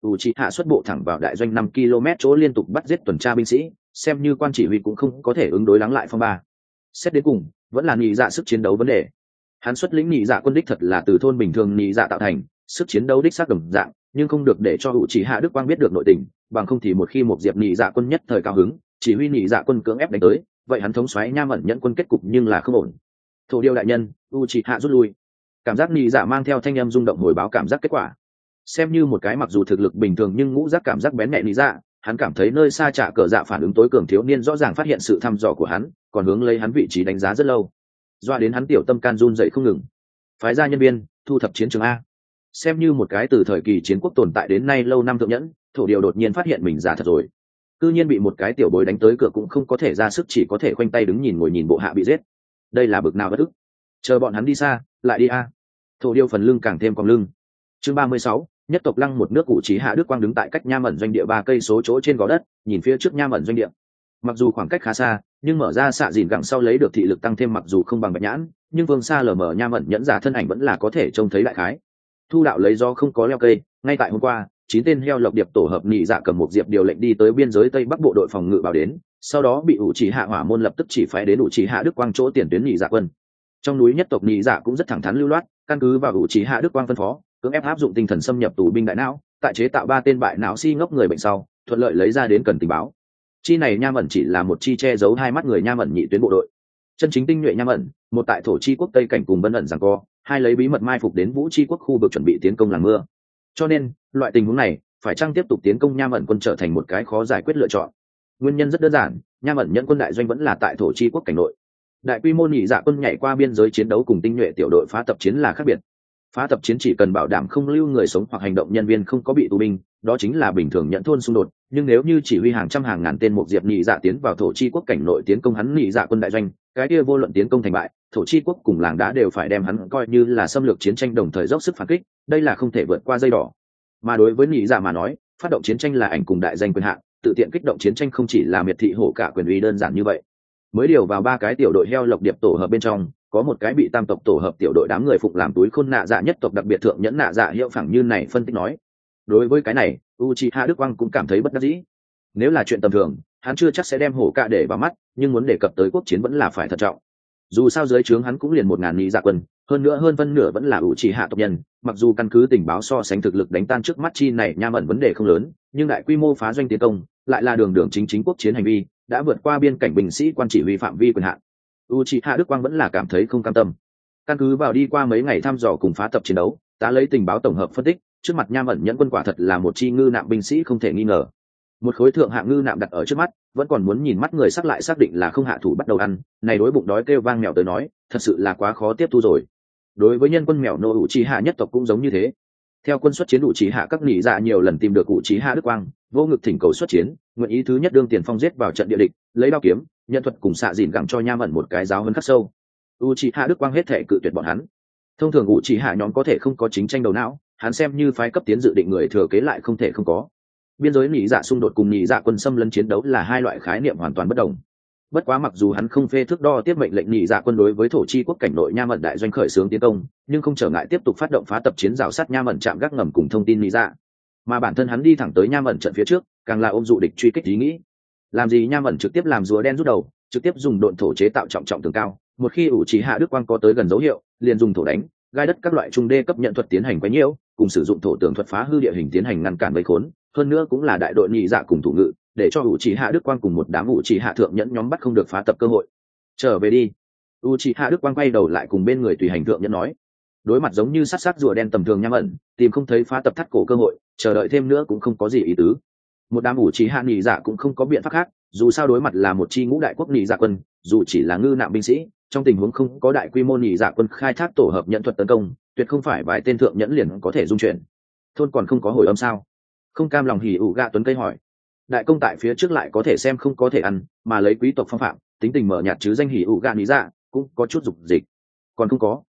ủ trì hạ xuất bộ thẳng vào đại doanh 5 km chỗ liên tục bắt giết tuần tra binh sĩ, xem như quan chỉ huy cũng không có thể ứng đối lắng lại phong ba. Xét đến cùng vẫn là nhị dạ sức chiến đấu vấn đề. Hắn xuất lĩnh nhị dạ quân đích thật là từ thôn bình thường nhị dạ tạo thành, sức chiến đấu đích xác đồng dạng, nhưng không được để cho ủ trì hạ đức quang biết được nội tình, bằng không thì một khi một diệp nhị dạ quân nhất thời cao hứng, chỉ huy nhị dạ quân cưỡng ép đánh tới, vậy hắn thống soái Nha Mẫn Nhẫn quân kết cục nhưng là không ổn. Thổ điêu đại nhân, Uchiha rút lui. Cảm giác nhị dạ mang theo thanh âm rung động hồi báo cảm giác kết quả. Xem như một cái mặc dù thực lực bình thường nhưng ngũ giác cảm giác bén nhạy nhị dạ, hắn cảm thấy nơi xa trả cờ dạ phản ứng tối cường thiếu niên rõ ràng phát hiện sự thăm dò của hắn, còn hướng lấy hắn vị trí đánh giá rất lâu, doa đến hắn tiểu tâm can run dậy không ngừng. Phái ra nhân viên thu thập chiến trường a. Xem như một cái từ thời kỳ chiến quốc tồn tại đến nay lâu năm thượng nhẫn, thổ điều đột nhiên phát hiện mình giả thật rồi. Cư nhiên bị một cái tiểu bối đánh tới cửa cũng không có thể ra sức, chỉ có thể khoanh tay đứng nhìn ngồi nhìn bộ hạ bị giết. Đây là bực nào bất ức. Chờ bọn hắn đi xa lại đi a. Thổ điêu phần lưng càng thêm cong lưng. Chương 36, nhất tộc Lăng một nước cụ trí hạ đức quang đứng tại cách Nha Mẫn doanh địa 3 cây số chỗ trên gò đất, nhìn phía trước Nha Mẫn doanh địa. Mặc dù khoảng cách khá xa, nhưng mở ra xạ dìn gẳng sau lấy được thị lực tăng thêm, mặc dù không bằng bạch nhãn, nhưng vương xa lờ mờ Nha Mẫn nhẫn giả thân ảnh vẫn là có thể trông thấy đại khái. Thu đạo lấy do không có leo cây, ngay tại hôm qua 9 tên heo lộc điệp tổ hợp nhị dạ cầm một diệp điều lệnh đi tới biên giới tây bắc bộ đội phòng ngự bảo đến, sau đó bị ủ trì hạ hỏa môn lập tức chỉ phái đến ủ trì hạ đức quang chỗ tiền tuyến nhị dạ quân. Trong núi nhất tộc nhị dạ cũng rất thẳng thắn lưu loát, căn cứ vào ủ trì hạ đức quang phân phó, cưỡng ép áp dụng tinh thần xâm nhập tù binh đại não, tại chế tạo 3 tên bại não si ngốc người bệnh sau, thuận lợi lấy ra đến cần tình báo. Chi này Nha Mẫn chỉ là một chi che giấu hai mắt người Nha Mẫn nhị tuyến bộ đội. Chân chính tinh nhuệ Nha Mẫn, một tại thổ chi quốc tây cảnh cùng Vân ẩn giằng co, hai lấy bí mật mai phục đến vũ chi quốc khu vực chuẩn bị tiến công làng mưa. Cho nên loại tình huống này phải chăng tiếp tục tiến công Nha Mẫn quân trở thành một cái khó giải quyết lựa chọn. Nguyên nhân rất đơn giản, Nha Mẫn nhẫn quân đại doanh vẫn là tại thổ chi quốc cảnh nội. Đại quy mô nhị dạ quân nhảy qua biên giới chiến đấu cùng tinh nhuệ tiểu đội phá tập chiến là khác biệt. Phá tập chiến chỉ cần bảo đảm không lưu người sống hoặc hành động nhân viên không có bị tù binh, đó chính là bình thường nhận thôn xung đột. Nhưng nếu như chỉ huy hàng trăm hàng ngàn tên một diệp nhị dạ tiến vào thổ chi quốc cảnh nội tiến công hắn nhị dạ quân đại doanh, cái kia vô luận tiến công thành bại, thổ chi quốc cùng làng đá đều phải đem hắn coi như là xâm lược chiến tranh, đồng thời dốc sức phản kích. Đây là không thể vượt qua dây đỏ. Mà đối với nhị dạ mà nói, phát động chiến tranh là ảnh cùng đại danh quyền hạn, tự tiện kích động chiến tranh không chỉ là miệt thị hổ cả quyền uy đơn giản như vậy. Mới điều vào 3 cái tiểu đội heo lộc điệp tổ hợp bên trong, có một cái bị tam tộc tổ hợp tiểu đội đám người phụng làm túi khôn nạ dạ nhất tộc đặc biệt thượng nhẫn nạ dạ hiệu phẳng như này phân tích nói. Đối với cái này, Uchiha Đức Quang cũng cảm thấy bất đắc dĩ. Nếu là chuyện tầm thường, hắn chưa chắc sẽ đem hổ cạ để vào mắt, nhưng muốn đề cập tới quốc chiến vẫn là phải thận trọng. Dù sao dưới trướng hắn cũng liền 1000 nhị dạ quân, hơn nữa hơn phân nửa vẫn là Uchiha tộc nhân, mặc dù căn cứ tình báo so sánh thực lực đánh tan trước mắt chi này Nha Mẫn vấn đề không lớn, nhưng đại quy mô phá doanh tiến công lại là đường chính quốc chiến hành vi, đã vượt qua biên cảnh binh sĩ quan chỉ huy phạm vi quyền hạn. Uchiha Đức Quang vẫn là cảm thấy không cam tâm. Căn cứ vào đi qua mấy ngày thăm dò cùng phá tập chiến đấu, ta lấy tình báo tổng hợp phân tích, trước mặt Nha Mẫn nhẫn quân quả thật là một chi ngư nạm binh sĩ không thể nghi ngờ. Một khối thượng hạng ngư nạm đặt ở trước mắt, vẫn còn muốn nhìn mắt người sắc lại xác định là không hạ thủ bắt đầu ăn, này đối bụng đói kêu vang mèo tới nói, thật sự là quá khó tiếp thu rồi. Đối với nhân quân mèo nô Uchiha nhất tộc cũng giống như thế. Theo quân xuất chiến Uchiha các nhị dạ nhiều lần tìm được Uchiha Đức Quang, vô ngực thỉnh cầu xuất chiến, nguyện ý thứ nhất đương tiền phong giết vào trận địa địch, lấy đao kiếm, nhân thuật cùng xạ dìn gẳng cho Nha Mẫn một cái giáo huấn khắc sâu. Uchiha Đức Quang hết thể cự tuyệt bọn hắn. Thông thường Uchiha nhóm có thể không có chính tranh đầu não, hắn xem như phái cấp tiến dự định người thừa kế lại không thể không có. Biên giới nhị dạ xung đột cùng nhị dạ quân xâm lấn chiến đấu là hai loại khái niệm hoàn toàn bất đồng. Bất quá mặc dù hắn không phê thước đo tiếp mệnh lệnh nhị dạ quân đối với thổ chi quốc cảnh nội Nha Mẫn đại doanh khởi xướng tiến công, nhưng không trở ngại tiếp tục phát động phá tập chiến rào sát Nha Mẫn chạm gác ngầm cùng thông tin nhị dạ. Mà bản thân hắn đi thẳng tới Nha Mẫn trận phía trước, càng là ôm dụ địch truy kích ý nghĩ. Làm gì Nha Mẫn trực tiếp làm rùa đen rút đầu, trực tiếp dùng độn thổ chế tạo trọng tường cao, một khi Uchiha Đức Quang có tới gần dấu hiệu, liền dùng thổ đánh, gai đất các loại trung đê cấp nhận thuật tiến hành quấy nhiễu, cùng sử dụng thổ tường thuật phá hư địa hình tiến hành ngăn cản vây khốn, hơn nữa cũng là đại đội nhị dạ cùng thủ ngự, để cho Uchiha Đức Quang cùng một đám Uchiha thượng nhẫn nhóm bắt không được phá tập cơ hội. Trở về đi. Uchiha Đức Quang quay đầu lại cùng bên người tùy hành thượng nhẫn nói. Đối mặt giống như sát rùa đen tầm thường Nha Mẫn, tìm không thấy phá tập thắt cổ cơ hội, chờ đợi thêm nữa cũng không có gì ý tứ. Một đám Uchiha nhị dạ cũng không có biện pháp khác, dù sao đối mặt là một chi ngũ đại quốc nhị dạ quân, dù chỉ là ngư nạm binh sĩ, trong tình huống không có đại quy mô nhị dạ quân khai thác tổ hợp nhận thuật tấn công, tuyệt không phải vài tên thượng nhẫn liền có thể dung chuyển. Thôn còn không có hồi âm sao? Không cam lòng hỉ ủ gạ tuấn cây hỏi. Đại công tại phía trước lại có thể xem không có thể ăn, mà lấy quý tộc phong phạm, tính tình mở nhạt chứ danh hỉ ủ gạ lý dạ, cũng có chút dục dịch. Còn không có.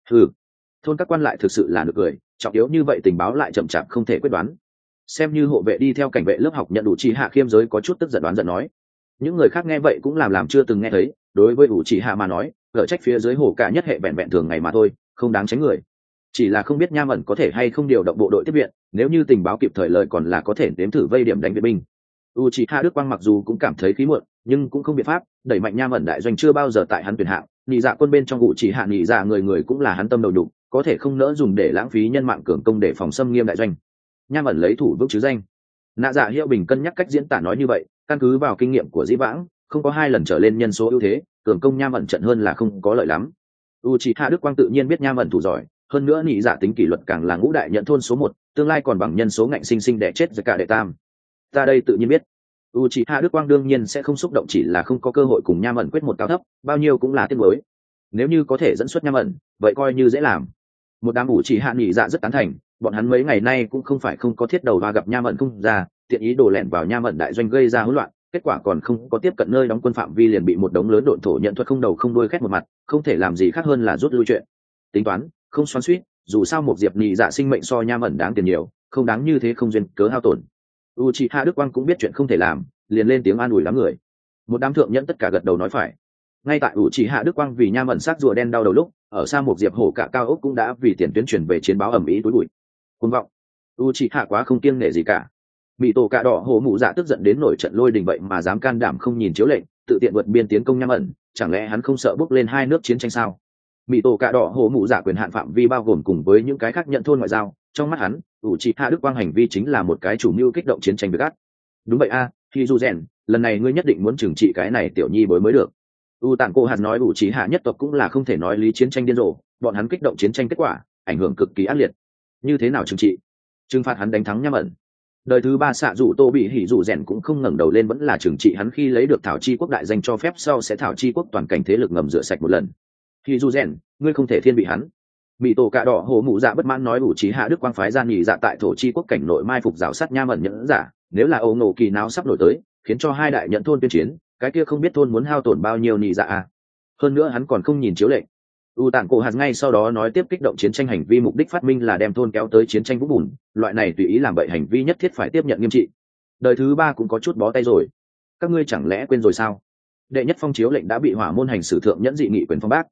Thôn các quan lại thực sự là được cười, trọng yếu như vậy tình báo lại chậm chạp không thể quyết đoán. Xem như hộ vệ đi theo cảnh vệ lớp học nhận đủ chỉ hạ khiêm giới có chút tức giận đoán giận nói. Những người khác nghe vậy cũng làm chưa từng nghe thấy, đối với ủ chỉ hạ mà nói, gỡ trách phía dưới hổ cả nhất hệ vẹn vẹn thường ngày mà thôi, không đáng tránh người. chỉ là không biết Nham ẩn có thể hay không điều động bộ đội tiếp viện, nếu như tình báo kịp thời lời còn là có thể nếm thử vây điểm đánh viện binh. Uchiha Đức Quang mặc dù cũng cảm thấy khí muộn, nhưng cũng không biện pháp, đẩy mạnh Nham ẩn đại doanh chưa bao giờ tại hắn tuyển hạng, nhị dạ quân bên trong Uchiha nhị dạ người người cũng là hắn tâm đầu đục, có thể không nỡ dùng để lãng phí nhân mạng cường công để phòng xâm nghiêm đại doanh. Nham ẩn lấy thủ vững chứ danh. Nạ dạ Hiệu Bình cân nhắc cách diễn tả nói như vậy, căn cứ vào kinh nghiệm của dĩ vãng, không có 2 lần trở lên nhân số ưu thế, cường công Nham ẩn trận hơn là không có lợi lắm. Uchiha Đức Quang tự nhiên biết Nham ẩn thủ giỏi, hơn nữa nhị dạ tính kỷ luật càng là ngũ đại nhận thôn số 1, tương lai còn bằng nhân số ngạnh sinh sinh đẻ chết ra cả đệ tam. Ta đây tự nhiên biết. Uchiha Đức Quang đương nhiên sẽ không xúc động, chỉ là không có cơ hội cùng Nham ẩn quyết một cao thấp, bao nhiêu cũng là tiếc nuối. Nếu như có thể dẫn xuất Nham ẩn, vậy coi như dễ làm. Một đám Uchiha nhị dạ rất tán thành, bọn hắn mấy ngày nay cũng không phải không có thiết đầu và gặp Nham ẩn không ra, tiện ý đồ lẻn vào Nham ẩn đại doanh gây ra hỗn loạn, kết quả còn không có tiếp cận nơi đóng quân phạm vi liền bị một đống lớn độn thổ nhận thuật không đầu không đuôi khét một mặt, không thể làm gì khác hơn là rút lui chuyện. Tính toán, không xoắn xuýt, dù sao một diệp nhị dạ sinh mệnh so Nham ẩn đáng tiền nhiều, không đáng như thế không duyên cớ hao tổn. Uchiha Đức Quang cũng biết chuyện không thể làm, liền lên tiếng an ủi đám người. Một đám thượng nhẫn tất cả gật đầu nói phải. Ngay tại Uchiha Đức Quang vì Nham ẩn xác rùa đen đau đầu lúc, ở xa một diệp hổ cả cao ốc cũng đã vì tiền tuyến truyền về chiến báo ầm ĩ túi bụi. Cuồng vọng. Uchiha quá không kiêng nể gì cả. Mị tổ cạ đỏ hổ mụ dạ tức giận đến nổi trận lôi đình vậy mà dám can đảm không nhìn chiếu lệnh, tự tiện vượt biên tiến công Nham ẩn, chẳng lẽ hắn không sợ bước lên 2 nước chiến tranh sao? Mị tổ cạ đỏ hổ mụ dạ quyền hạn phạm vi bao gồm cùng với những cái khác nhận thôn ngoại giao, trong mắt hắn, Uchiha Đức Quang hành vi chính là một cái chủ mưu kích động chiến tranh với gắt. Đúng vậy a, khi du rèn, lần này ngươi nhất định muốn trừng trị cái này tiểu nhi bối mới được. Tản cô hạt nói Uchiha nhất tộc cũng là không thể nói lý chiến tranh điên rồ, bọn hắn kích động chiến tranh kết quả, ảnh hưởng cực kỳ ác liệt. Như thế nào trừng trị? Trừng phạt hắn đánh thắng Nham ẩn. Đời thứ 3 xạ dụ Tô bị hỉ dụ rèn cũng không ngẩng đầu lên, vẫn là trừng trị hắn khi lấy được thảo chi quốc đại danh cho phép sau sẽ thảo chi quốc toàn cảnh thế lực ngầm rửa sạch một lần. Hỉ dụ rèn, ngươi không thể thiên vị hắn. Mị tổ cạ đỏ hổ mụ dạ bất mãn nói Uchiha Đức Quang phái ra nhị dạ tại thổ chi quốc cảnh nội mai phục rào sát Nham ẩn nhẫn giả, nếu là Âu Ngộ Kỳ náo sắp nổi tới, khiến cho 2 đại nhận thôn tuyên chiến, cái kia không biết thôn muốn hao tổn bao nhiêu nhị dạ à. Hơn nữa hắn còn không nhìn chiếu lệnh. Tản cổ hạt ngay sau đó nói tiếp kích động chiến tranh hành vi mục đích phát minh là đem thôn kéo tới chiến tranh vũng bùn, loại này tùy ý làm bậy hành vi nhất thiết phải tiếp nhận nghiêm trị. Đời thứ 3 cũng có chút bó tay rồi. Các ngươi chẳng lẽ quên rồi sao? Đệ nhất phong chiếu lệnh đã bị hỏa môn hành sử thượng nhẫn dị nghị quyền phong bác.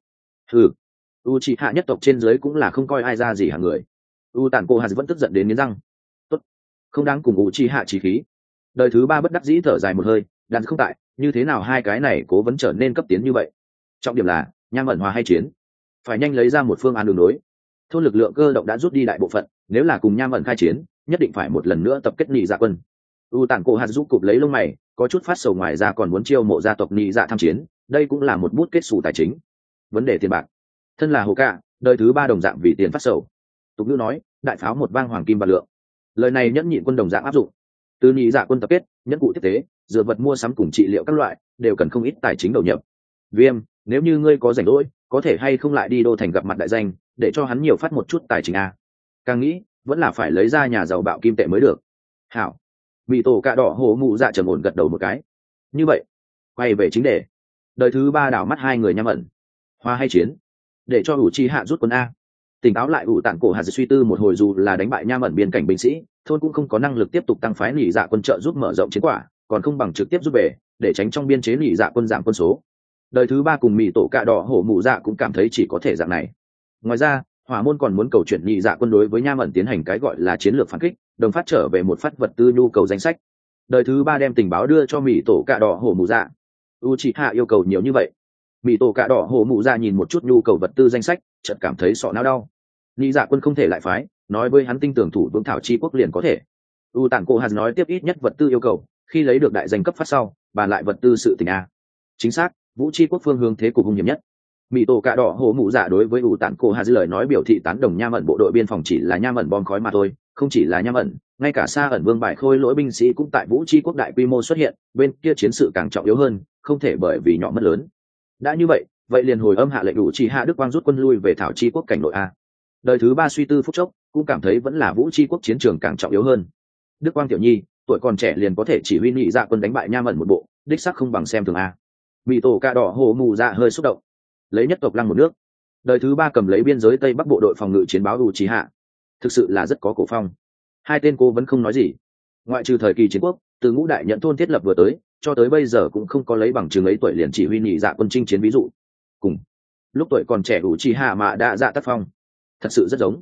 Uchiha nhất tộc trên dưới cũng là không coi ai ra gì hạng người. Tản cổ hạt vẫn tức giận đến nghiến răng. Tốt, không đáng cùng Uchiha chí khí. Đời thứ 3 bất đắc dĩ thở dài một hơi, đàn không tại, như thế nào hai cái này cố vấn trở nên cấp tiến như vậy? Trọng điểm là Nham ẩn hòa hay chiến, phải nhanh lấy ra một phương án đường đối. Thôn lực lượng cơ động đã rút đi đại bộ phận, nếu là cùng Nham ẩn khai chiến, nhất định phải một lần nữa tập kết nhị dạ quân. Tản cổ hạt giúp cụp lấy lông mày, có chút phát sầu, ngoài ra còn muốn chiêu mộ gia tộc nhị dạ tham chiến, đây cũng là một bút kết sủ tài chính. Vấn đề tiền bạc, thân là hồ cả, đời thứ 3 đồng dạng vì tiền phát sầu. Tục ngữ nói, đại pháo một vang hoàng kim bạc lượng, lời này nhẫn nhịn quân đồng dạng áp dụng. Từ nhị dạ quân tập kết, nhẫn cụ tiếp tế, dựa vật mua sắm cùng trị liệu các loại, đều cần không ít tài chính đầu nhập. Viêm, nếu như ngươi có rảnh rỗi, có thể hay không lại đi đô thành gặp mặt đại danh, để cho hắn nhiều phát một chút tài chính a. Càng nghĩ, vẫn là phải lấy ra nhà giàu bạo kim tệ mới được. Hảo. Mị tổ cạ đỏ hổ mụ dạ trầm ổn gật đầu một cái. Như vậy, quay về chính đề. Đời thứ 3 đảo mắt 2 người Nham ẩn. Hoa hay chiến? Để cho Uchiha rút quân a. Tỉnh táo lại Tản cổ hạt suy tư một hồi, dù là đánh bại Nham ẩn biên cảnh binh sĩ, thôn cũng không có năng lực tiếp tục tăng phái nhị dạ quân trợ giúp mở rộng chiến quả, còn không bằng trực tiếp giúp về, để tránh trong biên chế nhị dạ quân giảm quân số. Đời thứ 3 cùng Mị tổ cạ đỏ hổ mụ dạ cũng cảm thấy chỉ có thể dạng này. Ngoài ra, hỏa môn còn muốn cầu chuyển nhị dạ quân đối với Nham ẩn tiến hành cái gọi là chiến lược phản kích, đồng phát trở về một phát vật tư nhu cầu danh sách. Đời thứ 3 đem tình báo đưa cho Mị tổ cạ đỏ hổ mụ dạ. Uchiha yêu cầu nhiều như vậy. Mị tổ cạ đỏ hổ mụ dạ nhìn một chút nhu cầu vật tư danh sách, chợt cảm thấy sọ não đau. Nhị dạ quân không thể lại phái, nói với hắn tinh tưởng thủ vững thảo chi quốc liền có thể. Tản cổ hạt nói tiếp ít nhất vật tư yêu cầu, khi lấy được đại danh cấp phát sau, bàn lại vật tư sự tình a. Chính xác, vũ chi quốc phương hướng thế cục hung hiểm nhất. Mị tổ cạ đỏ hổ mụ dạ đối với Tản cổ hạt lời nói biểu thị tán đồng. Nham ẩn bộ đội biên phòng chỉ là Nham ẩn bom khói mà thôi, không chỉ là Nham ẩn, ngay cả Sa ẩn vương bài khôi lỗi binh sĩ cũng tại vũ chi quốc đại quy mô xuất hiện, bên kia chiến sự càng trọng yếu hơn, không thể bởi vì nhỏ mất lớn. Đã như vậy, vậy liền hồi âm hạ lệnh Uchiha Đức Quang rút quân lui về thảo chi quốc cảnh nội a. Đời thứ 3 suy tư phút chốc, cũng cảm thấy vẫn là vũ chi quốc chiến trường càng trọng yếu hơn. Đức Quang tiểu nhi, tuổi còn trẻ liền có thể chỉ huy nhị dạ quân đánh bại Nham ẩn một bộ, đích xác không bằng xem thường a. Mị tổ cạ đỏ hổ mù dạ hơi xúc động. Lấy nhất tộc lăng một nước. Đời thứ 3 cầm lấy biên giới tây bắc bộ đội phòng ngự chiến báo Uchiha, thực sự là rất có cổ phong. Hai tên cô vẫn không nói gì. Ngoại trừ thời kỳ chiến quốc, từ ngũ đại nhận thôn thiết lập vừa tới, cho tới bây giờ cũng không có lấy bằng chứng ấy tuổi liền chỉ huy nhị dạ quân chinh chiến ví dụ. Cùng lúc tuổi còn trẻ Uchiha mà đã dạ tác phong, thật sự rất giống.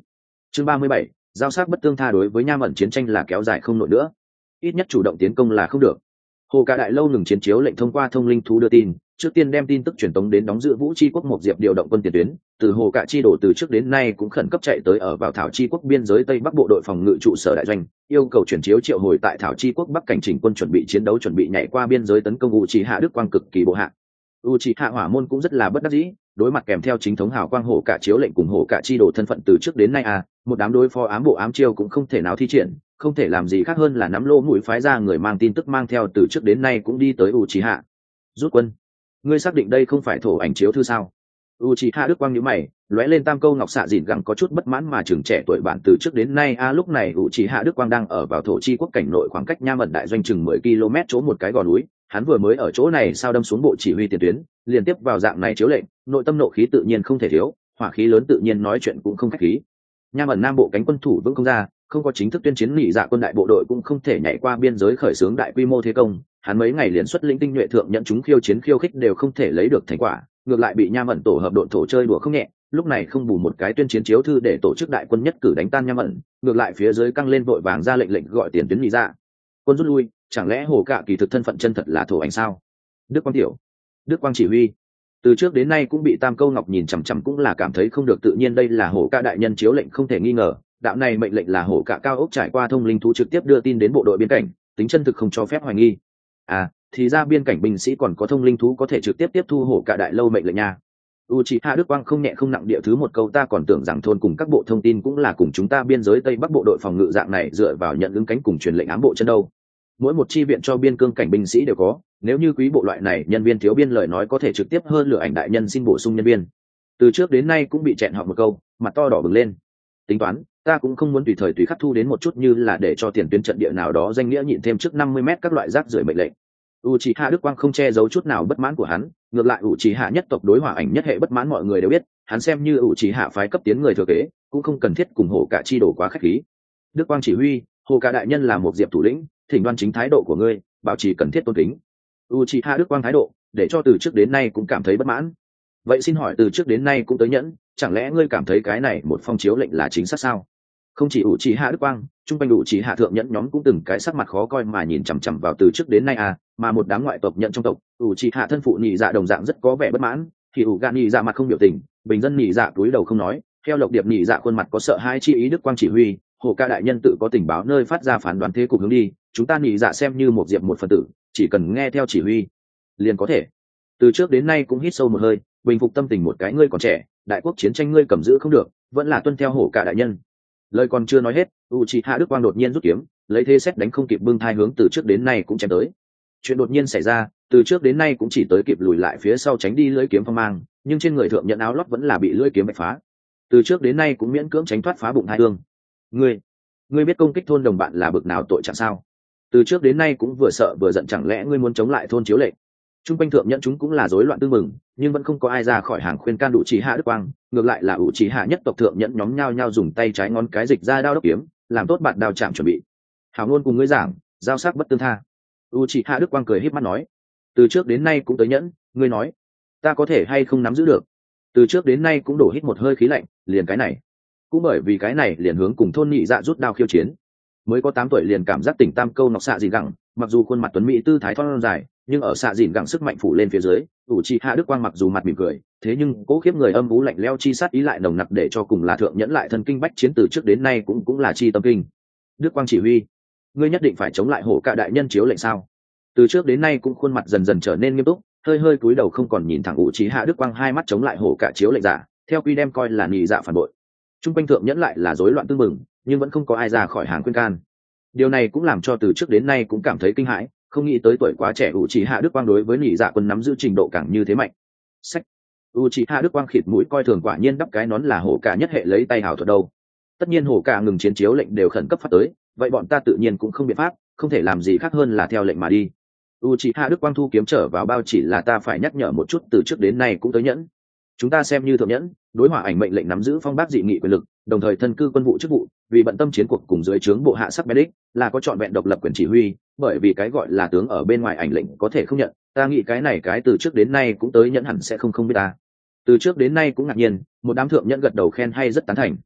Chương 37, giao sắc bất tương tha. Đối với Nham ẩn chiến tranh là kéo dài không nổi nữa, ít nhất chủ động tiến công là không được. Hồ Cả Đại Lâu ngừng chiến chiếu lệnh thông qua thông linh thú đưa tin, trước tiên đem tin tức truyền tống đến đóng giữ Vũ Chi quốc một diệp điều động quân tiền tuyến, từ Hồ Cả chi đổ từ trước đến nay cũng khẩn cấp chạy tới ở vào Thảo Chi quốc biên giới Tây Bắc bộ đội phòng ngự trụ sở đại doanh, yêu cầu chuyển chiếu triệu hồi tại Thảo Chi quốc Bắc cảnh chỉnh quân chuẩn bị chiến đấu, chuẩn bị nhảy qua biên giới tấn công Uchiha Đức Quang cực kỳ bộ hạ. Uchiha Hỏa môn cũng rất là bất đắc dĩ, đối mặt kèm theo chính thống hào quang Hồ Cả chiếu lệnh cùng Hồ Cả chi đổ thân phận từ trước đến nay một đám đối phó ám bộ ám chiêu cũng không thể nào thi triển, không thể làm gì khác hơn là nắm lô mũi phái ra người mang tin tức mang theo từ trước đến nay cũng đi tới Uchiha. Rút quân. Ngươi xác định đây không phải thổ ảnh chiếu thư sao? Uchiha Đức Quang nhíu mày, lóe lên tam câu ngọc xạ dịn gẳng có chút bất mãn mà trưởng trẻ tuổi bản từ trước đến nay lúc này Uchiha Đức Quang đang ở vào thổ chi quốc cảnh nội khoảng cách Nham ẩn đại doanh chừng 10 km chỗ một cái gò núi, hắn vừa mới ở chỗ này sao đâm xuống bộ chỉ huy tiền tuyến, liên tiếp vào dạng này chiếu lệnh, nội tâm nộ khí tự nhiên không thể thiếu, hỏa khí lớn tự nhiên nói chuyện cũng không khách khí. Nham ẩn nam bộ cánh quân thủ vững không ra, không có chính thức tuyên chiến nghỉ dạ quân đại bộ đội cũng không thể nhảy qua biên giới khởi xướng đại quy mô thế công, hắn mấy ngày liền xuất lĩnh tinh nhuệ thượng nhận chúng khiêu chiến khiêu khích đều không thể lấy được thành quả, ngược lại bị Nham ẩn tổ hợp độn thổ chơi đùa không nhẹ, lúc này không bù một cái tuyên chiến chiếu thư để tổ chức đại quân nhất cử đánh tan Nham ẩn, ngược lại phía dưới căng lên vội vàng ra lệnh gọi tiền tuyến nghỉ dạ quân rút lui, chẳng lẽ Hồ Cả kỳ thực thân phận chân thật là thổ ảnh sao? Đức Quang tiểu, Đức Quang chỉ huy từ trước đến nay cũng bị tam câu ngọc nhìn chằm chằm, cũng là cảm thấy không được tự nhiên, đây là Hồ Cả đại nhân chiếu lệnh không thể nghi ngờ, đạo này mệnh lệnh là Hồ Cả cao ốc trải qua thông linh thú trực tiếp đưa tin đến bộ đội biên cảnh, tính chân thực không cho phép hoài nghi. Thì ra biên cảnh binh sĩ còn có thông linh thú có thể trực tiếp tiếp thu Hồ Cả đại lâu mệnh lệnh nha. Uchiha Đức Quang không nhẹ không nặng địa thứ một câu, ta còn tưởng rằng thôn cùng các bộ thông tin cũng là cùng chúng ta biên giới Tây Bắc bộ đội phòng ngự dạng này dựa vào nhận ứng cánh cùng truyền lệnh ám bộ chân đâu. Mỗi một chi viện cho biên cương cảnh binh sĩ đều có, nếu như quý bộ loại này nhân viên thiếu biên lời nói có thể trực tiếp hơn lựa ảnh đại nhân xin bổ sung nhân viên. Từ trước đến nay cũng bị chẹn họ một câu, mặt to đỏ bừng lên. Tính toán, ta cũng không muốn tùy thời tùy khắc thu đến một chút như là để cho tiền tuyến trận địa nào đó danh nghĩa nhịn thêm trước 50 mét các loại rác rưởi mệnh lệnh. Uchiha Đức Quang không che giấu chút nào bất mãn của hắn, ngược lại Uchiha nhất tộc đối hỏa ảnh nhất hệ bất mãn mọi người đều biết, hắn xem như Uchiha phái cấp tiến người thừa kế, cũng không cần thiết cùng Hồ Cả chi đổ quá khách khí. Đức Quang chỉ huy, Hồ Cả đại nhân là một diệp thủ lĩnh, thỉnh đoan chính thái độ của ngươi, bảo trì cần thiết tôn kính. Uchiha Đức Quang thái độ, để cho từ trước đến nay cũng cảm thấy bất mãn. Vậy xin hỏi từ trước đến nay cũng tới nhẫn, chẳng lẽ ngươi cảm thấy cái này một phong chiếu lệnh là chính xác sao? Không chỉ Uchiha Đức Quang, trung quanh Uchiha thượng nhẫn nhóm cũng từng cái sắc mặt khó coi mà nhìn chằm chằm vào từ trước đến nay mà một đám ngoại tộc nhận trong tộc, Uchiha thân phụ nhị dạ đồng dạng rất có vẻ bất mãn, thì Uga nhị dạ mặt không biểu tình, bình dân nhị dạ cúi đầu không nói, theo Lộc Điệp nhị dạ khuôn mặt có sợ hãi chi ý. Đức Quang chỉ huy, Hồ Cả đại nhân tự có tình báo nơi phát ra phán đoán thế cục hướng đi, chúng ta nhị dạ xem như một diệp một phần tử, chỉ cần nghe theo chỉ huy liền có thể. Từ trước đến nay cũng hít sâu một hơi, bình phục tâm tình một cái, ngươi còn trẻ, đại quốc chiến tranh ngươi cầm giữ không được, vẫn là tuân theo Hồ Cả đại nhân. Lời còn chưa nói hết, Uchiha Đức Quang đột nhiên rút kiếm, lấy thế xét đánh không kịp bưng thai hướng từ trước đến nay cũng chém tới. Chuyện đột nhiên xảy ra, từ trước đến nay cũng chỉ tới kịp lùi lại phía sau tránh đi lưỡi kiếm phong mang, nhưng trên người thượng nhận áo lót vẫn là bị lưỡi kiếm bạch phá. Từ trước đến nay cũng miễn cưỡng tránh thoát phá bụng hai thương. Ngươi biết công kích thôn đồng bạn là bực nào tội trạng sao? Từ trước đến nay cũng vừa sợ vừa giận, chẳng lẽ ngươi muốn chống lại thôn chiếu lệnh? Trung quanh thượng nhận chúng cũng là rối loạn tương mừng, nhưng vẫn không có ai ra khỏi hàng khuyên can Uchiha Đức Quang, ngược lại là Uchiha nhất tộc thượng nhận nhóm nhao nhao dùng tay trái ngón cái dịch ra đao đốc kiếm, làm tốt bạn đao chạm chuẩn bị. Hảo luôn cùng ngươi giảng, giao sắc bất tương tha. Uchiha Đức Quang cười híp mắt nói, từ trước đến nay cũng tới nhẫn, ngươi nói, ta có thể hay không nắm giữ được? Từ trước đến nay cũng đổ hít một hơi khí lạnh, liền cái này, cũng bởi vì cái này liền hướng cùng thôn nhị dạ rút đao khiêu chiến. Mới có 8 tuổi liền cảm giác tỉnh tam câu nọc xạ dìn gẳng, mặc dù khuôn mặt tuấn mỹ tư thái thon dài, nhưng ở xạ dìn gẳng sức mạnh phủ lên phía dưới, Uchiha Đức Quang mặc dù mặt mỉm cười, thế nhưng cố khiếp người âm u lạnh lẽo chi sát ý lại nồng nặc, để cho cùng là thượng nhẫn lại thân kinh bách chiến từ trước đến nay cũng là chi tâm kinh. Đức Quang chỉ huy, ngươi nhất định phải chống lại Hồ Cả đại nhân chiếu lệnh sao? Từ trước đến nay cũng khuôn mặt dần dần trở nên nghiêm túc, hơi cúi đầu không còn nhìn thẳng Uchiha Đức Quang, hai mắt chống lại Hồ Cả chiếu lệnh giả, theo quy đem coi là nhị dạ phản bội. Trung quanh thượng nhẫn lại là rối loạn tương mừng, nhưng vẫn không có ai ra khỏi hàng khuyên can. Điều này cũng làm cho từ trước đến nay cũng cảm thấy kinh hãi, không nghĩ tới tuổi quá trẻ Uchiha Đức Quang đối với nhị dạ quân nắm giữ trình độ càng như thế mạnh. Sách, Uchiha Đức Quang khịt mũi coi thường, quả nhiên đắp cái nón là Hồ Cả nhất hệ lấy tay hào thuật đâu. Tất nhiên Hồ Cả ngừng chiến chiếu lệnh đều khẩn cấp phát tới, vậy bọn ta tự nhiên cũng không biện pháp, không thể làm gì khác hơn là theo lệnh mà đi. Uchiha Đức Quang thu kiếm trở vào bao, chỉ là ta phải nhắc nhở một chút, từ trước đến nay cũng tới nhẫn, chúng ta xem như thượng nhẫn, đối hỏa ảnh mệnh lệnh nắm giữ phong bác dị nghị quyền lực, đồng thời thân cư quân vụ chức vụ, vì bận tâm chiến cuộc cùng dưới trướng bộ hạ sắc bén đích, là có trọn vẹn độc lập quyền chỉ huy, bởi vì cái gọi là tướng ở bên ngoài ảnh lệnh có thể không nhận, ta nghĩ cái này cái từ trước đến nay cũng tới nhẫn hẳn sẽ không biết ta. Từ trước đến nay cũng ngạc nhiên, một đám thượng nhẫn gật đầu khen hay rất tán thành.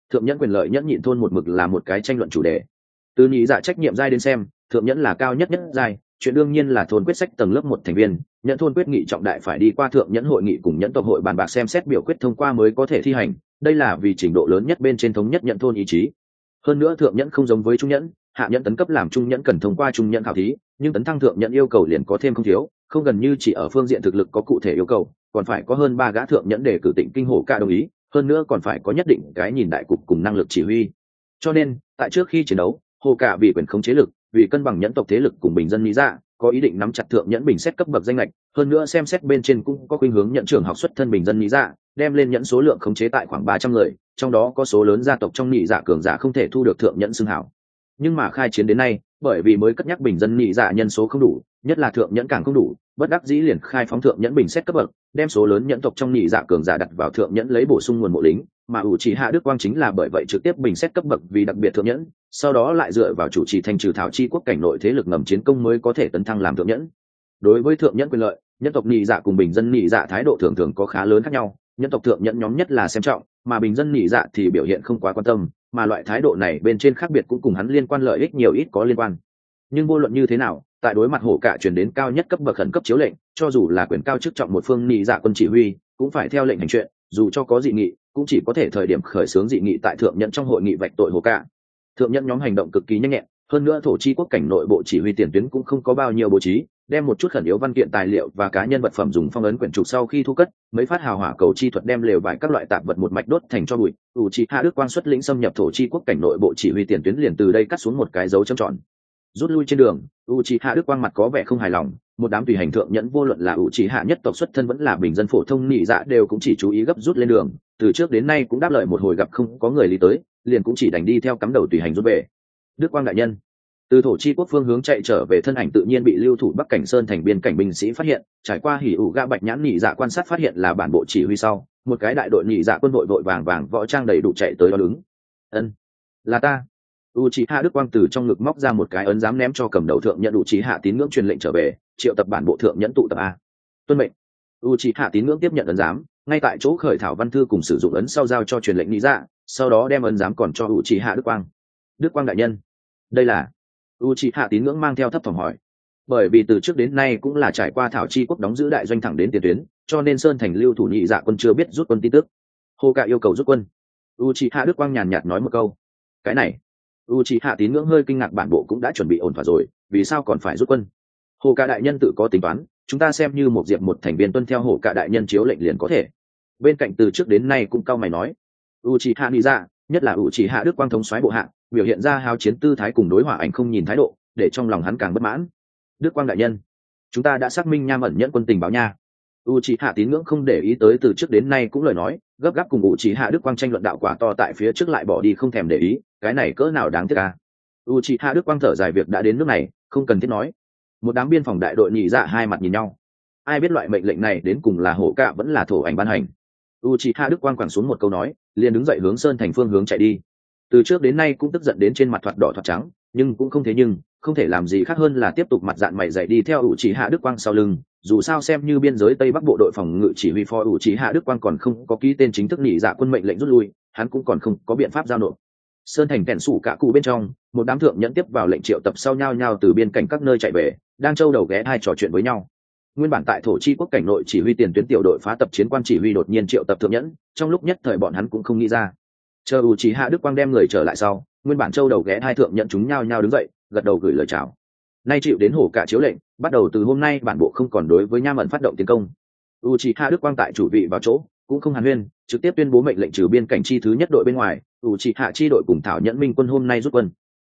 thượng nhẫn quyền lợi nhẫn nhịn thôn một mực là một cái tranh luận chủ đề. Từ nhị dạ trách nhiệm giai đến xem, thượng nhẫn là cao nhất giai, chuyện đương nhiên là thôn quyết sách tầng lớp một thành viên, nhận thôn quyết nghị trọng đại phải đi qua thượng nhẫn hội nghị cùng nhẫn tộc hội bàn bạc xem xét biểu quyết thông qua mới có thể thi hành, đây là vì trình độ lớn nhất bên trên thống nhất nhận thôn ý chí. Hơn nữa thượng nhẫn không giống với trung nhẫn, hạ nhẫn tấn cấp làm trung nhẫn cần thông qua trung nhẫn khảo thí, nhưng tấn thăng thượng nhẫn yêu cầu liền có thêm không thiếu, không gần như chỉ ở phương diện thực lực có cụ thể yêu cầu, còn phải có hơn 3 gã thượng nhẫn để cử Tịnh Kinh Hổ Cả đồng ý, hơn nữa còn phải có nhất định cái nhìn đại cục cùng năng lực chỉ huy. Cho nên tại trước khi chiến đấu, Hổ Cả vì quyền khống chế lực, vì cân bằng nhẫn tộc thế lực cùng bình dân lý dạ, có ý định nắm chặt thượng nhẫn bình xét cấp bậc danh lệch, hơn nữa xem xét bên trên cũng có khuynh hướng nhận trưởng học xuất thân bình dân lý dạ, đem lên nhẫn số lượng khống chế tại khoảng 300 người, trong đó có số lớn gia tộc trong nhị dạ cường giả không thể thu được thượng nhẫn xưng hảo. Nhưng mà khai chiến đến nay, bởi vì mới cất nhắc bình dân nhị dạ nhân số không đủ, nhất là thượng nhẫn càng không đủ, bất đắc dĩ liền khai phóng thượng nhẫn bình xét cấp bậc, đem số lớn nhẫn tộc trong nhị dạ cường giả đặt vào thượng nhẫn lấy bổ sung nguồn mộ lính, mà Uchiha Đức Quang chính là bởi vậy trực tiếp bình xét cấp bậc vì đặc biệt thượng nhẫn, sau đó lại dựa vào chủ trì thanh trừ thảo chi quốc cảnh nội thế lực ngầm chiến công mới có thể tấn thăng làm thượng nhẫn. Đối với thượng nhẫn quyền lợi, nhân tộc nhị dạ cùng bình dân nhị dạ thái độ thường thường có khá lớn khác nhau, nhân tộc thượng nhẫn nhóm nhất là xem trọng, mà bình dân nhị dạ thì biểu hiện không quá quan tâm, mà loại thái độ này bên trên khác biệt cũng cùng hắn liên quan lợi ích nhiều ít có liên quan. Nhưng vô luận như thế nào, tại đối mặt Hổ Cả truyền đến cao nhất cấp bậc khẩn cấp chiếu lệnh, cho dù là quyền cao chức trọng một phương nhị dạ quân chỉ huy, cũng phải theo lệnh hành chuyện, dù cho có dị nghị, cũng chỉ có thể thời điểm khởi xướng dị nghị tại thượng nhẫn trong hội nghị vạch tội Hổ Cả. Thượng nhẫn nhóm hành động cực kỳ nhanh nhẹn, hơn nữa thổ chi quốc cảnh nội bộ chỉ huy tiền tuyến cũng không có bao nhiêu bố trí, đem một chút khẩn yếu văn kiện tài liệu và cá nhân vật phẩm dùng phong ấn quyển trục sau khi thu cất, mấy phát hào hỏa cầu chi thuật đem lều vải các loại tạp vật một mạch đốt thành cho bụi. Uchiha Đức Quang xuất lĩnh xâm nhập thổ chi quốc cảnh nội bộ chỉ huy tiền tuyến liền từ đây cắt xuống một cái dấu chấm tròn. Rút lui trên đường, Uchiha Đức Quang mặt có vẻ không hài lòng, một đám tùy hành thượng nhẫn vô luận là Uchiha nhất tộc xuất thân vẫn là bình dân phổ thông nhị dạ đều cũng chỉ chú ý gấp rút lên đường, từ trước đến nay cũng đáp lời một hồi gặp không có người lý tới, liền cũng chỉ đành đi theo cắm đầu tùy hành rút về. Đức Quang đại nhân, từ thổ chi quốc phương hướng chạy trở về thân ảnh tự nhiên bị lưu thủ Bắc Cảnh Sơn thành biên cảnh binh sĩ phát hiện, trải qua hỉ ủ gã bạch nhãn nhị dạ quan sát phát hiện là bản bộ chỉ huy sau, một cái đại đội nhị dạ quân đội vội vàng võ trang đầy đủ chạy tới đó đứng. Ân, là ta. Uchiha Đức Quang từ trong ngực móc ra một cái ấn giám ném cho cầm đầu thượng nhẫn Uchiha tín ngưỡng truyền lệnh trở về, triệu tập bản bộ thượng nhẫn tụ tập a. Tuân mệnh. Uchiha tín ngưỡng tiếp nhận ấn giám, ngay tại chỗ khởi thảo văn thư cùng sử dụng ấn sau giao cho truyền lệnh nhị dạ, sau đó đem ấn giám còn cho Uchiha Đức Quang. Đức Quang đại nhân, đây là Uchiha tín ngưỡng mang theo thấp thỏm hỏi, bởi vì từ trước đến nay cũng là trải qua thảo chi quốc đóng giữ đại doanh thẳng đến tiền tuyến, cho nên sơn thành lưu thủ nhị dạ quân chưa biết rút quân tin tức. Hổ Cả yêu cầu rút quân. Uchiha Đức Quang nhàn nhạt nói một câu. Cái này, Uchiha tín ngưỡng hơi kinh ngạc, bản bộ cũng đã chuẩn bị ổn thỏa rồi, vì sao còn phải rút quân? Hổ Cả đại nhân tự có tính toán, chúng ta xem như một diệp một thành viên tuân theo Hổ Cả đại nhân chiếu lệnh liền có thể. Bên cạnh từ trước đến nay cũng cao mày nói, Uchiha nghĩ ra, nhất là Uchiha Đức Quang thống soái bộ hạ, biểu hiện ra hao chiến tư thái cùng đối hỏa ảnh không nhìn thái độ, để trong lòng hắn càng bất mãn. Đức Quang đại nhân, chúng ta đã xác minh nham ẩn nhẫn quân tình báo nha. Uchiha tín ngưỡng không để ý tới từ trước đến nay cũng lời nói, gấp gáp cùng Uchiha Đức Quang tranh luận đạo quả to tại phía trước lại bỏ đi không thèm để ý, cái này cỡ nào đáng tiếc à. Uchiha Đức Quang thở dài, việc đã đến nước này, không cần thiết nói. Một đám biên phòng đại đội nhị dạ hai mặt nhìn nhau, ai biết loại mệnh lệnh này đến cùng là Hổ Cả vẫn là thổ ảnh ban hành. Uchiha Đức Quang quẳng xuống một câu nói, liền đứng dậy hướng sơn thành phương hướng chạy đi. Từ trước đến nay cũng tức giận đến trên mặt thoạt đỏ thoạt trắng, nhưng cũng không thế, nhưng không thể làm gì khác hơn là tiếp tục mặt dạn mày dày đi theo Uchiha Đức Quang sau lưng, dù sao xem như biên giới tây bắc bộ đội phòng ngự chỉ huy phó Uchiha Đức Quang còn không có ký tên chính thức nhị dạ quân mệnh lệnh rút lui, hắn cũng còn không có biện pháp giao nộp. Sơn thành kèn sủ cả cụ bên trong, một đám thượng nhẫn tiếp vào lệnh triệu tập sau nhau nhau từ biên cảnh các nơi chạy về, đang châu đầu ghé hai trò chuyện với nhau. Nguyên bản tại thổ chi quốc cảnh nội chỉ huy tiền tuyến tiểu đội phá tập chiến quan chỉ huy đột nhiên triệu tập thượng nhẫn, trong lúc nhất thời bọn hắn cũng không nghĩ ra. Chờ Uchiha Đức Quang đem người trở lại sau, nguyên bản châu đầu ghé hai thượng nhẫn chúng nhau nhau đứng dậy, gật đầu gửi lời chào. Nay chịu đến Hổ Cả chiếu lệnh, bắt đầu từ hôm nay bản bộ không còn đối với nham ẩn phát động tiến công. Uchiha Đức Quang tại chủ vị vào chỗ, cũng không hàn huyên, trực tiếp tuyên bố mệnh lệnh trừ biên cảnh chi thứ nhất đội bên ngoài, Uchiha chi đội cùng thảo nhẫn minh quân hôm nay rút quân.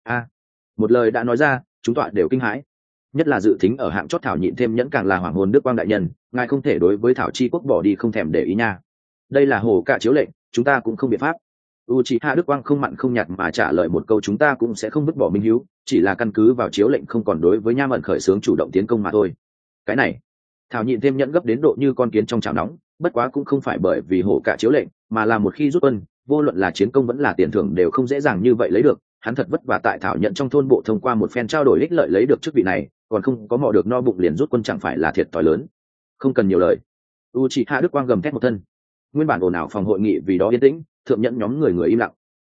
Một lời đã nói ra, chúng tọa đều kinh hãi, nhất là dự thính ở hạng chót thảo nhịn thêm nhẫn càng là hoàng hồn. Đức Quang đại nhân, ngài không thể đối với thảo chi quốc bỏ đi không thèm để ý nha. Đây là Hổ Cả chiếu lệnh, chúng ta cũng không biện pháp. Uchiha Đức Quang không mặn không nhạt mà trả lời một câu, chúng ta cũng sẽ không vứt bỏ minh hiếu, chỉ là căn cứ vào chiếu lệnh không còn đối với nham ẩn khởi xướng chủ động tiến công mà thôi. Cái này, thảo nhịn thêm nhẫn gấp đến độ như con kiến trong chảo nóng, bất quá cũng không phải bởi vì Hổ Cả chiếu lệnh, mà là một khi rút quân, vô luận là chiến công vẫn là tiền thưởng đều không dễ dàng như vậy lấy được. Hắn thật vất vả tại thảo nhận trong thôn bộ thông qua một phen trao đổi ích lợi lấy được chức vị này, còn không có mò được no bụng liền rút quân chẳng phải là thiệt thòi lớn. Không cần nhiều lời. Uchiha Đức Quang gầm thét một thân. Nguyên bản ồn ào phòng hội nghị vì đó yên tĩnh, thượng nhẫn nhóm người im lặng.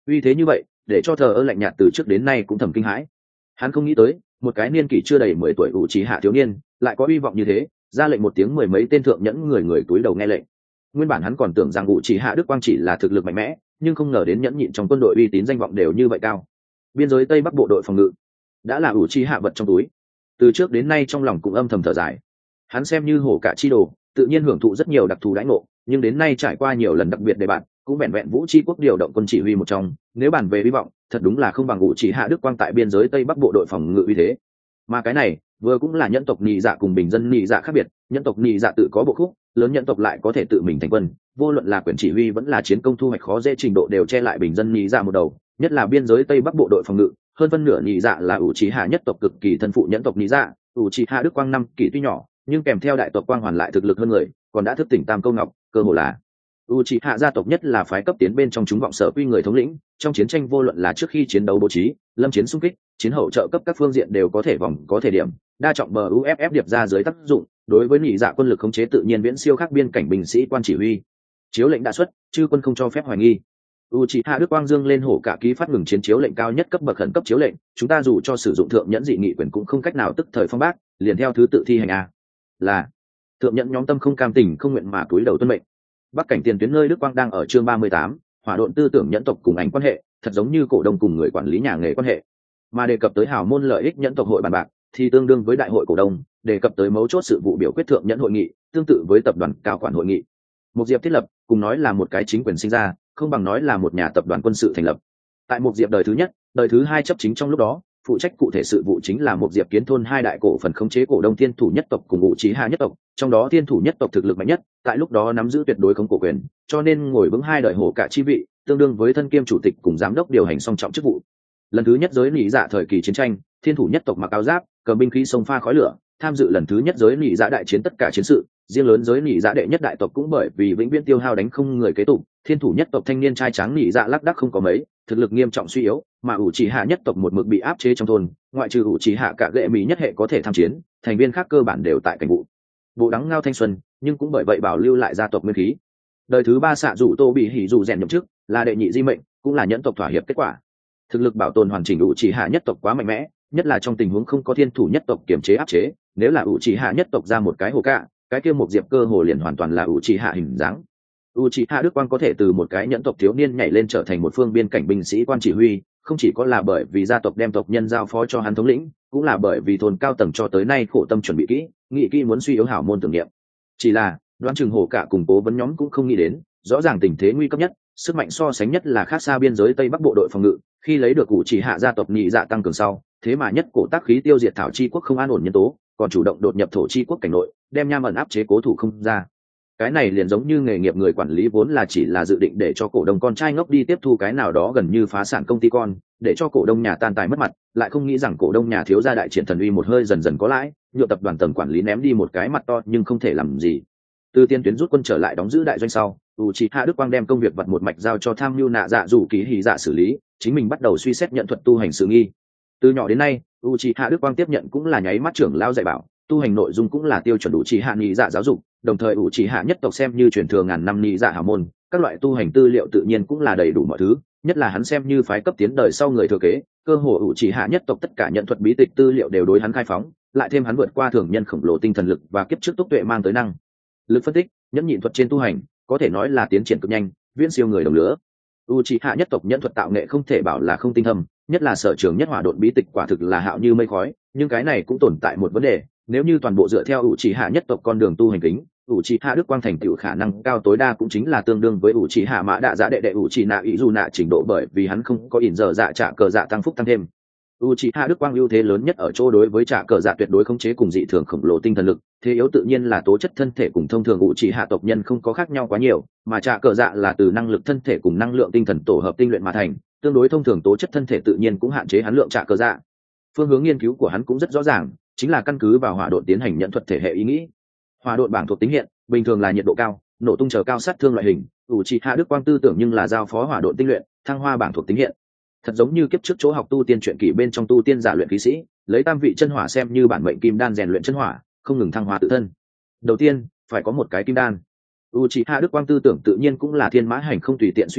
uy thế như vậy để cho thờ ơ lạnh nhạt từ trước đến nay cũng thầm kinh hãi. Hắn không nghĩ tới một cái niên kỷ chưa đầy 10 tuổi ủ trì hạ thiếu niên lại có uy vọng như thế, ra lệnh một tiếng mười mấy tên thượng nhẫn người túi đầu nghe lệnh. Nguyên bản hắn còn tưởng rằng ủ trì hạ đức quang chỉ là thực lực mạnh mẽ, nhưng không ngờ đến nhẫn nhịn trong quân đội uy tín danh vọng đều như vậy cao. Biên giới tây bắc bộ đội phòng ngự đã là ủ trì hạ vật trong túi, từ trước đến nay trong lòng cũng âm thầm thở dài. Hắn xem như hổ cả chi đồ, tự nhiên hưởng thụ rất nhiều đặc thù đãi ngộ, nhưng đến nay trải qua nhiều lần đặc biệt đề bạt, cũng vẹn vẹn vũ chi quốc điều động quân chỉ huy một trong, nếu bàn về hy vọng thật đúng là không bằng ủ trì hạ đức quang tại biên giới tây bắc bộ đội phòng ngự uy thế. Mà cái này vừa cũng là nhân tộc nhị dạ cùng bình dân nhị dạ khác biệt, nhân tộc nhị dạ tự có bộ khúc, lớn nhân tộc lại có thể tự mình thành quân, vô luận là quyền chỉ huy vẫn là chiến công thu hoạch khó dễ trình độ đều che lại bình dân nhị dạ một đầu, nhất là biên giới tây bắc bộ đội phòng ngự, hơn phân nửa nhị dạ là ủ trì hạ nhất tộc cực kỳ thân phụ nhân tộc nhị dạ. ủ trì hạ đức quang năm kỷ tuy nhỏ, nhưng kèm theo đại tộc quang hoàn lại thực lực hơn người, còn đã thức tỉnh tam câu ngọc, cơ hồ là Uchiha gia tộc nhất là phái cấp tiến bên trong chúng vọng sở quy người thống lĩnh, trong chiến tranh vô luận là trước khi chiến đấu bố trí, lâm chiến xung kích, chiến hậu trợ cấp các phương diện đều có thể vòng có thể điểm, đa trọng bờ UFF điệp ra dưới tác dụng, đối với nhị dạ quân lực khống chế tự nhiên viễn siêu khác biên cảnh binh sĩ quan chỉ huy. Chiếu lệnh đã xuất, chư quân không cho phép hoài nghi. Uchiha Đức Quang dương lên hổ cả ký phát ngừng chiến chiếu lệnh cao nhất cấp bậc khẩn cấp chiếu lệnh, chúng ta dù cho sử dụng thượng nhẫn dị nghị quyền cũng không cách nào tức thời phong bác, liền theo thứ tự thi hành a. Là thượng nhẫn nhóm tâm không cam tình không nguyện mà túi đầu tuân mệnh. Bắc cảnh tiền tuyến nơi Đức Quang đang ở chương 38, hỏa độn tư tưởng nhẫn tộc cùng ảnh quan hệ, thật giống như cổ đông cùng người quản lý nhà nghề quan hệ. Mà đề cập tới hào môn lợi ích nhẫn tộc hội bàn bạc, thì tương đương với đại hội cổ đông, đề cập tới mấu chốt sự vụ biểu quyết thượng nhẫn hội nghị, tương tự với tập đoàn cao quản hội nghị. Một diệp thiết lập, cùng nói là một cái chính quyền sinh ra, không bằng nói là một nhà tập đoàn quân sự thành lập. Tại một diệp đời thứ nhất, đời thứ hai chấp chính trong lúc đó, phụ trách cụ thể sự vụ chính là một diệp kiến thôn hai đại cổ phần khống chế cổ đông thiên thủ nhất tộc cùng ngụ trí hạ nhất tộc, trong đó thiên thủ nhất tộc thực lực mạnh nhất, tại lúc đó nắm giữ tuyệt đối khống cổ quyền, cho nên ngồi vững hai đời hổ cả chi vị, tương đương với thân kiêm chủ tịch cùng giám đốc điều hành song trọng chức vụ. Lần thứ nhất giới nỉ dạ thời kỳ chiến tranh, thiên thủ nhất tộc mặc áo giáp, cầm binh khí xông pha khói lửa, tham dự lần thứ nhất giới nỉ dạ đại chiến tất cả chiến sự, riêng lớn giới nỉ dạ đệ nhất đại tộc cũng bởi vì vĩnh viễn tiêu hao đánh không người kế tục, thiên thủ nhất tộc thanh niên trai tráng nỉ dạ lác đác không có mấy, thực lực nghiêm trọng suy yếu, mà ủ trì hạ nhất tộc một mực bị áp chế trong thôn, ngoại trừ ủ trì hạ cả gệ mỹ nhất hệ có thể tham chiến, thành viên khác cơ bản đều tại cảnh vụ bộ đắng ngao thanh xuân, nhưng cũng bởi vậy bảo lưu lại gia tộc nguyên khí. Đời thứ ba xạ dụ tô bị hỉ dụ rèn nhậm chức, là đệ nhị di mệnh, cũng là nhẫn tộc thỏa hiệp kết quả. Thực lực bảo tồn hoàn chỉnh ủ trì hạ nhất tộc quá mạnh mẽ, nhất là trong tình huống không có thiên thủ nhất tộc kiểm chế áp chế, nếu là ủ trì hạ nhất tộc ra một cái hồ cạ, cái kia một diệp cơ hồ liền hoàn toàn là ủ trì hạ hình dáng. Uchiha Đức Quang có thể từ một cái nhẫn tộc thiếu niên nhảy lên trở thành một phương biên cảnh binh sĩ quan chỉ huy, không chỉ có là bởi vì gia tộc đem tộc nhân giao phó cho hắn thống lĩnh, cũng là bởi vì thôn cao tầng cho tới nay khổ tâm chuẩn bị kỹ, nghĩ kỹ muốn suy yếu hảo môn tưởng niệm. Chỉ là đoán chừng hổ cả cùng cố vấn nhóm cũng không nghĩ đến, rõ ràng tình thế nguy cấp nhất, sức mạnh so sánh nhất là khác xa biên giới tây bắc bộ đội phòng ngự, khi lấy được Uchiha gia tộc nhị dạ tăng cường sau, thế mà nhất cổ tác khí tiêu diệt thảo chi quốc không an ổn nhân tố, còn chủ động đột nhập thổ chi quốc cảnh nội, đem nham ẩn áp chế cố thủ không ra. Cái này liền giống như nghề nghiệp người quản lý vốn là chỉ là dự định để cho cổ đông con trai ngốc đi tiếp thu cái nào đó gần như phá sản công ty con, để cho cổ đông nhà tan tài mất mặt, lại không nghĩ rằng cổ đông nhà thiếu gia đại triển thần uy một hơi dần dần có lãi, nhượng tập đoàn tầng quản lý ném đi một cái mặt to nhưng không thể làm gì. Từ tiên tuyến rút quân trở lại đóng giữ đại doanh sau, Uchiha Đức Quang đem công việc vặt một mạch giao cho tham mưu nạ dạ dù ký hỉ dạ xử lý, chính mình bắt đầu suy xét nhận thuật tu hành sự nghi. Từ nhỏ đến nay, Uchiha Đức Quang tiếp nhận cũng là nháy mắt trưởng lao dạy bảo, tu hành nội dung cũng là tiêu chuẩn Uchiha nhị dạ giáo dục, đồng thời Uchiha nhất tộc xem như truyền thừa ngàn năm nhị dạ hảo môn, các loại tu hành tư liệu tự nhiên cũng là đầy đủ mọi thứ, nhất là hắn xem như phái cấp tiến đời sau người thừa kế, cơ hồ Uchiha nhất tộc tất cả nhận thuật bí tịch tư liệu đều đối hắn khai phóng, lại thêm hắn vượt qua thường nhân khổng lồ tinh thần lực và kiếp trước túc tuệ mang tới năng lực phân tích, nhẫn nhịn thuật trên tu hành, có thể nói là tiến triển cực nhanh, viễn siêu người đồng lứa. Uchiha nhất tộc nhẫn thuật tạo nghệ không thể bảo là không tinh thâm, nhất là sở trường nhất hỏa độn bí tịch quả thực là hạo như mây khói, nhưng cái này cũng tồn tại một vấn đề, nếu như toàn bộ dựa theo Uchiha nhất tộc con đường tu hành kính, Uchiha Đức Quang thành tựu khả năng cao tối đa cũng chính là tương đương với Uchiha Mã Đạ Dạ đệ đệ Uchiha Izuna trình độ, bởi vì hắn không có ỉn giờ dạ trả cờ dạ tăng phúc tăng thêm. Uchiha Đức Quang ưu thế lớn nhất ở chỗ đối với trả cờ dạ tuyệt đối khống chế cùng dị thường khổng lồ tinh thần lực, thế yếu tự nhiên là tố chất thân thể cùng thông thường Uchiha tộc nhân không có khác nhau quá nhiều, mà trả cờ dạ là từ năng lực thân thể cùng năng lượng tinh thần tổ hợp tinh luyện mà thành, tương đối thông thường tố chất thân thể tự nhiên cũng hạn chế hắn lượng trả cờ dạ. Phương hướng nghiên cứu của hắn cũng rất rõ ràng, chính là căn cứ vào hỏa độn tiến hành nhận thuật thể hệ ý nghĩ. Hỏa độn bảng thuộc tính hiện, bình thường là nhiệt độ cao, nổ tung chờ cao sát thương loại hình, Uchiha Đức Quang tư tưởng nhưng là giao phó hỏa độn tinh luyện, thăng hoa bảng thuộc tính hiện. Thật giống như kiếp trước chỗ học tu tiên truyện kỷ bên trong tu tiên giả luyện khí sĩ, lấy tam vị chân hỏa xem như bản mệnh kim đan rèn luyện chân hỏa, không ngừng thăng hoa tự thân. Đầu tiên, phải có một cái kim đan. Uchiha Đức Quang tư tưởng tự nhiên cũng là thiên mã hành không tùy tiện suy xét,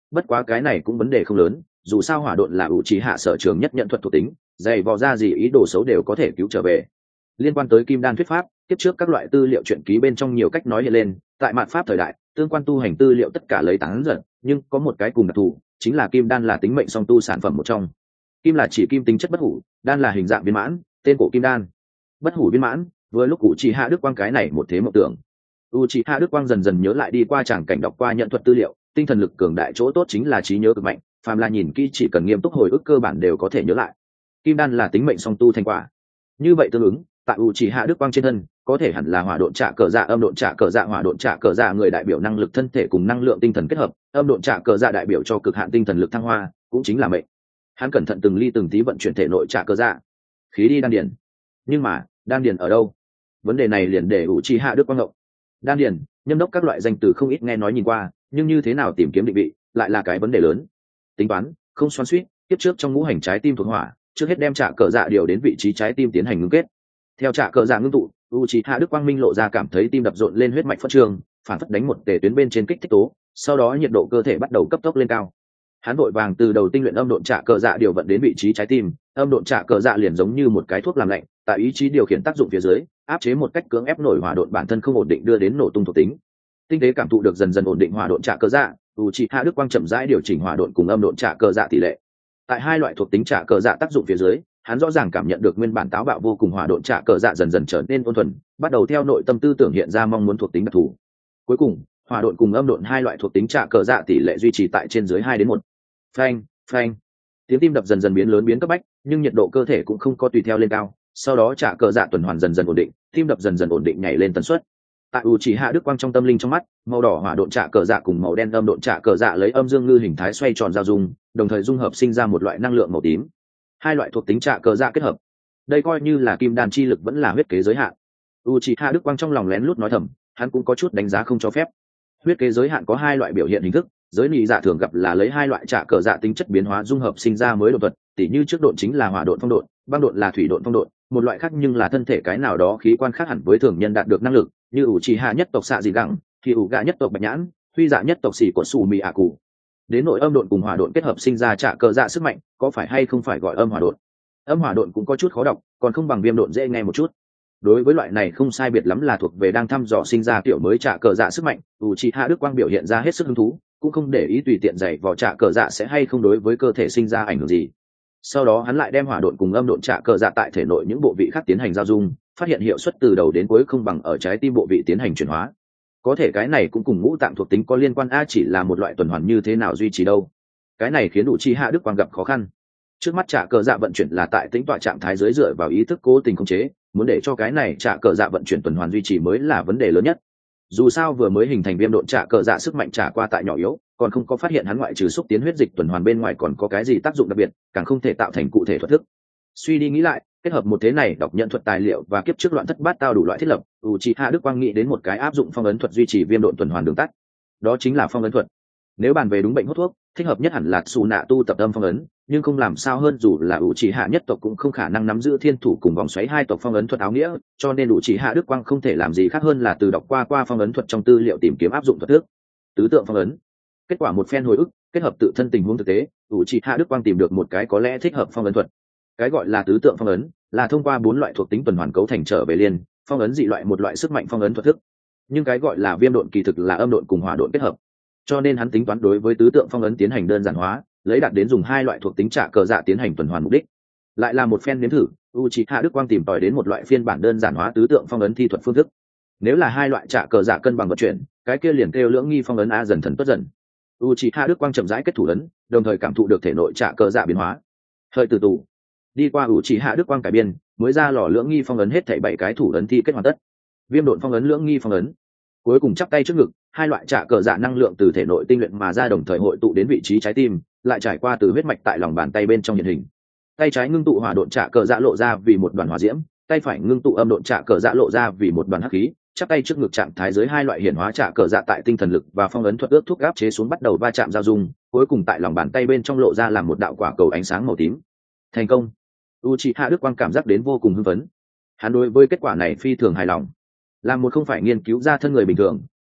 bất quá cái này cũng vấn đề không lớn, dù sao hỏa độn là ủ trì hạ sở trường nhất nhận thuật thuộc tính, dày vò ra gì ý đồ xấu đều có thể cứu trở về. Liên quan tới kim đan thuyết pháp, tiếp trước các loại tư liệu truyện ký bên trong nhiều cách nói hiện lên, tại mạn pháp thời đại tương quan tu hành tư liệu tất cả lấy tán giật, nhưng có một cái cùng đặc thù, chính là kim đan là tính mệnh song tu sản phẩm một trong. Kim là chỉ kim tính chất bất hủ, đan là hình dạng viên mãn, tên cổ kim đan. Bất hủ viên mãn, vừa lúc cụ chỉ hạ đức quang cái này một thế mộng tưởng. U chỉ hạ đức quang dần dần nhớ lại đi qua tràng cảnh đọc qua nhận thuật tư liệu, tinh thần lực cường đại chỗ tốt chính là trí nhớ cực mạnh, phàm là nhìn kỹ chỉ cần nghiêm túc hồi ức cơ bản đều có thể nhớ lại. Kim đan là tính mệnh song tu thành quả. Như vậy tương ứng, tại U chỉ hạ đức quang trên thân, có thể hẳn là hỏa độn trạ cờ dạ, âm độn trạ cờ dạ, hỏa độn trạ cờ dạ người đại biểu năng lực thân thể cùng năng lượng tinh thần kết hợp, âm độn trạ cờ dạ đại biểu cho cực hạn tinh thần lực thăng hoa, cũng chính là mệnh. Hắn cẩn thận từng ly từng tí vận chuyển thể nội trạ cờ dạ, khí đi đan điền. Nhưng mà, đan điền ở đâu? Vấn đề này liền để U chỉ hạ đức quang ngộ. Đan điền, nhâm đốc các loại danh từ không ít nghe nói nhìn qua, nhưng như thế nào tìm kiếm định vị, lại là cái vấn đề lớn. Tính toán, không xoắn xuýt, tiếp trước trong ngũ hành trái tim thuộc hỏa, trước hết đem trạ cờ dạ điều đến vị trí trái tim tiến hành ngưng kết. Theo trạ cờ dạ ngưng tụ, Uchiha Đức Quang Minh lộ ra cảm thấy tim đập rộn lên, huyết mạch phất trường, phản phất đánh một tề tuyến bên trên kích thích tố, sau đó nhiệt độ cơ thể bắt đầu cấp tốc lên cao. Hắn vội vàng từ đầu tinh luyện âm độn trạ cờ dạ điều vận đến vị trí trái tim, âm độn trạ cờ dạ liền giống như một cái thuốc làm lạnh, tại ý chí điều khiển tác dụng phía dưới, áp chế một cách cưỡng ép nổi hỏa độn bản thân không ổn định đưa đến nổ tung thuộc tính. Tinh tế cảm thụ được dần dần ổn định hỏa độn trạ cờ dạ, Uchiha Đức Quang chậm rãi điều chỉnh hỏa độn cùng âm độn trạ cờ dạ tỷ lệ. Tại hai loại thuộc tính trạ cờ dạ tác dụng phía dưới, hắn rõ ràng cảm nhận được nguyên bản táo bạo vô cùng hỏa độn trạ cờ dạ dần dần trở nên ôn thuần, bắt đầu theo nội tâm tư tưởng hiện ra mong muốn thuộc tính đặc thù. Cuối cùng, hỏa độn cùng âm độn hai loại thuộc tính trạ cờ dạ tỷ lệ duy trì tại trên dưới 2:1. Phanh, phanh. Tiếng tim đập dần dần biến lớn biến cấp bách, nhưng nhiệt độ cơ thể cũng không có tùy theo lên cao, sau đó trạ cờ dạ tuần hoàn dần dần ổn định, tim đập dần dần ổn định nhảy lên tần suất. Tại Uchiha Đức Quang trong tâm linh trong mắt, màu đỏ hỏa độn trạ cờ dạ cùng màu đen âm độn trạ cờ dạ lấy âm dương ngư hình thái xoay tròn giao dung, đồng thời dung hợp sinh ra một loại năng lượng màu tím. Hai loại thuộc tính trạ cờ dạ kết hợp, đây coi như là kim đan chi lực vẫn là huyết kế giới hạn. Uchiha Đức Quang trong lòng lén lút nói thầm, hắn cũng có chút đánh giá không cho phép. Huyết kế giới hạn có hai loại biểu hiện hình thức, giới nị dạ thường gặp là lấy hai loại trạ cờ dạ tính chất biến hóa dung hợp sinh ra mới độn thuật, tỉ như trước độn chính là hỏa độn phong độn, băng độn là thủy độn phong độn, một loại khác nhưng là thân thể cái nào đó khí quan khác hẳn với thường nhân đạt được năng lực, như Uchiha nhất tộc xạ dị gẳng, thì Uga nhất tộc bạch nhãn, huy dạ nhất tộc xỉ của sù mì ạ cụ. Đến nội âm độn cùng hỏa độn kết hợp sinh ra trạ cờ dạ sức mạnh, có phải hay không phải gọi âm hỏa độn? Âm hỏa độn cũng có chút khó đọc, còn không bằng viêm độn dễ nghe một chút. Đối với loại này không sai biệt lắm là thuộc về đang thăm dò sinh ra kiểu mới trạ cờ dạ sức mạnh, Uchiha Đức Quang biểu hiện ra hết sức hứng thú, cũng không để ý tùy tiện dạy vò trạ cờ dạ sẽ hay không đối với cơ thể sinh ra ảnh hưởng gì. Sau đó hắn lại đem hỏa độn cùng âm độn trạ cờ dạ tại thể nội những bộ vị khác tiến hành giao dung, phát hiện hiệu suất từ đầu đến cuối không bằng ở trái tim bộ vị tiến hành chuyển hóa. Có thể cái này cũng cùng ngũ tạng thuộc tính có liên quan, chỉ là một loại tuần hoàn như thế nào duy trì đâu. Cái này khiến Uchiha Đức Quang gặp khó khăn. Trước mắt trạ cờ dạ vận chuyển là tại tính tọa trạng thái dưới dựa vào ý thức cố tình khống chế, muốn để cho cái này trạ cờ dạ vận chuyển tuần hoàn duy trì mới là vấn đề lớn nhất. Dù sao vừa mới hình thành viêm độn trạ cờ dạ sức mạnh trả qua tại nhỏ yếu, còn không có phát hiện hắn ngoại trừ xúc tiến huyết dịch tuần hoàn bên ngoài còn có cái gì tác dụng đặc biệt, càng không thể tạo thành cụ thể thuật thức. Suy đi nghĩ lại, kết hợp một thế này đọc nhận thuật tài liệu và kiếp trước loạn thất bát tao đủ loại thiết lập, Uchiha Đức Quang nghĩ đến một cái áp dụng phong ấn thuật duy trì viêm độn tuần hoàn đường tắt. Đó chính là phong ấn thuật. Nếu bàn về đúng bệnh hút thuốc, thích hợp nhất hẳn là Su Nạ tu tập âm phong ấn, nhưng không làm sao hơn dù là Uchiha nhất tộc cũng không khả năng nắm giữ thiên thủ cùng vòng xoáy hai tộc phong ấn thuật áo nghĩa, cho nên Uchiha Đức Quang không thể làm gì khác hơn là từ đọc qua phong ấn thuật trong tư liệu tìm kiếm áp dụng thuật thức. Tứ tượng phong ấn. Kết quả một phen hồi ức, kết hợp tự thân tình huống thực tế, Uchiha Đức Quang tìm được một cái có lẽ thích hợp phong ấn thuật. Cái gọi là tứ tượng phong ấn là thông qua 4 loại thuộc tính tuần hoàn cấu thành trở về liên, phong ấn dị loại một loại sức mạnh phong ấn thuật thức. Nhưng cái gọi là viêm độn kỳ thực là âm độn cùng hỏa độn kết hợp. Cho nên hắn tính toán đối với tứ tượng phong ấn tiến hành đơn giản hóa, lấy đạt đến dùng hai loại thuộc tính trạ cờ dạ tiến hành tuần hoàn mục đích. Lại là một phen nếm thử, Uchiha Đức Quang tìm tòi đến một loại phiên bản đơn giản hóa tứ tượng phong ấn thi thuật phương thức. Nếu là hai loại trạ cờ dạ cân bằng vận chuyển, cái kia liền kêu lưỡng nghi phong ấn a dần thần tuất dần. Uchiha Đức Quang chậm rãi kết thủ ấn, đồng thời cảm thụ được thể nội trạ cờ dạ biến hóa. Hơi từ tụ đi qua Uchiha Đức Quang cải biên, mới ra lò lưỡng nghi phong ấn hết thảy 7 cái thủ ấn thi kết hoàn tất. Viêm độn phong ấn, lưỡng nghi phong ấn. Cuối cùng chắp tay trước ngực, hai loại trạ cờ dạ năng lượng từ thể nội tinh luyện mà ra đồng thời hội tụ đến vị trí trái tim, lại trải qua từ huyết mạch tại lòng bàn tay bên trong hiện hình. Tay trái ngưng tụ hỏa độn trạ cờ dạ lộ ra vì một đoàn hỏa diễm, tay phải ngưng tụ âm độn trạ cờ dạ lộ ra vì một đoàn hắc khí, chắp tay trước ngực trạng thái dưới hai loại hiển hóa trạ cờ dạ tại tinh thần lực và phong ấn thuật ước thúc áp chế xuống bắt đầu va chạm giao dung, cuối cùng tại lòng bàn tay bên trong lộ ra làm một đạo quả cầu ánh sáng màu tím. Thành công. Uchiha Đức Quang cảm giác đến vô cùng hưng phấn. Hắn đối với kết quả này phi thường hài lòng. Làm một không phải nghiên cứu ra thân người bình thường,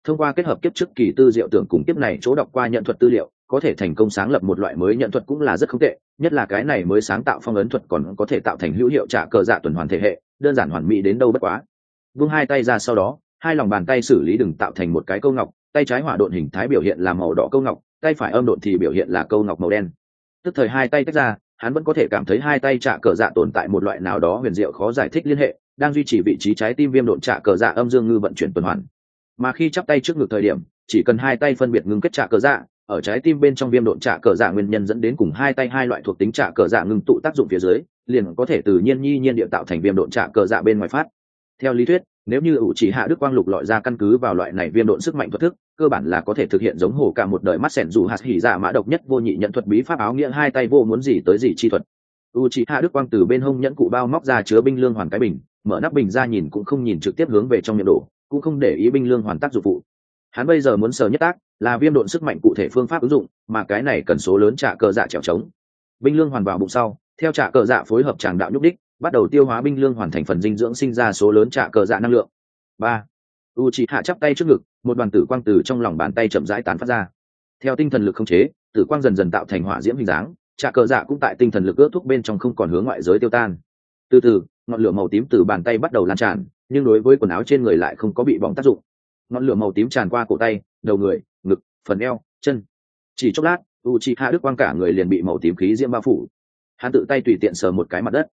thông qua kết hợp kiếp trước kỳ tư diệu tưởng cùng kiếp này chỗ đọc qua nhận thuật tư liệu, có thể thành công sáng lập một loại mới nhận thuật cũng là rất không tệ, nhất là cái này mới sáng tạo phong ấn thuật còn có thể tạo thành hữu hiệu trả cờ dạ tuần hoàn thể hệ, đơn giản hoàn mỹ đến đâu bất quá. Vung hai tay ra sau đó, hai lòng bàn tay xử lý đừng tạo thành một cái câu ngọc, tay trái hỏa độn hình thái biểu hiện là màu đỏ câu ngọc, tay phải âm độn thì biểu hiện là câu ngọc màu đen. Tức thời hai tay tách ra, hắn vẫn có thể cảm thấy hai tay trả cờ dạ tồn tại một loại nào đó huyền diệu khó giải thích liên hệ, đang duy trì vị trí trái tim viêm độn trả cờ dạ âm dương ngư vận chuyển tuần hoàn. Mà khi chắp tay trước ngực thời điểm, chỉ cần hai tay phân biệt ngưng kết trả cờ dạ, ở trái tim bên trong viêm độn trả cờ dạ nguyên nhân dẫn đến cùng hai tay hai loại thuộc tính trả cờ dạ ngưng tụ tác dụng phía dưới, liền có thể tự nhiên nhi nhiên địa tạo thành viêm độn trả cờ dạ bên ngoài phát. Theo lý thuyết, nếu như ủ chỉ hạ đức quang lục lọi ra căn cứ vào loại này viêm độn sức mạnh thuật thức, cơ bản là có thể thực hiện giống hổ cả một đời mắt sẻn dù hạt hỉ dạ mã độc nhất vô nhị nhận thuật bí pháp áo nghĩa hai tay vô muốn gì tới gì chi thuật. U chỉ hạ đức quang từ bên hông nhẫn cụ bao móc ra chứa binh lương hoàn cái bình, mở nắp bình ra nhìn cũng không nhìn trực tiếp hướng về trong miệng đổ, cũng không để ý binh lương hoàn tác dụng phụ. Hắn bây giờ muốn sờ nhất tác là viêm độn sức mạnh cụ thể phương pháp ứng dụng, mà cái này cần số lớn trả cờ dạ trèo trống. Binh lương hoàn vào bụng sau, theo trả cờ dạ phối hợp tràng đạo nhúc đích, bắt đầu tiêu hóa binh lương hoàn thành phần dinh dưỡng sinh ra số lớn trả cờ dạ năng lượng. Ba, Uchiha chắp tay trước ngực, một đoàn tử quang từ trong lòng bàn tay chậm rãi tán phát ra. Theo tinh thần lực khống chế, tử quang dần dần tạo thành hỏa diễm hình dáng, trả cờ dạ cũng tại tinh thần lực ước thúc bên trong không còn hướng ngoại giới tiêu tan. Từ từ, ngọn lửa màu tím từ bàn tay bắt đầu lan tràn, nhưng đối với quần áo trên người lại không có bị bỏng tác dụng. Ngọn lửa màu tím tràn qua cổ tay, đầu người, ngực, phần eo, chân. Chỉ chốc lát, Uchiha Đức Quang cả người liền bị màu tím khí diễm bao phủ. Hắn tự tay tùy tiện sờ một cái mặt đất.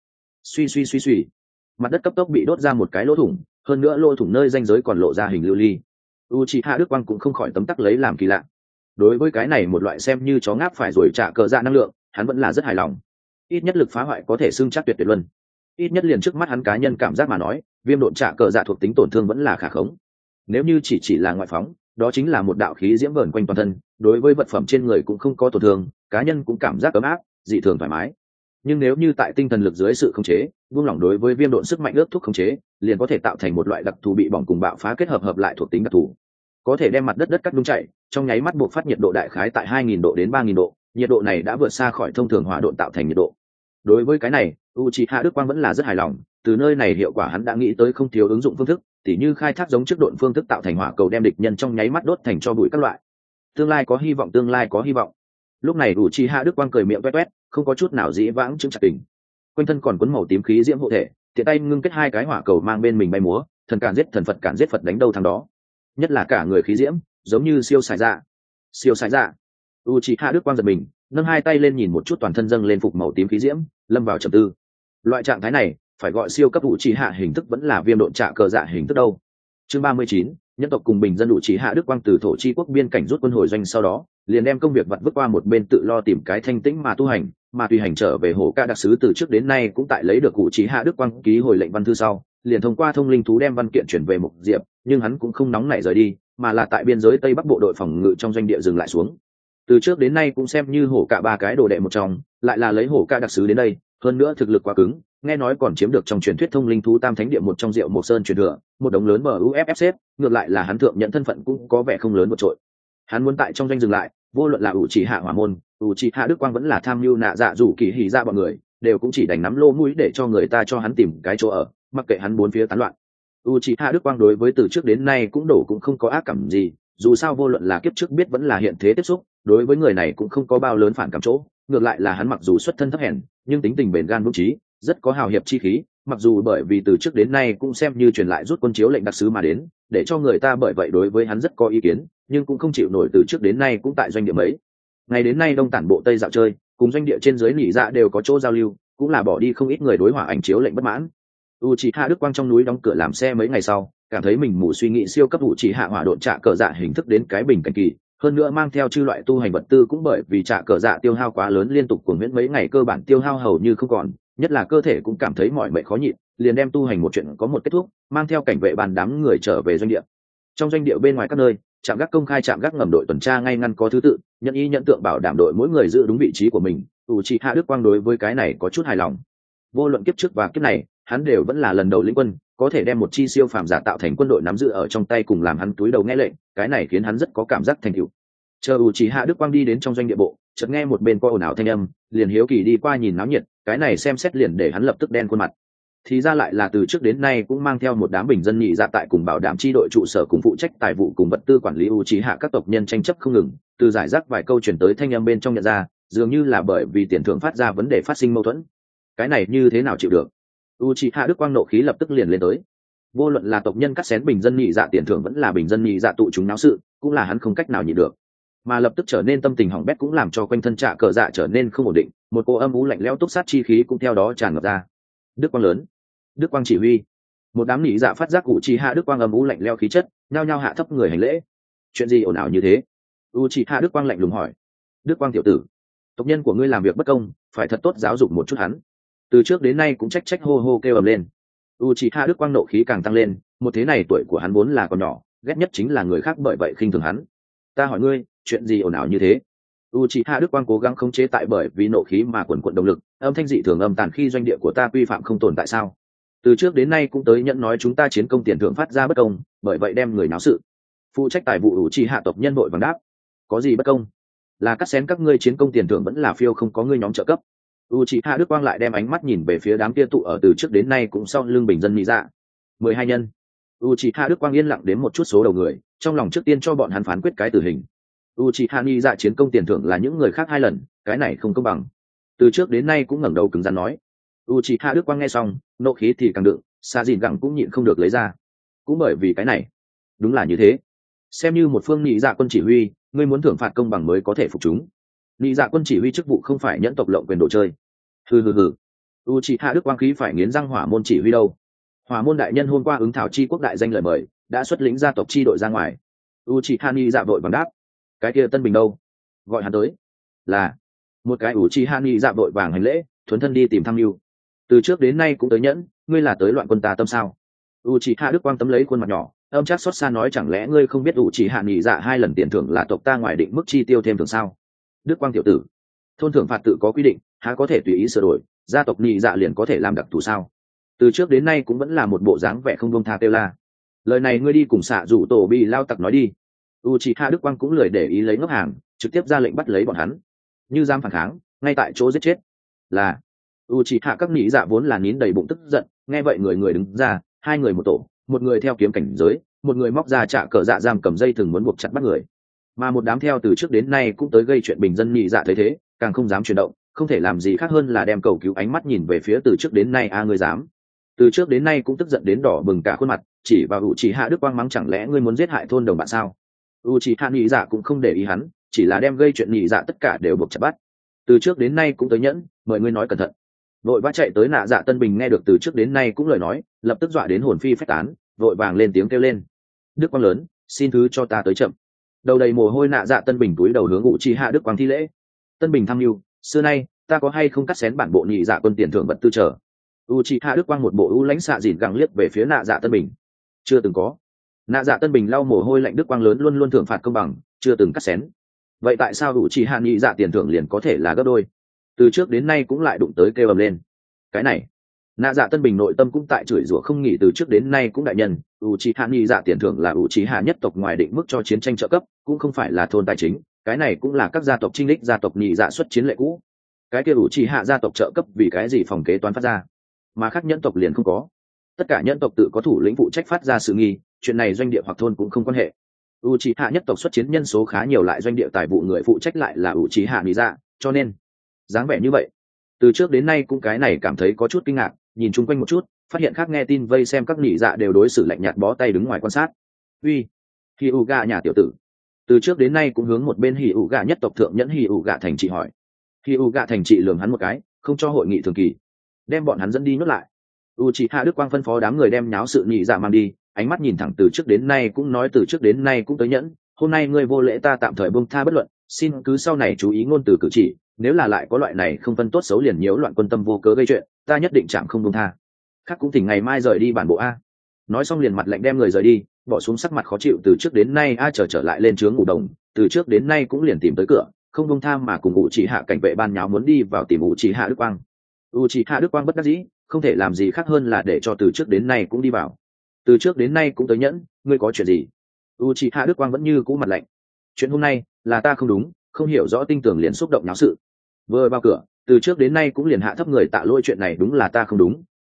Suy, mặt đất cấp tốc bị đốt ra một cái lỗ thủng, hơn nữa lỗ thủng nơi ranh giới còn lộ ra hình lưu ly. Uchiha Đức Quang cũng không khỏi tấm tắc lấy làm kỳ lạ. Đối với cái này một loại xem như chó ngáp phải rồi trả cờ dạ năng lượng, hắn vẫn là rất hài lòng. Ít nhất lực phá hoại có thể xưng chắc tuyệt luân. Ít nhất liền trước mắt hắn cá nhân cảm giác mà nói, viêm độn trả cờ dạ thuộc tính tổn thương vẫn là khả khống. Nếu như chỉ là ngoại phóng, đó chính là một đạo khí diễm vờn quanh toàn thân, đối với vật phẩm trên người cũng không có tổn thương, cá nhân cũng cảm giác ấm áp, dị thường thoải mái. Nhưng nếu như tại tinh thần lực dưới sự khống chế, buông lỏng đối với viêm độn sức mạnh ước thúc khống chế, liền có thể tạo thành một loại đặc thù bị bỏng cùng bạo phá kết hợp lại thuộc tính đặc thù, có thể đem mặt đất cắt đung chạy, trong nháy mắt buộc phát nhiệt độ đại khái tại 2000 độ đến 3000 độ, nhiệt độ này đã vượt xa khỏi thông thường hỏa độn tạo thành nhiệt độ. Đối với cái này, Uchiha Đức Quang vẫn là rất hài lòng, từ nơi này hiệu quả hắn đã nghĩ tới không thiếu ứng dụng phương thức, tỉ như khai thác giống trước độn phương thức tạo thành hỏa cầu đem địch nhân trong nháy mắt đốt thành cho bụi các loại. Tương lai có hy vọng. Lúc này Uchiha Đức Quang cười miệng toét toét, không có chút nào dĩ vãng chứng chặt tình. Quanh thân còn cuốn màu tím khí diễm hộ thể, tiện tay ngưng kết hai cái hỏa cầu mang bên mình bay múa, thần càn giết thần, Phật càn giết Phật, đánh đâu thằng đó. Nhất là cả người khí diễm, giống như siêu sải dạ. Uchiha Đức Quang giật mình, nâng hai tay lên nhìn một chút toàn thân dâng lên phục màu tím khí diễm, lâm vào trầm tư. Loại trạng thái này, phải gọi siêu cấp Uchiha hình thức vẫn là viêm độn trả cờ dạ hình thức đâu. Chương 39, nhân tộc cùng bình dân Uchiha Đức Quang từ thổ chi quốc biên cảnh rút quân hồi doanh sau đó, liền đem công việc vặt vứt qua một bên tự lo tìm cái thanh tĩnh mà tu hành, mà tùy hành trở về Hổ Ca đặc sứ từ trước đến nay cũng tại lấy được Uchiha Đức Quang ký hồi lệnh văn thư sau, liền thông qua thông linh thú đem văn kiện chuyển về Mục Diệp, nhưng hắn cũng không nóng nảy rời đi, mà là tại biên giới Tây Bắc bộ đội phòng ngự trong doanh địa dừng lại xuống. Từ trước đến nay cũng xem như Hổ Ca ba cái đồ đệ một trong, lại là lấy Hổ Ca đặc sứ đến đây, hơn nữa thực lực quá cứng, nghe nói còn chiếm được trong truyền thuyết thông linh thú tam thánh địa một trong Diệu Mộc Sơn truyền thừa, một đống lớn MUFF, ngược lại là hắn thượng nhận thân phận cũng có vẻ không lớn vượt trội. Hắn muốn tại trong doanh dừng lại, vô luận là Uchiha Hỏa môn, Uchiha Đức Quang vẫn là tham mưu nạ dạ rủ kỳ hỉ ra bọn người, đều cũng chỉ đành nắm lô mũi để cho người ta cho hắn tìm cái chỗ ở, mặc kệ hắn bốn phía tán loạn. Uchiha Đức Quang đối với từ trước đến nay cũng không có ác cảm gì, dù sao vô luận là kiếp trước biết vẫn là hiện thế tiếp xúc, đối với người này cũng không có bao lớn phản cảm chỗ, ngược lại là hắn mặc dù xuất thân thấp hèn, nhưng tính tình bền gan vững chí, rất có hào hiệp chi khí, mặc dù bởi vì từ trước đến nay cũng xem như truyền lại rút quân chiếu lệnh đặc sứ mà đến, để cho người ta bởi vậy đối với hắn rất có ý kiến, nhưng cũng không chịu nổi từ trước đến nay cũng tại doanh địa mấy. Ngày đến nay đông tản bộ Tây dạo chơi, cùng doanh địa trên dưới nỉ dạ đều có chỗ giao lưu, cũng là bỏ đi không ít người đối hỏa ảnh chiếu lệnh bất mãn. Uchiha Đức Quang trong núi đóng cửa làm xe mấy ngày sau, cảm thấy mình mù suy nghĩ siêu cấp Uchiha hỏa độn trả cờ dạ hình thức đến cái bình cảnh kỳ, hơn nữa mang theo chư loại tu hành vật tư cũng bởi vì trả cờ dạ tiêu hao quá lớn liên tục cuồng huyễn mấy ngày cơ bản tiêu hao hầu như không còn, nhất là cơ thể cũng cảm thấy mỏi mệt khó nhịn, liền đem tu hành một chuyện có một kết thúc, mang theo cảnh vệ bàn đám người trở về doanh địa. Trong doanh địa bên ngoài các nơi, trạm gác công khai trạm gác ngầm đội tuần tra ngay ngăn có thứ tự, nhận ý nhận tượng bảo đảm đội mỗi người giữ đúng vị trí của mình. Uchiha Đức Quang đối với cái này có chút hài lòng. Vô luận kiếp trước và kiếp này, hắn đều vẫn là lần đầu lĩnh quân, có thể đem một chi siêu phàm giả tạo thành quân đội nắm giữ ở trong tay cùng làm hắn túi đầu nghe lệnh, cái này khiến hắn rất có cảm giác thành tựu. Chờ Uchiha Đức Quang đi đến trong doanh địa bộ, chợt nghe một bên có ồn ào thanh âm, liền hiếu kỳ đi qua nhìn náo nhiệt, cái này xem xét liền để hắn lập tức đen khuôn mặt. thì ra lại là từ trước đến nay cũng mang theo một đám bình dân nhị dạ tại cùng bảo đảm chi đội trụ sở cùng phụ trách tài vụ cùng vật tư quản lý Uchiha các tộc nhân tranh chấp không ngừng, từ giải rác vài câu chuyển tới thanh âm bên trong nhận ra, dường như là bởi vì tiền thưởng phát ra vấn đề phát sinh mâu thuẫn. Cái này như thế nào chịu được? Uchiha Đức Quang nộ khí lập tức liền lên tới. Vô luận là tộc nhân cắt xén bình dân nhị dạ tiền thưởng vẫn là bình dân nhị dạ tụ chúng náo sự, cũng là hắn không cách nào nhịn được. Mà lập tức trở nên tâm tình hỏng bét cũng làm cho quanh thân Trạ Cờ Dạ trở nên không ổn định, một cô âm u lạnh lẽo túc sát chi khí cũng theo đó tràn ngập ra. Đức Quang lớn, Đức Quang chỉ huy. Một đám nhị dạ phát giác Uchiha Đức Quang âm u lạnh lẽo khí chất, nhao nhao hạ thấp người hành lễ. Chuyện gì ồn ào như thế? Uchiha Đức Quang lạnh lùng hỏi. Đức Quang tiểu tử, tộc nhân của ngươi làm việc bất công, phải thật tốt giáo dục một chút hắn. Từ trước đến nay cũng trách trách hô hô kêu ầm lên. Uchiha Đức Quang nộ khí càng tăng lên, một thế này tuổi của hắn vốn là còn nhỏ, ghét nhất chính là người khác bởi vậy khinh thường hắn. Ta hỏi ngươi, chuyện gì ồn ào như thế? Uchiha Đức Quang cố gắng khống chế tại bởi vì nộ khí mà quần quật động lực, âm thanh dị thường âm tàn khi doanh địa của ta quy phạm không tồn tại sao? Từ trước đến nay cũng tới nhận nói chúng ta chiến công tiền thưởng phát ra bất công, bởi vậy đem người náo sự. Phụ trách tài vụ Uchiha tộc nhân vội vàng đáp. Có gì bất công? Là cắt xén các ngươi chiến công tiền thưởng vẫn là phiêu không có ngươi nhóm trợ cấp. Uchiha Đức Quang lại đem ánh mắt nhìn về phía đám kia tụ ở từ trước đến nay cũng sau lưng bình dân mỹ dạ. 12 nhân. Uchiha Đức Quang yên lặng đến một chút số đầu người, trong lòng trước tiên cho bọn hắn phán quyết cái tử hình. Uchiha Ni dạ chiến công tiền thưởng là những người khác 2 lần, cái này không công bằng. Từ trước đến nay cũng ngẩng đầu cứng rắn nói. Uchiha Đức Quang nghe xong, nộ khí thì càng đựng, Sa Dìn gặng cũng nhịn không được lấy ra. Cũng bởi vì cái này, đúng là như thế. Xem như một phương nhị dạ quân chỉ huy, ngươi muốn thưởng phạt công bằng mới có thể phục chúng. Nhị dạ quân chỉ huy chức vụ không phải nhẫn tộc lộng quyền đồ chơi. Hừ. Uchiha Đức Quang khí phải nghiến răng hỏa môn chỉ huy đâu. Hỏa môn đại nhân hôm qua ứng thảo chi quốc đại danh lời mời, đã xuất lĩnh gia tộc chi đội ra ngoài. Uchiha Ni dạ vội vàng đáp. Cái kia Tân Bình đâu? Gọi hắn tới. Là một cái Uchiha Ni dạ vội vàng hành lễ, thuấn thân đi tìm thăm lưu. Từ trước đến nay cũng tới nhẫn, ngươi là tới loạn quân ta tâm sao? Uchiha Đức Quang tấm lấy khuôn mặt nhỏ, âm chắc xót xa nói chẳng lẽ ngươi không biết Uchiha Ni dạ 2 lần tiền thưởng là tộc ta ngoài định mức chi tiêu thêm thường sao? Đức Quang tiểu tử, thôn thưởng phạt tự có quy định, há có thể tùy ý sửa đổi, gia tộc Ni dạ liền có thể làm đặc thù sao? Từ trước đến nay cũng vẫn là một bộ dáng vẻ không buông tha kêu la. Lời này ngươi đi cùng xạ rủ tổ bị lao tặc nói đi. Uchiha Đức Quang cũng lười để ý lấy ngốc hàng, trực tiếp ra lệnh bắt lấy bọn hắn. Như dám phản kháng, ngay tại chỗ giết chết. Là Uchiha các nhị dạ vốn là nín đầy bụng tức giận, nghe vậy người người đứng ra, 2 người một tổ, một người theo kiếm cảnh giới, một người móc ra Trạ Cờ Dạ giam cầm dây thừng muốn buộc chặt bắt người. Mà một đám theo từ trước đến nay cũng tới gây chuyện bình dân nhị dạ thấy thế, càng không dám chuyển động, không thể làm gì khác hơn là đem cầu cứu ánh mắt nhìn về phía từ trước đến nay ngươi dám. Từ trước đến nay cũng tức giận đến đỏ bừng cả khuôn mặt, chỉ vào Uchiha Đức Quang mắng chẳng lẽ ngươi muốn giết hại thôn đồng bạn sao? Uchiha nhị dạ cũng không để ý hắn, chỉ là đem gây chuyện nhị dạ tất cả đều buộc chặt bắt. Từ trước đến nay cũng tới nhẫn, mời ngươi nói cẩn thận. Vội vã chạy tới Nạ Dạ Tân Bình nghe được từ trước đến nay cũng lời nói, lập tức dọa đến hồn phi phách tán, vội vàng lên tiếng kêu lên. Đức Quang lớn, xin thứ cho ta tới chậm. Đầu đầy mồ hôi Nạ Dạ Tân Bình túi đầu hướng Uchiha Đức Quang thi lễ. Tân Bình tham mưu, xưa nay ta có hay không cắt xén bản bộ nhị dạ quân tiền thưởng vật tư trở. Uchiha Đức Quang một bộ ưu lãnh xạ dịn gẳng liếc về phía Nạ Dạ Tân Bình. Chưa từng có. Nạ Dạ Tân Bình lau mồ hôi lạnh. Đức Quang lớn luôn luôn thưởng phạt công bằng, chưa từng cắt xén. Vậy tại sao Uchiha nhị dạ tiền thưởng liền có thể là gấp đôi? Từ trước đến nay cũng lại đụng tới kêu ầm lên. Cái này, Nạ Dạ Tân Bình nội tâm cũng tại chửi rủa không nghỉ. Từ trước đến nay cũng đại nhân, Uchiha nhị dạ tiền thưởng là Uchiha nhất tộc ngoài định mức cho chiến tranh trợ cấp, cũng không phải là thôn tài chính, cái này cũng là các gia tộc trinh đích gia tộc nhị dạ xuất chiến lệ cũ. Cái kia Uchiha gia tộc trợ cấp vì cái gì phòng kế toán phát ra, mà khác nhân tộc liền không có. Tất cả nhân tộc tự có thủ lĩnh phụ trách phát ra sự nghi, chuyện này doanh địa hoặc thôn cũng không quan hệ. Uchiha nhất tộc xuất chiến nhân số khá nhiều, lại doanh địa tài vụ người phụ trách lại là Uchiha nhị dạ, cho nên dáng vẻ như vậy. Từ trước đến nay cũng cái này cảm thấy có chút kinh ngạc, nhìn chung quanh một chút, phát hiện khác nghe tin vây xem các nhị dạ đều đối xử lạnh nhạt bó tay đứng ngoài quan sát. Uy, Hyuga nhà tiểu tử. Từ trước đến nay cũng hướng một bên Hyuga nhất tộc thượng nhẫn Hyuga thành trị hỏi. Hyuga thành trị lườm hắn một cái, không cho hội nghị thường kỳ, đem bọn hắn dẫn đi nhốt lại. Uchiha Đức Quang phân phó đám người đem nháo sự nhị dạ mang đi, ánh mắt nhìn thẳng từ trước đến nay cũng nói từ trước đến nay cũng tới nhẫn, hôm nay ngươi vô lễ ta tạm thời buông tha bất luận, xin cứ sau này chú ý ngôn từ cử chỉ, nếu là lại có loại này không phân tốt xấu liền nhiễu loạn quân tâm vô cớ gây chuyện, ta nhất định chẳng không buông tha. Khác cũng thỉnh ngày mai rời đi bản bộ a. Nói xong liền mặt lạnh đem người rời đi, bỏ xuống sắc mặt khó chịu. Từ trước đến nay trở lại lên trướng ngủ đồng, từ trước đến nay cũng liền tìm tới cửa, không buông tha mà cùng Uchiha cảnh vệ ban nháo muốn đi vào tìm Uchiha Đức Quang. Uchiha Đức Quang bất đắc dĩ, không thể làm gì khác hơn là để cho từ trước đến nay cũng đi vào. Từ trước đến nay cũng tới nhẫn, ngươi có chuyện gì? Uchiha Đức Quang vẫn như cũ mặt lạnh. Chuyện hôm nay là ta không đúng, không hiểu rõ tinh tường liền xúc động náo sự. Vừa vào cửa, từ trước đến nay cũng liền hạ thấp người tạ lỗi, chuyện này đúng là ta không đúng,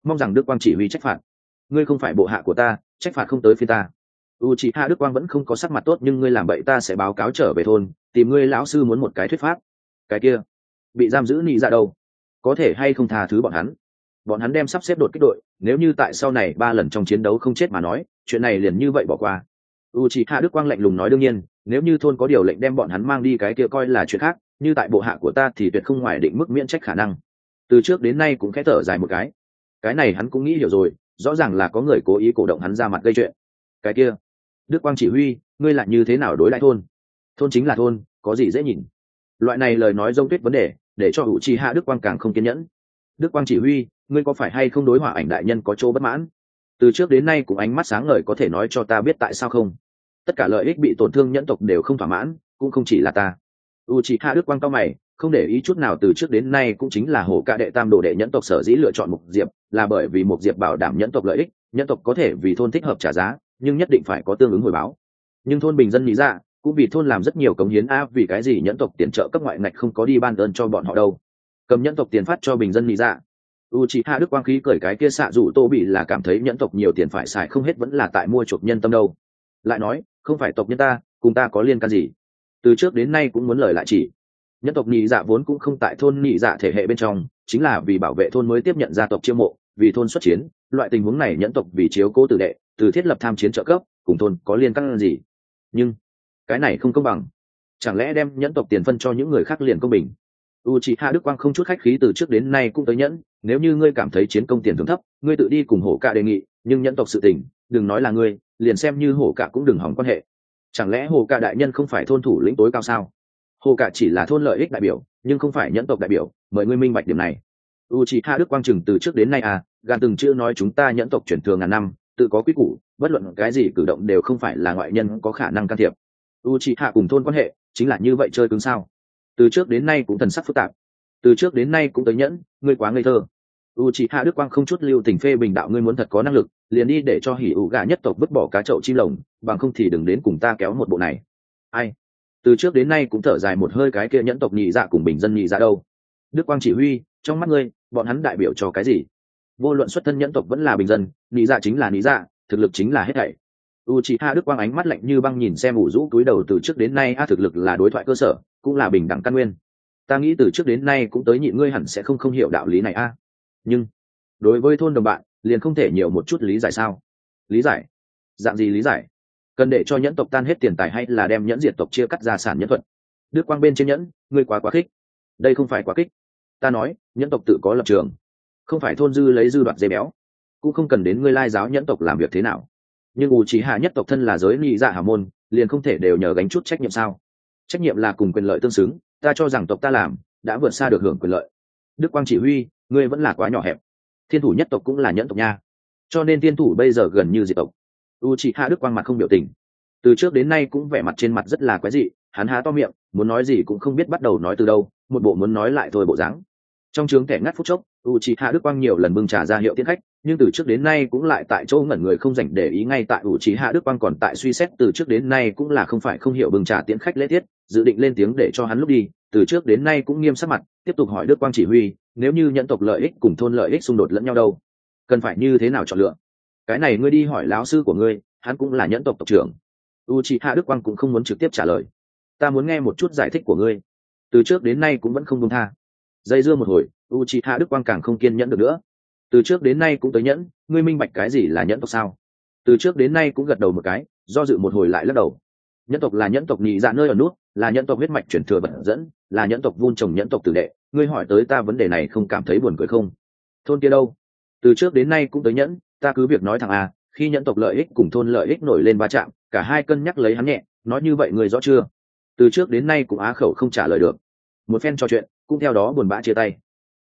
mong rằng Đức Quang chỉ huy trách phạt. Ngươi không phải bộ hạ của ta, trách phạt không tới phiên ta. Uchiha Đức Quang vẫn không có sắc mặt tốt, nhưng ngươi làm bậy ta sẽ báo cáo trở về thôn, tìm ngươi lão sư muốn một cái thuyết pháp. Cái kia, bị giam giữ nị dạ đâu? Có thể hay không tha thứ bọn hắn? Bọn hắn đem sắp xếp đột kích đội, nếu như tại sau này 3 lần trong chiến đấu không chết mà nói, chuyện này liền như vậy bỏ qua. Uchiha Đức Quang lạnh lùng nói, đương nhiên, nếu như thôn có điều lệnh đem bọn hắn mang đi, cái kia coi là chuyện khác, như tại bộ hạ của ta thì tuyệt không ngoài định mức miễn trách khả năng. Từ trước đến nay cũng khẽ thở dài một cái này hắn cũng nghĩ hiểu rồi, rõ ràng là có người cố ý cổ động hắn ra mặt gây chuyện. Cái kia, Đức Quang chỉ huy, ngươi lại như thế nào đối đãi thôn? Thôn chính là thôn, có gì dễ nhìn? Loại này lời nói rông tuyết vấn đề, để cho Uchiha Đức Quang càng không kiên nhẫn. Đức Quang chỉ huy, ngươi có phải hay không đối Hỏa Ảnh đại nhân có chỗ bất mãn? Từ trước đến nay cũng ánh mắt sáng ngời, có thể nói cho ta biết tại sao không? Tất cả lợi ích bị tổn thương nhẫn tộc đều không thỏa mãn, cũng không chỉ là ta. Uchiha Đức Quang cao mày, không để ý chút nào. Từ trước đến nay cũng chính là Hổ Cả đệ tam đồ đệ nhẫn tộc sở dĩ lựa chọn Mục Diệp, là bởi vì Mục Diệp bảo đảm nhẫn tộc lợi ích, nhẫn tộc có thể vì thôn thích hợp trả giá, nhưng nhất định phải có tương ứng hồi báo. Nhưng thôn bình dân lý dạ cũng vì thôn làm rất nhiều cống hiến vì cái gì nhẫn tộc tiền trợ cấp ngoại ngạch không có đi ban ơn cho bọn họ đâu? Cầm nhẫn tộc tiền phát cho bình dân lý dạ. Uchiha Đức Quang khí cười, cái kia xạ dụ Tô Bị là cảm thấy nhẫn tộc nhiều tiền phải xài không hết, vẫn là tại mua chuộc nhân tâm đâu. Lại nói, không phải tộc nhân ta, cùng ta có liên can gì? Từ trước đến nay cũng muốn lời lại chỉ. Nhân tộc nhị dạ vốn cũng không tại thôn nhị dạ thể hệ bên trong, chính là vì bảo vệ thôn mới tiếp nhận gia tộc chiêu mộ, vì thôn xuất chiến. Loại tình huống này nhẫn tộc vì chiếu cố tử đệ, từ thiết lập tham chiến trợ cấp, cùng thôn có liên can gì? Nhưng cái này không công bằng. Chẳng lẽ đem nhẫn tộc tiền phân cho những người khác liền công bình? Uchiha Đức Quang không chút khách khí, từ trước đến nay cũng tới nhẫn, nếu như ngươi cảm thấy chiến công tiền thưởng thấp, ngươi tự đi cùng Hổ Cả đề nghị, nhưng nhẫn tộc sự tình, đừng nói là ngươi, liền xem như Hổ Cả cũng đừng hỏng quan hệ. Chẳng lẽ Hổ Cả đại nhân không phải thôn thủ lĩnh tối cao sao? Hổ Cả chỉ là thôn lợi ích đại biểu, nhưng không phải nhẫn tộc đại biểu, mời ngươi minh bạch điểm này. Uchiha Đức Quang chừng từ trước đến nay gan từng chữ nói chúng ta nhẫn tộc truyền thường ngàn năm, tự có quy củ, bất luận cái gì cử động đều không phải là ngoại nhân có khả năng can thiệp. Uchiha cùng thôn quan hệ chính là như vậy chơi cứng sao? Từ trước đến nay cũng thần sắc phức tạp, từ trước đến nay cũng tới nhẫn, ngươi quá ngây thơ. Uchiha Đức Quang không chút lưu tình phê bình đạo, ngươi muốn thật có năng lực, liền đi để cho Hỉ Ủ Gà nhất tộc vứt bỏ cá chậu chim lồng, bằng không thì đừng đến cùng ta kéo một bộ này. Ai? Từ trước đến nay cũng thở dài một hơi, cái kia nhẫn tộc nhị dạ cùng bình dân nhị dạ đâu? Đức Quang chỉ huy, trong mắt ngươi, bọn hắn đại biểu cho cái gì? Vô luận xuất thân nhẫn tộc vẫn là bình dân, nhị dạ chính là nhị dạ, thực lực chính là hết thảy. Uchiha Đức Quang ánh mắt lạnh như băng nhìn xem ủ rũ túi đầu, từ trước đến nay thực lực là đối thoại cơ sở, cũng là bình đẳng căn nguyên. Ta nghĩ từ trước đến nay cũng tới nhịn, ngươi hẳn sẽ không hiểu đạo lý này nhưng đối với thôn đồng bạn liền không thể nhiều một chút lý giải sao? Lý giải? Dạng gì lý giải? Cần để cho nhẫn tộc tan hết tiền tài, hay là đem nhẫn diệt tộc chia cắt gia sản nhẫn thuật? Đức Quang bên trên nhẫn, ngươi quá khích. Đây không phải quá khích, ta nói nhẫn tộc tự có lập trường, không phải thôn dư lấy dư đoạt dây béo, cũng không cần đến ngươi lai giáo nhẫn tộc làm việc thế nào. Nhưng Uchiha nhất tộc thân là giới nhị dạ hảo môn, liền không thể đều nhờ gánh chút trách nhiệm sao? Trách nhiệm là cùng quyền lợi tương xứng, ta cho rằng tộc ta làm đã vượt xa được hưởng quyền lợi. Đức Quang chỉ huy, ngươi vẫn là quá nhỏ hẹp. Thiên thủ nhất tộc cũng là nhẫn tộc nha, cho nên thiên thủ bây giờ gần như diệt tộc. Uchiha Đức Quang mặt không biểu tình, từ trước đến nay cũng vẻ mặt trên mặt rất là quái dị, hắn há to miệng muốn nói gì cũng không biết bắt đầu nói từ đâu, một bộ muốn nói lại thôi bộ dáng. Trong trướng kẻ ngắt phút chốc, Uchiha Đức Quang nhiều lần bưng trà ra hiệu tiến khách, nhưng từ trước đến nay cũng lại tại chỗ ngẩn người không dành để ý. Ngay tại Uchiha Đức Quang còn tại suy xét từ trước đến nay cũng là không phải không hiểu bưng trà tiến khách lễ tiết, dự định lên tiếng để cho hắn lúc đi, từ trước đến nay cũng nghiêm sắc mặt tiếp tục hỏi Đức Quang chỉ huy, nếu như nhẫn tộc lợi ích cùng thôn lợi ích xung đột lẫn nhau đâu, cần phải như thế nào chọn lựa? Cái này ngươi đi hỏi lão sư của ngươi, hắn cũng là nhẫn tộc tộc trưởng. Uchiha Đức Quang cũng không muốn trực tiếp trả lời, ta muốn nghe một chút giải thích của ngươi, từ trước đến nay cũng vẫn không buông tha. Dây dưa một hồi, Uchiha Đức Quang càng không kiên nhẫn được nữa, từ trước đến nay cũng tới nhẫn, ngươi minh bạch cái gì là nhẫn tộc sao? Từ trước đến nay cũng gật đầu một cái, do dự một hồi lại lắc đầu. Nhẫn tộc là nhẫn tộc nhị dạ nơi ở nút, là nhẫn tộc huyết mạch chuyển thừa vận dẫn, là nhẫn tộc vun trồng nhẫn tộc tử đệ. Ngươi hỏi tới ta vấn đề này không cảm thấy buồn cười không? Thôn kia đâu? Từ trước đến nay cũng tới nhẫn, ta cứ việc nói thẳng khi nhẫn tộc lợi ích cùng thôn lợi ích nổi lên va chạm, cả hai cân nhắc lấy hắn nhẹ, nói như vậy người rõ chưa? Từ trước đến nay cũng á khẩu không trả lời được. Một phen trò chuyện cũng theo đó buồn bã chia tay.